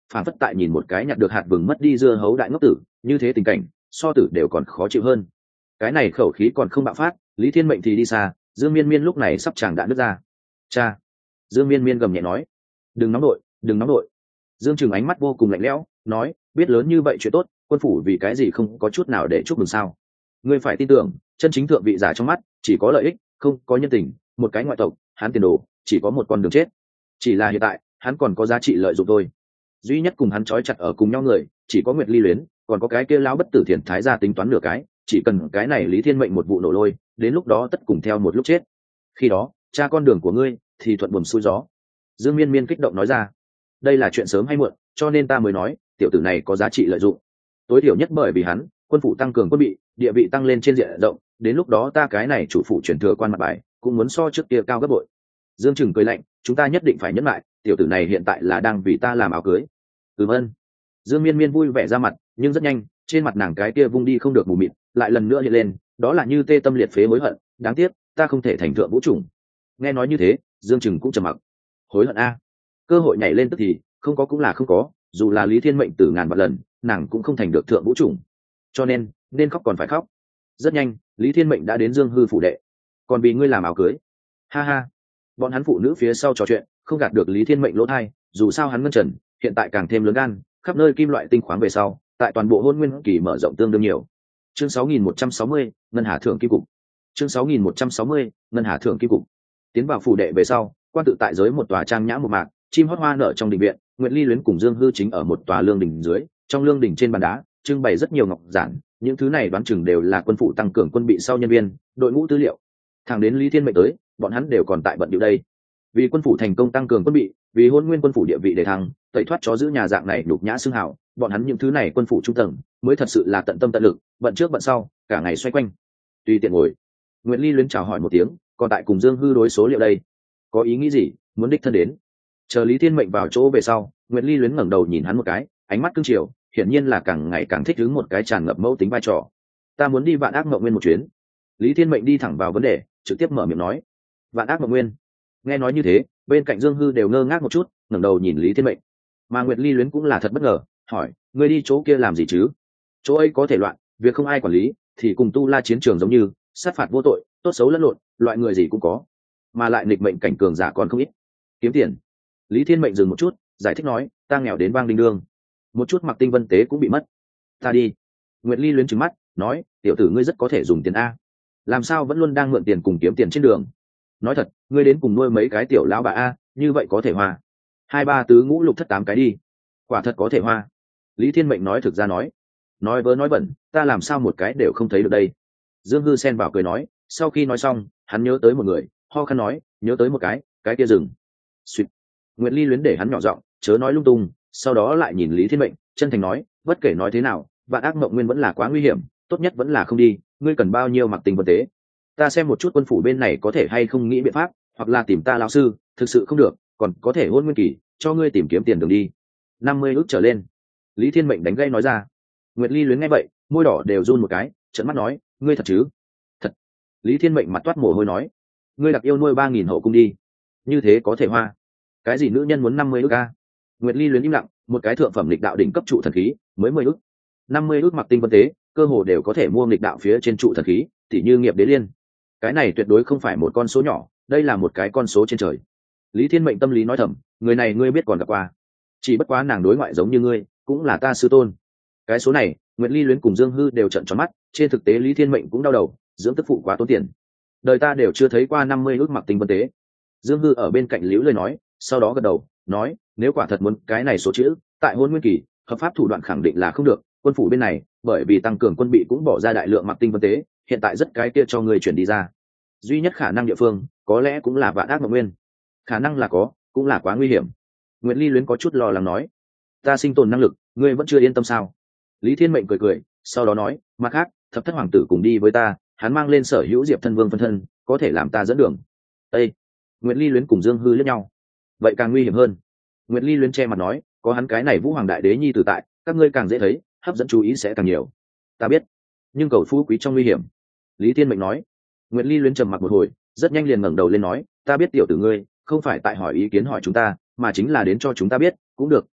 phản phất tại nhìn một cái nhặt được hạt vừng mất đi dưa hấu đại ngốc tử, như thế tình cảnh so tử đều còn khó chịu hơn. Cái này khẩu khí còn không bạo phát, Lý Thiên Mệnh thì đi xa, Dương Miên Miên lúc này sắp chàng đã nứt ra. Cha. Dương Miên Miên gầm nhẹ nói, đừng nóng đội, đừng nóng đội. Dương Trừng ánh mắt vô cùng lạnh lẽo, nói, biết lớn như vậy chuyện tốt, quân phủ vì cái gì không có chút nào để chúc mừng sao? Ngươi phải tin tưởng, chân chính thượng vị giả trong mắt chỉ có lợi ích, không có nhân tình. Một cái ngoại tộc, hắn tiền đồ chỉ có một con đường chết. Chỉ là hiện tại, hắn còn có giá trị lợi dụng thôi. Duy nhất cùng hắn trói chặt ở cùng nhau người, chỉ có Nguyệt Ly Luyến, còn có cái kia lão bất tử thiền thái gia tính toán nửa cái, chỉ cần cái này Lý Thiên Mệnh một vụ nổ lôi, đến lúc đó tất cùng theo một lúc chết. Khi đó, cha con đường của ngươi thì thuận buồm xuôi gió. Dương Miên Miên kích động nói ra, đây là chuyện sớm hay muộn, cho nên ta mới nói, tiểu tử này có giá trị lợi dụng. Tối thiểu nhất bởi vì hắn, quân phủ tăng cường quân bị, địa vị tăng lên trên diện rộng, đến lúc đó ta cái này chủ phủ chuyển thừa quan mặt bài, cũng muốn so trước kia cao gấp bội. Dương Trừng cười lạnh, chúng ta nhất định phải nhẫn lại, tiểu tử này hiện tại là đang vì ta làm áo cưới. Ừm ơn. Dương Miên Miên vui vẻ ra mặt, nhưng rất nhanh, trên mặt nàng cái kia vung đi không được mù mịt, lại lần nữa hiện lên, đó là như tê tâm liệt phế hối hận, đáng tiếc, ta không thể thành thượng vũ chủng. Nghe nói như thế, Dương Trừng cũng trầm mặc. Hối hận a? Cơ hội nhảy lên tức thì, không có cũng là không có, dù là Lý Thiên Mệnh tử ngàn vạn lần, nàng cũng không thành được thượng vũ chủng. Cho nên, nên khóc còn phải khóc. Rất nhanh, Lý Thiên Mệnh đã đến Dương Hư phủ đệ. Còn vì ngươi làm áo cưới. Ha ha. Bọn hắn phụ nữ phía sau trò chuyện, không gạt được Lý Thiên Mệnh lỗ thai, dù sao hắn ngân trần, hiện tại càng thêm lớn gan, khắp nơi kim loại tinh khoáng về sau, tại toàn bộ hôn nguyên kỳ mở rộng tương đương nhiều. Chương sáu nghìn một trăm sáu mươi, ngân hà thượng kim cục. Chương sáu nghìn một trăm sáu mươi, ngân hà thượng kim cục. Tiến vào phủ đệ về sau, quan tự tại giới một tòa trang nhã một mạc, chim hót hoa nở trong đình viện, Nguyệt Ly Luyến cùng Dương Hư chính ở một tòa lương đình dưới, trong lương đình trên bàn đá trưng bày rất nhiều ngọc giản, những thứ này đoán chừng đều là quân phụ tăng cường quân bị sau nhân viên, đội ngũ tư liệu. Thẳng đến Lý Thiên Mệnh tới, bọn hắn đều còn tại bận điệu đây. Vì quân phủ thành công tăng cường quân bị, vì hôn nguyên quân phủ địa vị để thăng, tẩy thoát chó giữ nhà dạng này nhục nhã xưng hào, bọn hắn những thứ này quân phủ trung tầng mới thật sự là tận tâm tận lực, bận trước bận sau, cả ngày xoay quanh. Tùy tiện ngồi. Nguyệt Ly Luyến chào hỏi một tiếng, còn tại cùng Dương Hư đối số liệu đây. Có ý nghĩ gì, muốn đích thân đến? Chờ Lý Thiên Mệnh vào chỗ về sau, Nguyệt Ly Luyến ngẩng đầu nhìn hắn một cái, ánh mắt cương triều, hiển nhiên là càng ngày càng thích ứng một cái tràn ngập mẫu tính vai trò. Ta muốn đi Vạn Ác Mộng Nguyên một chuyến. Lý Thiên Mệnh đi thẳng vào vấn đề, trực tiếp mở miệng nói. Vạn Ác Mộng Nguyên. Nghe nói như thế, bên cạnh Dương Hư đều ngơ ngác một chút, ngẩng đầu nhìn Lý Thiên Mệnh. Mà Nguyệt Ly Luyến cũng là thật bất ngờ, hỏi, ngươi đi chỗ kia làm gì chứ? Chỗ ấy có thể loạn, việc không ai quản lý, thì cùng tu la chiến trường giống như, sát phạt vô tội, tốt xấu lẫn lộn, loại người gì cũng có, mà lại nghịch mệnh cảnh cường giả còn không ít. Kiếm tiền. Lý Thiên Mệnh dừng một chút, giải thích nói, ta nghèo đến vang đinh đương, một chút mặc tinh vân tế cũng bị mất. Ta đi. Nguyệt Ly Luyến trừng mắt, nói, tiểu tử ngươi rất có thể dùng tiền a, làm sao vẫn luôn đang mượn tiền cùng kiếm tiền trên đường? Nói thật, ngươi đến cùng nuôi mấy cái tiểu lão bà a, như vậy có thể hoa hai ba tứ ngũ lục thất tám cái đi, quả thật có thể hoa. Lý Thiên Mệnh nói thực ra nói, nói vớ nói bẩn, ta làm sao một cái đều không thấy được đây. Dương Hư xen vào cười nói, sau khi nói xong, hắn nhớ tới một người, ho khăn nói, nhớ tới một cái, cái kia rừng. Suýt. Nguyệt Ly Luyến để hắn nhỏ giọng, chớ nói lung tung, sau đó lại nhìn Lý Thiên Mệnh, chân thành nói, bất kể nói thế nào, Vạn Ác Mộng Nguyên vẫn là quá nguy hiểm, tốt nhất vẫn là không đi. Ngươi cần bao nhiêu mặc tình vật tế? Ta xem một chút quân phủ bên này có thể hay không nghĩ biện pháp, hoặc là tìm ta lão sư, thực sự không được, còn có thể hôn nguyên kỳ, cho ngươi tìm kiếm tiền đường đi. Năm mươi ước trở lên. Lý Thiên Mệnh đánh gây nói ra. Nguyệt Ly Luyến nghe vậy, môi đỏ đều run một cái, trợn mắt nói, ngươi thật chứ? Thật. Lý Thiên Mệnh mặt toát mồ hôi nói, ngươi đặc yêu nuôi ba nghìn hậu cung đi, như thế có thể hoa. Cái gì nữ nhân muốn năm mươi ước a? Nguyệt Ly Luyến im lặng, một cái thượng phẩm lịch đạo đỉnh cấp trụ thần khí, mới mười ước. năm mươi ước mặc tinh vân tế, cơ hồ đều có thể mua lịch đạo phía trên trụ thần khí, tỉ như nghiệp đế liên. Cái này tuyệt đối không phải một con số nhỏ, đây là một cái con số trên trời. Lý Thiên Mệnh tâm lý nói thầm, người này ngươi biết còn gặp qua, chỉ bất quá nàng đối ngoại giống như ngươi, cũng là ta sư tôn. Cái số này, Nguyệt Ly Luyến cùng Dương Hư đều trợn tròn mắt, trên thực tế Lý Thiên Mệnh cũng đau đầu, dưỡng tức phụ quá tốn tiền, đời ta đều chưa thấy qua năm mươi ước mặc tinh vân tế. Dương Hư ở bên cạnh liễu lời nói, sau đó gật đầu, nói, nếu quả thật muốn cái này số chữ, tại hôn nguyên kỳ, hợp pháp thủ đoạn khẳng định là không được. Quân phủ bên này, bởi vì tăng cường quân bị cũng bỏ ra đại lượng mặc tinh vân tế, hiện tại rất cái kia cho người chuyển đi ra. Duy nhất khả năng địa phương, có lẽ cũng là Vạn Ác Mộng Nguyên. Khả năng là có, cũng là quá nguy hiểm. Nguyệt Ly Luyến có chút lo lắng nói, ta sinh tồn năng lực, ngươi vẫn chưa yên tâm sao? Lý Thiên Mệnh cười cười, sau đó nói, mặt khác, thập thất hoàng tử cùng đi với ta, hắn mang lên sở hữu Diệp Thân Vương phân thân, có thể làm ta dẫn đường. Ê! Nguyệt Ly Luyến cùng Dương Hư liếc nhau. Vậy càng nguy hiểm hơn. Nguyệt Ly Luyến che mặt nói, có hắn cái này Vũ Hoàng Đại Đế nhi tử tại, các ngươi càng dễ thấy, hấp dẫn chú ý sẽ càng nhiều. Ta biết, nhưng cầu phú quý trong nguy hiểm. Lý Thiên Mệnh nói. Nguyệt Ly Luyến trầm mặc một hồi, rất nhanh liền ngẩng đầu lên nói, ta biết tiểu tử ngươi không phải tại hỏi ý kiến hỏi chúng ta, mà chính là đến cho chúng ta biết, cũng được,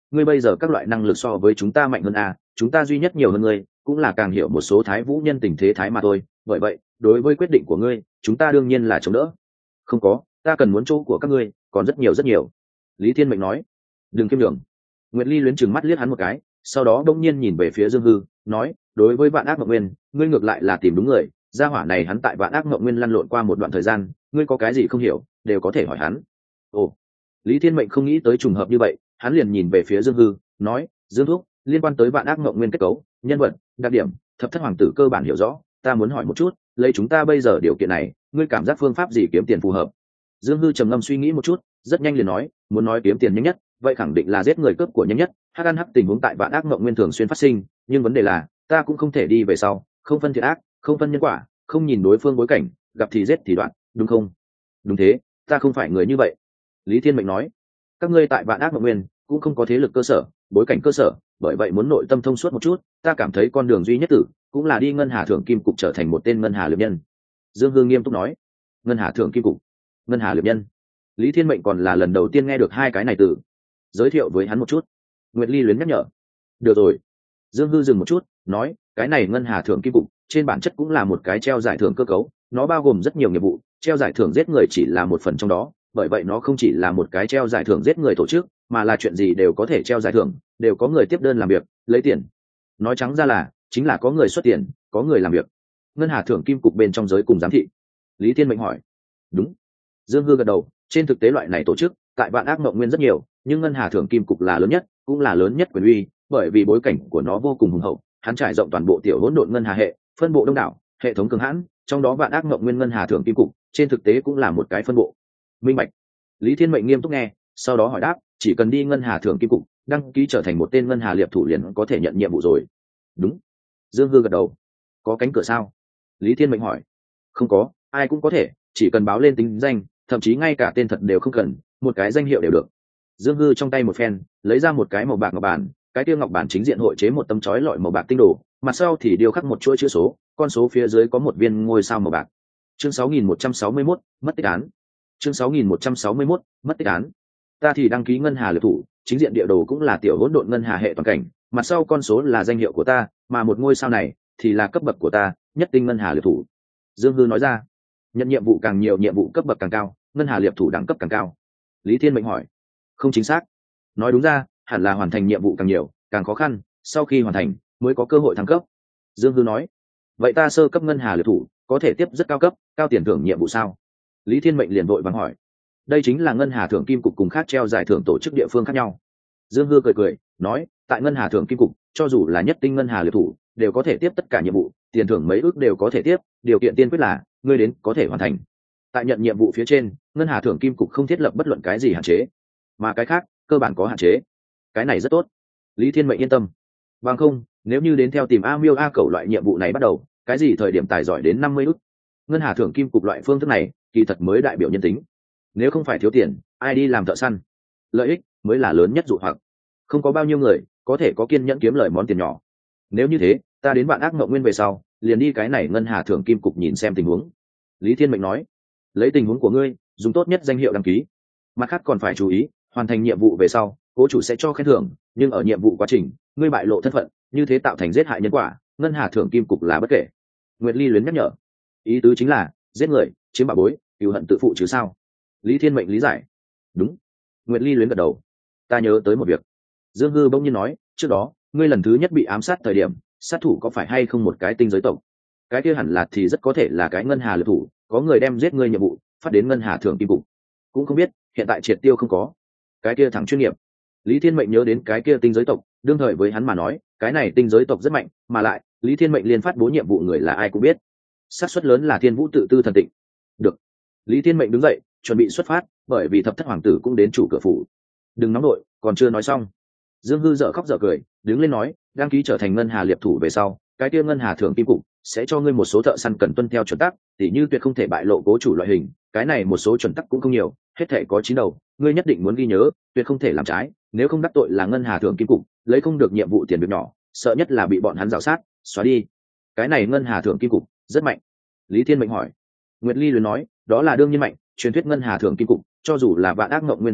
ngươi bây giờ các loại năng lực so với chúng ta mạnh hơn à, chúng ta duy nhất nhiều hơn ngươi, cũng là càng hiểu một số thái vũ nhân tình thế thái mà thôi, bởi vậy đối với quyết định của ngươi chúng ta đương nhiên là chống đỡ. Không có, ta cần muốn chỗ của các ngươi còn rất nhiều rất nhiều. Lý Thiên Mệnh nói. Đừng kiêm đường. Nguyệt Ly luyến chừng mắt liếc hắn một cái, sau đó đông nhiên nhìn về phía Dương Hư, nói, đối với Vạn Ác Mộng Nguyên, ngươi ngược lại là tìm đúng người, gia hỏa này hắn tại Vạn Ác Mộng Nguyên lăn lộn qua một đoạn thời gian, ngươi có cái gì không hiểu đều có thể hỏi hắn. Ồ. Lý Thiên Mệnh không nghĩ tới trùng hợp như vậy, hắn liền nhìn về phía Dương Hư, nói, Dương Thúc, liên quan tới Vạn Ác Mộng Nguyên kết cấu, nhân vật, đặc điểm, thập thất hoàng tử cơ bản hiểu rõ, ta muốn hỏi một chút, lấy chúng ta bây giờ điều kiện này, ngươi cảm giác phương pháp gì kiếm tiền phù hợp? Dương Hư trầm ngâm suy nghĩ một chút, rất nhanh liền nói, muốn nói kiếm tiền nhanh nhất, vậy khẳng định là giết người cướp của nhanh nhất. Hắc ăn hắc tình huống tại Vạn Ác Mộng Nguyên thường xuyên phát sinh, nhưng vấn đề là, ta cũng không thể đi về sau, không phân thiện ác, không phân nhân quả, không nhìn đối phương bối cảnh, gặp thì giết thì đoạn, đúng không? Đúng thế, ta không phải người như vậy. Lý Thiên Mệnh nói, các ngươi tại Vạn Ác Mộng Nguyên cũng không có thế lực cơ sở, bối cảnh cơ sở, bởi vậy muốn nội tâm thông suốt một chút, ta cảm thấy con đường duy nhất tử cũng là đi Ngân Hà Thượng Kim Cục trở thành một tên Ngân Hà Liệp Nhân. Dương Hương nghiêm túc nói. Ngân Hà Thượng Kim Cục, Ngân Hà Liệp Nhân. Lý Thiên Mệnh còn là lần đầu tiên nghe được hai cái này từ, giới thiệu với hắn một chút. Nguyệt Ly luyến nhắc nhở. Được rồi. Dương Hư dừng một chút, nói, cái này Ngân Hà Thượng Kim Cục trên bản chất cũng là một cái treo giải thưởng cơ cấu, nó bao gồm rất nhiều nghiệp vụ, treo giải thưởng giết người chỉ là một phần trong đó, bởi vậy nó không chỉ là một cái treo giải thưởng giết người tổ chức, mà là chuyện gì đều có thể treo giải thưởng, đều có người tiếp đơn làm việc, lấy tiền. Nói trắng ra là, chính là có người xuất tiền, có người làm việc. Ngân Hà Thượng Kim Cục bên trong giới cùng giám thị. Lý Thiên Mệnh hỏi. Đúng. Dương Hư gật đầu, trên thực tế loại này tổ chức, tại Vạn Ác Mộng Nguyên rất nhiều, nhưng Ngân Hà Thượng Kim Cục là lớn nhất, cũng là lớn nhất quyền uy, bởi vì bối cảnh của nó vô cùng hùng hậu, hắn trải rộng toàn bộ tiểu hỗn độn ngân hà hệ, phân bộ đông đảo, hệ thống cường hãn, trong đó Vạn Ác Mộng Nguyên Ngân Hà Thượng Kim Cục, trên thực tế cũng là một cái phân bộ. Minh bạch. Lý Thiên Mệnh nghiêm túc nghe, sau đó hỏi đáp, chỉ cần đi Ngân Hà Thượng Kim Cục, đăng ký trở thành một tên Ngân Hà Liệp thủ liền có thể nhận nhiệm vụ rồi. Đúng. Dương Hư gật đầu. Có cánh cửa sao? Lý Thiên Mệnh hỏi. Không có, ai cũng có thể, chỉ cần báo lên tính danh, thậm chí ngay cả tên thật đều không cần, một cái danh hiệu đều được. Dương Hư trong tay một phen, lấy ra một cái màu bạc ngọc bản, cái tiêu ngọc bản chính diện hội chế một tấm chói lọi màu bạc tinh đồ, mặt sau thì điêu khắc một chuỗi chữ số, con số phía dưới có một viên ngôi sao màu bạc. Chương sáu nghìn một trăm sáu mươi mốt, mất tích án. Chương sáu nghìn một trăm sáu mươi mốt, mất tích án. Ta thì đăng ký Ngân Hà Liệp thủ, chính diện địa đồ cũng là tiểu hỗn độn ngân hà hệ toàn cảnh, mặt sau con số là danh hiệu của ta, mà một ngôi sao này thì là cấp bậc của ta, nhất tinh Ngân Hà Liệp thủ. Dương Hư nói ra. Nhận nhiệm vụ càng nhiều, nhiệm vụ cấp bậc càng cao, Ngân Hà Liệp thủ đẳng cấp càng cao. Lý Thiên Mệnh hỏi. Không chính xác. Nói đúng ra, hẳn là hoàn thành nhiệm vụ càng nhiều, càng khó khăn, sau khi hoàn thành mới có cơ hội thăng cấp. Dương Hư nói. Vậy ta sơ cấp Ngân Hà Liệp thủ có thể tiếp rất cao cấp, cao tiền thưởng nhiệm vụ sao? Lý Thiên Mệnh liền vội vàng hỏi. Đây chính là Ngân Hà Thượng Kim Cục cùng khác treo giải thưởng tổ chức địa phương khác nhau. Dương Hư cười cười, nói, tại Ngân Hà Thượng Kim Cục, cho dù là nhất tinh Ngân Hà Liệp thủ, đều có thể tiếp tất cả nhiệm vụ, tiền thưởng mấy ước đều có thể tiếp, điều kiện tiên quyết là ngươi đến có thể hoàn thành. Tại nhận nhiệm vụ phía trên, Ngân Hà Thượng Kim Cục không thiết lập bất luận cái gì hạn chế, mà cái khác cơ bản có hạn chế. Cái này rất tốt. Lý Thiên Mệnh yên tâm. Bằng không, nếu như đến theo tìm A Miêu A Cẩu loại nhiệm vụ này bắt đầu, cái gì thời điểm tài giỏi đến năm mươi ước. Ngân Hà Thượng Kim Cục loại phương thức này, kỳ thật mới đại biểu nhân tính. Nếu không phải thiếu tiền, ai đi làm thợ săn? Lợi ích mới là lớn nhất dụ hoặc. Không có bao nhiêu người có thể có kiên nhẫn kiếm lời món tiền nhỏ. Nếu như thế, ta đến Vạn Ác Mộng Nguyên về sau, liền đi cái này Ngân Hà Thượng Kim Cục nhìn xem tình huống. Lý Thiên Mệnh nói. Lấy tình huống của ngươi, dùng tốt nhất danh hiệu đăng ký. Mặt khác còn phải chú ý, hoàn thành nhiệm vụ về sau, cố chủ sẽ cho khen thưởng, nhưng ở nhiệm vụ quá trình, ngươi bại lộ thân phận, như thế tạo thành giết hại nhân quả, Ngân Hà Thượng Kim Cục là bất kể. Nguyệt Ly luyến nhắc nhở. Ý tứ chính là giết người, chiếm bảo bối, cừu hận tự phụ chứ sao? Lý Thiên Mệnh lý giải. Đúng. Nguyệt Ly luyến gật đầu. Ta nhớ tới một việc. Dương Hư bỗng nhiên nói, trước đó ngươi lần thứ nhất bị ám sát thời điểm, sát thủ có phải hay không một cái tinh giới tộc? Cái kia hẳn là thì rất có thể là cái Ngân Hà Liệp thủ, có người đem giết ngươi nhiệm vụ phát đến Ngân Hà Thượng Kim Cục. Cũng không biết hiện tại triệt tiêu không có. Cái kia thằng chuyên nghiệp. Lý Thiên Mệnh nhớ đến cái kia tinh giới tộc, đương thời với hắn mà nói, cái này tinh giới tộc rất mạnh, mà lại Lý Thiên Mệnh liên phát bố nhiệm vụ người là ai cũng biết, xác suất lớn là Thiên Vũ tự tư thần tịnh. Được. Lý Thiên Mệnh đứng dậy, chuẩn bị xuất phát, bởi vì thập thất hoàng tử cũng đến chủ cửa phủ. Đừng nóng nội, còn chưa nói xong. Dương Hư dở khóc dở cười, đứng lên nói, đăng ký trở thành Ngân Hà Liệp thủ về sau, cái kia Ngân Hà Thượng Kim Cục sẽ cho ngươi một số thợ săn cần tuân theo chuẩn tắc, tỉ như tuyệt không thể bại lộ cố chủ loại hình, cái này một số chuẩn tắc cũng không nhiều, hết thể có chín đầu, ngươi nhất định muốn ghi nhớ, tuyệt không thể làm trái, nếu không đắc tội là Ngân Hà Thượng Kim Cục, lấy không được nhiệm vụ tiền việc nhỏ, sợ nhất là bị bọn hắn rào sát, xóa đi. Cái này Ngân Hà Thượng Kim Cục rất mạnh. Lý Thiên Mệnh hỏi. Nguyệt Ly liền nói, đó là đương nhiên mạnh, truyền thuyết Ngân Hà Thượng Kim Cục, cho dù là Vạn Ác Mộng Nguyên phân bộ,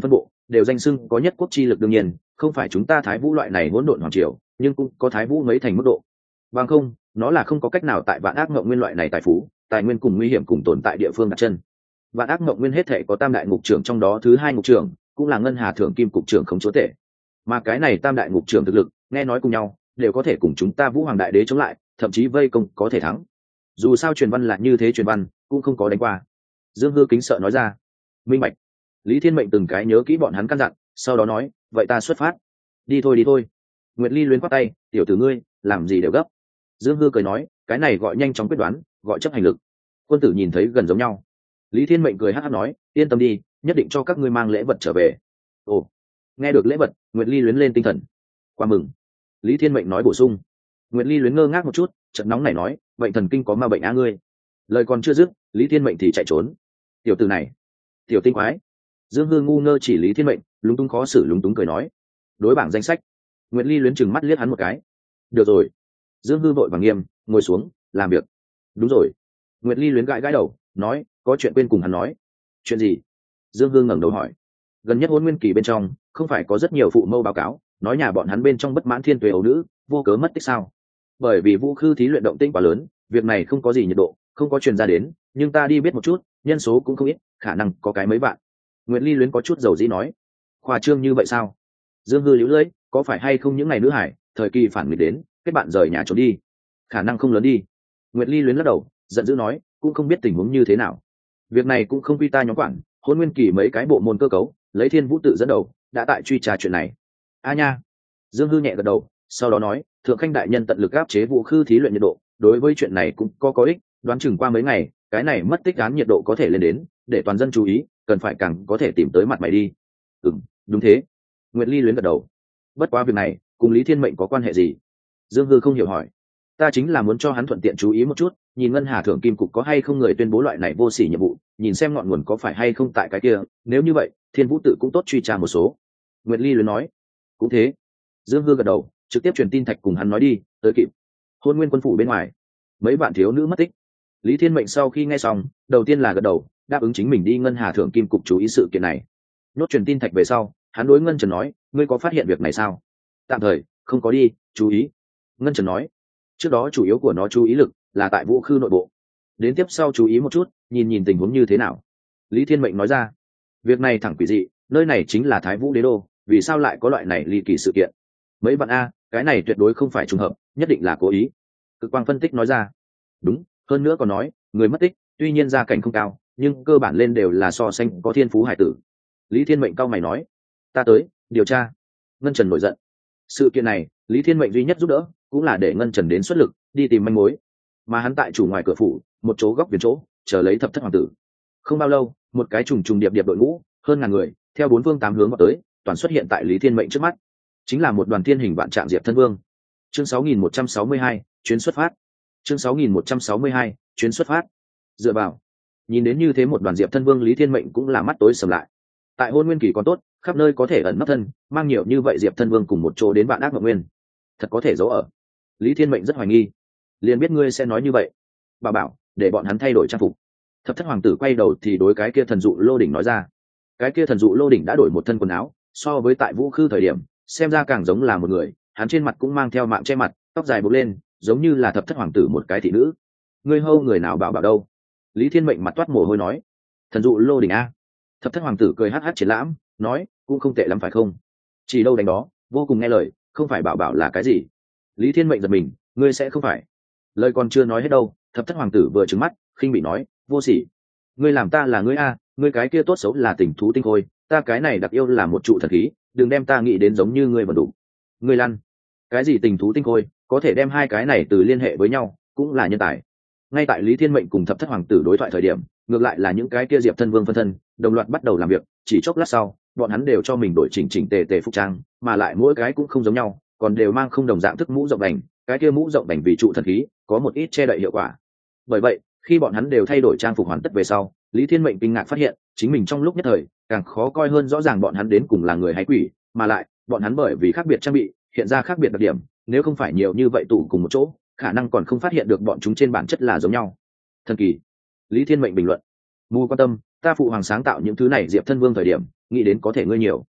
đều danh xưng có nhất quốc chi lực, đương nhiên không phải chúng ta Thái Vũ loại này hỗn độn hoàng triều, nhưng cũng có Thái Vũ mấy thành mức độ. Bằng không, nó là không có cách nào tại Vạn Ác Ngộng Nguyên loại này tài phú, tài nguyên cùng nguy hiểm cùng tồn tại địa phương đặt chân. Vạn Ác Ngộng Nguyên hết thể có tam đại ngục trưởng, trong đó thứ hai ngục trưởng cũng là Ngân Hà Thượng Kim cục trưởng không chúa tể. Mà cái này tam đại ngục trưởng thực lực, nghe nói cùng nhau, đều có thể cùng chúng ta Vũ Hoàng đại đế chống lại, thậm chí vây công có thể thắng. Dù sao truyền văn là như thế, truyền văn cũng không có đánh qua. Dương Hư kính sợ nói ra. Minh bạch. Lý Thiên Mệnh từng cái nhớ kỹ bọn hắn căn dặn, sau đó nói, vậy ta xuất phát. Đi thôi đi thôi. Nguyệt Ly luyến quát tay, tiểu tử ngươi làm gì đều gấp. Dương Hư cười nói, cái này gọi nhanh chóng quyết đoán, gọi chấp hành lực. Quân tử nhìn thấy gần giống nhau. Lý Thiên Mệnh cười hắc hắc nói, yên tâm đi, nhất định cho các ngươi mang lễ vật trở về. Ồ, nghe được lễ vật, Nguyệt Ly luyến lên tinh thần. Qua mừng. Lý Thiên Mệnh nói bổ sung. Nguyệt Ly luyến ngơ ngác một chút, trận nóng này nói, vậy thần kinh có ma bệnh á ngươi. Lời còn chưa dứt, Lý Thiên Mệnh thì chạy trốn. Tiểu tử này, tiểu tinh quái. Dương Hư ngu ngơ chỉ Lý Thiên Mệnh, lúng túng khó xử lúng túng cười nói, đối bảng danh sách. Nguyệt Ly luyến chừng mắt liếc hắn một cái. Được rồi. Dương Hư vội vàng nghiêm, ngồi xuống, làm việc. Đúng rồi. Nguyệt Ly luyến gãi gãi đầu, nói, có chuyện quên cùng hắn nói. Chuyện gì? Dương Hư ngẩng đầu hỏi. Gần nhất Hôn Nguyên kỳ bên trong, không phải có rất nhiều phụ mâu báo cáo, nói nhà bọn hắn bên trong bất mãn thiên tuế ấu nữ, vô cớ mất tích sao? Bởi vì Vũ Khư thí luyện động tĩnh quá lớn, việc này không có gì nhiệt độ, không có truyền ra đến, nhưng ta đi biết một chút, nhân số cũng không ít, khả năng có cái mấy bạn. Nguyệt Ly luyến có chút dầu dĩ nói. Khoa trương như vậy sao? Dương Hư liễu lưỡi, có phải hay không những ngày nữ hải, thời kỳ phản nghịch đến, kết bạn rời nhà trốn đi? Khả năng không lớn đi. Nguyệt Ly luyến lắc đầu, giận dữ nói, cũng không biết tình huống như thế nào. Việc này cũng không quy ta nhóm quản, Hôn Nguyên kỳ mấy cái bộ môn cơ cấu, lấy Thiên Vũ tự dẫn đầu, đã tại truy tra chuyện này. A nha. Dương Hư nhẹ gật đầu, sau đó nói, thượng khanh đại nhân tận lực áp chế Vũ Khư thí luyện nhiệt độ, đối với chuyện này cũng có có ích, đoán chừng qua mấy ngày, cái này mất tích án nhiệt độ có thể lên đến, để toàn dân chú ý, cần phải càng có thể tìm tới mặt mày đi. Ừm, đúng thế. Nguyệt Ly luyến gật đầu. Bất quá việc này, cùng Lý Thiên Mệnh có quan hệ gì? Dương Hư không hiểu hỏi. Ta chính là muốn cho hắn thuận tiện chú ý một chút, nhìn Ngân Hà Thượng Kim cục có hay không người tuyên bố loại này vô sỉ nhiệm vụ, nhìn xem ngọn nguồn có phải hay không tại cái kia, nếu như vậy, Thiên Vũ tự cũng tốt truy tra một số. Nguyệt Ly luyến nói. Cũng thế. Dương Hư gật đầu, trực tiếp truyền tin thạch cùng hắn nói đi, tới kịp. Hôn Nguyên quân phủ bên ngoài, mấy bạn thiếu nữ mất tích. Lý Thiên Mệnh sau khi nghe xong, đầu tiên là gật đầu, đáp ứng chính mình đi Ngân Hà Thượng Kim cục chú ý sự kiện này. Nốt truyền tin thạch về sau, hắn đối Ngân Trần nói, ngươi có phát hiện việc này sao? Tạm thời không có đi chú ý. Ngân Trần nói, trước đó chủ yếu của nó chú ý lực là tại Vũ Khư nội bộ, đến tiếp sau chú ý một chút, nhìn nhìn tình huống như thế nào. Lý Thiên Mệnh nói ra, việc này thẳng quỷ dị, nơi này chính là Thái Vũ đế đô, vì sao lại có loại này ly kỳ sự kiện? Mấy bạn a, cái này tuyệt đối không phải trùng hợp, nhất định là cố ý. Cực quang phân tích nói ra. Đúng, hơn nữa còn nói, người mất tích tuy nhiên gia cảnh không cao, nhưng cơ bản lên đều là so sánh có thiên phú hải tử. Lý Thiên Mệnh cao mày nói, ta tới điều tra. Ngân Trần nổi giận. Sự kiện này, Lý Thiên Mệnh duy nhất giúp đỡ cũng là để Ngân Trần đến xuất lực đi tìm manh mối, mà hắn tại chủ ngoài cửa phủ một chỗ góc viền chỗ chờ lấy thập thất hoàng tử. Không bao lâu, một cái trùng trùng điệp điệp đội ngũ hơn ngàn người theo bốn phương tám hướng vào tới, toàn xuất hiện tại Lý Thiên Mệnh trước mắt. Chính là một đoàn thiên hình vạn trạng Diệp Thân Vương. Chương sáu nghìn một trăm sáu mươi hai, chuyến xuất phát. Chương sáu nghìn một trăm sáu mươi hai, chuyến xuất phát. Dựa vào, nhìn đến như thế một đoàn Diệp Thân Vương, Lý Thiên Mệnh cũng là mắt tối sầm lại. Tại Hôn Nguyên kỳ còn tốt, khắp nơi có thể ẩn nấp thân, mang nhiều như vậy Diệp Thân Vương cùng một chỗ đến Vạn Ác Ngộng Nguyên, thật có thể giấu ở. Lý Thiên Mệnh rất hoài nghi, liền biết ngươi sẽ nói như vậy. Bà bảo để bọn hắn thay đổi trang phục. Thập thất hoàng tử quay đầu thì đối cái kia thần dụ lô đỉnh nói ra. Cái kia thần dụ lô đỉnh đã đổi một thân quần áo, so với tại Vũ Khư thời điểm, xem ra càng giống là một người. Hắn trên mặt cũng mang theo mạng che mặt, tóc dài buộc lên, giống như là thập thất hoàng tử một cái thị nữ. Ngươi hâu người nào bảo bảo đâu? Lý Thiên Mệnh mặt toát mồ hôi nói. Thần dụ lô đỉnh a. Thập thất hoàng tử cười hắc hắc triển lãm, nói, cũng không tệ lắm phải không? Chỉ đâu đánh đó, vô cùng nghe lời, không phải bảo bảo là cái gì? Lý Thiên Mệnh giật mình, ngươi sẽ không phải? Lời còn chưa nói hết đâu, thập thất hoàng tử vừa trừng mắt, khinh bị nói, vô sỉ. Ngươi làm ta là ngươi a, ngươi cái kia tốt xấu là tình thú tinh khôi, ta cái này đặc yêu là một trụ thần khí, đừng đem ta nghĩ đến giống như ngươi vẫn đủ. Ngươi lăn. Cái gì tình thú tinh khôi, có thể đem hai cái này từ liên hệ với nhau, cũng là nhân tài. Ngay tại Lý Thiên Mệnh cùng thập thất hoàng tử đối thoại thời điểm, ngược lại là những cái kia Diệp Thân Vương phân thân đồng loạt bắt đầu làm việc. Chỉ chốc lát sau, bọn hắn đều cho mình đổi chỉnh chỉnh tề tề phục trang, mà lại mỗi cái cũng không giống nhau, còn đều mang không đồng dạng thức mũ rộng đành. Cái kia mũ rộng đành vì trụ thần khí, có một ít che đậy hiệu quả. Bởi vậy, khi bọn hắn đều thay đổi trang phục hoàn tất về sau, Lý Thiên Mệnh kinh ngạc phát hiện, chính mình trong lúc nhất thời càng khó coi hơn rõ ràng bọn hắn đến cùng là người hay quỷ, mà lại bọn hắn bởi vì khác biệt trang bị, hiện ra khác biệt đặc điểm, nếu không phải nhiều như vậy tụ cùng một chỗ, khả năng còn không phát hiện được bọn chúng trên bản chất là giống nhau. Thần kỳ. Lý Thiên Mệnh bình luận. Mù quan tâm, ta phụ hoàng sáng tạo những thứ này Diệp Thân Vương thời điểm, nghĩ đến có thể ngươi nhiều.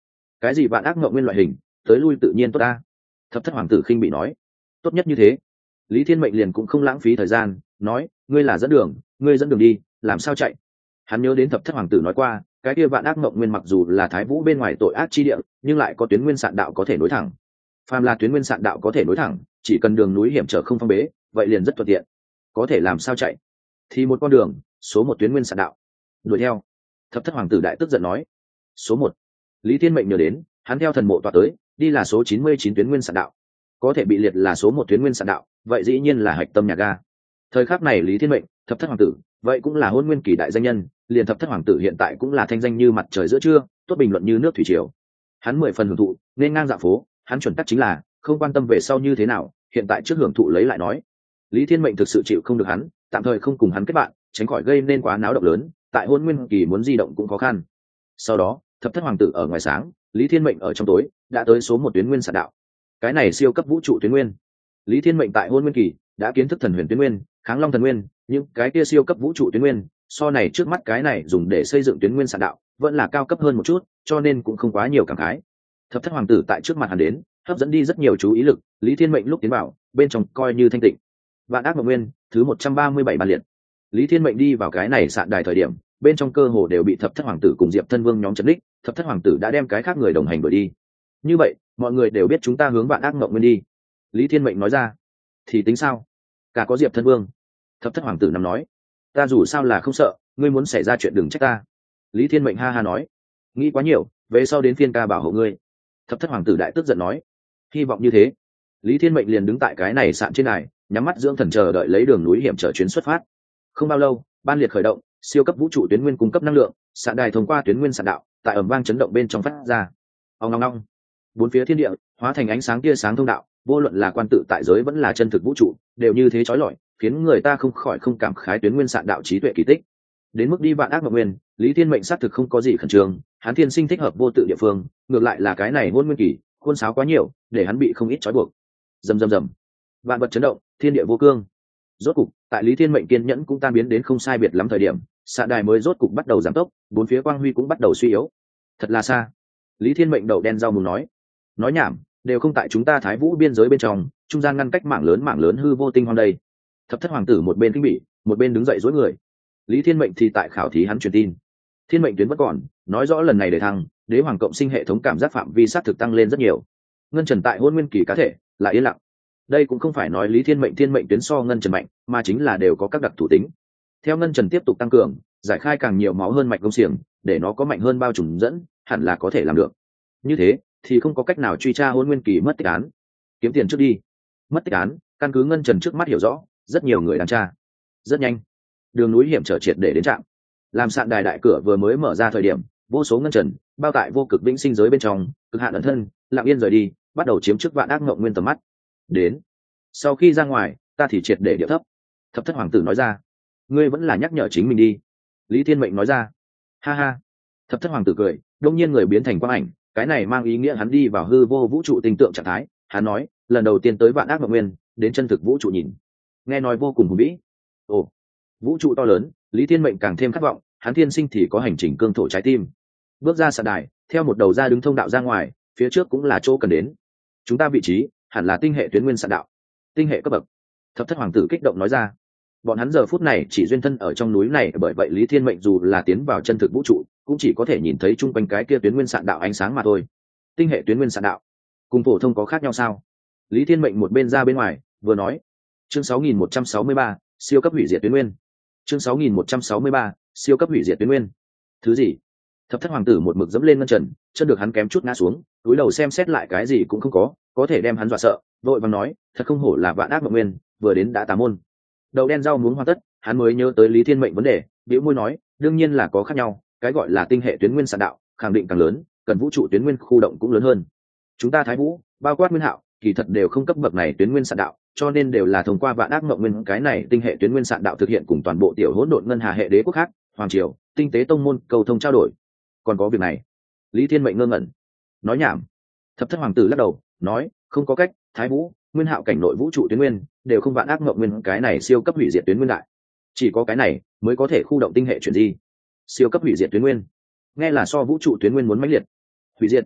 Cái gì vạn ác ngộng nguyên loại hình, tới lui tự nhiên tốt ta. Thập thất hoàng tử khinh bị nói. Tốt nhất như thế. Lý Thiên Mệnh liền cũng không lãng phí thời gian, nói, ngươi là dẫn đường, ngươi dẫn đường đi, làm sao chạy. Hắn nhớ đến thập thất hoàng tử nói qua, cái kia vạn ác ngộng nguyên mặc dù là thái vũ bên ngoài tội ác chi địa, nhưng lại có tuyến nguyên sạn đạo có thể nối thẳng. Phàm là tuyến nguyên sạn đạo có thể nối thẳng, chỉ cần đường núi hiểm trở không phong bế, vậy liền rất thuận tiện. Có thể làm sao chạy? Thì một con đường, số một tuyến nguyên sạn đạo. Đuổi theo. Thập thất hoàng tử đại tức giận nói. Số một. Lý Thiên Mệnh nhớ đến, hắn theo thần mộ tọa tới, đi là số chín mươi chín tuyến nguyên sạn đạo. Có thể bị liệt là số một tuyến nguyên sạn đạo, vậy dĩ nhiên là hạch tâm nhà ga. Thời khắc này Lý Thiên Mệnh, thập thất hoàng tử, vậy cũng là hôn nguyên kỳ đại danh nhân, liền thập thất hoàng tử hiện tại cũng là thanh danh như mặt trời giữa trưa, tốt bình luận như nước thủy triều. Hắn mười phần hưởng thụ, nên ngang dạo phố, hắn chuẩn tắc chính là không quan tâm về sau như thế nào, hiện tại trước hưởng thụ lấy lại nói. Lý Thiên Mệnh thực sự chịu không được hắn, tạm thời không cùng hắn kết bạn, tránh khỏi gây nên quá náo động lớn, tại hôn nguyên kỳ muốn di động cũng khó khăn. Sau đó, thập thất hoàng tử ở ngoài sáng, Lý Thiên Mệnh ở trong tối, đã tới số một tuyến nguyên sạn đạo. Cái này siêu cấp vũ trụ tuyến nguyên. Lý Thiên Mệnh tại hôn nguyên kỳ đã kiến thức thần huyền tuyến nguyên, kháng long thần nguyên, nhưng cái kia siêu cấp vũ trụ tuyến nguyên, so này trước mắt cái này dùng để xây dựng tuyến nguyên sạn đạo, vẫn là cao cấp hơn một chút, cho nên cũng không quá nhiều cảm khái. Thập thất hoàng tử tại trước mặt hắn đến, hấp dẫn đi rất nhiều chú ý lực, Lý Thiên Mệnh lúc tiến vào, bên trong coi như thanh tịnh. Vạn ác mộng nguyên, thứ một trăm ba mươi bảy bàn liệt. Lý Thiên Mệnh đi vào cái này sạn đài thời điểm, bên trong cơ hồ đều bị thập thất hoàng tử cùng Diệp Thân Vương nhóm chấn đích, thập thất hoàng tử đã đem cái khác người đồng hành đuổi đi. Như vậy, mọi người đều biết chúng ta hướng vạn ác mộng nguyên đi. Lý Thiên Mệnh nói ra. Thì tính sao? Cả có Diệp Thân Vương. Thập thất hoàng tử nằm nói. Ta dù sao là không sợ, ngươi muốn xảy ra chuyện đừng trách ta. Lý Thiên Mệnh ha ha nói. Nghĩ quá nhiều, về sau đến phiên ca bảo hộ ngươi. Thập thất hoàng tử đại tức giận nói. Hy vọng như thế. Lý Thiên Mệnh liền đứng tại cái này sạn trên này, nhắm mắt dưỡng thần chờ đợi lấy đường núi hiểm trở chuyến xuất phát. Không bao lâu, ban liệt khởi động, siêu cấp vũ trụ tuyến nguyên cung cấp năng lượng, sạn đài thông qua tuyến nguyên sạn đạo, tại ầm vang chấn động bên trong phát ra. Ong ong ong. Bốn phía thiên địa hóa thành ánh sáng tia sáng thông đạo, vô luận là quan tự tại giới vẫn là chân thực vũ trụ, đều như thế chói lọi, khiến người ta không khỏi không cảm khái tuyến nguyên sạn đạo trí tuệ kỳ tích. Đến mức đi vạn ác mộng nguyên, Lý Thiên Mệnh xác thực không có gì khẩn trương, hắn thiên sinh thích hợp vô tự địa phương, ngược lại là cái này hôn nguyên kỳ, khuôn sáo quá nhiều, để hắn bị không ít trói buộc. Rầm rầm rầm. Vạn vật chấn động, thiên địa vô cương. Rốt cục, tại Lý Thiên Mệnh kiên nhẫn cũng tan biến đến không sai biệt lắm thời điểm, sạn đài mới rốt cục bắt đầu giảm tốc, bốn phía quang huy cũng bắt đầu suy yếu. Thật là xa. Lý Thiên Mệnh đầu đen rau mù nói. Nói nhảm, đều không tại chúng ta Thái Vũ biên giới bên trong, trung gian ngăn cách mảng lớn mảng lớn hư vô tinh hoang đây. Thập thất hoàng tử một bên kinh bỉ, một bên đứng dậy dối người. Lý Thiên Mệnh thì tại khảo thí hắn truyền tin. Thiên mệnh tuyến vẫn còn, nói rõ lần này để thăng, đế hoàng cộng sinh hệ thống cảm giác phạm vi sát thực tăng lên rất nhiều. Ngân Trần tại hôn nguyên kỳ cá thể lại yên lặng. Đây cũng không phải nói Lý Thiên Mệnh thiên mệnh tuyến so Ngân Trần mạnh, mà chính là đều có các đặc thủ tính. Theo Ngân Trần tiếp tục tăng cường, giải khai càng nhiều máu hơn mạch công xiềng, để nó có mạnh hơn bao trùm dẫn, hẳn là có thể làm được. Như thế thì không có cách nào truy tra hôn nguyên kỳ mất tích án. Kiếm tiền trước đi. Mất tích án, căn cứ Ngân Trần trước mắt hiểu rõ, rất nhiều người đang tra. Rất nhanh, đường núi hiểm trở triệt để đến trạm. Làm sạn đài đại cửa vừa mới mở ra thời điểm, vô số Ngân Trần bao tại vô cực vĩnh sinh giới bên trong, cực hạn ẩn thân, lặng yên rời đi, bắt đầu chiếm trước vạn ác ngộng nguyên tầm mắt. Đến, sau khi ra ngoài, ta thì triệt để địa thấp. Thập thất hoàng tử nói ra. Ngươi vẫn là nhắc nhở chính mình đi. Lý Thiên Mệnh nói ra. Ha ha. Thập thất hoàng tử cười, đông nhiên người biến thành quang ảnh, cái này mang ý nghĩa hắn đi vào hư vô vũ trụ tình tượng trạng thái. Hắn nói, lần đầu tiên tới vạn ác ngộng nguyên, đến chân thực vũ trụ nhìn, nghe nói vô cùng hùng vĩ. Ồ, vũ trụ to lớn, Lý Thiên Mệnh càng thêm khát vọng, hắn thiên sinh thì có hành trình cương thổ trái tim. Bước ra sạn đài, theo một đầu ra đứng thông đạo ra ngoài, phía trước cũng là chỗ cần đến. Chúng ta vị trí hẳn là tinh hệ tuyến nguyên sạn đạo, tinh hệ cấp bậc. Thập thất hoàng tử kích động nói ra. Bọn hắn giờ phút này chỉ duyên thân ở trong núi này, bởi vậy Lý Thiên Mệnh dù là tiến vào chân thực vũ trụ, cũng chỉ có thể nhìn thấy chung quanh cái kia tuyến nguyên sạn đạo ánh sáng mà thôi. Tinh hệ tuyến nguyên sạn đạo cùng phổ thông có khác nhau sao? Lý Thiên Mệnh một bên ra bên ngoài vừa nói. Chương sáu nghìn một trăm sáu mươi ba, siêu cấp hủy diệt tuyến nguyên. Chương sáu nghìn một trăm sáu mươi ba, siêu cấp hủy diệt tuyến nguyên. Thứ gì? Thập thất hoàng tử một mực dẫm lên ngân trần, chân được hắn kém chút ngã xuống, túi đầu xem xét lại cái gì cũng không có, có thể đem hắn dọa sợ, vội vàng nói, thật không hổ là vạn ác mộng nguyên, vừa đến đã tà môn. Đầu đen rau muống hoàn tất, hắn mới nhớ tới Lý Thiên Mệnh vấn đề, bĩu môi nói, đương nhiên là có khác nhau, cái gọi là tinh hệ tuyến nguyên sạn đạo, khẳng định càng lớn, cần vũ trụ tuyến nguyên khu động cũng lớn hơn. Chúng ta Thái Vũ, bao quát Nguyên Hạo, kỳ thật đều không cấp bậc này tuyến nguyên sạn đạo, cho nên đều là thông qua vạn ác mộng nguyên cái này tinh hệ tuyến nguyên sạn đạo thực hiện cùng toàn bộ tiểu hỗn độn ngân hà hệ đế quốc khác, hoàng triều, tinh tế tông môn, cầu thông trao đổi. Còn có việc này? Lý Thiên Mệnh ngơ ngẩn. Nói nhảm. Thập thất hoàng tử lắc đầu, nói, không có cách, Thái Vũ, Nguyên Hạo cảnh nội vũ trụ tuyến nguyên đều không vạn ác mộng nguyên cái này siêu cấp hủy diệt tuyến nguyên đại, chỉ có cái này mới có thể khu động tinh hệ chuyển di. Siêu cấp hủy diệt tuyến nguyên, nghe là so vũ trụ tuyến nguyên muốn mãnh liệt. Hủy diệt,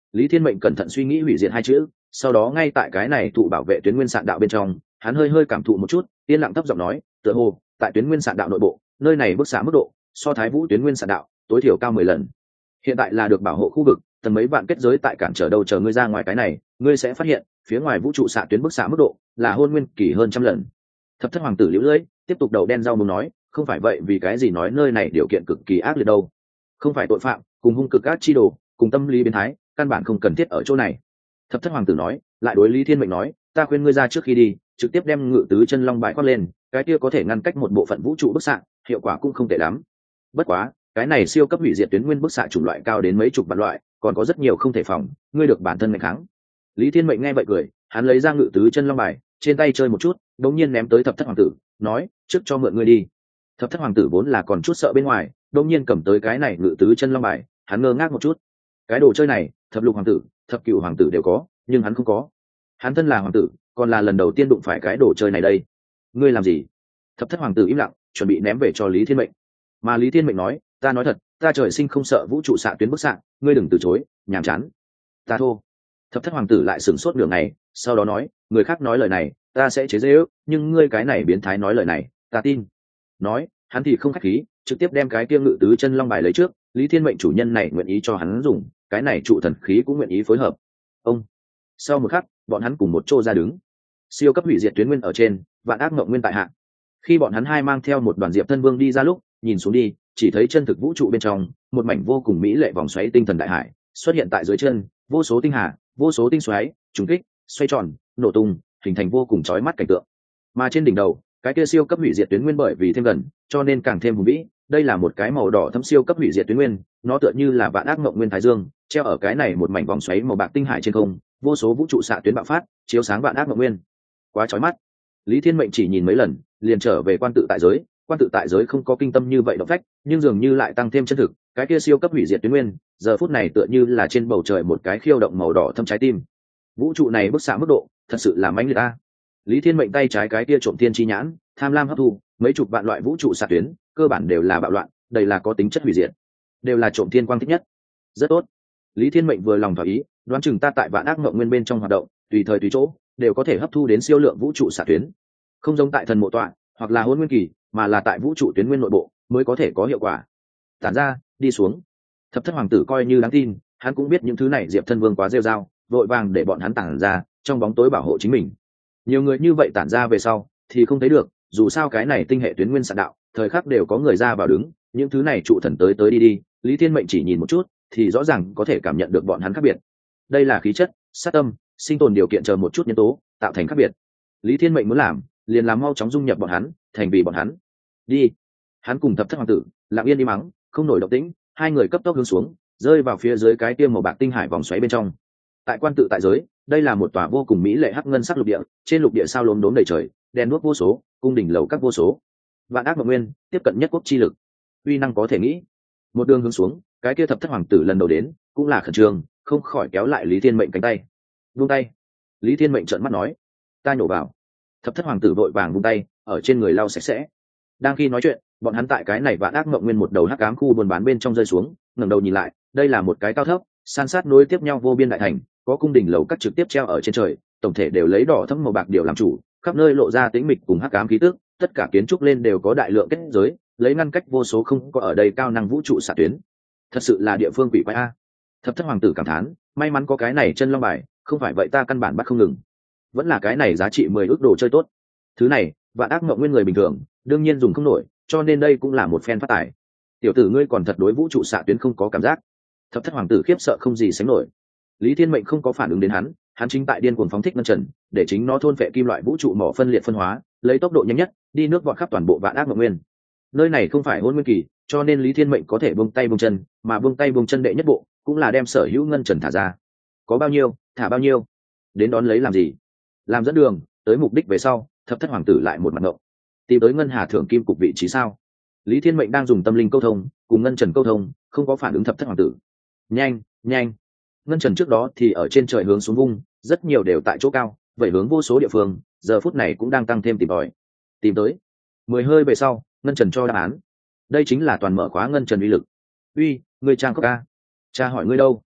Lý Thiên Mệnh cẩn thận suy nghĩ hủy diệt hai chữ, sau đó ngay tại cái này thụ bảo vệ tuyến nguyên sạn đạo bên trong, hắn hơi hơi cảm thụ một chút, yên lặng thấp giọng nói, tựa hồ tại tuyến nguyên sạn đạo nội bộ, nơi này bức xạ mức độ so Thái Vũ tuyến nguyên sạn đạo tối thiểu cao mười lần. Hiện tại là được bảo hộ khu vực, tầng mấy vạn kết giới tại cản trở đâu chờ ngươi ra ngoài cái này, ngươi sẽ phát hiện phía ngoài vũ trụ xạ tuyến bức xạ mức độ là hôn nguyên kỳ hơn trăm lần. Thập Thất Hoàng tử liễu lưỡi, tiếp tục đầu đen rau muống nói, không phải vậy vì cái gì nói nơi này điều kiện cực kỳ ác liệt đâu? Không phải tội phạm, cùng hung cực ác chi đồ, cùng tâm lý biến thái, căn bản không cần thiết ở chỗ này. Thập Thất Hoàng tử nói, lại đối Lý Thiên Mệnh nói, ta khuyên ngươi ra trước khi đi, trực tiếp đem Ngự Tứ Chân Long bài khoác lên, cái kia có thể ngăn cách một bộ phận vũ trụ bức xạ, hiệu quả cũng không tệ lắm. Bất quá, cái này siêu cấp hủy diệt tuyến nguyên bức xạ chủng loại cao đến mấy chục vạn loại, còn có rất nhiều không thể phòng, ngươi được bản thân ngày kháng. Lý Thiên Mệnh nghe vậy cười, hắn lấy ra Ngự Tứ Chân Long bài, trên tay chơi một chút, đột nhiên ném tới Thập Thất Hoàng tử, nói, trước cho mượn ngươi đi. Thập Thất Hoàng tử vốn là còn chút sợ bên ngoài, đột nhiên cầm tới cái này Ngự Tứ Chân Long bài, hắn ngơ ngác một chút. Cái đồ chơi này, Thập Lục Hoàng tử, Thập Cửu Hoàng tử đều có, nhưng hắn không có. Hắn thân là hoàng tử, còn là lần đầu tiên đụng phải cái đồ chơi này đây. Ngươi làm gì? Thập Thất Hoàng tử im lặng, chuẩn bị ném về cho Lý Thiên Mệnh. Mà Lý Thiên Mệnh nói, ta nói thật, ta trời sinh không sợ vũ trụ xạ tuyến bức xạ, ngươi đừng từ chối, nhàm chán. Ta thô. Thập Thất Hoàng tử lại sửng sốt nửa ngày, sau đó nói, người khác nói lời này, ta sẽ chế giễu, nhưng ngươi cái này biến thái nói lời này, ta tin. Nói, hắn thì không khách khí, trực tiếp đem cái kia Ngự Tứ Chân Long bài lấy trước, Lý Thiên Mệnh chủ nhân này nguyện ý cho hắn dùng, cái này trụ thần khí cũng nguyện ý phối hợp. Ông. Sau một khắc, bọn hắn cùng một chỗ ra đứng. Siêu cấp hủy diệt tuyến nguyên ở trên, vạn ác ngộng nguyên tại hạ. Khi bọn hắn hai mang theo một đoàn Diệp Thân Vương đi ra lúc, nhìn xuống đi, chỉ thấy chân thực vũ trụ bên trong, một mảnh vô cùng mỹ lệ vòng xoáy tinh thần đại hải xuất hiện tại dưới chân, vô số tinh hà, vô số tinh xoáy, trùng kích, xoay tròn, nổ tung, hình thành vô cùng chói mắt cảnh tượng. Mà trên đỉnh đầu, cái kia siêu cấp hủy diệt tuyến nguyên bởi vì thêm gần, cho nên càng thêm hùng vĩ. Đây là một cái màu đỏ thâm siêu cấp hủy diệt tuyến nguyên, nó tựa như là vạn ác ngộng nguyên thái dương, treo ở cái này một mảnh vòng xoáy màu bạc tinh hải trên không, vô số vũ trụ xạ tuyến bạo phát, chiếu sáng vạn ác ngộng nguyên. Quá chói mắt. Lý Thiên Mệnh chỉ nhìn mấy lần, liền trở về quan tự tại giới. Quan tự tại giới không có kinh tâm như vậy động phách, nhưng dường như lại tăng thêm chân thực. Cái kia siêu cấp hủy diệt tuyến nguyên, giờ phút này tựa như là trên bầu trời một cái khiêu động màu đỏ thâm trái tim. Vũ trụ này bức xạ mức độ, thật sự là mãnh liệt a. Lý Thiên Mệnh tay trái cái kia trộm thiên chi nhãn, tham lam hấp thu, mấy chục vạn loại vũ trụ xạ tuyến, cơ bản đều là bạo loạn, đây là có tính chất hủy diệt, đều là trộm thiên quang thích nhất. Rất tốt. Lý Thiên Mệnh vừa lòng thỏa ý, đoán chừng ta tại vạn ác ngộng nguyên bên trong hoạt động, tùy thời tùy chỗ đều có thể hấp thu đến siêu lượng vũ trụ xạ tuyến, không giống tại thần mộ tọa hoặc là hôn nguyên kỳ, mà là tại vũ trụ tuyến nguyên nội bộ mới có thể có hiệu quả. Tản ra, đi xuống. Thập Thất Hoàng tử coi như đáng tin, hắn cũng biết những thứ này Diệp Thân Vương quá rêu rao, vội vàng để bọn hắn tản ra, trong bóng tối bảo hộ chính mình. Nhiều người như vậy tản ra về sau thì không thấy được, dù sao cái này tinh hệ tuyến nguyên sạn đạo, thời khắc đều có người ra vào đứng, những thứ này trụ thần tới tới đi đi, Lý Thiên Mệnh chỉ nhìn một chút thì rõ ràng có thể cảm nhận được bọn hắn khác biệt. Đây là khí chất, sát tâm, sinh tồn điều kiện chờ một chút nhân tố tạo thành khác biệt. Lý Thiên Mệnh muốn làm liền làm mau chóng dung nhập bọn hắn, thành vì bọn hắn. Đi. Hắn cùng Thập Thất Hoàng tử lặng yên đi mắng, không nổi động tĩnh, hai người cấp tốc hướng xuống, rơi vào phía dưới cái tiêm màu bạc tinh hải vòng xoáy bên trong. Tại quan tự tại giới, đây là một tòa vô cùng mỹ lệ hắc ngân sắc lục địa, trên lục địa sao lốm đốm đầy trời, đèn đuốc vô số, cung đình lầu các vô số. Vạn ác ngộng nguyên, tiếp cận nhất quốc chi lực, uy năng có thể nghĩ. Một đường hướng xuống, cái kia Thập Thất Hoàng tử lần đầu đến, cũng là khẩn trương, không khỏi kéo lại Lý Thiên Mệnh cánh tay. Buông tay. Lý Thiên Mệnh trợn mắt nói, ta nhổ vào. Thập Thất Hoàng tử vội vàng buông tay, ở trên người lau sạch sẽ. Đang khi nói chuyện, bọn hắn tại cái này vạn ác ngộng nguyên một đầu hắc ám khu buôn bán bên trong rơi xuống, ngẩng đầu nhìn lại, đây là một cái cao thấp, san sát nối tiếp nhau vô biên đại thành, có cung đình lầu các trực tiếp treo ở trên trời, tổng thể đều lấy đỏ thẫm màu bạc điều làm chủ, khắp nơi lộ ra tĩnh mịch cùng hắc ám khí tức, tất cả kiến trúc lên đều có đại lượng kết giới, lấy ngăn cách vô số không có ở đây cao năng vũ trụ xạ tuyến. Thật sự là địa phương quỷ quái a. Thập Thất Hoàng tử cảm thán, may mắn có cái này chân long bài, không phải vậy ta căn bản bắt không ngừng. Vẫn là cái này giá trị mười ước đồ chơi tốt. Thứ này, vạn ác ngộng nguyên người bình thường, đương nhiên dùng không nổi, cho nên đây cũng là một phen phát tài. Tiểu tử ngươi còn thật đối vũ trụ xạ tuyến không có cảm giác. Thập Thất Hoàng tử khiếp sợ không gì sánh nổi. Lý Thiên Mệnh không có phản ứng đến hắn, hắn chính tại điên cuồng phóng thích ngân trần, để chính nó thôn phệ kim loại vũ trụ mỏ phân liệt phân hóa, lấy tốc độ nhanh nhất, đi nước vọt khắp toàn bộ vạn ác ngộng nguyên. Nơi này không phải hôn nguyên kỳ, cho nên Lý Thiên Mệnh có thể buông tay buông chân, mà buông tay buông chân đệ nhất bộ, cũng là đem sở hữu ngân trần thả ra. Có bao nhiêu, thả bao nhiêu. Đến đón lấy làm gì? Làm dẫn đường, tới mục đích về sau, Thập Thất Hoàng tử lại một mặt ngộng. Tìm tới ngân hà thưởng kim cục vị trí sao? Lý Thiên Mệnh đang dùng tâm linh câu thông, cùng ngân trần câu thông, không có phản ứng Thập Thất Hoàng tử. Nhanh, nhanh. Ngân trần trước đó thì ở trên trời hướng xuống vung, rất nhiều đều tại chỗ cao, vậy hướng vô số địa phương, giờ phút này cũng đang tăng thêm tìm tòi. Tìm tới. Mười hơi về sau, ngân trần cho đáp án. Đây chính là toàn mở khóa ngân trần uy lực. Uy, người trang có ca. Cha hỏi ngươi đâu?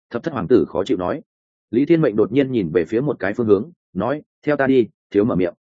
Thập thất hoàng tử khó chịu nói. Lý Thiên Mệnh đột nhiên nhìn về phía một cái phương hướng, nói theo ta đi, thiếu mở miệng.